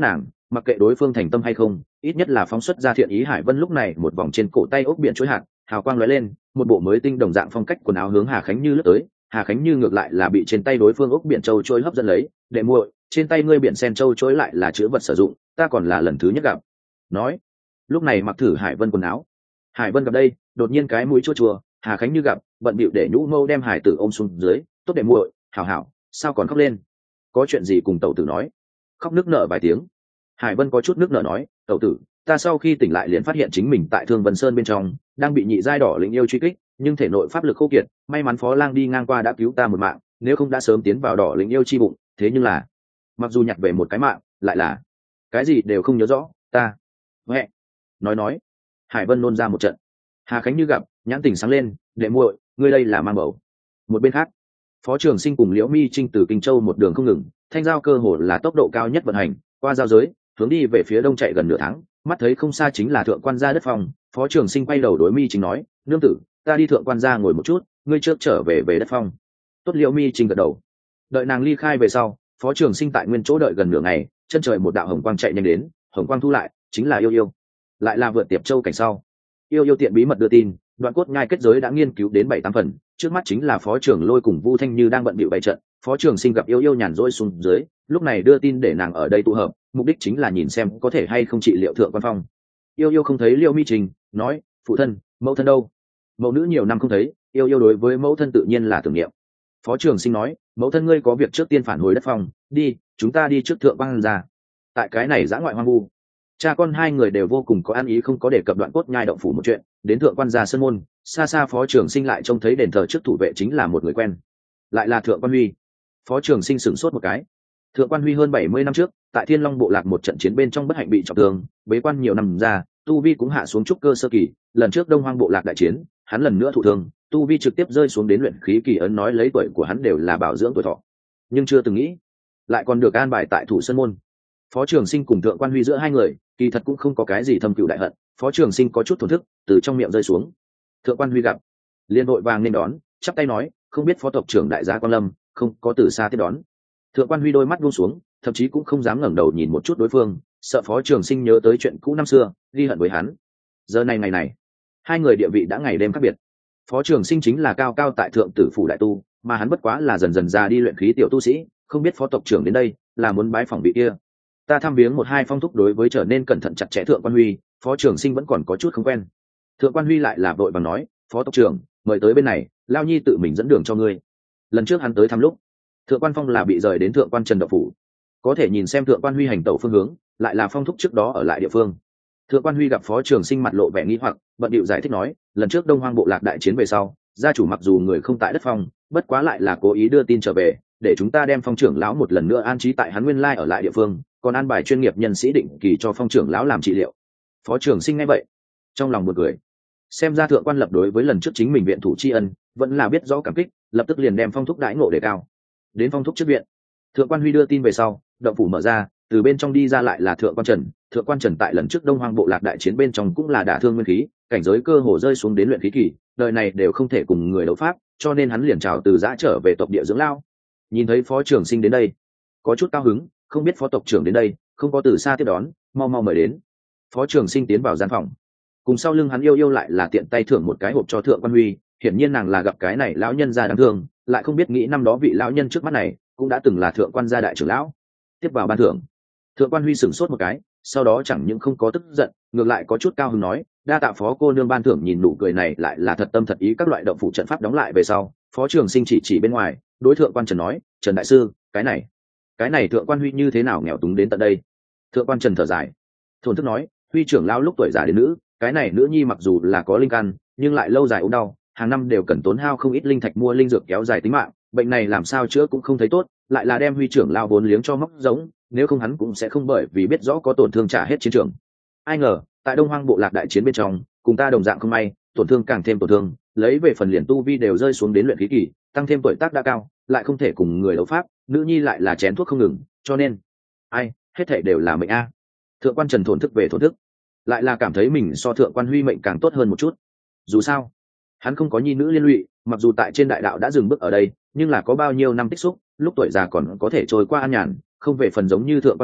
mặc kệ đối phương thành tâm hay không, ít nhất là phóng xuất ra thiện ý. Hải Vân lúc này một vòng trên cổ tay ốc biển chuỗi hạt, hào quang lóe lên, một bộ mới tinh đồng dạng phong cách quần áo hướng Hà Khánh Như lướt tới. Hà Khánh Như ngược lại là bị trên tay đối phương ốc biển châu chuỗi hấp dẫn lấy. Đệ muội, trên tay ngươi biển sen châu chuỗi lại là chữ vật sử dụng, ta còn là lần thứ nhất gặp. Nói, lúc này mặc thử Hải Vân quần áo. Hải Vân gặp đây, đột nhiên cái mũi chua chua. Hà Khánh Như gặp, bận bịu để nhũ mâu đem Hải Tử ôm xuống dưới. Tốt đệ muội, hảo hảo, sao còn khóc lên? Có chuyện gì cùng tẩu tử nói? Khóc nức nở vài tiếng. Hải Vân có chút nước nở nói, tẩu tử, ta sau khi tỉnh lại liền phát hiện chính mình tại Thương Vân Sơn bên trong đang bị nhị giai đỏ lĩnh yêu truy kích, nhưng thể nội pháp lực khô kiệt, may mắn Phó Lang đi ngang qua đã cứu ta một mạng, nếu không đã sớm tiến vào đỏ lĩnh yêu chi bụng. Thế nhưng là, mặc dù nhặt về một cái mạng, lại là cái gì đều không nhớ rõ. Ta huệ nói. Hải Vân nôn ra một trận. Hà Khánh Như gặp, nhãn tỉnh sáng lên, đệ muội, ngươi đây là mang bầu. Một bên khác, Phó Trường Sinh cùng Liễu Mi Trinh từ Kinh Châu một đường không ngừng, thanh giao cơ hồ là tốc độ cao nhất vận hành, qua giao giới, hướng đi về phía đông chạy gần nửa tháng. Mắt thấy không xa chính là Thượng Quan gia đất phòng, Phó Trường Sinh quay đầu đối Mi Trinh nói, nương tử, ta đi Thượng Quan gia ngồi một chút, ngươi trước trở về đất phong. Tốt. Liễu Mi Trinh gật đầu. Đợi nàng ly khai về sau, Phó Trường Sinh tại nguyên chỗ đợi gần nửa ngày, chân trời một đạo hồng quang chạy nhanh đến, hồng quang thu lại, chính là Yêu Yêu, lại là vượt Tiệp Châu cảnh sau. Yêu Yêu tiện bí mật đưa tin, Đoạn Cốt Nhai kết giới đã nghiên cứu đến 7-8 phần, trước mắt chính là Phó Trường Lôi cùng Vu Thanh Như đang bận bịu bày trận. Phó Trường Sinh gặp Yêu Yêu nhàn rỗi xuống dưới, lúc này đưa tin để nàng ở đây tụ hợp, mục đích chính là nhìn xem có thể hay không trị liệu Thượng Quan Phong. Yêu Yêu không thấy Liễu Mi Trình, nói, phụ thân, mẫu thân đâu? Mẫu nữ nhiều năm không thấy, Yêu Yêu đối với mẫu thân tự nhiên là tưởng niệm. Phó Trường Sinh nói, mẫu thân ngươi có việc trước tiên phản hồi đất phong, đi, chúng ta đi trước Thượng Quan gia. Tại cái này dã ngoại hoang vu, cha con hai người đều vô cùng có ăn ý, không có đề cập Đoạn Cốt Nhai động phủ một chuyện. Đến Thượng Quan gia sơn môn, xa xa Phó Trường Sinh lại trông thấy đền thờ trước thủ vệ chính là một người quen, lại là Thượng Quan Huy. Phó Trường Sinh sửng sốt một cái. Thượng Quan Huy hơn 70 năm trước, tại Thiên Long bộ lạc một trận chiến bên trong bất hạnh bị trọng thương, bế quan nhiều năm ra, tu vi cũng hạ xuống trúc cơ sơ kỳ. Lần trước Đông Hoang bộ lạc đại chiến, hắn lần nữa thụ thương, tu vi trực tiếp rơi xuống đến luyện khí kỳ. Ấn nói lấy tuổi của hắn đều là bảo dưỡng tuổi thọ, nhưng chưa từng nghĩ lại còn được an bài tại Thủ Sơn môn. Phó Trường Sinh cùng Thượng Quan Huy giữa hai người, kỳ thật cũng không có cái gì thâm cừu đại hận. Phó Trường Sinh có chút thổn thức, từ trong miệng rơi xuống. Thượng Quan Huy gặp, liền vội vàng nên đón, chắp tay nói, không biết Phó tộc trưởng đại gia quan lâm, không có từ xa tiếp đón. Thượng Quan Huy đôi mắt buông xuống, thậm chí cũng không dám ngẩng đầu nhìn một chút đối phương, sợ Phó Trường Sinh nhớ tới chuyện cũ năm xưa, ghi hận với hắn. Giờ này ngày này, hai người địa vị đã ngày đêm khác biệt. Phó Trường Sinh chính là cao cao tại thượng tử phủ đại tu, mà hắn bất quá là dần dần ra đi luyện khí tiểu tu sĩ. Không biết Phó tộc trưởng đến đây là muốn bái phỏng vị kia. Ta thăm viếng một hai phong thúc. Đối với trở nên cẩn thận chặt chẽ Thượng Quan Huy, Phó Trường Sinh vẫn còn có chút không quen. Thượng Quan Huy lại là vội vàng nói, Phó tộc trưởng, mời tới bên này, Lao Nhi tự mình dẫn đường cho ngươi. Lần trước hắn tới thăm lúc, Thượng Quan Phong là bị rời đến Thượng Quan Trần đậu phủ, có thể nhìn xem Thượng Quan Huy hành tẩu phương hướng, lại là phong thúc trước đó ở lại địa phương. Thượng Quan Huy gặp Phó Trường Sinh mặt lộ vẻ nghi hoặc, bận điệu giải thích nói, lần trước Đông Hoang bộ lạc đại chiến về sau, gia chủ mặc dù người không tại đất phong, bất quá lại là cố ý đưa tin trở về, để chúng ta đem Phong trưởng lão một lần nữa an trí tại hắn nguyên lai ở lại địa phương, còn an bài chuyên nghiệp nhân sĩ định kỳ cho Phong trưởng lão làm trị liệu. Phó Trường Sinh nghe vậy, trong lòng buồn cười, xem ra Thượng Quan Lập đối với lần trước chính mình viện thủ tri ân vẫn là biết rõ cảm kích, lập tức liền đem phong thúc đãi ngộ đề cao. Đến phong thúc trước viện, Thượng Quan Huy đưa tin về sau, động phủ mở ra, từ bên trong đi ra lại là Thượng Quan Trần. Thượng Quan Trần tại lần trước Đông Hoang bộ lạc đại chiến bên trong cũng là đả thương nguyên khí, cảnh giới cơ hồ rơi xuống đến luyện khí kỳ, đời này đều không thể cùng người đấu pháp, cho nên hắn liền chào từ giã trở về tộc địa dưỡng lao. Nhìn thấy Phó Trường Sinh đến đây, có chút cao hứng, không biết Phó tộc trưởng đến đây, không có từ xa tiếp đón, mau mau mời đến. Phó Trường Sinh tiến vào gian phòng, cùng sau lưng hắn Yêu Yêu lại là tiện tay thưởng một cái hộp cho Thượng Quan Huy. Hiển nhiên nàng là gặp cái này lão nhân gia đáng thương, lại không biết nghĩ năm đó vị lão nhân trước mắt này cũng đã từng là Thượng Quan gia đại trưởng lão. Tiếp vào ban thưởng, Thượng Quan Huy sửng sốt một cái, sau đó chẳng những không có tức giận, ngược lại có chút cao hứng nói, đa tạ Phó cô nương ban thưởng. Nhìn nụ cười này lại là thật tâm thật ý. Các loại động phủ trận pháp đóng lại về sau, Phó Trường Sinh chỉ bên ngoài, đối Thượng Quan Trần nói, Trần đại sư, cái này Thượng Quan Huy như thế nào nghèo túng đến tận đây? Thượng Quan Trần thở dài, thổn thức nói, Huy trưởng lão lúc tuổi già đến nữ, cái này nữ nhi mặc dù là có linh căn, nhưng lại lâu dài ốm đau, hàng năm đều cần tốn hao không ít linh thạch mua linh dược kéo dài tính mạng, bệnh này làm sao chữa cũng không thấy tốt, lại là đem Huy trưởng lão vốn liếng cho móc giống, nếu không hắn cũng sẽ không bởi vì biết rõ có tổn thương trả hết chiến trường. Ai ngờ tại Đông Hoang bộ lạc đại chiến bên trong, cùng ta đồng dạng không may, tổn thương càng thêm tổn thương, lấy về phần liền tu vi đều rơi xuống đến luyện khí kỳ, tăng thêm tuổi tác đã cao, lại không thể cùng người đấu pháp, nữ nhi lại là chén thuốc không ngừng, cho nên ai hết thảy đều là mệnh a. Thượng Quan Trần thổn thức về thổn thức, lại là cảm thấy mình so Thượng Quan Huy mệnh càng tốt hơn một chút. Dù sao hắn không có nhi nữ liên lụy, mặc dù tại trên đại đạo đã dừng bước ở đây, nhưng là có bao nhiêu năm tích xúc, lúc tuổi già còn có thể trôi qua an nhàn, không về phần giống như Thượng Quan Huy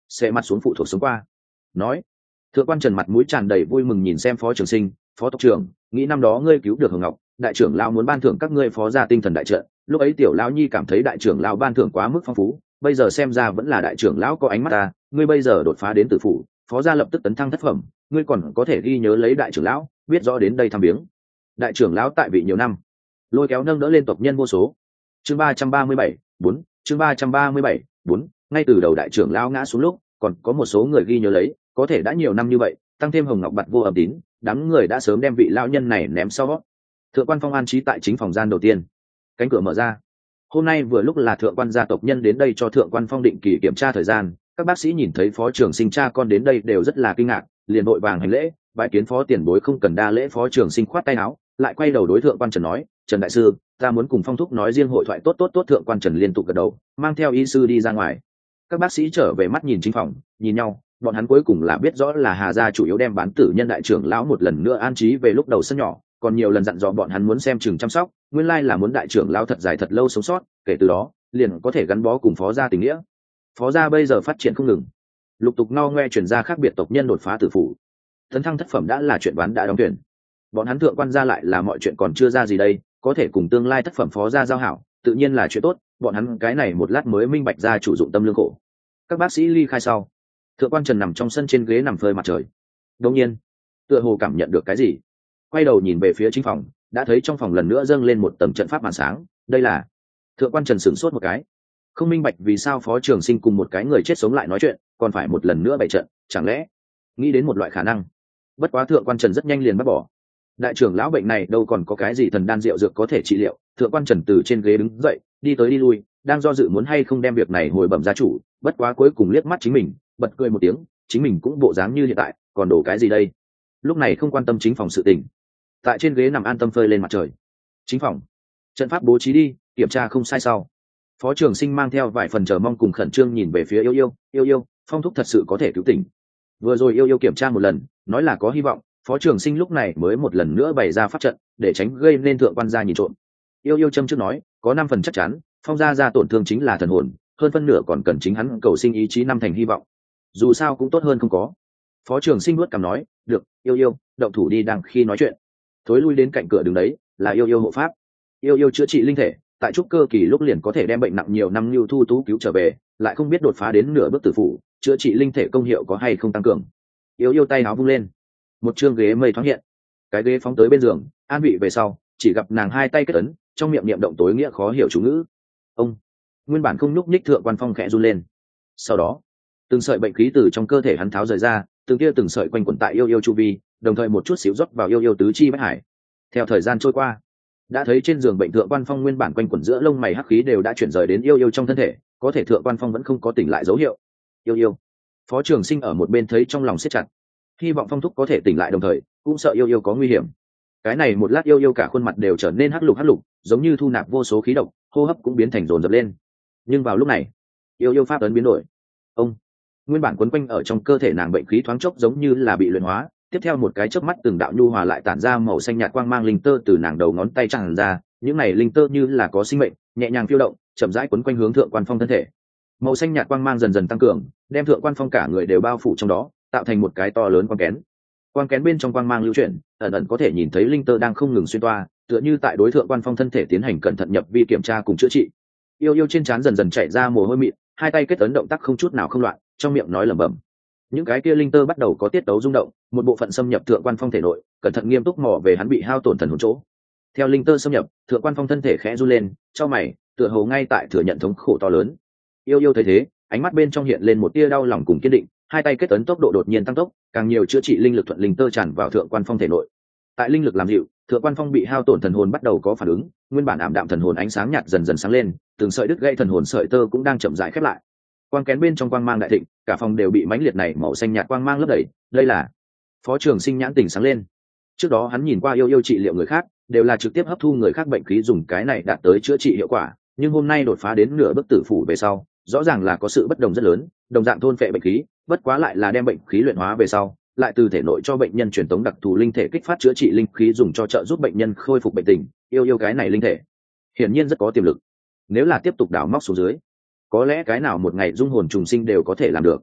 sẽ mặt xuống phụ thuộc xuống qua nói. Thượng quan Trần mặt mũi tràn đầy vui mừng nhìn xem Phó Trường Sinh, phó tộc trưởng, nghĩ năm đó ngươi cứu được Hồng Ngọc, đại trưởng lão muốn ban thưởng các ngươi phó gia tinh thần đại trận, lúc ấy tiểu lão nhi cảm thấy đại trưởng lão ban thưởng quá mức phong phú, bây giờ xem ra vẫn là đại trưởng lão có ánh mắt ta, ngươi bây giờ đột phá đến tử phủ, phó gia lập tức tấn thăng thất phẩm, ngươi còn có thể ghi nhớ lấy đại trưởng lão, biết rõ đến đây thăm viếng. Đại trưởng lão tại vị nhiều năm, lôi kéo nâng đỡ lên tộc nhân vô số. Chương 337, 4, chương 337, 4, ngay từ đầu đại trưởng lão ngã xuống lúc, còn có một số người ghi nhớ lấy, có thể đã nhiều năm như vậy, tăng thêm Hồng Ngọc bặt vô âm tín, đám người đã sớm đem vị lão nhân này ném sau. Thượng quan Phong an trí tại chính phòng gian đầu tiên, cánh cửa mở ra. Hôm nay vừa lúc là thượng quan gia tộc nhân đến đây cho thượng quan Phong định kỳ kiểm tra thời gian, các bác sĩ nhìn thấy Phó Trường Sinh cha con đến đây đều rất là kinh ngạc, liền vội vàng hành lễ, bái kiến phó tiền bối không cần đa lễ. Phó Trường Sinh khoát tay áo, lại quay đầu đối thượng quan Trần nói, Trần đại sư, ta muốn cùng Phong thúc nói riêng hội thoại. Tốt. Thượng quan Trần liên tục gật đầu, mang theo y sư đi ra ngoài. Các bác sĩ trở về mắt nhìn chính phòng, nhìn nhau, bọn hắn cuối cùng là biết rõ là Hà gia chủ yếu đem bán tử nhân đại trưởng lão một lần nữa an trí về lúc đầu sân nhỏ, còn nhiều lần dặn dò bọn hắn muốn xem chừng chăm sóc, nguyên lai là muốn đại trưởng lão thật dài thật lâu sống sót, kể từ đó liền có thể gắn bó cùng phó gia tình nghĩa. Phó gia bây giờ phát triển không ngừng, lục tục ngao ngoe truyền ra khác biệt tộc nhân đột phá tử phủ, tấn thăng thất phẩm đã là chuyện ván đã đóng thuyền. Bọn hắn thượng quan gia lại là mọi chuyện còn chưa ra gì đây, có thể cùng tương lai thất phẩm phó gia giao hảo, tự nhiên là chuyện tốt. Bọn hắn cái này một lát mới minh bạch ra chủ dụng tâm lương khổ. Các bác sĩ ly khai sau, thượng quan Trần nằm trong sân trên ghế nằm phơi mặt trời. Đột nhiên, tựa hồ cảm nhận được cái gì, quay đầu nhìn về phía chính phòng, đã thấy trong phòng lần nữa dâng lên một tầng trận pháp màn sáng. Đây là... Thượng quan Trần sửng sốt một cái, không minh bạch vì sao Phó Trường Sinh cùng một cái người chết sống lại nói chuyện, còn phải một lần nữa bày trận, chẳng lẽ nghĩ đến một loại khả năng. Bất quá thượng quan Trần rất nhanh liền bác bỏ. Đại trưởng lão bệnh này đâu còn có cái gì thần đan rượu dược có thể trị liệu. Thượng quan Trần từ trên ghế đứng dậy, đi tới đi lui, đang do dự muốn hay không đem việc này hồi bẩm gia chủ. Bất quá cuối cùng liếc mắt chính mình, bật cười một tiếng, chính mình cũng bộ dáng như hiện tại, còn đổ cái gì đây. Lúc này không quan tâm chính phòng sự tình, tại trên ghế nằm an tâm phơi lên mặt trời. Chính phòng, trận pháp bố trí đi, kiểm tra không sai sau. Phó Trường Sinh mang theo vài phần chờ mong cùng khẩn trương nhìn về phía yêu, Phong thúc thật sự có thể cứu tỉnh. Vừa rồi yêu kiểm tra một lần, nói là có hy vọng. Phó Trường Sinh lúc này mới một lần nữa bày ra pháp trận để tránh gây nên thượng quan gia nhìn trộm. Yêu châm trước nói có 5 phần chắc chắn, Phong gia tổn thương chính là thần hồn, hơn phân nửa còn cần chính hắn cầu sinh ý chí 5 thành hy vọng, dù sao cũng tốt hơn không có. Phó Trường Sinh nuốt cằm nói, được, yêu động thủ đi. Đang khi nói chuyện, thối lui đến cạnh cửa đứng đấy là yêu hộ pháp. Yêu chữa trị linh thể, tại trúc cơ kỳ lúc liền có thể đem bệnh nặng nhiều năm Lưu Thu Tú cứu trở về, lại không biết đột phá đến nửa bước tử phủ, chữa trị linh thể công hiệu có hay không tăng cường. Yêu tay áo vung lên, một chương ghế mây thoáng hiện, cái ghế phóng tới bên giường, an vị về sau, chỉ gặp nàng hai tay kết ấn, trong miệng niệm động tối nghĩa khó hiểu chú ngữ. Ông nguyên bản không nhúc nhích thượng quan Phong khẽ run lên, sau đó từng sợi bệnh khí từ trong cơ thể hắn tháo rời ra, từng sợi quanh quẩn tại yêu chu vi, đồng thời một chút xíu rót vào yêu tứ chi bách hải. Theo thời gian trôi qua, đã thấy trên giường bệnh thượng quan Phong nguyên bản quanh quẩn giữa lông mày hắc khí đều đã chuyển rời đến yêu trong thân thể, có thể thượng quan Phong vẫn không có tỉnh lại dấu hiệu. Yêu Phó Trường Sinh ở một bên thấy trong lòng siết chặt, hy vọng Phong thúc có thể tỉnh lại, đồng thời cũng sợ yêu có nguy hiểm. Cái này một lát yêu cả khuôn mặt đều trở nên hắc lục, giống như thu nạp vô số khí độc, hô hấp cũng biến thành dồn dập lên. Nhưng vào lúc này, yêu pháp ấn biến đổi. Ông nguyên bản quấn quanh ở trong cơ thể nàng bệnh khí thoáng chốc giống như là bị luyện hóa, tiếp theo một cái chớp mắt từng đạo nhu hòa lại tản ra màu xanh nhạt quang mang linh tơ từ nàng đầu ngón tay tràn ra, những này linh tơ như là có sinh mệnh, nhẹ nhàng phiêu động, chậm rãi quấn quanh hướng thượng quan Phong thân thể. Màu xanh nhạt quang mang dần dần tăng cường, đem thượng quan Phong cả người đều bao phủ trong đó, tạo thành một cái to lớn quang kén. Quang kén bên trong quang mang lưu chuyển, ẩn có thể nhìn thấy linh tơ đang không ngừng xuyên toa, tựa như tại đối thượng quan Phong thân thể tiến hành cẩn thận nhập vi kiểm tra cùng chữa trị. Yêu trên trán dần dần chảy ra mồ hôi mịn, hai tay kết ấn động tác không chút nào không loạn, trong miệng nói lẩm bẩm. Những cái kia linh tơ bắt đầu có tiết tấu rung động, một bộ phận xâm nhập thượng quan Phong thể nội, cẩn thận nghiêm túc mò về hắn bị hao tổn thần hồn chỗ. Theo linh tơ xâm nhập, thượng quan Phong thân thể khẽ run lên, chau mày, tựa hồ ngay tại thừa nhận thống khổ to lớn. Yêu thấy thế, ánh mắt bên trong hiện lên một tia đau lòng cùng kiên định, hai tay kết ấn tốc độ đột nhiên tăng tốc, càng nhiều chữa trị linh lực thuận linh tơ tràn vào thượng quan Phong thể nội. Tại linh lực làm dịu, thượng quan Phong bị hao tổn thần hồn bắt đầu có phản ứng, nguyên bản ảm đạm thần hồn ánh sáng nhạt dần dần sáng lên, từng sợi đứt gãy thần hồn sợi tơ cũng đang chậm rãi khép lại. Quang kén bên trong quang mang đại thịnh, cả phòng đều bị mãnh liệt này màu xanh nhạt quang mang lấp đầy. Đây là... Phó Trường Sinh nhãn tỉnh sáng lên. Trước đó hắn nhìn qua yêu trị liệu người khác, đều là trực tiếp hấp thu người khác bệnh khí dùng cái này đạt tới chữa trị hiệu quả, nhưng hôm nay đột phá đến nửa bước tử phủ về sau, rõ ràng là có sự bất đồng rất lớn, đồng dạng thôn phệ bệnh khí, bất quá lại là đem bệnh khí luyện hóa về sau, lại từ thể nội cho bệnh nhân truyền tống đặc thù linh thể kích phát chữa trị linh khí dùng cho trợ giúp bệnh nhân khôi phục bệnh tình. Yêu cái này linh thể hiển nhiên rất có tiềm lực, nếu là tiếp tục đào móc xuống dưới, có lẽ cái nào một ngày dung hồn trùng sinh đều có thể làm được.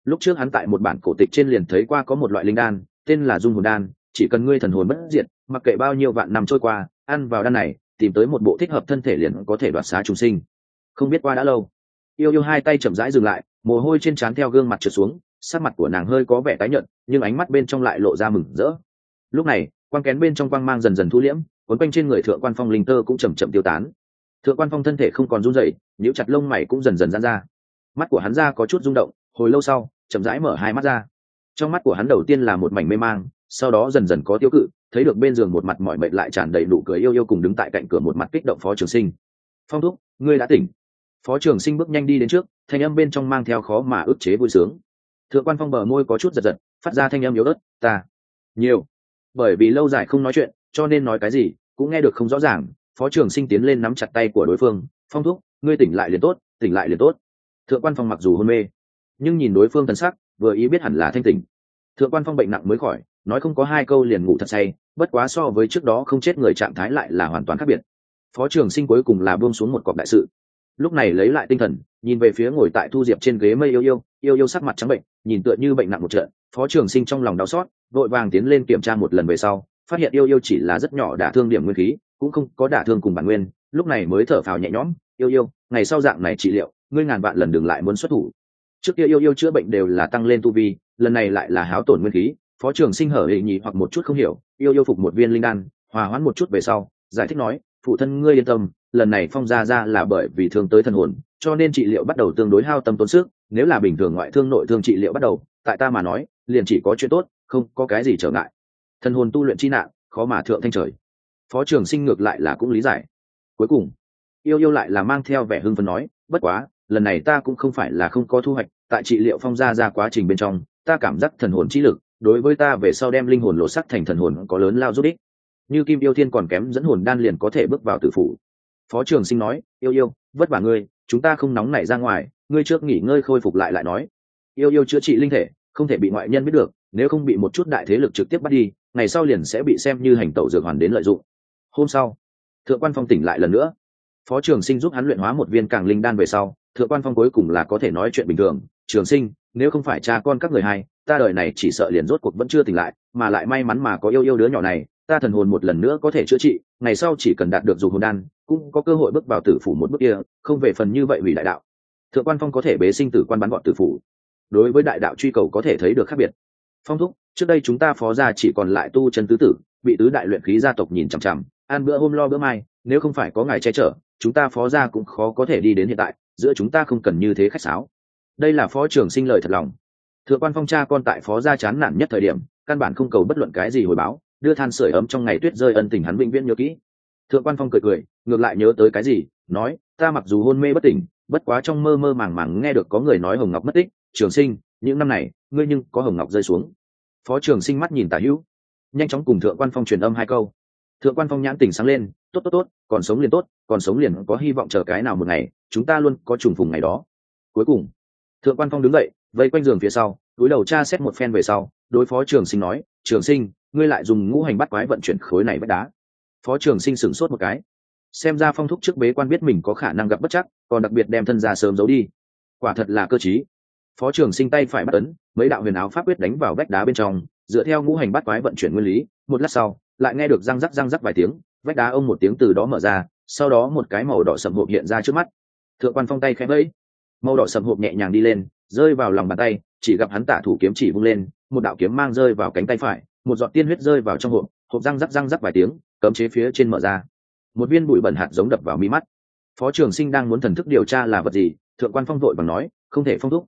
Lúc trước hắn tại một bản cổ tịch trên liền thấy qua có một loại linh đan tên là dung hồn đan, chỉ cần ngươi thần hồn bất diệt, mặc kệ bao nhiêu vạn năm trôi qua, ăn vào đan này tìm tới một bộ thích hợp thân thể liền có thể đoạt xá chúng sinh. Không biết qua đã lâu, yêu yêu hai tay chậm rãi dừng lại, mồ hôi trên trán theo gương mặt trượt xuống, sắc mặt của nàng hơi có vẻ tái nhợt nhưng ánh mắt bên trong lại lộ ra mừng rỡ. Lúc này quang kén bên trong quang mang dần dần thu liễm, quấn quanh trên người thượng quan phong linh tơ cũng chậm chậm tiêu tán. Thượng quan phong thân thể không còn run rẩy, nhíu chặt lông mày cũng dần dần giãn ra. Mắt của hắn ra có chút rung động, hồi lâu sau chậm rãi mở hai mắt ra. Trong mắt của hắn đầu tiên là một mảnh mê mang, sau đó dần dần có tiêu cự, thấy được bên giường một mặt mỏi mệt lại tràn đầy nụ cười yêu yêu cùng đứng tại cạnh cửa một mặt kích động Phó Trường Sinh. Phong thúc, ngươi đã tỉnh. Phó Trường Sinh bước nhanh đi đến trước, thanh âm bên trong mang theo khó mà ức chế vui sướng. Thượng quan phong bờ môi có chút giật giật, phát ra thanh âm yếu ớt, ta nhiều. Bởi vì lâu dài không nói chuyện cho nên nói cái gì cũng nghe được không rõ ràng. Phó Trường Sinh tiến lên nắm chặt tay của đối phương, Phong thúc, ngươi tỉnh lại liền tốt, tỉnh lại liền tốt. Thượng quan phong mặc dù hôn mê nhưng nhìn đối phương thần sắc vừa ý biết hẳn là thanh tỉnh. Thượng quan phong bệnh nặng mới khỏi, nói không có hai câu liền ngủ thật say, bất quá so với trước đó không chết người trạng thái lại là hoàn toàn khác biệt. Phó Trường Sinh cuối cùng là buông xuống một cọc đại sự, lúc này lấy lại tinh thần nhìn về phía ngồi tại thu diệp trên ghế mây yêu yêu sắc mặt trắng bệnh, nhìn tựa như bệnh nặng một trận. Phó Trường Sinh trong lòng đau xót, vội vàng tiến lên kiểm tra một lần về sau phát hiện yêu chỉ là rất nhỏ đả thương điểm nguyên khí, cũng không có đả thương cùng bản nguyên, lúc này mới thở phào nhẹ nhõm. Yêu ngày sau dạng này trị liệu ngươi ngàn vạn lần đừng lại muốn xuất thủ. Trước kia yêu chữa bệnh đều là tăng lên tu vi, lần này lại là háo tổn nguyên khí. Phó Trường Sinh hở hề nhị hoặc một chút không hiểu, yêu phục một viên linh đan hòa hoãn một chút về sau giải thích nói, phụ thân ngươi yên tâm, lần này phong ra là bởi vì thương tới thần hồn cho nên trị liệu bắt đầu tương đối hao tâm tốn sức, nếu là bình thường ngoại thương nội thương trị liệu bắt đầu tại ta mà nói liền chỉ có chuyện tốt, không có cái gì trở ngại. Thần hồn tu luyện chi nạn khó mà thượng thanh trời. Phó Trường Sinh ngược lại là cũng lý giải. Cuối cùng yêu lại là mang theo vẻ hưng phấn nói, bất quá lần này ta cũng không phải là không có thu hoạch, tại trị liệu phong ra quá trình bên trong ta cảm giác thần hồn chi lực đối với ta về sau đem linh hồn lộ sắc thành thần hồn có lớn lao giúp ích, như Kim Yêu Thiên còn kém dẫn hồn đan liền có thể bước vào tử phủ. Phó Trường Sinh nói, yêu vất vả ngươi, chúng ta không nóng nảy ra ngoài, ngươi trước nghỉ ngơi khôi phục lại nói. Yêu chữa trị linh thể không thể bị ngoại nhân biết được, nếu không bị một chút đại thế lực trực tiếp bắt đi, ngày sau liền sẽ bị xem như hành tẩu dược hoàn đến lợi dụng. Hôm sau Thượng quan phong tỉnh lại lần nữa, Phó Trường Sinh giúp hắn luyện hóa một viên càng linh đan về sau, Thượng quan phong cuối cùng là có thể nói chuyện bình thường. Trường Sinh, nếu không phải cha con các người hai, ta đời này chỉ sợ liền rốt cuộc vẫn chưa tỉnh lại, mà lại may mắn mà có yêu đứa nhỏ này, ta thần hồn một lần nữa có thể chữa trị, ngày sau chỉ cần đạt được dục hồn đan cũng có cơ hội bước vào tử phủ một bước kia, không về phần như vậy hủy đại đạo. Thượng quan phong có thể bế sinh tử quan bắn gọn tử phủ, đối với đại đạo truy cầu có thể thấy được khác biệt. Phong thúc, trước đây chúng ta Phó gia chỉ còn lại tu chân tứ tử, bị tứ đại luyện khí gia tộc nhìn chằm chằm, ăn bữa hôm lo bữa mai, nếu không phải có ngài che chở chúng ta Phó gia cũng khó có thể đi đến hiện tại, giữa chúng ta không cần như thế khách sáo. Đây là Phó Trường Sinh lời thật lòng. Thượng quan phong cha con tại Phó gia chán nản nhất thời điểm căn bản không cầu bất luận cái gì hồi báo, đưa than sưởi ấm trong ngày tuyết rơi ân tình hắn vĩnh viễn nhớ kỹ. Thượng quan phong cười ngược lại nhớ tới cái gì, nói, ta mặc dù hôn mê bất tỉnh, bất quá trong mơ mơ màng màng nghe được có người nói Hồng Ngọc mất tích. Trường Sinh, những năm này ngươi nhưng có Hồng Ngọc rơi xuống? Phó Trường Sinh mắt nhìn tả hữu, nhanh chóng cùng Thượng quan phong truyền âm hai câu. Thượng quan phong nhãn tỉnh sáng lên, tốt, còn sống liền tốt, còn sống liền có hy vọng, chờ cái nào một ngày chúng ta luôn có trùng phùng ngày đó. Cuối cùng Thượng quan phong đứng dậy, vây quanh giường phía sau, cúi đầu tra xét một phen về sau, đối Phó Trường Sinh nói, Trường Sinh, ngươi lại dùng ngũ hành bắt quái vận chuyển khối này vách đá. Phó Trường Sinh sửng sốt một cái, xem ra phong thúc trước bế quan biết mình có khả năng gặp bất chắc, còn đặc biệt đem thân ra sớm giấu đi, quả thật là cơ trí. Phó Trường Sinh tay phải bắt ấn, mấy đạo huyền áo pháp quyết đánh vào vách đá bên trong, dựa theo ngũ hành bắt quái vận chuyển nguyên lý, một lát sau lại nghe được răng rắc vài tiếng, vách đá ông một tiếng từ đó mở ra, sau đó một cái màu đỏ sậm hộp hiện ra trước mắt. Thượng quan phong tay khẽ vẫy, màu đỏ sậm hộp nhẹ nhàng đi lên, rơi vào lòng bàn tay, chỉ gặp hắn tả thủ kiếm chỉ vung lên, một đạo kiếm mang rơi vào cánh tay phải, một giọt tiên huyết rơi vào trong hộp, hộp răng rắc vài tiếng, cấm chế phía trên mở ra, một viên bụi bẩn hạt giống đập vào mi mắt. Phó Trường Sinh đang muốn thần thức điều tra là vật gì, Thượng quan phong vội vàng nói, không thể phong thúc,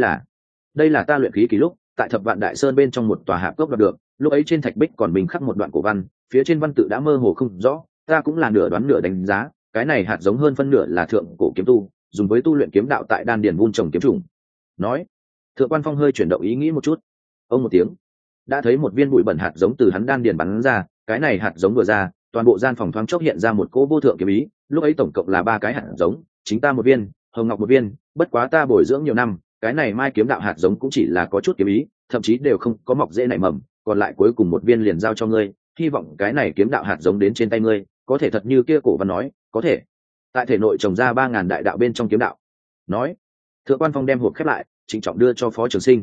đây là ta luyện khí ký lúc tại Thập Vạn Đại Sơn bên trong một tòa hạp cốc gặp được, lúc ấy trên thạch bích còn mình khắc một đoạn cổ văn, phía trên văn tự đã mơ hồ không rõ, ta cũng là nửa đoán nửa đánh giá, cái này hạt giống hơn phân nửa là thượng cổ kiếm tu dùng với tu luyện kiếm đạo tại đan điền vun trồng kiếm trùng. Nói, Thượng quan phong hơi chuyển động ý nghĩ một chút, ông một tiếng, đã thấy một viên bụi bẩn hạt giống từ hắn đan điền bắn ra, cái này hạt giống vừa ra, toàn bộ gian phòng thoáng chốc hiện ra một cỗ vô thượng kiếm ý. Lúc ấy tổng cộng là 3 cái hạt giống, chính ta một viên, Hồng Ngọc một viên, bất quá ta bồi dưỡng nhiều năm, cái này mai kiếm đạo hạt giống cũng chỉ là có chút kiếm ý, thậm chí đều không có mọc rễ nảy mầm, còn lại cuối cùng một viên liền giao cho ngươi, hy vọng cái này kiếm đạo hạt giống đến trên tay ngươi có thể thật như kia cổ văn nói, có thể tại thể nội trồng ra 3000 đại đạo bên trong kiếm đạo. Nói, Thượng quan phong đem hộp khép lại, trịnh trọng đưa cho Phó Trường Sinh.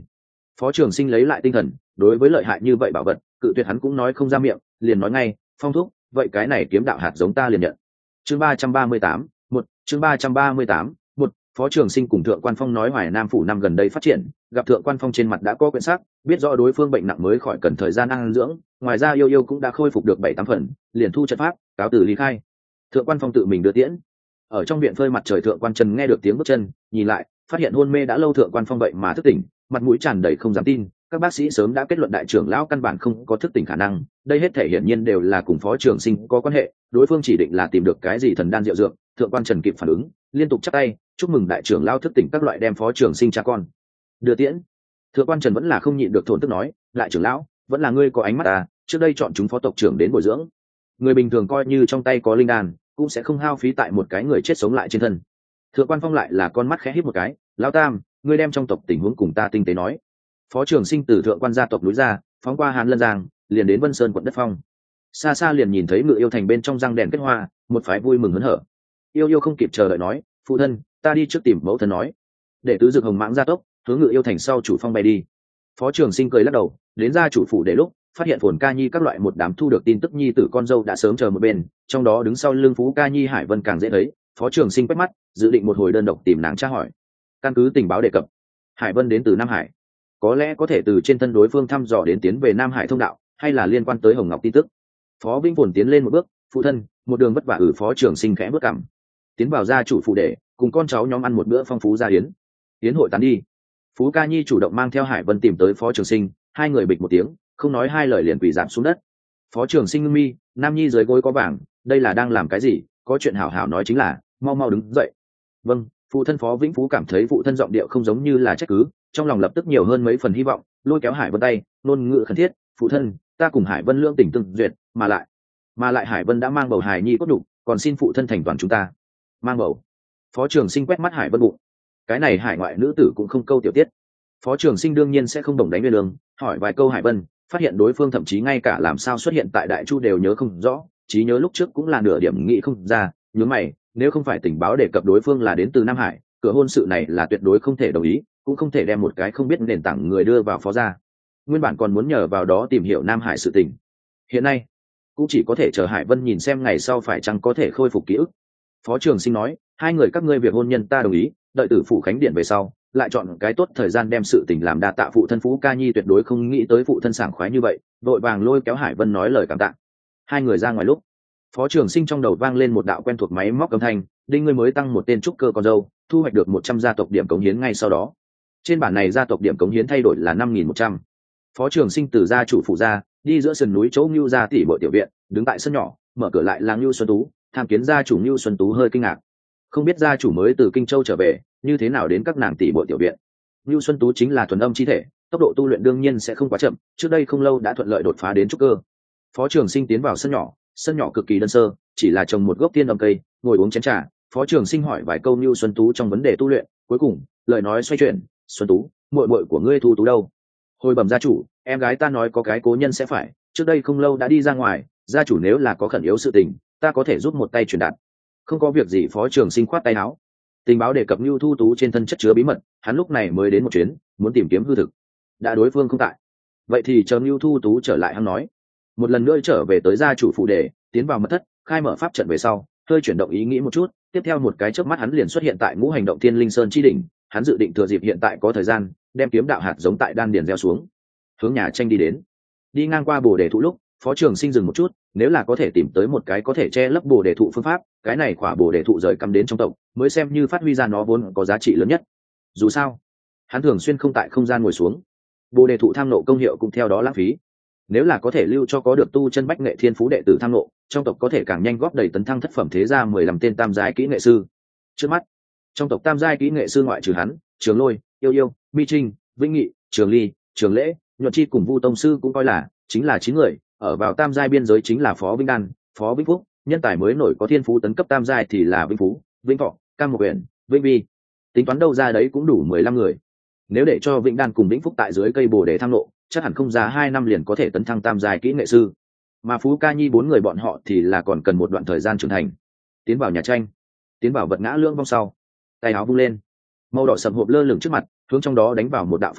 Phó Trường Sinh lấy lại tinh thần, đối với lợi hại như vậy bảo vật, cự tuyệt hắn cũng nói không ra miệng, liền nói ngay, Phong thúc, vậy cái này kiếm đạo hạt giống ta liền nhận. Chương 338, chương 338, Phó Trường Sinh cùng Thượng Quan Phong nói Hoài Nam phủ năm gần đây phát triển, gặp Thượng Quan Phong trên mặt đã có quyển sắc, biết rõ đối phương bệnh nặng mới khỏi cần thời gian ăn dưỡng, ngoài ra yêu yêu cũng đã khôi phục được 7-8 phần, liền thu trận pháp, cáo từ ly khai. Thượng Quan Phong tự mình đưa tiễn. Ở trong viện phơi mặt trời, Thượng Quan Trần nghe được tiếng bước chân, nhìn lại, phát hiện hôn mê đã lâu Thượng Quan Phong vậy mà thức tỉnh, mặt mũi tràn đầy không dám tin. Các bác sĩ sớm đã kết luận đại trưởng lão căn bản không có thức tỉnh khả năng, đây hết thể hiển nhiên đều là cùng Phó Trường Sinh có quan hệ, đối phương chỉ định là tìm được cái gì thần đan diệu dược. Thượng Quan Trần kịp phản ứng, liên tục chắp tay chúc mừng đại trưởng lão thức tỉnh các loại, đem Phó Trường Sinh cha con đưa tiễn. Thượng Quan Trần vẫn là không nhịn được thổn thức nói, đại trưởng lão, vẫn là ngươi có ánh mắt à, trước đây chọn chúng phó tộc trưởng đến bồi dưỡng, người bình thường coi như trong tay có linh đan cũng sẽ không hao phí tại một cái người chết sống lại trên thân. Thượng Quan Phong lại là con mắt khẽ híp một cái, lão tam, ngươi đem trong tộc tình huống cùng ta tinh tế nói. Phó Trường Sinh từ Thượng Quan gia tộc núi ra, phóng qua Hàn Lân Giang, liền đến Vân Sơn quận đất phong. Xa xa liền nhìn thấy Ngự Yêu thành bên trong răng đèn kết hoa, một phái vui mừng hớn hở. Yêu yêu không kịp chờ đợi nói, phụ thân, ta đi trước tìm mẫu thân nói. Để tứ dược hồng mãng gia tốc, hướng Ngự Yêu thành sau chủ phong bay đi. Phó Trường Sinh cười lắc đầu, đến gia chủ phủ để lúc phát hiện Phồn Ca Nhi các loại một đám thu được tin tức nhi tử con dâu đã sớm chờ một bên, trong đó đứng sau lưng Phú Ca Nhi Hải Vân càng dễ thấy. Phó Trường Sinh quét mắt, dự định một hồi đơn độc tìm nàng tra hỏi. Căn cứ tình báo đề cập, Hải Vân đến từ Nam Hải, có lẽ có thể từ trên thân đối phương thăm dò đến tiến về Nam Hải thông đạo, hay là liên quan tới Hồng Ngọc tin tức. Phó Vĩnh Phồn tiến lên một bước, phụ thân, một đường vất vả. Phó Trường Sinh khẽ bước cằm, tiến vào gia chủ phủ để cùng con cháu nhóm ăn một bữa phong phú gia hiến. Hiến hội tán đi, Phú Ca Nhi chủ động mang theo Hải Vân tìm tới Phó Trường Sinh, hai người bịch một tiếng, không nói hai lời liền quỳ rạp xuống đất. Phó Trường Sinh ngưng mi, nam nhi dưới gối có vàng, đây là đang làm cái gì? Có chuyện hảo hảo nói chính là, mau mau đứng dậy. Vâng. Phụ thân. Phó Vĩnh Phú cảm thấy phụ thân giọng điệu không giống như là trách cứ, trong lòng lập tức nhiều hơn mấy phần hy vọng, lôi kéo Hải Vân tay, ngôn ngữ khẩn thiết, phụ thân, ta cùng Hải Vân lương tình tương duyệt, mà lại Hải Vân đã mang bầu hài nhi cốt đủ, còn xin phụ thân thành toàn chúng ta. Mang bầu? Phó Trường Sinh quét mắt Hải Vân bụng, cái này hải ngoại nữ tử cũng không câu tiểu tiết. Phó Trường Sinh đương nhiên sẽ không đồng đánh nguyên lương, hỏi vài câu Hải Vân, phát hiện đối phương thậm chí ngay cả làm sao xuất hiện tại Đại Chu đều nhớ không rõ, trí nhớ lúc trước cũng là nửa điểm nghĩ không ra. Nhớ mày, nếu không phải tình báo đề cập đối phương là đến từ Nam Hải, cửa hôn sự này là tuyệt đối không thể đồng ý, cũng không thể đem một cái không biết nền tảng người đưa vào phó gia. Nguyên bản còn muốn nhờ vào đó tìm hiểu Nam Hải sự tình, hiện nay cũng chỉ có thể chờ Hải Vân nhìn xem ngày sau phải chăng có thể khôi phục ký ức. Phó Trường Sinh nói, hai người các ngươi việc hôn nhân ta đồng ý, đợi tử phủ khánh điện về sau lại chọn cái tốt thời gian đem sự tình làm. Đa tạ phụ thân. Phú Ca Nhi tuyệt đối không nghĩ tới phụ thân sảng khoái như vậy, vội vàng lôi kéo Hải Vân nói lời cảm tạ. Hai người ra ngoài lúc, Phó Trường Sinh trong đầu vang lên một đạo quen thuộc máy móc âm thanh, đinh, ngươi mới tăng một tên trúc cơ con dâu, thu hoạch được 100 gia tộc điểm cống hiến. Ngay sau đó, trên bản này gia tộc điểm cống hiến thay đổi là 5.100. Phó Trường Sinh từ gia chủ phụ ra, đi giữa sườn núi chỗ Nưu gia tỷ muội tiểu viện, đứng tại sân nhỏ, mở cửa lại là Nưu Xuân Tú. Tham kiến gia chủ. Nưu Xuân Tú hơi kinh ngạc, không biết gia chủ mới từ Kinh Châu trở về, như thế nào đến các nàng tỷ muội tiểu viện. Nưu Xuân Tú chính là thuần âm chi thể, tốc độ tu luyện đương nhiên sẽ không quá chậm, trước đây không lâu đã thuận lợi đột phá đến trúc cơ. Phó Trường Sinh tiến vào sân nhỏ cực kỳ đơn sơ, chỉ là trồng một gốc tiên âm cây, ngồi uống chén trà. Phó Trường Sinh hỏi vài câu Nưu Xuân Tú trong vấn đề tu luyện, cuối cùng lời nói xoay chuyển, Xuân Tú, muội muội của ngươi Thu Tú đâu? Hồi bẩm gia chủ, em gái ta nói có cái cố nhân sẽ phải, trước đây không lâu đã đi ra ngoài, gia chủ nếu là có khẩn yếu sự tình, ta có thể giúp một tay truyền đạt. Không có việc gì. Phó Trường Sinh khoát tay áo. Tình báo đề cập Nưu Thu Tú trên thân chất chứa bí mật, hắn lúc này mới đến một chuyến, muốn tìm kiếm hư thực. Đã đối phương không tại, vậy thì chờ Nưu Thu Tú trở lại hắn nói. Một lần nữa trở về tới gia chủ phụ đề, tiến vào mật thất, khai mở pháp trận về sau, hơi chuyển động ý nghĩ một chút, tiếp theo một cái chớp mắt hắn liền xuất hiện tại Ngũ Hành Động Thiên Linh Sơn chi đỉnh. Hắn dự định thừa dịp hiện tại có thời gian, đem kiếm đạo hạt giống tại đan điền gieo xuống, hướng nhà tranh đi đến. Đi ngang qua Bồ Đề thụ lúc, Phó Trường Sinh dừng một chút, nếu là có thể tìm tới một cái có thể che lấp Bồ Đề thụ phương pháp, cái này quả Bồ Đề thụ rời cắm đến trong tộc, mới xem như phát huy ra nó vốn có giá trị lớn nhất. Dù sao, hắn thường xuyên không tại không gian ngồi xuống, Bồ Đề thụ tham nộ công hiệu cũng theo đó lãng phí. Nếu là có thể lưu cho có được tu chân bách nghệ thiên phú đệ tử tham nộ, trong tộc có thể càng nhanh góp đầy tấn thăng thất phẩm thế gia 15 tên tam giai kỹ nghệ sư. Trước mắt, trong tộc tam giai kỹ nghệ sư ngoại trừ hắn, Trường Lôi, Yêu Yêu, Mi Trinh, Vĩnh Nghị, Trường Ly, Trường Lễ, Nhuận Chi cùng Vu tông sư cũng coi là chính là 9 người. Ở vào tam giai biên giới chính là Phó Vĩnh Đan, Phó Vĩnh Phúc, nhân tài mới nổi có thiên phú tấn cấp tam giai thì là Vĩnh Phú, Vĩnh Thọ, Cam Mộc Uyển, Vĩnh Vi. Tính toán đâu ra đấy cũng đủ 15 người. Nếu để cho Vĩnh Đan cùng Vĩnh Phúc tại dưới cây Bồ Đề tham nộ, chắc hẳn không ra 2 năm liền có thể tấn thăng tam giai kỹ nghệ sư. Mà Phú Ca Nhi 4 người bọn họ thì là còn cần một đoạn thời gian trưởng thành. Tiến vào nhà tranh, tiến vào vật ngã lưỡng vong sau, tay áo vung lên, màu đỏ sầm hộp lơ lửng trước mặt, hướng trong đó đánh vào một đạo pháp quyết,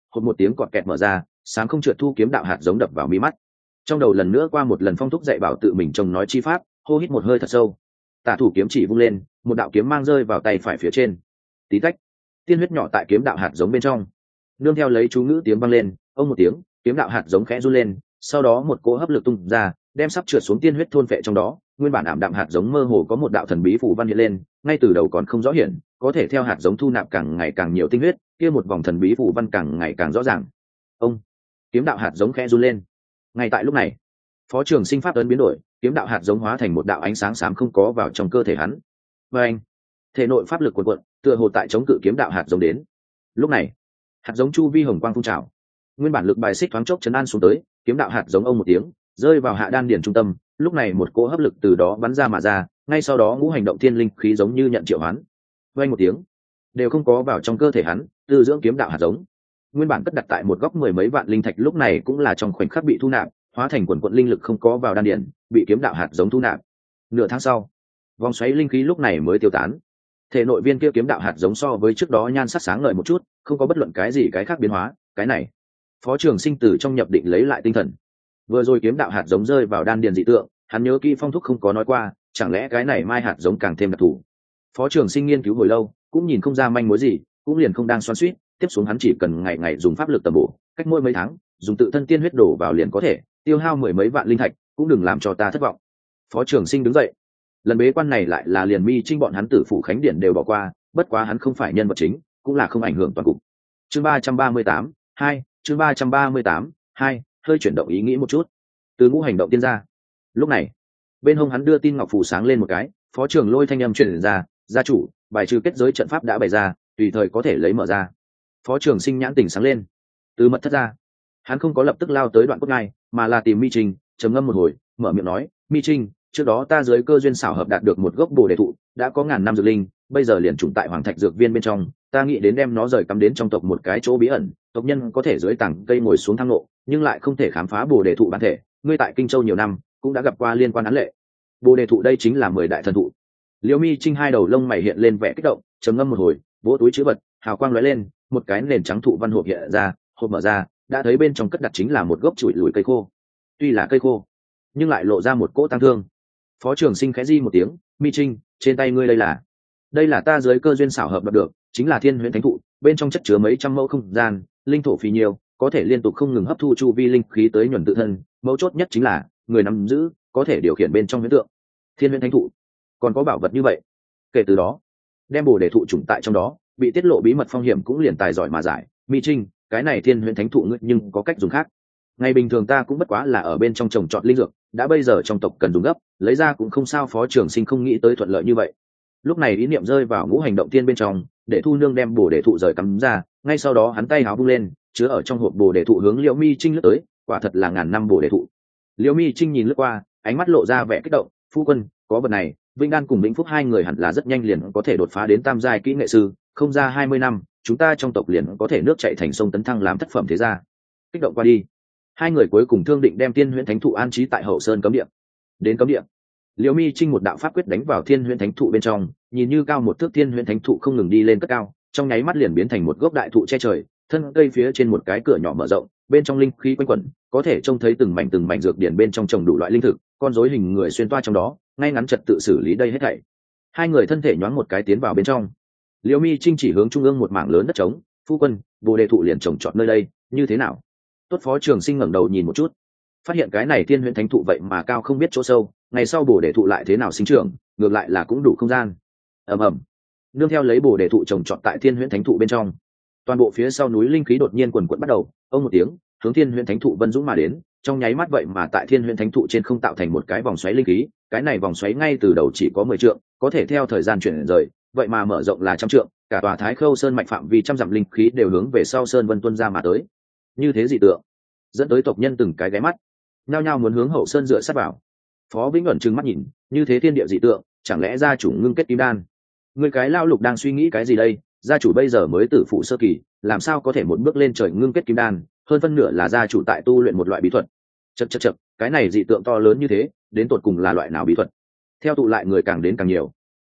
hột một tiếng cọt kẹt mở ra, sáng không trượt thu kiếm đạo hạt giống đập vào mi mắt. Trong đầu lần nữa qua một lần phong thúc dạy bảo tự mình trông nói chi pháp, hô hít một hơi thật sâu. Tả thủ kiếm chỉ vung lên, một đạo kiếm mang rơi vào tay phải phía trên. Tí tách, tiên huyết nhỏ tại kiếm đạo hạt giống bên trong. Nương theo lấy chú ngữ tiếng vang lên, ông một tiếng, kiếm đạo hạt giống khẽ run lên, sau đó một cỗ hấp lực tung ra, đem sắp trượt xuống tiên huyết thôn phệ trong đó. Nguyên bản ảm đạm hạt giống mơ hồ có một đạo thần bí phù văn hiện lên, ngay từ đầu còn không rõ hiển, có thể theo hạt giống thu nạp càng ngày càng nhiều tinh huyết, kia một vòng thần bí phù văn càng ngày càng rõ ràng. Ông, kiếm đạo hạt giống khẽ run lên. Ngay tại lúc này, Phó Trường Sinh pháp ấn biến đổi, kiếm đạo hạt giống hóa thành một đạo ánh sáng xám không có vào trong cơ thể hắn. Và anh, thể nội pháp lực cuồn cuộn, tựa hồ tại chống cự kiếm đạo hạt giống đến. Lúc này, hạt giống chu vi hồng quang phun trào, nguyên bản lực bài xích thoáng chốc chấn an xuống tới, kiếm đạo hạt giống ông một tiếng rơi vào hạ đan điển trung tâm. Lúc này một cỗ hấp lực từ đó bắn ra mà ra, ngay sau đó ngũ hành động thiên linh khí giống như nhận triệu hoán, vang một tiếng đều không có vào trong cơ thể hắn, tư dưỡng kiếm đạo hạt giống. Nguyên bản cất đặt tại một góc mười mấy vạn linh thạch lúc này cũng là trong khoảnh khắc bị thu nạp, hóa thành quần quận linh lực không có vào đan điển, bị kiếm đạo hạt giống thu nạp. Nửa tháng sau, vòng xoáy linh khí lúc này mới tiêu tán. Thể nội viên kia kiếm đạo hạt giống so với trước đó nhan sắc sáng ngời một chút, không có bất luận cái gì cái khác biến hóa. Cái này, Phó Trường Sinh từ trong nhập định lấy lại tinh thần. Vừa rồi kiếm đạo hạt giống rơi vào đan điền dị tượng, hắn nhớ kỹ phong thúc không có nói qua, chẳng lẽ cái này mai hạt giống càng thêm đặc thù. Phó Trường Sinh nghiên cứu hồi lâu, cũng nhìn không ra manh mối gì, cũng liền không đang xoắn xuýt. Tiếp xuống hắn chỉ cần ngày ngày dùng pháp lực tầm bổ, cách mỗi mấy tháng dùng tự thân tiên huyết đổ vào liền có thể, tiêu hao mười mấy vạn linh thạch, cũng đừng làm cho ta thất vọng. Phó Trường Sinh đứng dậy. Lần bế quan này lại là liền Mi Trinh bọn hắn Tử Phủ Khánh Điển đều bỏ qua, bất quá hắn không phải nhân vật chính, cũng là không ảnh hưởng toàn cục. Chương 338, 2, chương 338, 2, hơi chuyển động ý nghĩ một chút. Từ ngũ hành động tiên ra. Lúc này, bên hông hắn đưa tin ngọc phù sáng lên một cái, Phó Trường Lôi thanh âm truyền ra, "Gia chủ, bài trừ kết giới trận pháp đã bày ra, tùy thời có thể lấy mở ra." Phó Trường Sinh nhãn tỉnh sáng lên. Từ mật thất ra, hắn không có lập tức lao tới đoạn cốt ngay, mà là tìm Mi Trinh, trầm ngâm một hồi, mở miệng nói, "Mi Trinh, trước đó ta dưới cơ duyên xảo hợp đạt được một gốc bồ đề thụ, đã có ngàn năm dược linh, bây giờ liền trùng tại Hoàng Thạch dược viên bên trong, ta nghĩ đến đem nó rời cắm đến trong tộc một cái chỗ bí ẩn, tộc nhân có thể dưới tảng cây ngồi xuống tham ngộ, nhưng lại không thể khám phá bồ đề thụ bản thể. Ngươi tại Kinh Châu nhiều năm, cũng đã gặp qua liên quan án lệ. Bồ đề thụ đây chính là 10 đại thần thụ." Liễu Mi Trinh hai đầu lông mày hiện lên vẻ kích động, trầm ngâm một hồi, vỗ túi trữ vật, hào quang lóe lên, một cái nền trắng thụ văn hộp hiện ra, hộp mở ra, đã thấy bên trong cất đặt chính là một gốc chuỗi lùi cây khô. Tuy là cây khô, nhưng lại lộ ra một cỗ tang thương. Phó Trường Sinh khẽ di một tiếng, "Mi Trinh, trên tay ngươi đây là ta dưới cơ duyên xảo hợp đạt được, chính là Thiên Huyễn Thánh Thụ, bên trong chất chứa mấy trăm mẫu không gian, linh thổ phì nhiều, có thể liên tục không ngừng hấp thu chu vi linh khí tới nhuần tự thân, mấu chốt nhất chính là người nắm giữ có thể điều khiển bên trong huyễn tượng. Thiên Huyễn Thánh Thụ còn có bảo vật như vậy." Kể từ đó, đem bồ đề thụ trùng tại trong đó, bị tiết lộ bí mật phong hiểm cũng liền tài giỏi mà giải. "Mi Trinh, cái này Thiên Huyễn Thánh Thụ ngươi nhưng có cách dùng khác. Ngày bình thường ta cũng bất quá là ở bên trong trồng trọt linh dược, đã bây giờ trong tộc cần dùng gấp, lấy ra cũng không sao." Phó Trường Sinh không nghĩ tới thuận lợi như vậy. Lúc này ý niệm rơi vào ngũ hành động tiên bên trong, để Thu Nương đem bồ đề thụ rời cắm ra, ngay sau đó hắn tay háo vung lên, chứa ở trong hộp bồ đề thụ hướng Liễu Mi Trinh lướt tới, quả thật là ngàn năm bồ đề thụ. Liễu Mi Trinh nhìn lướt qua, ánh mắt lộ ra vẻ kích động, "Phu quân, có vật này, Vinh Đan cùng Vĩnh Phúc hai người hẳn là rất nhanh liền có thể đột phá đến tam giai kỹ nghệ sư, không ra 20 năm, chúng ta trong tộc liền có thể nước chảy thành sông tấn thăng làm thất phẩm thế gia." Kích động qua đi, hai người cuối cùng thương định đem Thiên Huyễn Thánh Thụ an trí tại Hậu Sơn cấm địa. Đến cấm địa, Liễu Mi Trinh một đạo pháp quyết đánh vào Thiên Huyễn Thánh Thụ bên trong, nhìn như cao một thước Thiên Huyễn Thánh Thụ không ngừng đi lên cất cao, trong nháy mắt liền biến thành một gốc đại thụ che trời, thân cây phía trên một cái cửa nhỏ mở rộng, bên trong linh khí quanh quẩn, có thể trông thấy từng mảnh dược điển bên trong trồng đủ loại linh thực, con rối hình người xuyên toa trong đó, ngay ngắn trật tự xử lý đây hết thảy. Hai người thân thể nhoáng một cái tiến vào bên trong. Liễu Mi Trinh chỉ hướng trung ương một mảng lớn đất trống, "Phu quân, bồ đề thụ liền trồng trọt nơi đây, như thế nào?" Tốt. Phó Trường Sinh ngẩng đầu nhìn một chút, phát hiện cái này Thiên Huyễn Thánh Thụ vậy mà cao không biết chỗ sâu, ngày sau bồ đề thụ lại thế nào sinh trưởng, ngược lại là cũng đủ không gian. Ầm ầm, nương theo lấy bồ đề thụ trồng trọt tại Thiên Huyễn Thánh Thụ bên trong, toàn bộ phía sau núi linh khí đột nhiên quần quật bắt đầu, ông một tiếng, hướng Thiên Huyễn Thánh Thụ vân dũng mà đến, trong nháy mắt vậy mà tại Thiên Huyễn Thánh Thụ trên không tạo thành một cái vòng xoáy linh khí, cái này vòng xoáy ngay từ đầu chỉ có 10 trượng, có thể theo thời gian chuyển rời, vậy mà mở rộng là trăm trượng, cả tòa Thái Khâu Sơn mạch phạm vi trăm dặm linh khí đều hướng về sau sơn vân tuôn ra mà tới. Như thế dị tượng, dẫn tới tộc nhân từng cái ghé mắt, nhao nhao muốn hướng Hậu Sơn dựa sát vào. Phó Vĩnh ẩn trừng mắt nhìn, như thế thiên địa dị tượng, chẳng lẽ gia chủ ngưng kết kim đan? Người cái lao lục đang suy nghĩ cái gì đây? Gia chủ bây giờ mới tử phụ sơ kỳ, làm sao có thể một bước lên trời ngưng kết kim đan, hơn phân nửa là gia chủ tại tu luyện một loại bí thuật. Chậc, cái này dị tượng to lớn như thế, đến tột cùng là loại nào bí thuật? Theo tụ lại người càng đến càng nhiều.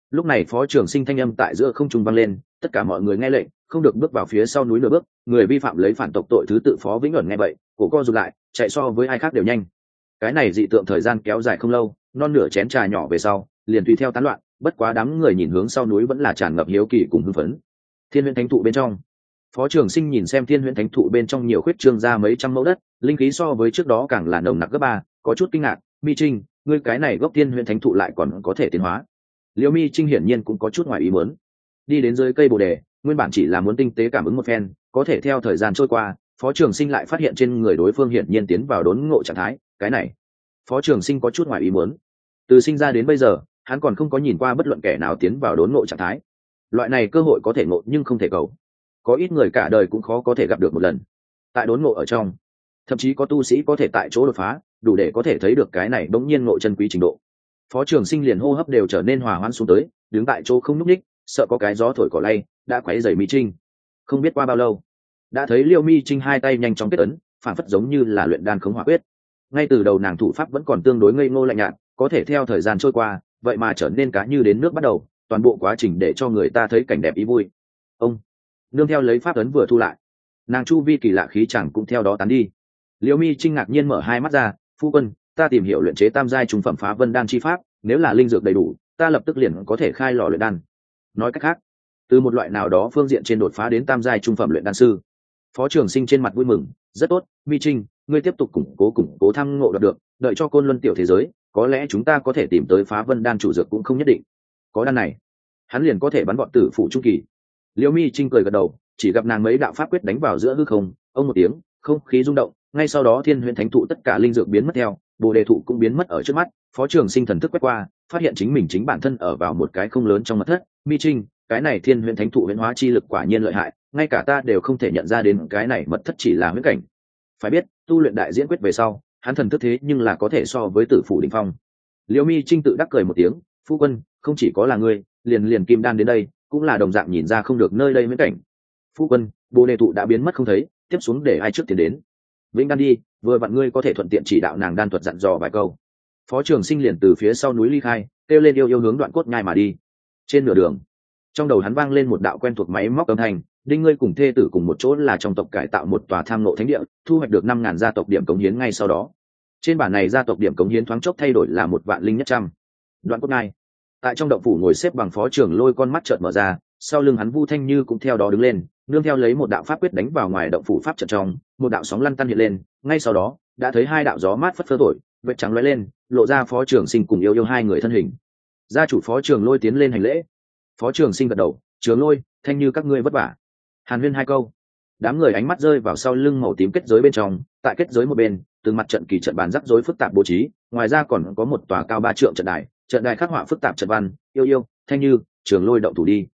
Lúc này Phó Trường Sinh thanh âm tại giữa không trung vang lên, tất cả mọi người nghe lệnh, không được bước vào phía sau núi nửa bước, người vi phạm lấy phản tộc tội thứ tự Phó Vĩnh Ẩn nghe vậy, cổ co rụt lại, chạy so với ai khác đều nhanh. Cái này dị tượng thời gian kéo dài không lâu, non nửa chén trà nhỏ về sau, liền tùy theo tán loạn, bất quá đám người nhìn hướng sau núi vẫn là tràn ngập hiếu kỳ cùng hưng phấn. Thiên Huyễn Thánh Thụ bên trong, Phó Trường Sinh nhìn xem Thiên Huyễn Thánh Thụ bên trong nhiều khuyết trương ra mấy trăm mẫu đất, linh khí so với trước đó càng là nồng nặc gấp ba, có chút kinh ngạc. Mi Trinh, ngươi cái này gốc Thiên Huyễn Thánh Thụ lại còn có thể tiến hóa. Liễu Mi Trinh hiển nhiên cũng có chút ngoài ý muốn. Đi đến dưới cây bồ đề, nguyên bản chỉ là muốn tinh tế cảm ứng một phen, có thể theo thời gian trôi qua, Phó Trường Sinh lại phát hiện trên người đối phương hiển nhiên tiến vào đốn ngộ trạng thái. Cái này, Phó Trường Sinh có chút ngoài ý muốn. Từ sinh ra đến bây giờ, hắn còn không có nhìn qua bất luận kẻ nào tiến vào đốn ngộ trạng thái. Loại này cơ hội có thể ngộ nhưng không thể cầu, có ít người cả đời cũng khó có thể gặp được một lần. Tại đốn ngộ ở trong, thậm chí có tu sĩ có thể tại chỗ đột phá, đủ để có thể thấy được cái này bỗng nhiên ngộ chân quý trình độ. Phó Trường Sinh liền hô hấp đều trở nên hòa hoãn xuống tới, đứng tại chỗ không nhúc nhích, sợ có cái gió thổi cỏ lay đã quấy rầy Mi Trinh. Không biết qua bao lâu, đã thấy Liêu Mi Trinh hai tay nhanh chóng kết ấn, phản phất giống như là luyện đan khống hỏa quyết. Ngay từ đầu nàng thủ pháp vẫn còn tương đối ngây ngô lạnh nhạt, có thể theo thời gian trôi qua, vậy mà trở nên cá như đến nước bắt đầu, toàn bộ quá trình để cho người ta thấy cảnh đẹp ý vui. Ông nương theo lấy pháp ấn vừa thu lại, nàng chu vi kỳ lạ khí chẳng cũng theo đó tán đi. Liễu Mi Trinh ngạc nhiên mở hai mắt ra, phu quân, ta tìm hiểu luyện chế tam giai trung phẩm phá vân đan chi pháp, nếu là linh dược đầy đủ, ta lập tức liền có thể khai lò luyện đan. Nói cách khác, từ một loại nào đó phương diện trên đột phá đến tam giai trung phẩm luyện đan sư. Phó Trường Sinh trên mặt vui mừng, rất tốt, Mi Trinh, ngươi tiếp tục củng cố thăng ngộ được, đợi cho Côn Luân tiểu thế giới, có lẽ chúng ta có thể tìm tới phá vân đan chủ dược cũng không nhất định. Có đan này, hắn liền có thể bắn bọn tử phụ trung kỳ. Liễu Mi Trinh cười gật đầu, chỉ gặp nàng mấy đạo pháp quyết đánh vào giữa hư không, ông một tiếng, không khí rung động, ngay sau đó Thiên Huyễn Thánh Thụ tất cả linh dược biến mất theo, Bồ Đề Thụ cũng biến mất ở trước mắt. Phó Trường Sinh thần thức quét qua, phát hiện chính mình chính bản thân ở vào một cái không lớn trong mật thất. Mi Trinh, cái này Thiên Huyễn Thánh Thụ huyễn hóa chi lực quả nhiên lợi hại, ngay cả ta đều không thể nhận ra đến cái này mật thất chỉ là huyễn cảnh. Phải biết, tu luyện đại diễn quyết về sau, hắn thần thức thế nhưng là có thể so với tử phủ đỉnh phong. Liễu Mi Trinh tự đắc cười một tiếng, phu quân, không chỉ có là ngươi, liền kim đan đến đây cũng là đồng dạng nhìn ra không được nơi đây huyễn cảnh. Phu quân, Bồ Đề Thụ đã biến mất không thấy, tiếp xuống để ai trước tiến đến. Vĩnh Đan đi, vừa vặn ngươi có thể thuận tiện chỉ đạo nàng đan thuật dặn dò vài câu. Phó Trường Sinh liền từ phía sau núi ly khai, kêu lên yêu hướng Đoạn Cốt nhai mà đi. Trên nửa đường, trong đầu hắn vang lên một đạo quen thuộc máy móc âm thanh, đinh ngươi cùng thê tử cùng một chỗ là trong tộc cải tạo một tòa tham ngộ thánh địa, thu hoạch được 5.000 gia tộc điểm cống hiến ngay sau đó. Trên bản này gia tộc điểm cống hiến thoáng chốc thay đổi là 1 vạn linh nhất trăm. Đoạn Cốt nhai, tại trong động phủ ngồi xếp bằng Phó Trường Lôi con mắt chợt mở ra, sau lưng hắn Vu Thanh Như cũng theo đó đứng lên, nương theo lấy một đạo pháp quyết đánh vào ngoài động phủ pháp trận trong, một đạo sóng lăn tăn hiện lên, ngay sau đó đã thấy hai đạo gió mát phất phơ thổi, vệt trắng lóe lên, lộ ra Phó Trường Sinh cùng yêu hai người thân hình. Gia chủ Phó Trường Lôi tiến lên hành lễ. Phó Trường Sinh gật đầu, Trường Lôi, Thanh Như các ngươi vất vả. Hàn huyên hai câu, đám người ánh mắt rơi vào sau lưng màu tím kết giới bên trong, tại kết giới một bên, từng mặt trận kỳ trận bàn rắc rối phức tạp bố trí, ngoài ra còn có một tòa cao 3 trượng trận đài khắc họa phức tạp trận văn, yêu Thanh Như, Trường Lôi động thủ đi.